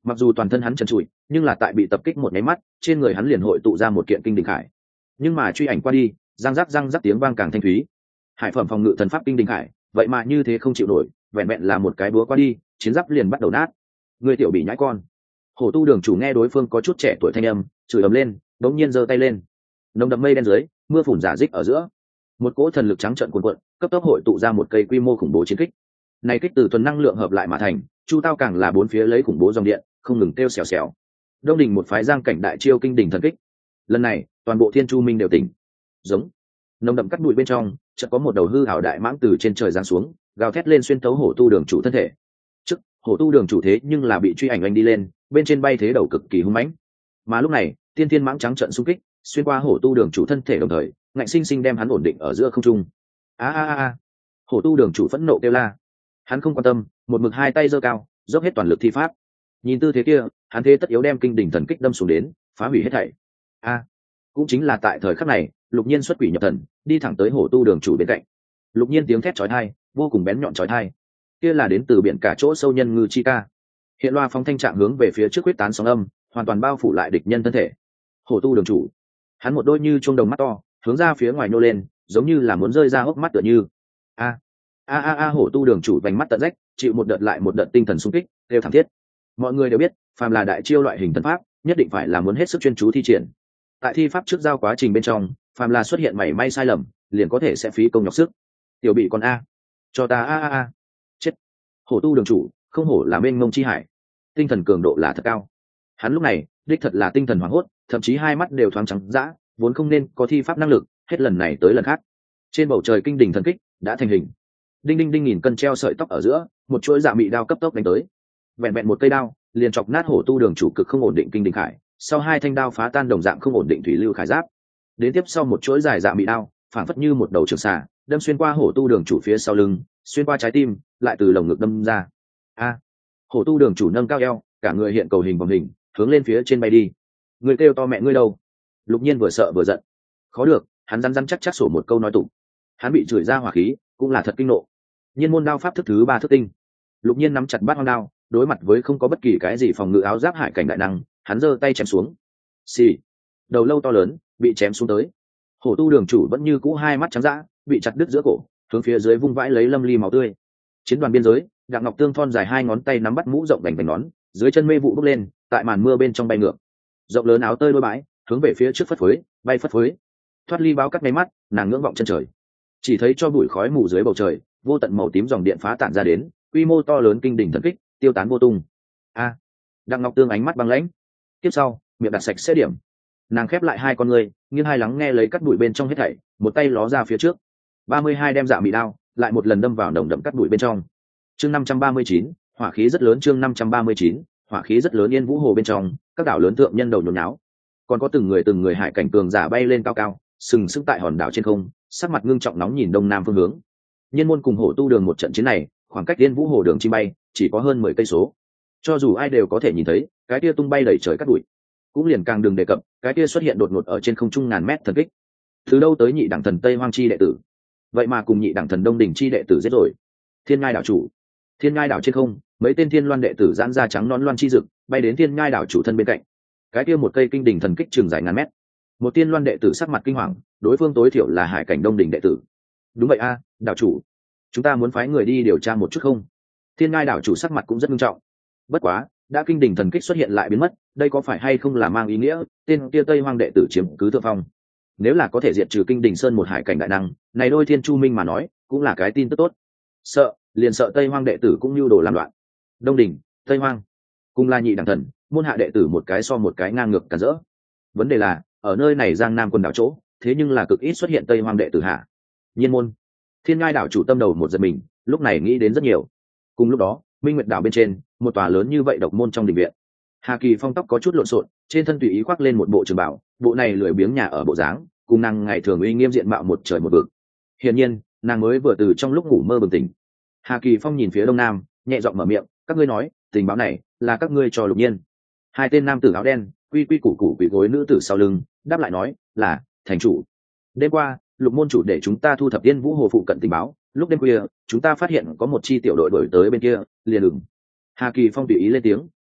Mặc dù toàn thân hắn trần trụi, nhưng là tại bị tập kích một nháy mắt, trên người hắn liền hội tụ ra một kiện kinh đình khải. Nhưng mà truy ảnh qua đi, răng rắc tiếng vang càng thanh thúy. Hải phẩm phòng ngự thần pháp kinh đình khải, vậy mà như thế không chịu nổi, vẹn vẹn là một cái búa qua đi, chiến giáp liền bắt đầu nát. Người tiểu bị nhãi con. Hổ tu đường chủ nghe đối phương có chút trẻ tuổi thanh âm, chửi ầm lên, đống nhiên giơ tay lên. Nồng đậm mây đen dưới, mưa phùn giả dích ở giữa, một cỗ thần lực trắng trợn cuồn cuộn, cấp tốc hội tụ ra một cây quy mô khủng bố chiến kích. Này kích từ thuần năng lượng hợp lại mà thành, chu tao càng là bốn phía lấy khủng bố dòng điện, không ngừng kêu xèo xèo. Đông đình một phái giang cảnh đại chiêu kinh đỉnh thần kích. Lần này, toàn bộ Thiên Chu Minh đều tỉnh. Giống. Nồng đậm cắt bụi bên trong, chợt có một đầu hư ảo đại mãng từ trên trời giáng xuống, gào thét lên xuyên tấu hổ tu đường chủ thân thể. Trước, hổ tu đường chủ thế nhưng là bị truy ảnh anh đi lên, bên trên bay thế đầu cực kỳ hung mãnh. Mà lúc này, tiên thiên mãng trắng trận xung kích, xuyên qua hổ tu đường chủ thân thể đồng thời, ngạnh sinh sinh đem hắn ổn định ở giữa không trung. A. Hổ tu đường chủ phẫn nộ kêu la. Hắn không quan tâm, một mực hai tay giơ cao, dốc hết toàn lực thi pháp. Nhìn tư thế kia, hắn thế tất yếu đem kinh đỉnh thần kích đâm xuống đến, phá hủy hết thảy. Cũng chính là tại thời khắc này, Lục Nhiên xuất quỷ nhập thần, đi thẳng tới hổ tu đường chủ bên cạnh. Lục Nhiên tiếng thét chói tai, vô cùng bén nhọn chói tai. Kia là đến từ biển cả chỗ sâu nhân ngư chi ca. Hiện loa phóng thanh trạng hướng về phía trước quyết tán sóng âm, hoàn toàn bao phủ lại địch nhân thân thể. Hổ tu đường chủ, hắn một đôi như chuông đồng mắt to, hướng ra phía ngoài nô lên, giống như là muốn rơi ra hốc mắt tựa như. Hổ tu đường chủ vành mắt tận rách, chịu một đợt lại một đợt tinh thần xung kích, đều thảm thiết. Mọi người đều biết, phàm là đại chiêu loại hình thần pháp, nhất định phải là muốn hết sức chuyên chú thi triển. Tại thi pháp trước giao quá trình bên trong, phàm là xuất hiện mảy may sai lầm, liền có thể sẽ phí công nhọc sức. Tiểu bị con cho ta chết. Hổ tu đường chủ, không hổ là mênh mông chi hải, tinh thần cường độ là thật cao. Hắn lúc này, đích thật là tinh thần hoảng hốt, thậm chí hai mắt đều thoáng trắng dã, vốn không nên có thi pháp năng lực, hết lần này tới lần khác. Trên bầu trời kinh đỉnh thần kích đã thành hình. Đinh nghìn cân treo sợi tóc ở giữa, một chuỗi dạ mị đao cấp tốc đánh tới. Vẹn vẹn một cây đao, liền chọc nát hổ tu đường chủ cực không ổn định kinh đỉnh khải, sau hai thanh đao phá tan đồng dạng không ổn định thủy lưu khải giáp. Đến tiếp sau một chuỗi dài dạ mị đao, phản phất như một đầu trường xà, đâm xuyên qua hổ tu đường chủ phía sau lưng, xuyên qua trái tim, lại từ lồng ngực đâm ra. Hổ tu đường chủ nâng cao eo, cả người hiện cầu hình vòng hình, hướng lên phía trên bay đi. Người kêu to mẹ ngươi đâu? Lục Nhiên vừa sợ vừa giận. Khó được, hắn rắn chắc sổ một câu nói tụng. Hắn bị chửi ra hỏa khí, cũng là thật kinh nộ. Nhiên môn đao pháp thức thứ 3 thức tinh. Lục Nhiên nắm chặt bát hoang đao, đối mặt với không có bất kỳ cái gì phòng ngự áo giáp hải cảnh đại năng, hắn giơ tay chém xuống. Xì. Đầu lâu to lớn bị chém xuống tới. Hổ tu đường chủ vẫn như cũ hai mắt trắng dã, bị chặt đứt giữa cổ, hướng phía dưới vung vãi lấy lâm ly máu tươi. Chiến đoàn biên giới, Đặng Ngọc Tương thon dài hai ngón tay nắm bắt mũ rộng vành vành nón, dưới chân mê vụ bốc lên, tại màn mưa bên trong bay ngược. Rộng lớn áo tơi đôi bãi, hướng về phía trước phất phới, bay phất phới. Thoát ly báo cắt mấy mắt, nàng ngưỡng vọng chân trời. Chỉ thấy cho bụi khói mù dưới bầu trời, vô tận màu tím dòng điện phá tản ra đến, quy mô to lớn kinh đỉnh thần kích, tiêu tán vô tung. Đặng Ngọc Tương ánh mắt băng lãnh. Tiếp sau, miệng đặt sạch sẽ điểm. Nàng khép lại hai con người, nghiêng hai lắng nghe lấy cắt bụi bên trong hết thảy, một tay ló ra phía trước. 32 đem dạ mị đao, lại một lần đâm vào nồng đậm cắt bụi bên trong. Chương 539, hỏa khí rất lớn. Chương 539, hỏa khí rất lớn. Yên Vũ Hồ bên trong, các đảo lớn thượng nhân đầu nhốn nháo. Còn có từng người hải cảnh cường giả bay lên cao cao, sừng sững tại hòn đảo trên không, sắc mặt ngưng trọng nóng nhìn đông nam phương hướng. Nhiên môn cùng hổ tu đường một trận chiến này, khoảng cách Yên Vũ Hồ đường chim bay chỉ có hơn 10 cây số. Cho dù ai đều có thể nhìn thấy, cái kia tung bay đầy trời cắt bụi. Cũng liền càng đừng đề cập, cái kia xuất hiện đột ngột ở trên không trung ngàn mét thần kích. Từ đâu tới nhị đẳng thần Tây Hoang chi đệ tử? Vậy mà cùng nhị đẳng thần Đông đỉnh chi đệ tử giết rồi. Thiên Ngai đảo chủ. Thiên Ngai đảo trên không, mấy tên thiên loan đệ tử giãn ra trắng nón loan chi rực, bay đến Thiên Ngai đảo chủ thân bên cạnh. Cái kia một cây kinh đỉnh thần kích trường dài ngàn mét. Một tiên loan đệ tử sắc mặt kinh hoàng, đối phương tối thiểu là hải cảnh Đông đỉnh đệ tử. Đúng vậy đảo chủ, chúng ta muốn phái người đi điều tra một chút không? Thiên Ngai đảo chủ sắc mặt cũng rất nghiêm trọng. Bất quá, đã kinh đỉnh thần kích xuất hiện lại biến mất, đây có phải hay không là mang ý nghĩa tên kia Tây Hoang đệ tử chiếm cứ thượng phong? Nếu là có thể diệt trừ kinh đỉnh sơn một hải cảnh đại năng, này đôi Thiên Chu Minh mà nói, cũng là cái tin tức tốt. Liền sợ Tây Hoang đệ tử cũng như đồ làm loạn. Đông đỉnh, Tây Hoang, cùng là nhị đẳng thần, môn hạ đệ tử một cái so một cái ngang ngược cản rỡ. Vấn đề là, ở nơi này Giang Nam quần đảo chỗ, thế nhưng là cực ít xuất hiện Tây Hoang đệ tử hạ. Nhiên môn, Thiên Ngai đảo chủ tâm đầu một giật mình, lúc này nghĩ đến rất nhiều. Cùng lúc đó, Minh Nguyệt đảo bên trên, một tòa lớn như vậy độc môn trong đình viện. Hà Kỳ Phong tóc có chút lộn xộn, trên thân tùy ý khoác lên một bộ trường bào, bộ này lười biếng nhà ở bộ dáng, cùng nàng ngày thường uy nghiêm diện mạo một trời một vực. Hiển nhiên, nàng mới vừa từ trong lúc ngủ mơ bừng tỉnh. Hà Kỳ Phong nhìn phía đông nam, nhẹ giọng mở miệng, các ngươi nói, tình báo này là các ngươi cho Lục Nhiên. Hai tên nam tử áo đen, quy quy củ củ quỳ gối nữ tử sau lưng, đáp lại nói, là thành chủ. Đêm qua, Lục môn chủ để chúng ta thu thập Yên Vũ Hồ phụ cận tình báo, lúc đêm khuya, chúng ta phát hiện có một chi tiểu đội đuổi tới bên kia, liền đừng. Hà Kỳ Phong tùy ý lên tiếng,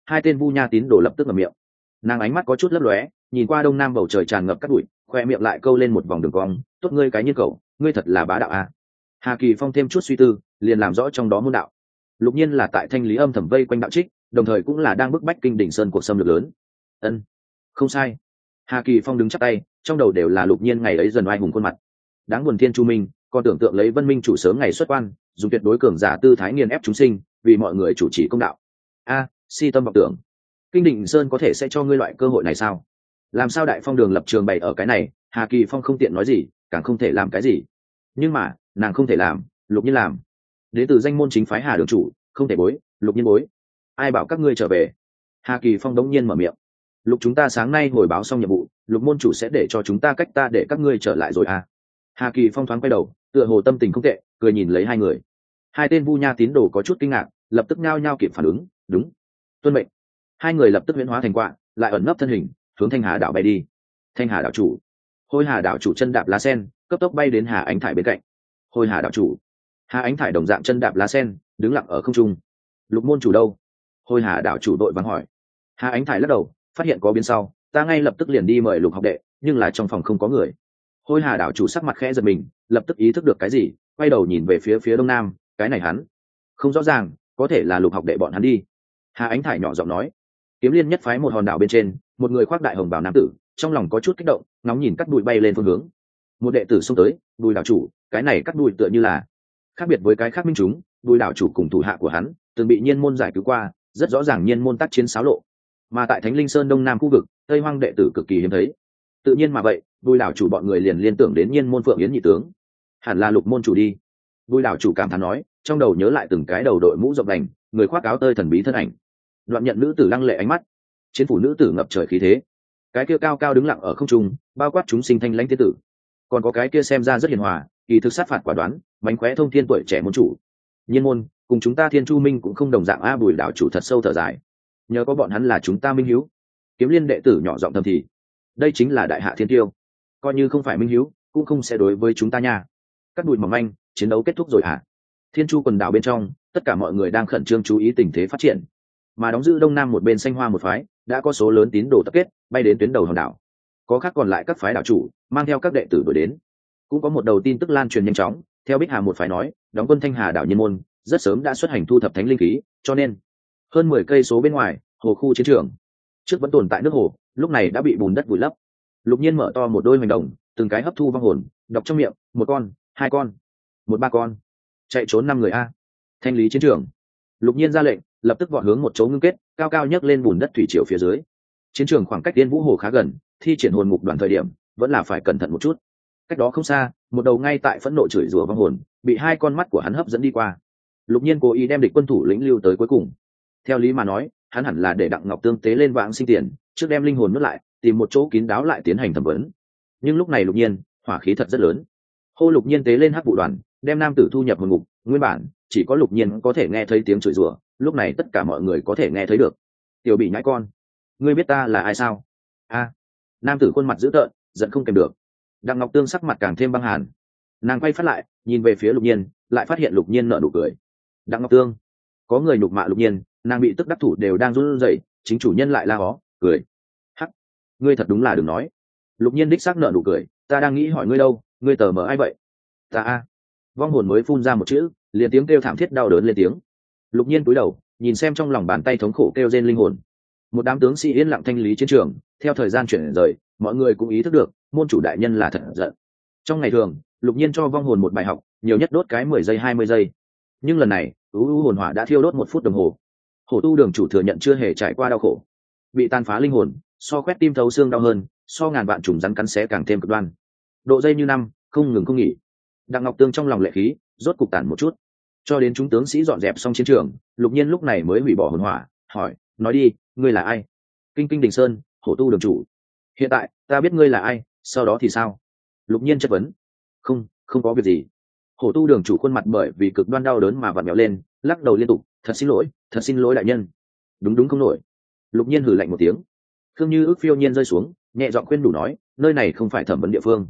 hai tên vu nha tín đồ lập tức ngậm miệng. Nàng ánh mắt có chút lấp lóe, nhìn qua đông nam bầu trời tràn ngập cát bụi, khoe miệng lại câu lên một vòng đường cong. Tốt ngươi cái nhiên cậu, ngươi thật là bá đạo à. Hà Kỳ Phong thêm chút suy tư, liền làm rõ trong đó môn đạo. Lục Nhiên là tại thanh lý âm thầm vây quanh đạo trích, đồng thời cũng là đang bức bách kinh đỉnh sơn cuộc xâm lược lớn. Ân, không sai. Hà Kỳ Phong đứng chắp tay, trong đầu đều là Lục Nhiên ngày ấy dần oai hùng khuôn mặt. Đáng buồn Thiên Chu Minh, còn tưởng tượng lấy Vân Minh chủ sớm ngày xuất quan, dùng tuyệt đối cường giả tư thái nghiền ép chúng sinh, vì mọi người chủ trì công đạo. A, si tâm vọng tưởng. Kinh Định Sơn có thể sẽ cho ngươi loại cơ hội này sao? Làm sao Đại Phong Đường lập trường bày ở cái này, Hà Kỳ Phong không tiện nói gì, càng không thể làm cái gì. Nhưng mà, nàng không thể làm, Lục Nhiên làm. Đến từ danh môn chính phái Hà đường chủ, không thể bối, Lục Nhiên bối. Ai bảo các ngươi trở về? Hà Kỳ Phong đống nhiên mở miệng. Lục chúng ta sáng nay hồi báo xong nhiệm vụ, Lục môn chủ sẽ để cho chúng ta cách ta để các ngươi trở lại rồi à? Hà Kỳ Phong thoáng quay đầu, tựa hồ tâm tình không tệ, cười nhìn lấy hai người. Hai tên vu nha tín đồ có chút kinh ngạc, lập tức nhao nhao kịp phản ứng, đúng, tuân mệnh. Hai người lập tức huyễn hóa thành quạ, lại ẩn nấp thân hình, hướng Thanh Hà đảo bay đi. Thanh Hà đảo chủ, Hôi Hà đảo chủ chân đạp lá sen, cấp tốc bay đến Hà Ánh Thải bên cạnh. Hôi Hà đảo chủ, Hà Ánh Thải đồng dạng chân đạp lá sen, đứng lặng ở không trung. Lục môn chủ đâu? Hôi Hà đảo chủ đội vắng hỏi. Hà Ánh Thải lắc đầu, phát hiện có biến sau, ta ngay lập tức liền đi mời Lục học đệ, nhưng là trong phòng không có người. Hôi Hà đảo chủ sắc mặt khẽ giật mình, lập tức ý thức được cái gì, quay đầu nhìn về phía đông nam, cái này hắn không rõ ràng, có thể là Lục học đệ bọn hắn đi. Hà Ánh Thải nhỏ giọng nói. Kiếm Liên nhất phái một hòn đảo bên trên, một người khoác đại hồng bào nam tử, trong lòng có chút kích động, ngóng nhìn cắt đùi bay lên phương hướng. Một đệ tử xông tới, Bùi đảo chủ, cái này cắt đùi tựa như là khác biệt với cái khác minh chúng, Bùi đảo chủ cùng thủ hạ của hắn, từng bị Nhiên môn giải cứu qua, rất rõ ràng Nhiên môn tác chiến xáo lộ. Mà tại Thánh Linh Sơn đông nam khu vực, Tây Hoang đệ tử cực kỳ hiếm thấy. Tự nhiên mà vậy, Bùi đảo chủ bọn người liền liên tưởng đến Nhiên môn Phượng Yến nhị tướng, hẳn là Lục môn chủ đi. Bùi đảo chủ cảm thán nói, trong đầu nhớ lại từng cái đầu đội mũ rộng đành, người khoác áo tơi thần bí thân ảnh. Đoạn nhận nữ tử lăng lệ ánh mắt, chiến phủ nữ tử ngập trời khí thế, cái kia cao cao đứng lặng ở không trung, bao quát chúng sinh thanh lãnh tiên tử, còn có cái kia xem ra rất hiền hòa, kỳ thực sát phạt quả đoán, mánh khóe thông thiên tuổi trẻ môn chủ. Nhiên môn cùng chúng ta Thiên Chu Minh cũng không đồng dạng a. Bùi đảo chủ thật sâu thở dài, nhờ có bọn hắn là chúng ta minh hiếu. Kiếm Liên đệ tử nhỏ giọng thầm thì, đây chính là đại hạ thiên tiêu, coi như không phải minh hiếu cũng không sẽ đối với chúng ta nha. Cắt đùi mỏng manh, chiến đấu kết thúc rồi hả? Thiên Chu quần đảo bên trong, tất cả mọi người đang khẩn trương chú ý tình thế phát triển, mà đóng giữ đông nam một bên Xanh Hoa một phái đã có số lớn tín đồ tập kết, bay đến tuyến đầu hòn đảo. Có khác còn lại các phái đảo chủ mang theo các đệ tử đuổi đến. Cũng có một đầu tin tức lan truyền nhanh chóng, theo Bích Hà một phái nói, đóng quân Thanh Hà đảo Nhiên môn rất sớm đã xuất hành thu thập thánh linh khí, cho nên hơn 10 cây số bên ngoài hồ khu chiến trường trước vẫn tồn tại nước hồ, lúc này đã bị bùn đất vùi lấp. Lục Nhiên mở to một đôi hoành đồng, từng cái hấp thu vong hồn, đọc trong miệng, một con, hai con, một ba con, chạy trốn 5 người a. Thanh lý chiến trường. Lục Nhiên ra lệnh, lập tức vọt hướng một chỗ ngưng kết, cao cao nhấc lên bùn đất thủy triều phía dưới. Chiến trường khoảng cách Tiên Vũ Hồ khá gần, thi triển hồn mục đoàn thời điểm vẫn là phải cẩn thận một chút. Cách đó không xa, một đầu ngay tại phẫn nộ chửi rủa vong hồn, bị hai con mắt của hắn hấp dẫn đi qua. Lục Nhiên cố ý đem địch quân thủ lĩnh lưu tới cuối cùng. Theo lý mà nói, hắn hẳn là để Đặng Ngọc Tương tế lên vãng sinh tiền, trước đem linh hồn nuốt lại, tìm một chỗ kín đáo lại tiến hành thẩm vấn. Nhưng lúc này Lục Nhiên, hỏa khí thật rất lớn. Hô Lục Nhiên tế lên hắc vụ đoàn, đem nam tử thu nhập hồn ngục, nguyên bản chỉ có Lục Nhiên có thể nghe thấy tiếng chửi rủa, lúc này tất cả mọi người có thể nghe thấy được. Tiểu bị nhãi con, ngươi biết ta là ai sao? A. Nam tử khuôn mặt dữ tợn, giận không kèm được. Đặng Ngọc Tương sắc mặt càng thêm băng hàn, nàng quay phát lại nhìn về phía Lục Nhiên, lại phát hiện Lục Nhiên nở nụ cười. Đặng Ngọc Tương, có người nhục mạ Lục Nhiên, nàng bị tức đắc thủ đều đang run rẩy, chính chủ nhân lại la hó cười. Hắc, ngươi thật đúng là đừng nói. Lục Nhiên đích xác nở nụ cười, ta đang nghĩ hỏi ngươi đâu, ngươi tờ mờ ai vậy? Ta a. Vong hồn mới phun ra một chữ, liền tiếng kêu thảm thiết đau đớn lên tiếng. Lục Nhiên cúi đầu nhìn xem trong lòng bàn tay thống khổ kêu rên linh hồn. Một đám tướng sĩ yên lặng thanh lý chiến trường, theo thời gian chuyển rời, mọi người cũng ý thức được môn chủ đại nhân là thật giận. Trong ngày thường, Lục Nhiên cho vong hồn một bài học, nhiều nhất đốt cái 10 giây 20 giây, nhưng lần này hồn hỏa đã thiêu đốt 1 phút đồng hồ. Hổ tu đường chủ thừa nhận chưa hề trải qua đau khổ, bị tàn phá linh hồn so quét tim thấu xương đau hơn, so ngàn vạn trùng rắn cắn xé càng thêm cực đoan. Độ dây như năm, không ngừng không nghỉ. Đặng Ngọc Tương trong lòng lệ khí rốt cục tản một chút, cho đến chúng tướng sĩ dọn dẹp xong chiến trường, Lục Nhiên lúc này mới hủy bỏ hồn hỏa, hỏi, nói đi, ngươi là ai? Kinh Kinh Đình Sơn, Hổ tu đường chủ. Hiện tại ta biết ngươi là ai, sau đó thì sao? Lục Nhiên chất vấn. Không có việc gì. Hổ tu đường chủ khuôn mặt bởi vì cực đoan đau đớn mà vặn vẹo lên, lắc đầu liên tục, thật xin lỗi đại nhân. Đúng không nổi. Lục Nhiên hừ lạnh một tiếng. Khương Như ước phiêu nhiên rơi xuống, nhẹ giọng khuyên đủ nói, nơi này không phải thẩm vấn địa phương.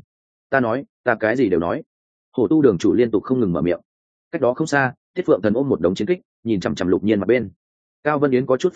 Ta cái gì đều nói. Hổ tu đường chủ liên tục không ngừng mở miệng. Cách đó không xa, Thiết Phượng Thần ôm một đống chiến kích, nhìn chằm chằm Lục Nhiên mặt bên. Cao Vân Yến có chút phát giác,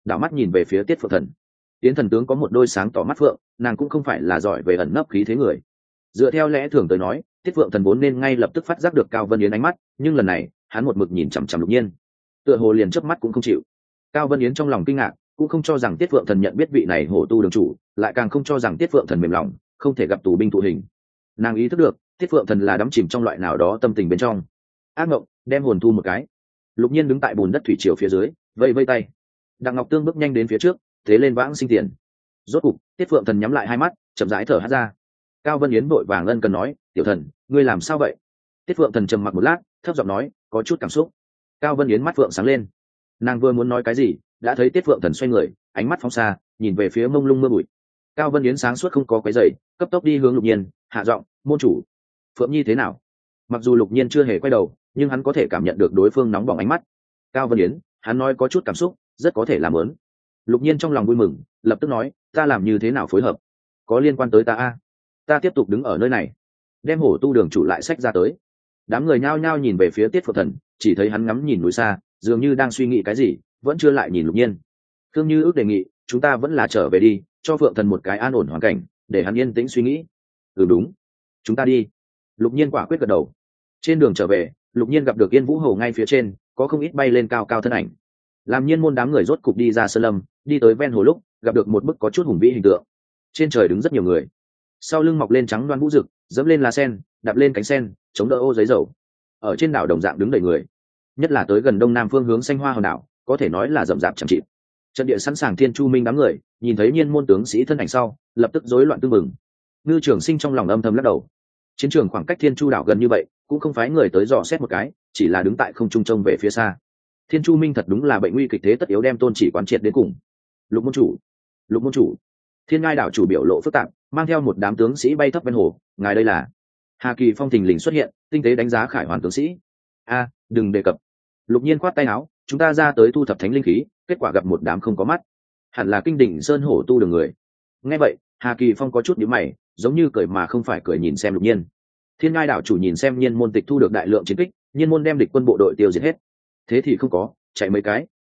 đảo mắt nhìn về phía Tiết Phượng Thần. Yến thần tướng có một đôi sáng tỏ mắt phượng, nàng cũng không phải là giỏi về ẩn nấp khí thế người. Dựa theo lẽ thường tới nói, Tiết Phượng Thần vốn nên ngay lập tức phát giác được Cao Vân Yến ánh mắt, nhưng lần này hắn một mực nhìn chằm chằm Lục Nhiên, tựa hồ liền chớp mắt cũng không chịu. Cao Vân Yến trong lòng kinh ngạc, cũng không cho rằng Tiết Phượng Thần nhận biết vị này hổ tu đường chủ, lại càng không cho rằng Tiết Phượng Thần mềm lòng, không thể gặp tù binh thụ hình. Nàng ý thức được Tiết Phượng Thần là đắm chìm trong loại nào đó tâm tình bên trong. Ác mộng, đem hồn thu một cái. Lục Nhiên đứng tại bùn đất thủy triều phía dưới, vây vây tay. Đặng Ngọc Tương bước nhanh đến phía trước, thế lên vãng sinh tiền. Rốt cục Tiết Phượng Thần nhắm lại hai mắt, chậm rãi thở hắt ra. Cao Vân Yến vội vàng ân cần nói, tiểu thần, ngươi làm sao vậy? Tiết Phượng Thần trầm mặc một lát, thấp giọng nói, có chút cảm xúc. Cao Vân Yến mắt phượng sáng lên, nàng vừa muốn nói cái gì, đã thấy Tiết Phượng Thần xoay người, ánh mắt phóng xa, nhìn về phía mông lung mưa bụi. Cao Vân Yến sáng suốt không có quấy rầy, cấp tốc đi hướng Lục Nhiên, hạ giọng, môn chủ, Phượng Nhi thế nào? Mặc dù Lục Nhiên chưa hề quay đầu, nhưng hắn có thể cảm nhận được đối phương nóng bỏng ánh mắt. Cao Vân Yến, hắn nói có chút cảm xúc, rất có thể làm lớn. Lục Nhiên trong lòng vui mừng, lập tức nói, ta làm như thế nào phối hợp? Có liên quan tới ta a? Ta tiếp tục đứng ở nơi này, đem hổ tu đường chủ lại sách ra tới. Đám người nhao nhao nhìn về phía Tiết Phượng Thần, chỉ thấy hắn ngắm nhìn núi xa, dường như đang suy nghĩ cái gì, vẫn chưa lại nhìn Lục Nhiên. Thương Như ước đề nghị, chúng ta vẫn là trở về đi, cho Phượng Thần một cái an ổn hoàn cảnh, để hắn yên tĩnh suy nghĩ. Ừ đúng, chúng ta đi. Lục Nhiên quả quyết gật đầu. Trên đường trở về, Lục Nhiên gặp được Yên Vũ Hồ ngay phía trên, có không ít bay lên cao cao thân ảnh. Làm Nhiên môn đám người rốt cục đi ra sơn lâm, đi tới ven hồ lúc, gặp được một bức có chút hùng vĩ hình tượng. Trên trời đứng rất nhiều người, sau lưng mọc lên trắng đoan vũ rực, dẫm lên lá sen, đạp lên cánh sen, chống đỡ ô giấy dầu. Ở trên đảo đồng dạng đứng đầy người, nhất là tới gần đông nam phương hướng xanh hoa hòn đảo, có thể nói là rậm rạp chẳng chịt. Trận địa sẵn sàng Thiên Chu Minh đám người, nhìn thấy Nhiên môn tướng sĩ thân ảnh sau, lập tức rối loạn tương mừng. Ngư Trường Sinh trong lòng âm thầm lắc đầu. Chiến trường khoảng cách Thiên Chu đảo gần như vậy, cũng không phái người tới dò xét một cái, chỉ là đứng tại không trung trông về phía xa. Thiên Chu Minh thật đúng là bệnh nguy kịch thế tất yếu đem tôn chỉ quán triệt đến cùng. Lục môn chủ, Lục môn chủ. Thiên Ngai đảo chủ biểu lộ phức tạp, mang theo một đám tướng sĩ bay thấp ven hồ. Ngài đây là? Hà Kỳ Phong thình lình xuất hiện, tinh tế đánh giá Khải Hoàn tướng sĩ. A, đừng đề cập. Lục Nhiên khoát tay áo, chúng ta ra tới thu thập thánh linh khí, kết quả gặp một đám không có mắt, hẳn là Kinh Đỉnh Sơn hổ tu đường người. Nghe vậy, Hà Kỳ Phong có chút nhíu mày, giống như cười mà không phải cười nhìn xem Lục Nhiên. Thiên Ngai đảo chủ nhìn xem Nhiên môn tịch thu được đại lượng chiến kích, Nhiên môn đem địch quân bộ đội tiêu diệt hết. Thế thì không có, chạy mấy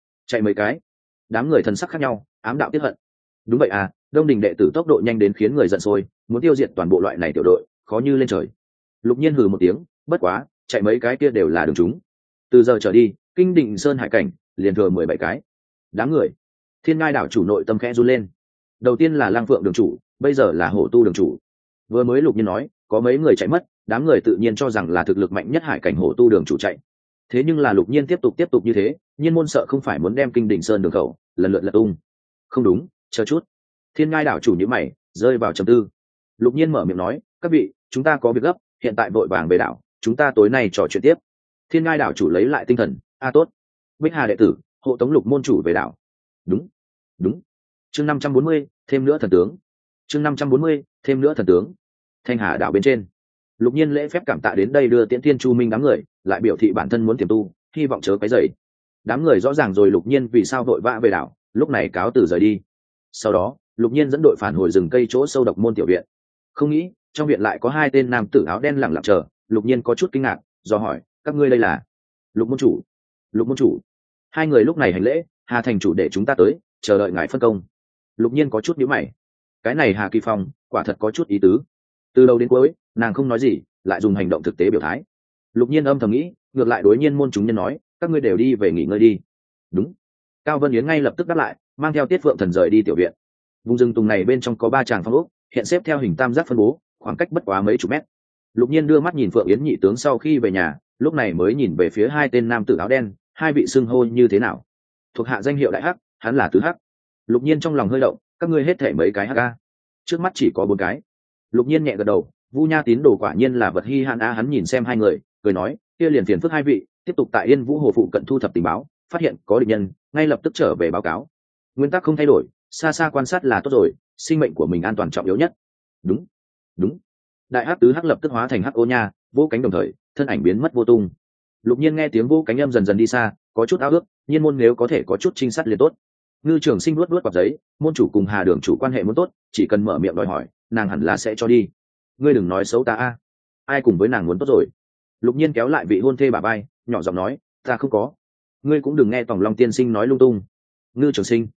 cái. Đám người thần sắc khác nhau, ám đạo tiết hận. Đúng vậy à, Đông Đình đệ tử tốc độ nhanh đến khiến người giận sôi, muốn tiêu diệt toàn bộ loại này tiểu đội, khó như lên trời. Lục Nhiên hừ một tiếng, bất quá, chạy mấy cái kia đều là đường chúng. Từ giờ trở đi, Kinh Định Sơn hải cảnh liền thừa 17 cái. Đám người. Thiên Ngai đảo chủ nội tâm khẽ run lên. Đầu tiên là Lang Phượng đường chủ, bây giờ là hổ tu đường chủ. Vừa mới Lục Nhiên nói, có mấy người chạy mất, đám người tự nhiên cho rằng là thực lực mạnh nhất hải cảnh hổ tu đường chủ chạy. Thế nhưng là Lục Nhiên tiếp tục như thế, Nhiên môn sợ không phải muốn đem Kinh Đỉnh Sơn đường khẩu lần lượt lật tung. Không đúng, chờ chút. Thiên Ngai đảo chủ nhíu mày, rơi vào trầm tư. Lục Nhiên mở miệng nói, các vị, chúng ta có việc gấp, hiện tại vội vàng về đảo, chúng ta tối nay trò chuyện tiếp. Thiên Ngai đảo chủ lấy lại tinh thần, tốt. Bích Hà đệ tử, hộ tống Lục môn chủ về đảo. Đúng. Chương 540, thêm nữa thần tướng. Chương 540, thêm nữa thần tướng. Thanh Hà đảo bên trên, Lục Nhiên lễ phép cảm tạ đến đây đưa Tiễn Thiên Chu Minh đám người, lại biểu thị bản thân muốn tiềm tu, hy vọng chớ quấy rầy. Đám người rõ ràng rồi Lục Nhiên vì sao vội vã về đảo, lúc này cáo từ rời đi. Sau đó, Lục Nhiên dẫn đội phản hồi rừng cây chỗ sâu độc môn tiểu viện. Không nghĩ, trong viện lại có hai tên nam tử áo đen lặng lặng chờ. Lục Nhiên có chút kinh ngạc, do hỏi, các ngươi đây là? Lục môn chủ. Hai người lúc này hành lễ, Hà thành chủ để chúng ta tới, chờ đợi ngài phân công. Lục Nhiên có chút nhíu mày. Cái này Hà Kỳ Phong, quả thật có chút ý tứ. Từ đầu đến cuối, nàng không nói gì, lại dùng hành động thực tế biểu thái. Lục Nhiên âm thầm nghĩ, ngược lại đối Nhiên môn chúng nhân nói, các ngươi đều đi về nghỉ ngơi đi. Đúng. Cao Vân Yến ngay lập tức đáp lại, mang theo Tiết Phượng Thần rời đi tiểu viện. Vùng rừng tùng này bên trong có 3 tràng phong ốc, hiện xếp theo hình tam giác phân bố, khoảng cách bất quá mấy chục mét. Lục Nhiên đưa mắt nhìn Phượng Yến nhị tướng sau khi về nhà, lúc này mới nhìn về phía hai tên nam tử áo đen, hai vị xưng hô như thế nào? Thuộc hạ danh hiệu đại hắc, hắn là tứ hắc. Lục Nhiên trong lòng hơi động, các ngươi hết thể mấy cái hắc a? Trước mắt chỉ có 4 cái. Lục Nhiên nhẹ gật đầu, Vu Nha tín đồ quả nhiên là vật hi hạn a. Hắn nhìn xem hai người, cười nói, kia liền phiền phức hai vị, tiếp tục tại Yên Vũ Hồ phụ cận thu thập tình báo, phát hiện có địch nhân, ngay lập tức trở về báo cáo. Nguyên tắc không thay đổi, xa xa quan sát là tốt rồi, sinh mệnh của mình an toàn trọng yếu nhất. Đúng. Đại hắc tứ hắc lập tức hóa thành hắc ô nha, vỗ cánh đồng thời, thân ảnh biến mất vô tung. Lục Nhiên nghe tiếng vỗ cánh âm dần dần đi xa, có chút ao ước, Nhiên môn nếu có thể có chút trinh sát liền tốt. Ngư Trường Sinh luốt quặp giấy, môn chủ cùng Hà đường chủ quan hệ muốn tốt, chỉ cần mở miệng đòi hỏi, nàng hẳn là sẽ cho đi. Ngươi đừng nói xấu ta a. Ai cùng với nàng muốn tốt rồi. Lục Nhiên kéo lại vị hôn thê bà bay, nhỏ giọng nói, ta không có. Ngươi cũng đừng nghe Tòng Long tiên sinh nói lung tung. Ngư Trường Sinh,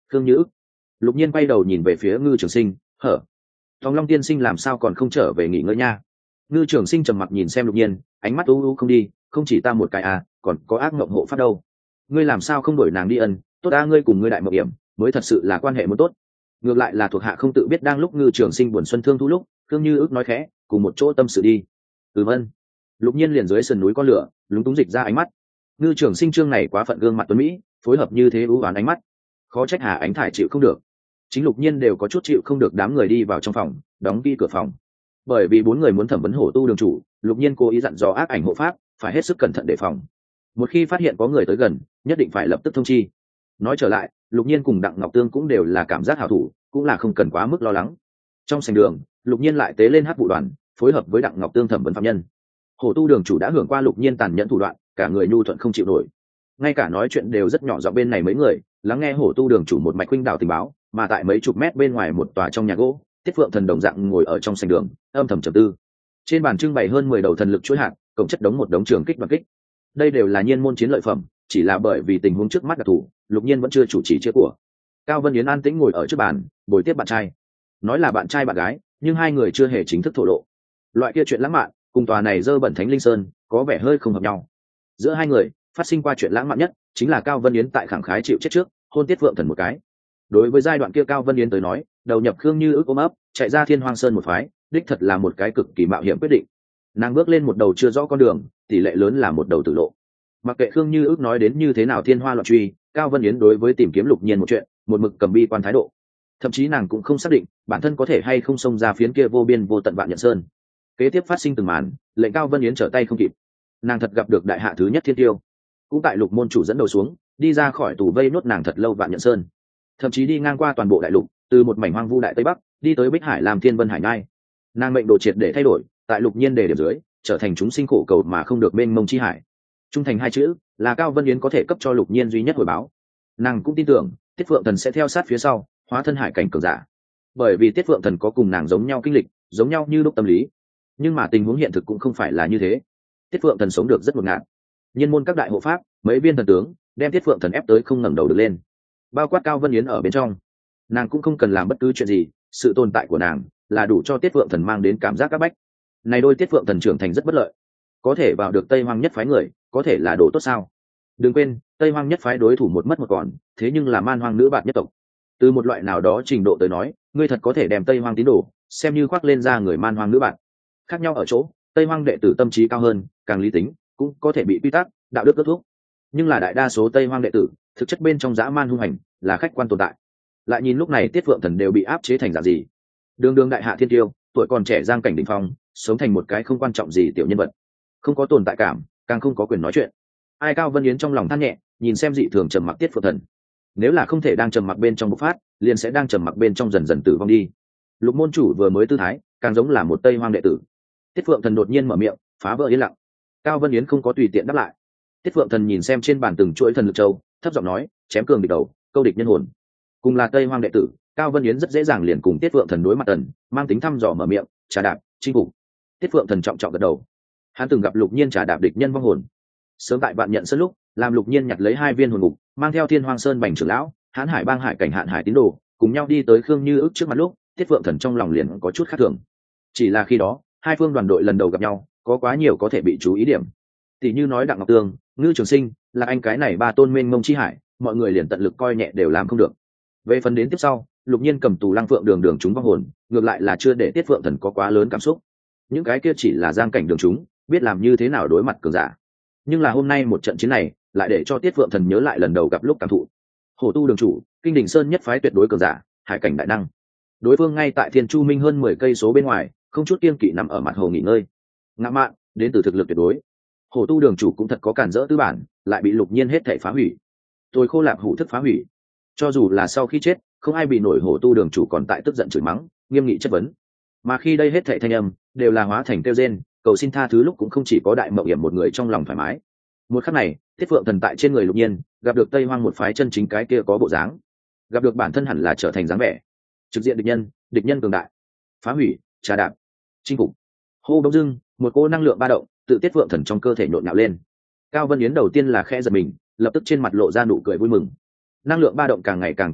Khương Như Ức. Lục Nhiên quay đầu nhìn về phía Ngư Trường Sinh, hở, Tòng Long tiên sinh làm sao còn không trở về nghỉ ngơi nha? Ngư Trường Sinh trầm mặc nhìn xem Lục Nhiên, ánh mắt u u không đi, không chỉ ta một cái à, còn có ác mộng hộ pháp đâu. Ngươi làm sao không đổi nàng đi ân? Tốt a, ngươi cùng ngươi đại mộng hiểm, mới thật sự là quan hệ muốn tốt. Ngược lại là thuộc hạ không tự biết đang lúc Ngư Trường Sinh buồn xuân thương thu lúc, Khương Như Ức nói khẽ, cùng một chỗ tâm sự đi. Vân. Lục Nhiên liền dưới sườn núi con lửa, lúng túng dịch ra ánh mắt. Ngư Trường Sinh trương này quá phận gương mặt tuấn mỹ, phối hợp như thế ưu oán ánh mắt, khó trách Hà Ánh Thải chịu không được. Chính Lục Nhiên đều có chút chịu không được đám người đi vào trong phòng, đóng kỹ cửa phòng. Bởi vì bốn người muốn thẩm vấn Hổ Tu đường chủ, Lục Nhiên cố ý dặn dò ác ảnh hộ pháp phải hết sức cẩn thận đề phòng. Một khi phát hiện có người tới gần, nhất định phải lập tức thông chi. Nói trở lại, Lục Nhiên cùng Đặng Ngọc Tương cũng đều là cảm giác hảo thủ, cũng là không cần quá mức lo lắng. Trong sảnh đường, Lục Nhiên lại tế lên hắc vụ đoàn, phối hợp với Đặng Ngọc Tương thẩm vấn phạm nhân. Hổ Tu đường chủ đã hưởng qua Lục Nhiên tàn nhẫn thủ đoạn, cả người nhu thuận không chịu nổi, ngay cả nói chuyện đều rất nhỏ giọng bên này mấy người lắng nghe Hổ Tu đường chủ một mạch huynh đảo tình báo. Mà tại mấy chục mét bên ngoài một tòa trong nhà gỗ, Tiết Phượng Thần đồng dạng ngồi ở trong sảnh đường, âm thầm trầm tư. Trên bàn trưng bày hơn 10 đầu thần lực chuỗi hạt, cộng chất đống một đống trường kích đoàn kích. Đây đều là nhiên môn chiến lợi phẩm, chỉ là bởi vì tình huống trước mắt đặc thù, Lục Nhiên vẫn chưa chủ trì chia của. Cao Vân Yến an tĩnh ngồi ở trước bàn, bồi tiếp bạn trai. Nói là bạn trai bạn gái, nhưng hai người chưa hề chính thức thổ lộ. Loại kia chuyện lãng mạn, cùng tòa này dơ bẩn Thánh Linh Sơn, có vẻ hơi không hợp nhau. Giữa hai người, phát sinh qua chuyện lãng mạn nhất, chính là Cao Vân Yến tại khẳng khái chịu chết trước, hôn Tiết Phượng Thần một cái. Đối với giai đoạn kia Cao Vân Yến tới nói, đầu nhập Khương Như Ức ôm ấp, chạy ra Thiên Hoang Sơn một phái, đích thật là một cái cực kỳ mạo hiểm quyết định. Nàng bước lên một đầu chưa rõ con đường, tỷ lệ lớn là một đầu tử lộ. Mặc kệ Khương Như Ức nói đến như thế nào thiên hoa loạn truy, Cao Vân Yến đối với tìm kiếm Lục Nhiên một chuyện, một mực cầm bi quan thái độ. Thậm chí nàng cũng không xác định bản thân có thể hay không xông ra phiến kia vô biên vô tận Vạn Nhận Sơn. Kế tiếp phát sinh từng màn, lệnh Cao Vân Yến trở tay không kịp. Nàng thật gặp được đại hạ thứ nhất thiên tiêu, cũng tại Lục môn chủ dẫn đầu xuống, đi ra khỏi tù vây nuốt nàng thật lâu Vạn Nhận Sơn. Thậm chí đi ngang qua toàn bộ đại lục, từ một mảnh hoang vu đại tây bắc đi tới Bích Hải làm Thiên Vân Hải Nhai. Nàng mệnh đồ triệt để thay đổi, tại Lục Nhiên đề điểm dưới, trở thành chúng sinh khổ cầu mà không được mênh mông chi hải. Trung thành hai chữ là Cao Vân Yến có thể cấp cho Lục Nhiên duy nhất hồi báo. Nàng cũng tin tưởng Tiết Phượng Thần sẽ theo sát phía sau, hóa thân hải cảnh cường giả. Bởi vì Tiết Phượng Thần có cùng nàng giống nhau kinh lịch, giống nhau như lúc tâm lý. Nhưng mà tình huống hiện thực cũng không phải là như thế. Tiết Phượng Thần sống được rất ngột ngạt. Nhiên môn các đại hộ pháp, mấy viên thần tướng, đem Tiết Phượng Thần ép tới không ngẩng đầu được lên. Bao quát Cao Vân Yến ở bên trong. Nàng cũng không cần làm bất cứ chuyện gì, sự tồn tại của nàng là đủ cho Tiết Phượng Thần mang đến cảm giác các bách. Này đôi Tiết Phượng Thần trưởng thành rất bất lợi. Có thể vào được Tây Hoang nhất phái người, có thể là đồ tốt sao? Đừng quên, Tây Hoang nhất phái đối thủ một mất một còn, thế nhưng là man hoang nữ bạn nhất tộc. Từ một loại nào đó trình độ tới nói, ngươi thật có thể đem Tây Hoang tín đồ xem như khoác lên ra người man hoang nữ bạn. Khác nhau ở chỗ, Tây Hoang đệ tử tâm trí cao hơn, càng lý tính, cũng có thể bị quy tắc, đạo đức kết thúc. Nhưng là đại đa số Tây Hoang đệ tử, thực chất bên trong dã man hung hành, là khách quan tồn tại. Lại nhìn lúc này Tiết Phượng Thần đều bị áp chế thành dạng gì? Đường đường đại hạ thiên tiêu, tuổi còn trẻ giang cảnh đỉnh phong, sống thành một cái không quan trọng gì tiểu nhân vật, không có tồn tại cảm, càng không có quyền nói chuyện. Ai Cao Vân Yến trong lòng than nhẹ, nhìn xem dị thường trầm mặc Tiết Phượng Thần. Nếu là không thể đang trầm mặc bên trong bộc phát, liền sẽ đang trầm mặc bên trong dần dần tử vong đi. Lục môn chủ vừa mới tư thái, càng giống là một Tây Hoang đệ tử. Tiết Phượng Thần đột nhiên mở miệng, phá vỡ yên lặng. Cao Vân Yến không có tùy tiện đáp lại. Tiết Phượng Thần nhìn xem trên bàn từng chuỗi thần lực châu, thấp giọng nói, chém cường địch đầu, câu địch nhân hồn. Cùng là Tây Hoang đệ tử, Cao Vân Yến rất dễ dàng liền cùng Tiết Phượng Thần đối mặt tần, mang tính thăm dò mở miệng, trà đạp, chinh phục. Tiết Phượng Thần trọng trọng gật đầu. Hắn từng gặp Lục Nhiên trà đạp địch nhân vong hồn. Sớm tại Vạn Nhận Sơn lúc, làm Lục Nhiên nhặt lấy 2 viên hồn ngục, mang theo Thiên Hoang Sơn Bành trưởng lão, Hán Hải bang hải cảnh Hạn Hải tín đồ, cùng nhau đi tới Khương Như Ức trước mặt lúc, Tiết Phượng Thần trong lòng liền có chút khác thường. Chỉ là khi đó, hai phương đoàn đội lần đầu gặp nhau, có quá nhiều có thể bị chú ý điểm. Tỷ như nói Đặng Ngọc Tương, Ngư Trường Sinh, là anh cái này ba tôn mênh mông chi hải, mọi người liền tận lực coi nhẹ đều làm không được. Về phần đến tiếp sau, Lục Nhiên cầm tù Lăng Phượng đường đường chúng vong hồn, ngược lại là chưa để Tiết Phượng Thần có quá lớn cảm xúc. Những cái kia chỉ là giang cảnh đường chúng, biết làm như thế nào đối mặt cường giả. Nhưng là hôm nay một trận chiến này, lại để cho Tiết Phượng Thần nhớ lại lần đầu gặp lúc cảm thụ. Hổ Tu đường chủ, Kinh Đỉnh Sơn nhất phái tuyệt đối cường giả, hải cảnh đại năng. Đối phương ngay tại Thiên Chu Minh hơn 10 cây số bên ngoài, không chút kiêng kỵ nằm ở mặt hồ nghỉ ngơi. Ngã mạn, đến từ thực lực tuyệt đối. Hổ Tu đường chủ cũng thật có cản rỡ tư bản, lại bị Lục Nhiên hết thảy phá hủy. Tôi khô lạp hủ thức phá hủy. Cho dù là sau khi chết, không ai bị nổi Hổ Tu đường chủ còn tại tức giận chửi mắng, nghiêm nghị chất vấn. Mà khi đây hết thảy thanh âm đều là hóa thành kêu rên, cầu xin tha thứ lúc cũng không chỉ có Đại Mộng Hiểm một người trong lòng thoải mái. Một khắc này, Tiết Phượng Thần tại trên người Lục Nhiên, gặp được Tây Hoang một phái chân chính cái kia có bộ dáng, gặp được bản thân hẳn là trở thành dáng vẻ. Trực diện địch nhân cường đại, phá hủy, trà đạp, chinh phục. Hô bỗng dưng, một cỗ năng lượng ba động tự Tiết Phượng Thần trong cơ thể nhộn nhạo lên. Cao Vân Yến đầu tiên là khẽ giật mình, lập tức trên mặt lộ ra nụ cười vui mừng. Năng lượng ba động càng ngày càng kịch liệt,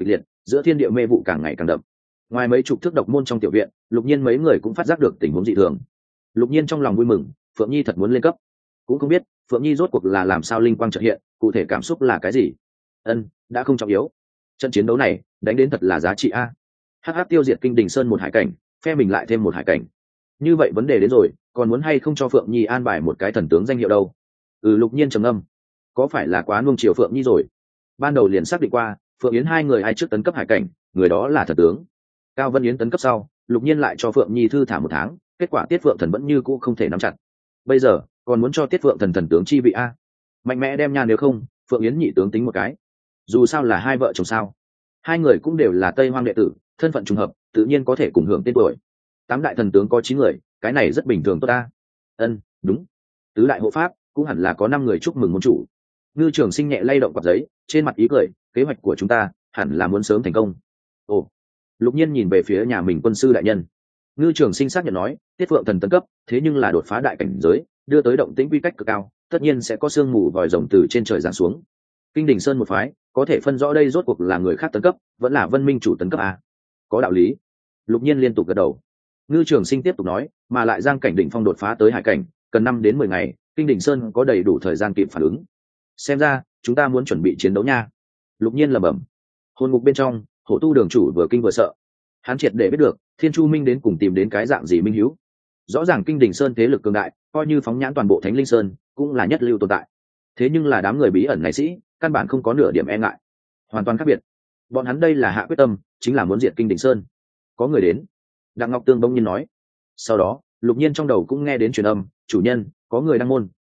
giữa thiên địa mê vụ càng ngày càng đậm. Ngoài mấy chục thước độc môn trong tiểu viện, Lục Nhiên mấy người cũng phát giác được tình huống dị thường. Lục Nhiên trong lòng vui mừng, Phượng Nhi thật muốn lên cấp. Cũng không biết Phượng Nhi rốt cuộc là làm sao linh quang chợt hiện, cụ thể cảm xúc là cái gì. Đã không trọng yếu. Trận chiến đấu này đánh đến thật là giá trị a. Hắc tiêu diệt Kinh Đình Sơn một hải cảnh, phe mình lại thêm một hải cảnh. Như vậy vấn đề đến rồi, còn muốn hay không cho Phượng Nhi an bài một cái thần tướng danh hiệu đâu? Lục Nhiên trầm ngâm. Có phải là quá nuông chiều Phượng Nhi rồi? Ban đầu liền xác định qua, Phượng Yến hai người ai trước tấn cấp hải cảnh, người đó là thần tướng. Cao Vân Yến tấn cấp sau, Lục Nhiên lại cho Phượng Nhi thư thả 1 tháng, kết quả Tiết Phượng Thần vẫn như cũ không thể nắm chặt. Bây giờ còn muốn cho Tiết Phượng Thần thần tướng chi vị a? Mạnh mẽ đem nha, nếu không Phượng Yến nhị tướng tính một cái. Dù sao là hai vợ chồng sao, hai người cũng đều là Tây Hoang đệ tử, thân phận trùng hợp, tự nhiên có thể cùng hưởng tên tuổi. 8 đại thần tướng có 9 người, cái này rất bình thường tốt ta. Đúng. Tứ đại hộ pháp cũng hẳn là có 5 người chúc mừng môn chủ. Ngư Trường Sinh nhẹ lay động quạt giấy, trên mặt ý cười, kế hoạch của chúng ta hẳn là muốn sớm thành công. Ồ. Lục Nhiên nhìn về phía nhà mình quân sư đại nhân. Ngư Trường Sinh xác nhận nói, Tiết Phượng Thần tấn cấp, thế nhưng là đột phá đại cảnh giới, đưa tới động tĩnh quy cách cực cao, tất nhiên sẽ có sương mù vòi rồng từ trên trời giáng xuống. Kinh Đình Sơn một phái, có thể phân rõ đây rốt cuộc là người khác tấn cấp, vẫn là Vân Minh chủ tấn cấp a? Có đạo lý. Lục Nhiên liên tục gật đầu. Ngư Trường Sinh tiếp tục nói, mà lại Giang cảnh đỉnh phong đột phá tới hải cảnh, cần 5 đến 10 ngày, Kinh Đình Sơn có đầy đủ thời gian kịp phản ứng. Xem ra, chúng ta muốn chuẩn bị chiến đấu nha. Lục Nhiên lẩm bẩm. Hồn ngục bên trong, Hổ Tu đường chủ vừa kinh vừa sợ. Hắn triệt để biết được, Thiên Chu Minh đến cùng tìm đến cái dạng gì minh hiếu. Rõ ràng Kinh Đình Sơn thế lực cường đại, coi như phóng nhãn toàn bộ Thánh Linh Sơn, cũng là nhất lưu tồn tại. Thế nhưng là đám người bí ẩn này sĩ, căn bản không có nửa điểm e ngại. Hoàn toàn khác biệt. Bọn hắn đây là hạ quyết tâm, chính là muốn diệt Kinh Đình Sơn. Có người đến. Đặng Ngọc Tương bỗng nhiên nói. Sau đó, Lục Nhiên trong đầu cũng nghe đến truyền âm, chủ nhân, có người đăng môn.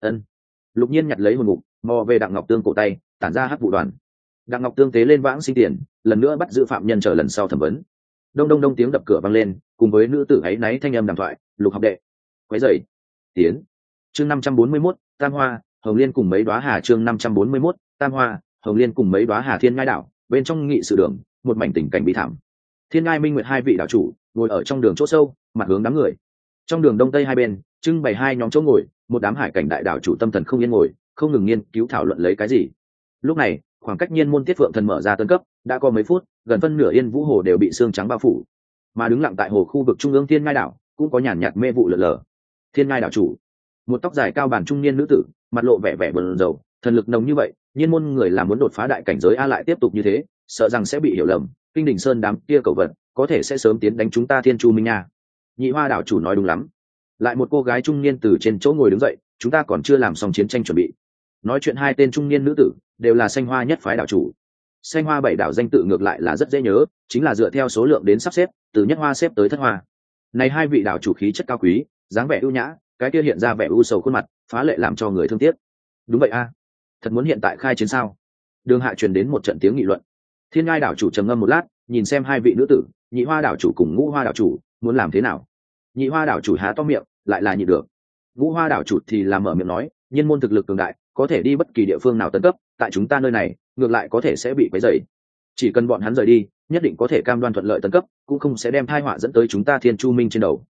Lục Nhiên nhặt lấy hồn ngục, mò về Đặng Ngọc Tương cổ tay, tản ra hắc vụ đoàn. Đặng Ngọc Tương tế lên vãng sinh tiền, lần nữa bắt giữ phạm nhân chờ lần sau thẩm vấn. Đông đông đông tiếng đập cửa vang lên, cùng với nữ tử ấy náy thanh âm đàm thoại, Lục học đệ, quấy rầy, tiến. Chương 541, Tam Hoa, Hồng Liên cùng mấy đóa hà. Chương 541, Tam Hoa, Hồng Liên cùng mấy đóa hà. Thiên Ngai đảo, bên trong nghị sự đường, một mảnh tình cảnh bi thảm. Thiên Ngai Minh Nguyệt hai vị đạo chủ ngồi ở trong đường chỗ sâu, mặt hướng đám người. Trong đường đông tây hai bên trưng bày hai nhóm chỗ ngồi, một đám hải cảnh đại đạo chủ tâm thần không yên ngồi, không ngừng nghiên cứu thảo luận lấy cái gì. Lúc này, khoảng cách Nhiên môn Tiết Phượng Thần mở ra tấn cấp đã có mấy phút, gần phân nửa Yên Vũ hồ đều bị sương trắng bao phủ, mà đứng lặng tại hồ khu vực trung ương Thiên Ngai đảo cũng có nhàn nhạt mê vụ lờ lờ. Thiên Ngai đảo chủ, một tóc dài cao bản trung niên nữ tử, mặt lộ vẻ vẻ buồn rầu, thần lực nồng như vậy, Nhiên môn người là muốn đột phá đại cảnh giới a, lại tiếp tục như thế, sợ rằng sẽ bị hiểu lầm, Kinh Đình Sơn đám kia cầu vật có thể sẽ sớm tiến đánh chúng ta Thiên Chu Minh nha. Nhị Hoa đảo chủ nói đúng lắm. Lại một cô gái trung niên từ trên chỗ ngồi đứng dậy, chúng ta còn chưa làm xong chiến tranh chuẩn bị. Nói chuyện hai tên trung niên nữ tử đều là Xanh Hoa nhất phái đảo chủ. Xanh Hoa 7 đảo danh tự ngược lại là rất dễ nhớ, chính là dựa theo số lượng đến sắp xếp, từ nhất hoa xếp tới thất hoa. Này hai vị đảo chủ khí chất cao quý, dáng vẻ ưu nhã, cái kia hiện ra vẻ u sầu khuôn mặt, phá lệ làm cho người thương tiếc. Đúng vậy a, thật muốn hiện tại khai chiến sao? Đường hạ truyền đến một trận tiếng nghị luận. Thiên Ngai đảo chủ trầm ngâm một lát, nhìn xem hai vị nữ tử, Nhị Hoa đảo chủ cùng Ngũ Hoa đảo chủ muốn làm thế nào. Nhị Hoa đảo chủ há to miệng, lại là nhịn được. Ngũ Hoa đảo chủ thì làm mở miệng nói, Nhiên môn thực lực cường đại, có thể đi bất kỳ địa phương nào tấn cấp, tại chúng ta nơi này ngược lại có thể sẽ bị quấy rầy. Chỉ cần bọn hắn rời đi, nhất định có thể cam đoan thuận lợi tấn cấp, cũng không sẽ đem tai họa dẫn tới chúng ta Thiên Chu Minh trên đầu.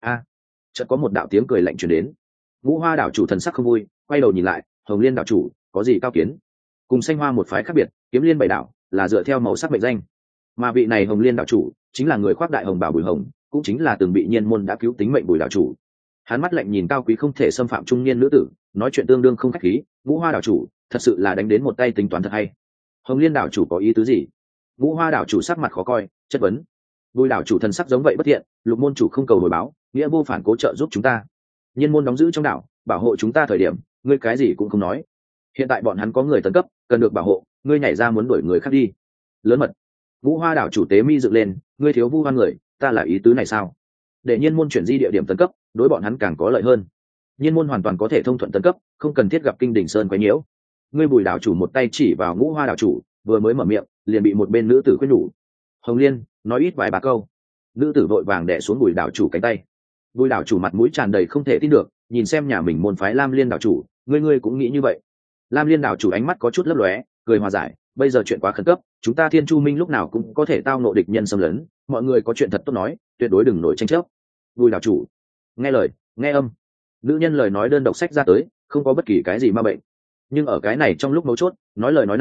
Chợt có một đạo tiếng cười lạnh truyền đến. Ngũ Hoa đảo chủ thần sắc không vui, quay đầu nhìn lại, Hồng Liên đảo chủ có gì cao kiến? Cùng Xanh Hoa một phái khác biệt, Kiếm Liên 7 đảo là dựa theo màu sắc mệnh danh, mà vị này Hồng Liên đảo chủ chính là người khoác đại hồng bảo Bùi Hồng, cũng chính là từng bị Nhiên môn đã cứu tính mệnh Bùi đảo chủ. Hắn mắt lạnh nhìn cao quý không thể xâm phạm trung niên nữ tử, nói chuyện tương đương không khách khí. Ngũ Hoa đảo chủ thật sự là đánh đến một tay tính toán thật hay. Hồng Liên đảo chủ có ý tứ gì? Ngũ Hoa đảo chủ sắc mặt khó coi, chất vấn. Bùi đảo chủ thần sắc giống vậy bất thiện, Lục môn chủ không cầu hồi báo, nghĩa vô phản cố trợ giúp chúng ta. Nhiên môn đóng giữ trong đảo, bảo hộ chúng ta thời điểm, ngươi cái gì cũng không nói. Hiện tại bọn hắn có người tấn cấp, cần được bảo hộ, ngươi nhảy ra muốn đuổi người khác đi. Lớn mật. Ngũ Hoa đảo chủ tế mi dựng lên, ngươi thiếu vu oan người, ta là ý tứ này sao? Để Nhiên môn chuyển di địa điểm tấn cấp, đối bọn hắn càng có lợi hơn. Nhiên môn hoàn toàn có thể thông thuận tấn cấp, không cần thiết gặp Kinh Đình Sơn quấy nhiễu. Ngươi Bùi đảo chủ một tay chỉ vào Ngũ Hoa đảo chủ, vừa mới mở miệng, liền bị một bên nữ tử khuyên nhủ. Hồng Liên, nói ít vài ba câu. Nữ tử vội vàng đè xuống Bùi đảo chủ cánh tay. Bùi đảo chủ mặt mũi tràn đầy không thể tin được, nhìn xem nhà mình môn phái Lam Liên đảo chủ, ngươi cũng nghĩ như vậy? Lam Liên đảo chủ ánh mắt có chút lấp lóe, cười hòa giải, bây giờ chuyện quá khẩn cấp, chúng ta Thiên Chu Minh lúc nào cũng có thể tao ngộ địch nhân xâm lấn, mọi người có chuyện thật tốt nói, tuyệt đối đừng nổi tranh chấp. Bùi đảo chủ, nghe lời, nghe âm. Nữ nhân lời nói đơn độc sách ra tới, không có bất kỳ cái gì ma bệnh, nhưng ở cái này trong lúc mấu chốt, nói lời nói này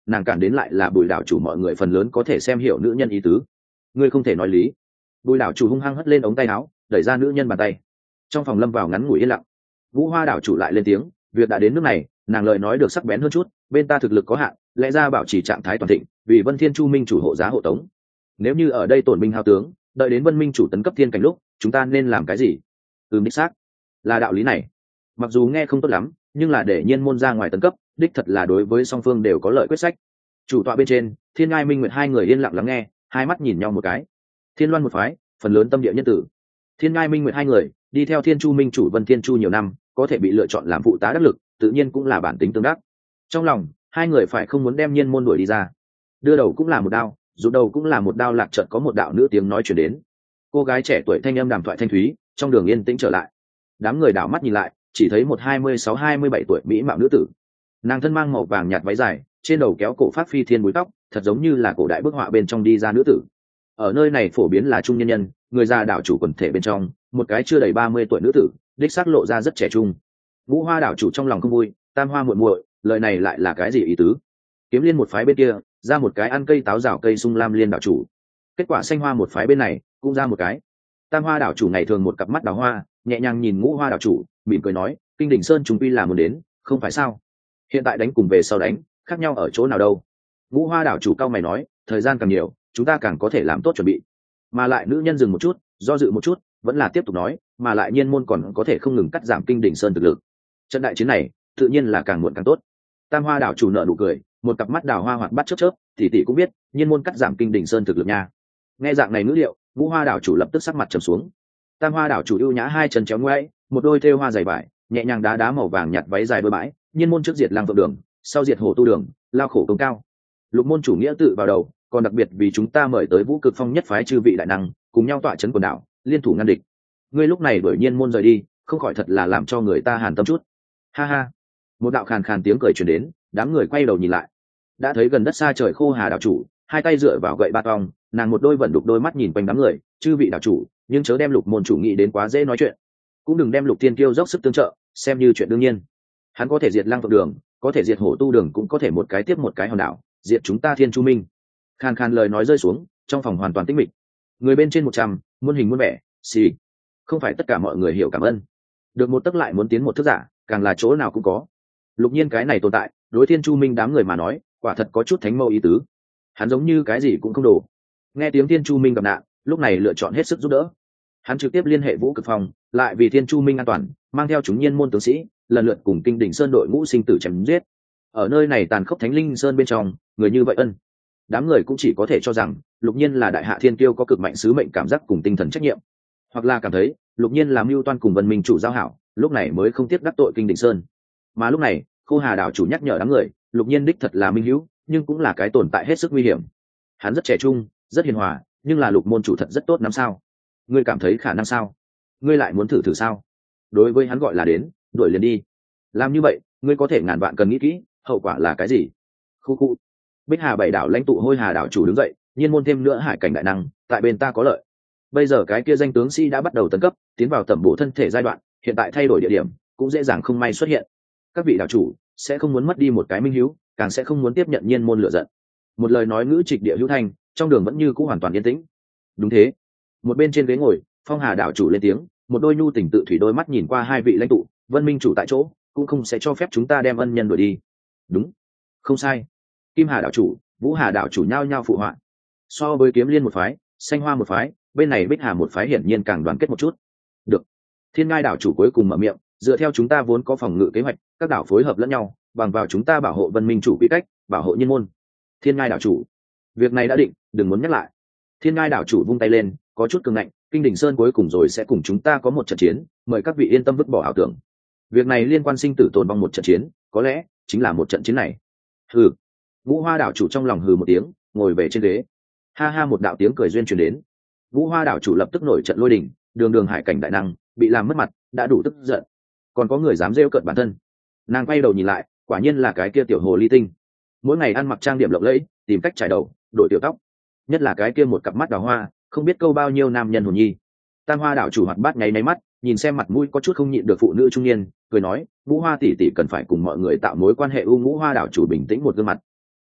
nàng cản đến lại là Bùi đảo chủ mọi người phần lớn có thể xem hiểu nữ nhân ý tứ. Ngươi không thể nói lý. Bùi đảo chủ hung hăng hất lên ống tay áo, đẩy ra nữ nhân bàn tay. Trong phòng lâm vào ngắn ngủi yên lặng. Vũ Hoa đảo chủ lại lên tiếng, việc đã đến nước này, nàng lời nói được sắc bén hơn chút, bên ta thực lực có hạn, lẽ ra bảo trì trạng thái toàn thịnh, vì Vân Thiên Chu Minh chủ hộ giá hộ tống. Nếu như ở đây tổn binh hao tướng, đợi đến Vân Minh chủ tấn cấp thiên cảnh lúc, chúng ta nên làm cái gì? Đích xác, là đạo lý này. Mặc dù nghe không tốt lắm, nhưng là để Nhiên môn ra ngoài tấn cấp, đích thật là đối với song phương đều có lợi quyết sách. Chủ tọa bên trên, Thiên Ngai Minh Nguyệt hai người yên lặng lắng nghe, hai mắt nhìn nhau một cái. Thiên Loan một phái, phần lớn tâm địa nhân tử. Thiên Ngai Minh Nguyệt hai người đi theo Thiên Chu Minh chủ Vân Thiên Chu nhiều năm, có thể bị lựa chọn làm phụ tá đắc lực, tự nhiên cũng là bản tính tương đắc. Trong lòng, hai người phải không muốn đem Nhiên môn đuổi đi ra. Đưa đầu cũng là một đao, rụt đầu cũng là một đao, lạc chợt có một đạo nữ tiếng nói truyền đến. Cô gái trẻ tuổi thanh âm đàm thoại thanh thúy, trong đường yên tĩnh trở lại. Đám người đảo mắt nhìn lại, chỉ thấy một 26-27 tuổi mỹ mạo nữ tử. Nàng thân mang màu vàng nhạt váy dài, trên đầu kéo cổ phát phi thiên búi tóc, thật giống như là cổ đại bức họa bên trong đi ra nữ tử. Ở nơi này phổ biến là trung nhân nhân, người già đảo chủ quần thể bên trong, một cái chưa đầy 30 tuổi nữ tử, đích xác lộ ra rất trẻ trung. Vũ Hoa đảo chủ trong lòng không vui, Tam Hoa muội muội, lời này lại là cái gì ý tứ? Kiếm Liên một phái bên kia, ra một cái ăn cây táo rào cây sung lam liên đảo chủ. Kết quả Xanh Hoa một phái bên này, cũng ra một cái. Tam Hoa đảo chủ ngày thường một cặp mắt đào hoa, nhẹ nhàng nhìn Ngũ Hoa đảo chủ, mỉm cười nói, Kinh Đỉnh Sơn chúng quy là muốn đến, không phải sao? Hiện tại đánh cùng về sau đánh, khác nhau ở chỗ nào đâu? Ngũ Hoa đảo chủ cao mày nói, thời gian càng nhiều, chúng ta càng có thể làm tốt chuẩn bị. Mà lại nữ nhân dừng một chút, do dự một chút, vẫn là tiếp tục nói, mà lại Nhiên môn còn có thể không ngừng cắt giảm Kinh Đỉnh Sơn thực lực. Trận đại chiến này, tự nhiên là càng muộn càng tốt. Tam Hoa đảo chủ nở nụ cười, một cặp mắt đào hoa hoạt bát chớp chớp, tỷ cũng biết, Nhiên môn cắt giảm Kinh Đỉnh Sơn thực lực nha. Nghe dạng này ngữ liệu, Ngũ Hoa đảo chủ lập tức sắc mặt trầm xuống. Tam Hoa đảo chủ ưu nhã hai chân chéo ngoáy, một đôi thêu hoa dày vải, nhẹ nhàng đá đá màu vàng nhạt váy dài đôi bãi, Nhiên môn trước diệt Lang Phượng đường, sau diệt Hổ Tu đường, lao khổ công cao. Lục môn chủ nghĩa tự vào đầu, còn đặc biệt vì chúng ta mời tới Vũ Cực Phong nhất phái chư vị đại năng, cùng nhau tọa trấn quần đảo, liên thủ ngăn địch. Ngươi lúc này đuổi Nhiên môn rời đi, không khỏi thật là làm cho người ta hàn tâm chút. Ha ha. Một đạo khàn khàn tiếng cười truyền đến, đám người quay đầu nhìn lại. Đã thấy gần đất xa trời Khô Hà đảo chủ, hai tay dựa vào gậy ba tong, nàng một đôi vận đục đôi mắt nhìn quanh đám người, chư vị đảo chủ, nhưng chớ đem Lục môn chủ nghĩ đến quá dễ nói chuyện. Cũng đừng đem Lục Tiên Kiêu dốc sức tương trợ, xem như chuyện đương nhiên. Hắn có thể diệt Lang Phượng đường, có thể diệt Hổ Tu đường, cũng có thể một cái tiếp một cái hòn đảo, diệt chúng ta Thiên Chu Minh. Khàn khàn lời nói rơi xuống, trong phòng hoàn toàn tĩnh mịch. Người bên trên 100, muôn hình muôn vẻ, xì. Không phải tất cả mọi người hiểu cảm ơn. Được một tấc lại muốn tiến một thước giả, càng là chỗ nào cũng có. Lục Nhiên cái này tồn tại, đối Thiên Chu Minh đám người mà nói, quả thật có chút thánh mâu ý tứ. Hắn giống như cái gì cũng không đồ. Nghe tiếng Thiên Chu Minh gặp nạn, lúc này lựa chọn hết sức giúp đỡ. Hắn trực tiếp liên hệ Vũ Cực Phong, lại vì Thiên Chu Minh an toàn, mang theo chúng Nhiên môn tướng sĩ, lần lượt cùng Kinh Đỉnh Sơn đội ngũ sinh tử chém giết. Ở nơi này tàn khốc Thánh Linh Sơn bên trong, người như vậy ân. Đám người cũng chỉ có thể cho rằng Lục Nhiên là đại hạ thiên kiêu có cực mạnh sứ mệnh cảm giác cùng tinh thần trách nhiệm, hoặc là cảm thấy Lục Nhiên làm mưu toan cùng Vân Minh chủ giao hảo, lúc này mới không tiếc đắc tội Kinh Đỉnh Sơn. Mà lúc này, Khô Hà đảo chủ nhắc nhở đám người, Lục Nhiên đích thật là minh hữu, nhưng cũng là cái tồn tại hết sức nguy hiểm. Hắn rất trẻ trung, rất hiền hòa, nhưng là Lục môn chủ thật rất tốt lắm sao? Ngươi cảm thấy khả năng sao? Ngươi lại muốn thử thử sao? Đối với hắn gọi là đến, đuổi liền đi. Làm như vậy, ngươi có thể ngàn vạn cần nghĩ kỹ, hậu quả là cái gì? Khu khu. Bích Hà bảy đảo lãnh tụ Hôi Hà đảo chủ đứng dậy, Nhiên môn thêm nữa hải cảnh đại năng, tại bên ta có lợi. Bây giờ cái kia danh tướng sĩ đã bắt đầu tấn cấp, tiến vào tẩm bổ thân thể giai đoạn, hiện tại thay đổi địa điểm, cũng dễ dàng không may xuất hiện. Các vị đảo chủ sẽ không muốn mất đi một cái minh hiếu, càng sẽ không muốn tiếp nhận Nhiên môn lựa giận. Một lời nói ngữ trịch địa hữu thanh, trong đường vẫn như cũ hoàn toàn yên tĩnh. Đúng thế. Một bên trên ghế ngồi, Phong Hà đảo chủ lên tiếng, một đôi nhu tình tự thủy đôi mắt nhìn qua hai vị lãnh tụ, Vân Minh chủ tại chỗ, cũng không sẽ cho phép chúng ta đem ân nhân đuổi đi. Đúng. Không sai. Kim Hà đảo chủ, Vũ Hà đảo chủ nhao nhao phụ họa. So với Kiếm Liên một phái, Xanh Hoa một phái, bên này Bích Hà một phái hiển nhiên càng đoàn kết một chút. Được. Thiên Ngai đảo chủ cuối cùng mở miệng, dựa theo chúng ta vốn có phòng ngự kế hoạch, các đảo phối hợp lẫn nhau, bằng vào chúng ta bảo hộ Vân Minh chủ quy cách, bảo hộ Nhiên môn. Thiên Ngai đảo chủ, việc này đã định, đừng muốn nhắc lại. Thiên Ngai đảo chủ vung tay lên, có chút cường ngạnh, Kinh Đỉnh Sơn cuối cùng rồi sẽ cùng chúng ta có một trận chiến, mời các vị yên tâm vứt bỏ ảo tưởng. Việc này liên quan sinh tử tồn vong một trận chiến, có lẽ chính là một trận chiến này. Hừ. Vũ Hoa đảo chủ trong lòng hừ một tiếng, ngồi về trên ghế. Ha ha, một đạo tiếng cười duyên truyền đến. Vũ Hoa đảo chủ lập tức nổi trận lôi đình, đường đường hải cảnh đại năng bị làm mất mặt, đã đủ tức giận. Còn có người dám rêu cợt bản thân. Nàng quay đầu nhìn lại, quả nhiên là cái kia tiểu hồ ly tinh. Mỗi ngày ăn mặc trang điểm lộng lẫy, tìm cách trải đầu, đổi tiểu tóc. Nhất là cái kia một cặp mắt đào hoa, không biết câu bao nhiêu nam nhân hồn nhi. Tam Hoa đảo chủ hoạt bát nháy mắt, nhìn xem mặt mũi có chút không nhịn được phụ nữ trung niên, cười nói, Vũ Hoa tỷ tỷ cần phải cùng mọi người tạo mối quan hệ. Ngũ Hoa đảo chủ bình tĩnh một gương mặt.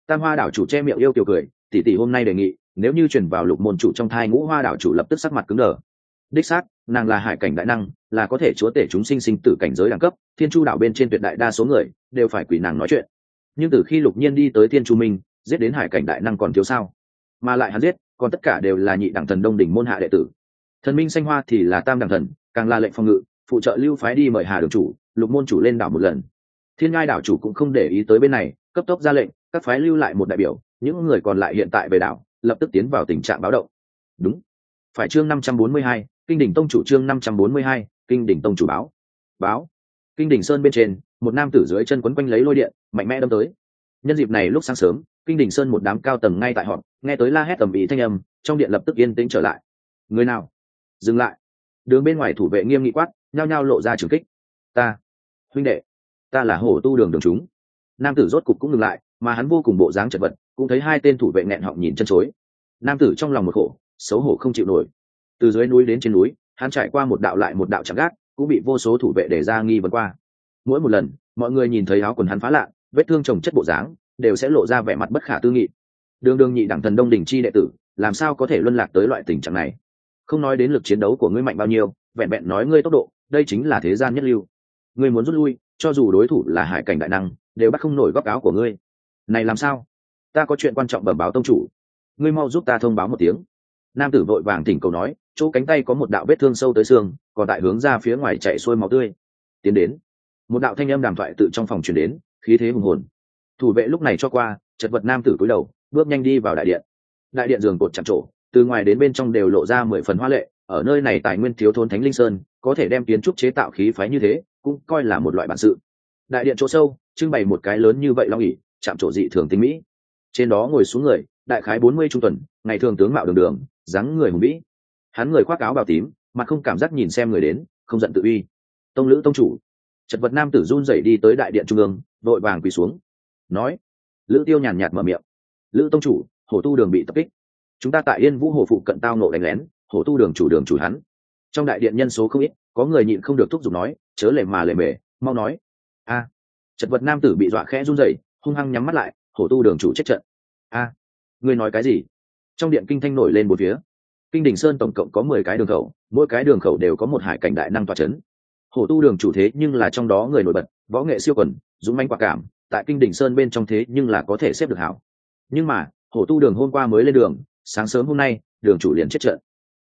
Tam Hoa đảo chủ che miệng yêu kiều cười, tỷ tỷ hôm nay đề nghị, nếu như truyền vào Lục môn chủ trong thai Ngũ Hoa đảo chủ lập tức sắc mặt cứng đờ. Đích xác, nàng là hải cảnh đại năng, là có thể chúa tể chúng sinh sinh tử cảnh giới đẳng cấp, Thiên Chu đảo bên trên tuyệt đại đa số người đều phải quỳ nàng nói chuyện. Nhưng từ khi Lục Nhiên đi tới Thiên Chu Minh, giết đến hải cảnh đại năng còn thiếu sao? Mà lại hắn giết, còn tất cả đều là nhị đẳng thần Đông đỉnh môn hạ đệ tử. Thần Minh Xanh Hoa thì là tam đẳng thần, càng là lệnh phòng ngự, phụ trợ lưu phái đi mời Hà đường chủ, Lục môn chủ lên đảo một lần. Thiên Ngai đảo chủ cũng không để ý tới bên này, cấp tốc ra lệnh, các phái lưu lại một đại biểu, những người còn lại hiện tại về đảo, lập tức tiến vào tình trạng báo động. Đúng. Phải chương 542, Kinh đỉnh tông chủ chương 542, Kinh đỉnh tông chủ báo. Báo. Kinh đỉnh sơn bên trên, một nam tử dưới chân quấn quanh lấy lôi điện, mạnh mẽ đâm tới. Nhân dịp này lúc sáng sớm, Kinh đỉnh sơn một đám cao tầng ngay tại họp, nghe tới la hét tầm ý thanh âm, trong điện lập tức yên tĩnh trở lại. Người nào? Dừng lại. Đường bên ngoài thủ vệ nghiêm nghị quát, nhao nhao lộ ra trường kích. Ta, huynh đệ, ta là Hổ Tu đường đường chúng. Nam tử rốt cục cũng ngừng lại, mà hắn vô cùng bộ dáng chật vật, cũng thấy hai tên thủ vệ nghẹn họng nhìn chân chối. Nam tử trong lòng một khổ, xấu hổ không chịu nổi. Từ dưới núi đến trên núi, hắn trải qua một đạo lại một đạo chạm gác, cũng bị vô số thủ vệ để ra nghi vấn qua. Mỗi một lần, mọi người nhìn thấy áo quần hắn phá lạ, vết thương chồng chất bộ dáng, đều sẽ lộ ra vẻ mặt bất khả tư nghị. Đường đường nhị đẳng thần Đông đỉnh chi đệ tử, làm sao có thể luân lạc tới loại tình trạng này? Không nói đến lực chiến đấu của ngươi mạnh bao nhiêu, vẹn vẹn nói ngươi tốc độ, đây chính là thế gian nhất lưu. Ngươi muốn rút lui, cho dù đối thủ là hải cảnh đại năng, đều bắt không nổi góc áo của ngươi. Này làm sao? Ta có chuyện quan trọng bẩm báo tông chủ, ngươi mau giúp ta thông báo một tiếng. Nam tử vội vàng thỉnh cầu nói, chỗ cánh tay có một đạo vết thương sâu tới xương, còn tại hướng ra phía ngoài chạy xuôi máu tươi. Tiến đến. Một đạo thanh âm đàm thoại tự trong phòng truyền đến, khí thế hùng hồn. Thủ vệ lúc này cho qua, chật vật nam tử cúi đầu, bước nhanh đi vào đại điện. Đại điện giường cột chạm trổ, từ ngoài đến bên trong đều lộ ra 10 phần hoa lệ. Ở nơi này tài nguyên thiếu thốn thánh linh sơn, có thể đem kiến trúc chế tạo khí phái như thế, cũng coi là một loại bản sự. Đại điện chỗ sâu, trưng bày một cái lớn như vậy long ỷ, chạm trổ dị thường tinh mỹ. Trên đó ngồi xuống người, đại khái 40 trung tuần, ngày thường tướng mạo đường đường, dáng người hùng vĩ. Hắn người khoác áo bào tím, mặt không cảm giác nhìn xem người đến, không giận tự uy. Tông lữ tông chủ. Chật vật nam tử run rẩy đi tới đại điện trung ương, vội vàng quỳ xuống, nói. Lữ Tiêu nhàn nhạt mở miệng. Lữ tông chủ, Hổ Tu đường bị tập kích. Chúng ta tại Yên Vũ Hồ phụ cận tao nộ đánh lén, Hổ Tu đường chủ hắn. Trong đại điện nhân số không ít, có người nhịn không được thúc giục nói, chớ lề mà lề mề, mau nói. A. Chật vật nam tử bị dọa khẽ run rẩy, hung hăng nhắm mắt lại. Hổ Tu đường chủ chết trận. A. Ngươi nói cái gì? Trong điện kinh thanh nổi lên một phía. Kinh đỉnh sơn tổng cộng có 10 cái đường khẩu, mỗi cái đường khẩu đều có một hải cảnh đại năng tọa chấn. Hổ Tu đường chủ thế nhưng là trong đó người nổi bật, võ nghệ siêu quần, dũng mãnh quả cảm, tại Kinh đỉnh sơn bên trong thế nhưng là có thể xếp được hảo. Nhưng mà, Hổ Tu đường hôm qua mới lên đường, sáng sớm hôm nay, đường chủ liền chết trận.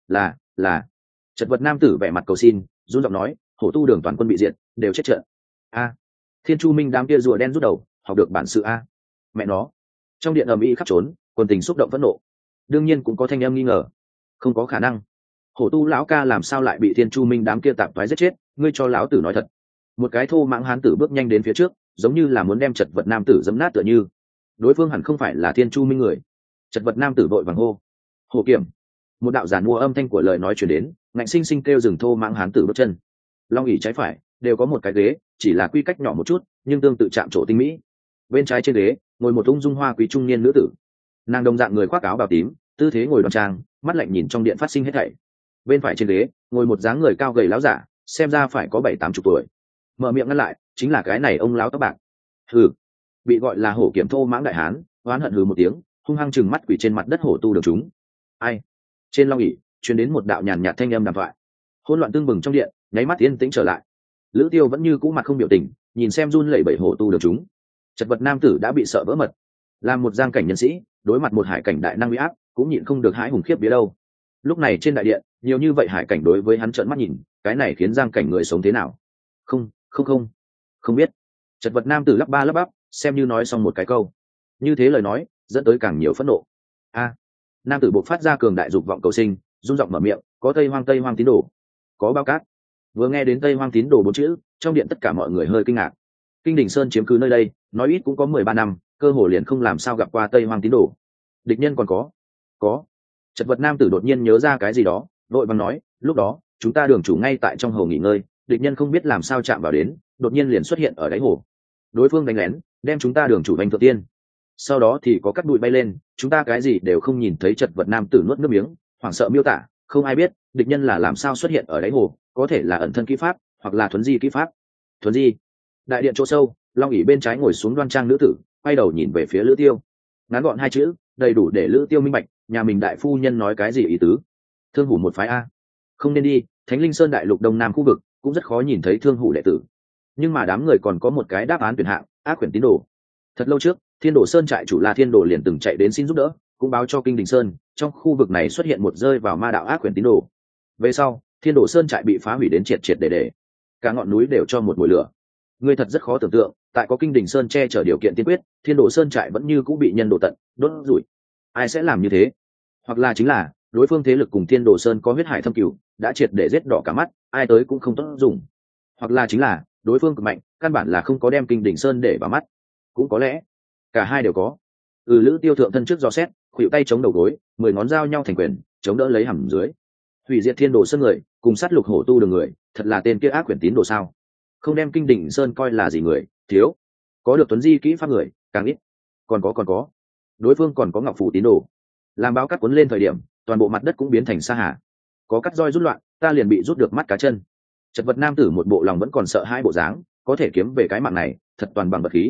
Là. Chật vật nam tử vẻ mặt cầu xin, run giọng nói, Hổ Tu đường toàn quân bị diệt, đều chết trận. A. Thiên Chu Minh đám kia rùa đen rút đầu, học được bản sự a. Mẹ nó. Trong điện ầm ĩ khắp trốn, quân tình xúc động phẫn nộ. Đương nhiên cũng có thanh em nghi ngờ. Không có khả năng. Hổ Tu lão ca làm sao lại bị Thiên Chu Minh đám kia tạp toái giết chết, ngươi cho lão tử nói thật. Một cái thô mãng hán tử bước nhanh đến phía trước, giống như là muốn đem chật vật nam tử giẫm nát tựa như. Đối phương hẳn không phải là Thiên Chu Minh người. Chật vật nam tử vội vàng hô. Hổ Kiểm. Một đạo giản mua âm thanh của lời nói truyền đến, ngạnh sinh sinh kêu dừng thô mãng hán tử bước chân. Long ỷ trái phải đều có một cái ghế, chỉ là quy cách nhỏ một chút, nhưng tương tự chạm trổ tinh mỹ. Bên trái trên ghế ngồi một ung dung hoa quý trung niên nữ tử. Nàng đồng dạng người khoác áo bào tím, tư thế ngồi đoan trang, mắt lạnh nhìn trong điện phát sinh hết thảy. Bên phải trên ghế ngồi một dáng người cao gầy láo giả, xem ra phải có 70-80 tuổi. Mở miệng ngăn lại, chính là cái này ông láo tóc bạc. Hừ. Bị gọi là Hổ Kiểm thô mãng đại hán, oán hận hừ một tiếng, hung hăng chừng mắt quỷ trên mặt đất Hổ Tu đường chúng. Ai? Trên long ỷ truyền đến một đạo nhàn nhạt thanh âm đàm thoại. Hỗn loạn tương bừng trong điện, nháy mắt yên tĩnh trở lại. Lữ Tiêu vẫn như cũ mặt không biểu tình, nhìn xem run lẩy bẩy Hổ Tu đường chúng. Chật vật nam tử đã bị sợ vỡ mật. Làm một giang cảnh nhân sĩ, đối mặt một hải cảnh đại năng uy áp, cũng nhịn không được hãi hùng khiếp biết đâu. Lúc này trên đại điện, nhiều như vậy hải cảnh đối với hắn trợn mắt nhìn, cái này khiến giang cảnh người sống thế nào? Không biết. Chật vật nam tử lắp ba lắp bắp, xem như nói xong một cái câu. Như thế lời nói, dẫn tới càng nhiều phẫn nộ. A. Nam tử buộc phát ra cường đại dục vọng cầu sinh, run giọng mở miệng, có Tây Hoang tín đồ, có Bao Cát. Vừa nghe đến Tây Hoang tín đồ 4 chữ, trong điện tất cả mọi người hơi kinh ngạc. Kinh đỉnh sơn chiếm cứ nơi đây, nói ít cũng có 13 năm, cơ hồ liền không làm sao gặp qua Tây Hoang tín đồ. Địch nhân còn có. Chật vật nam tử đột nhiên nhớ ra cái gì đó, vội vàng nói, lúc đó chúng ta đường chủ ngay tại trong hồ nghỉ ngơi, địch nhân không biết làm sao chạm vào đến, đột nhiên liền xuất hiện ở đáy hồ. Đối phương đánh lén, đem chúng ta đường chủ vành thượng tiên. Sau đó thì có cắt bụi bay lên, chúng ta cái gì đều không nhìn thấy. Chật vật nam tử nuốt nước miếng, hoảng sợ miêu tả, không ai biết địch nhân là làm sao xuất hiện ở đáy hồ, có thể là ẩn thân kỹ pháp, hoặc là thuấn di kỹ pháp. Thuấn di. Đại điện chỗ sâu, long ỷ bên trái ngồi xuống đoan trang nữ tử, quay đầu nhìn về phía Lữ Tiêu. ngắn gọn hai chữ đầy đủ để lữ tiêu minh bạch nhà mình đại phu nhân nói cái gì ý tứ. Thương hủ một phái a, không nên đi. Thánh Linh Sơn đại lục đông nam khu vực cũng rất khó nhìn thấy thương hủ đệ tử, nhưng mà đám người còn có một cái đáp án tuyển hạng: ác quyển tín đồ. Thật lâu trước, Thiên Đồ Sơn trại chủ La Thiên Đồ liền từng chạy đến xin giúp đỡ, cũng báo cho Kinh Đình Sơn trong khu vực này xuất hiện một rơi vào ma đạo ác quyển tín đồ. Về sau, Thiên Đồ Sơn trại bị phá hủy đến triệt triệt để cả ngọn núi đều cho một mùi lửa. Ngươi thật rất khó tưởng tượng, tại có Kinh Đình Sơn che chở điều kiện tiên quyết, Thiên Đồ Sơn trại vẫn như cũng bị nhân đồ tận, đốt rủi. Ai sẽ làm như thế? Hoặc là chính là đối phương thế lực cùng Thiên Đồ Sơn có huyết hải thâm cửu, đã triệt để giết đỏ cả mắt, ai tới cũng không tốt dùng. Hoặc là chính là đối phương cực mạnh, căn bản là không có đem Kinh Đình Sơn để vào mắt. Cũng có lẽ cả hai đều có. Lữ Tiêu thượng thân trước do xét, khuỵu tay chống đầu gối, 10 ngón giao nhau thành quyền, chống đỡ lấy hầm dưới. Hủy diệt Thiên Đồ Sơn người, cùng sát lục hổ tu đường người, thật là tên kia ác quyển tín đồ sao? Không đem Kinh Đình Sơn coi là gì người, thiếu. Có được tuấn di kỹ pháp người, càng ít. Còn có. Đối phương còn có ngọc phù tín đồ. Làm báo cắt cuốn lên thời điểm, toàn bộ mặt đất cũng biến thành sa hà. Có cắt roi rút loạn, ta liền bị rút được mắt cá chân. Chật vật nam tử một bộ lòng vẫn còn sợ hai bộ dáng, có thể kiếm về cái mạng này, thật toàn bằng vật khí.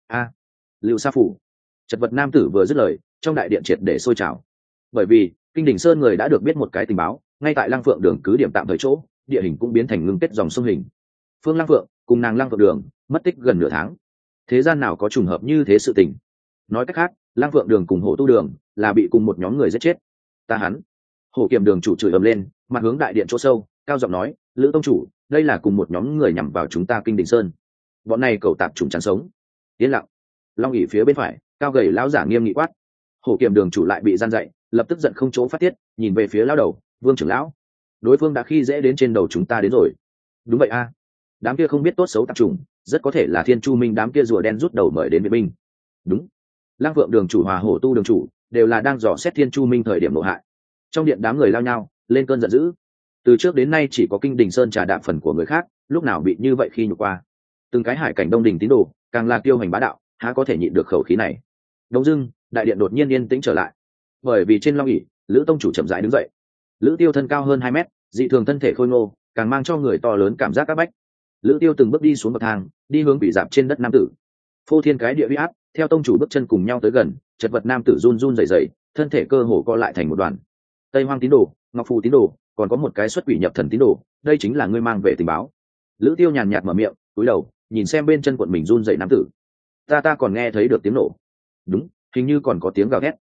Lưu Sa phủ. Chật vật nam tử vừa dứt lời, trong đại điện triệt để sôi trào. Bởi vì Kinh Đình Sơn người đã được biết một cái tình báo, ngay tại Lăng Phượng đường cứ điểm tạm thời chỗ, địa hình cũng biến thành ngưng kết dòng sông hình. Phương Lăng Phượng cùng nàng Lăng Phượng đường mất tích gần nửa tháng. Thế gian nào có trùng hợp như thế sự tình? Nói cách khác, Lăng Phượng đường cùng Hổ Tu đường là bị cùng một nhóm người giết chết. Ta hắn. Hổ Kiềm đường chủ chửi ầm lên, mặt hướng đại điện chỗ sâu, cao giọng nói: Lữ tông chủ, đây là cùng một nhóm người nhằm vào chúng ta Kinh Đình Sơn. Bọn này cẩu tạp trùng chán sống. Yên lặng. Long ỉ phía bên phải, cao gầy lão giả nghiêm nghị quát. Hổ Kiềm đường chủ lại bị gian dạy, lập tức giận không chỗ phát tiết, nhìn về phía lão đầu Vương trưởng lão. Đối phương đã khi dễ đến trên đầu chúng ta đến rồi. Đúng vậy a, đám kia không biết tốt xấu tạp trùng, rất có thể là Thiên Chu Minh đám kia rùa đen rút đầu mời đến viện binh. Đúng. Lăng Vượng đường chủ hòa Hổ Tu đường chủ đều là đang dò xét Thiên Chu Minh thời điểm nộ hại. Trong điện đám người lao nhau lên cơn giận dữ. Từ trước đến nay chỉ có Kinh Đình Sơn trà đạp phần của người khác, lúc nào bị như vậy khi nhục qua. Từng cái hải cảnh Đông Đình tín đồ, càng là kiêu hành bá đạo, há có thể nhịn được khẩu khí này. Đông dưng, đại điện đột nhiên yên tĩnh trở lại, bởi vì trên long ỷ, Lữ tông chủ chậm rãi đứng dậy. Lữ Tiêu thân cao hơn 2 mét, dị thường thân thể khôi ngô, càng mang cho người to lớn cảm giác áp bách. Lữ Tiêu từng bước đi xuống bậc thang, đi hướng bị dạp trên đất nam tử. Phô thiên cái địa uy áp, theo tông chủ bước chân cùng nhau tới gần, chật vật nam tử run run rẩy rẩy, thân thể cơ hồ co lại thành một đoàn. Tây Hoang tín đồ, Ngọc Phù tín đồ, còn có một cái xuất quỷ nhập thần tín đồ, đây chính là ngươi mang về tình báo. Lữ Tiêu nhàn nhạt mở miệng, cúi đầu, nhìn xem bên chân quận mình run rẩy nam tử. Ta còn nghe thấy được tiếng nổ. Đúng, hình như còn có tiếng gào thét.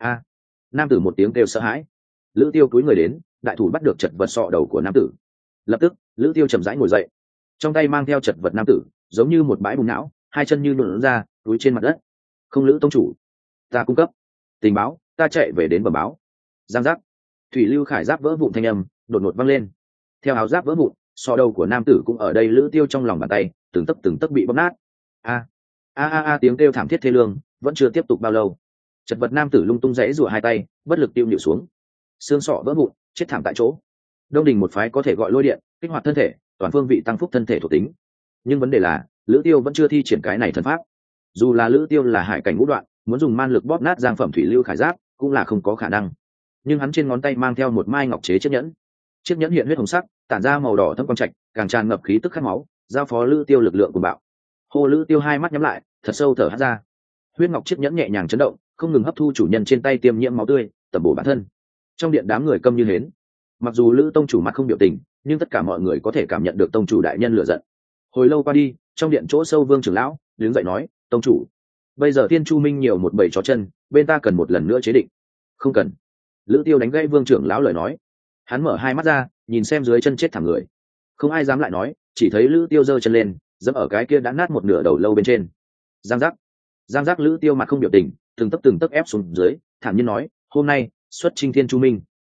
Nam tử một tiếng kêu sợ hãi. Lữ Tiêu cúi người đến, đại thủ bắt được chật vật sọ đầu của nam tử. Lập tức, Lữ Tiêu chậm rãi ngồi dậy, trong tay mang theo chật vật nam tử, giống như một bãi bùn não, hai chân như luồn ra, túi trên mặt đất. Không, Lữ tông chủ, ta cung cấp tình báo, ta chạy về đến bẩm báo. Giang giác, thủy lưu khải giáp vỡ vụn thanh âm đột ngột vang lên. Theo áo giáp vỡ vụn, sọ đầu của nam tử cũng ở đây Lữ Tiêu trong lòng bàn tay, từng tấc bị bóp nát. Tiếng kêu thảm thiết thê lương vẫn chưa tiếp tục bao lâu. Chật vật nam tử lung tung rẽ rủa hai tay, bất lực tiêu nhịu xuống, xương sọ vỡ vụn, chết thảm tại chỗ. Đông Đình một phái có thể gọi lôi điện kích hoạt thân thể, toàn phương vị tăng phúc thân thể thuộc tính, nhưng vấn đề là Lữ Tiêu vẫn chưa thi triển cái này thần pháp. Dù là Lữ Tiêu là hải cảnh ngũ đoạn, muốn dùng man lực bóp nát giang phẩm thủy lưu khải giáp cũng là không có khả năng. Nhưng hắn trên ngón tay mang theo một mai ngọc chế chiếc nhẫn, chiếc nhẫn hiện huyết hồng sắc, tản ra màu đỏ thâm quang trạch, càng tràn ngập khí tức khát máu, giao phó Lữ Tiêu lực lượng của bạo. Hồ Lữ Tiêu hai mắt nhắm lại, thật sâu thở hắt ra. Huyết ngọc chiếc nhẫn nhẹ nhàng chấn động, không ngừng hấp thu chủ nhân trên tay tiêm nhiễm máu tươi, tẩm bổ bản thân. Trong điện đám người câm như hến. Mặc dù Lữ tông chủ mặt không biểu tình, nhưng tất cả mọi người có thể cảm nhận được tông chủ đại nhân lửa giận. Hồi lâu qua đi, trong điện chỗ sâu Vương trưởng lão đứng dậy nói: tông chủ, bây giờ Thiên Chu Minh nhiều một bầy chó chân, bên ta cần một lần nữa chế định. Không cần. Lữ Tiêu đánh gãy Vương trưởng lão lời nói. Hắn mở hai mắt ra, nhìn xem dưới chân chết thảm người. Không ai dám lại nói, chỉ thấy Lữ Tiêu giơ chân lên, dẫm ở cái kia đã nát một nửa đầu lâu bên trên. Giang giác, Lữ Tiêu mặt không biểu tình, từng tấc ép xuống dưới, thản nhiên nói: hôm nay xuất chinh Thiên Chu Minh.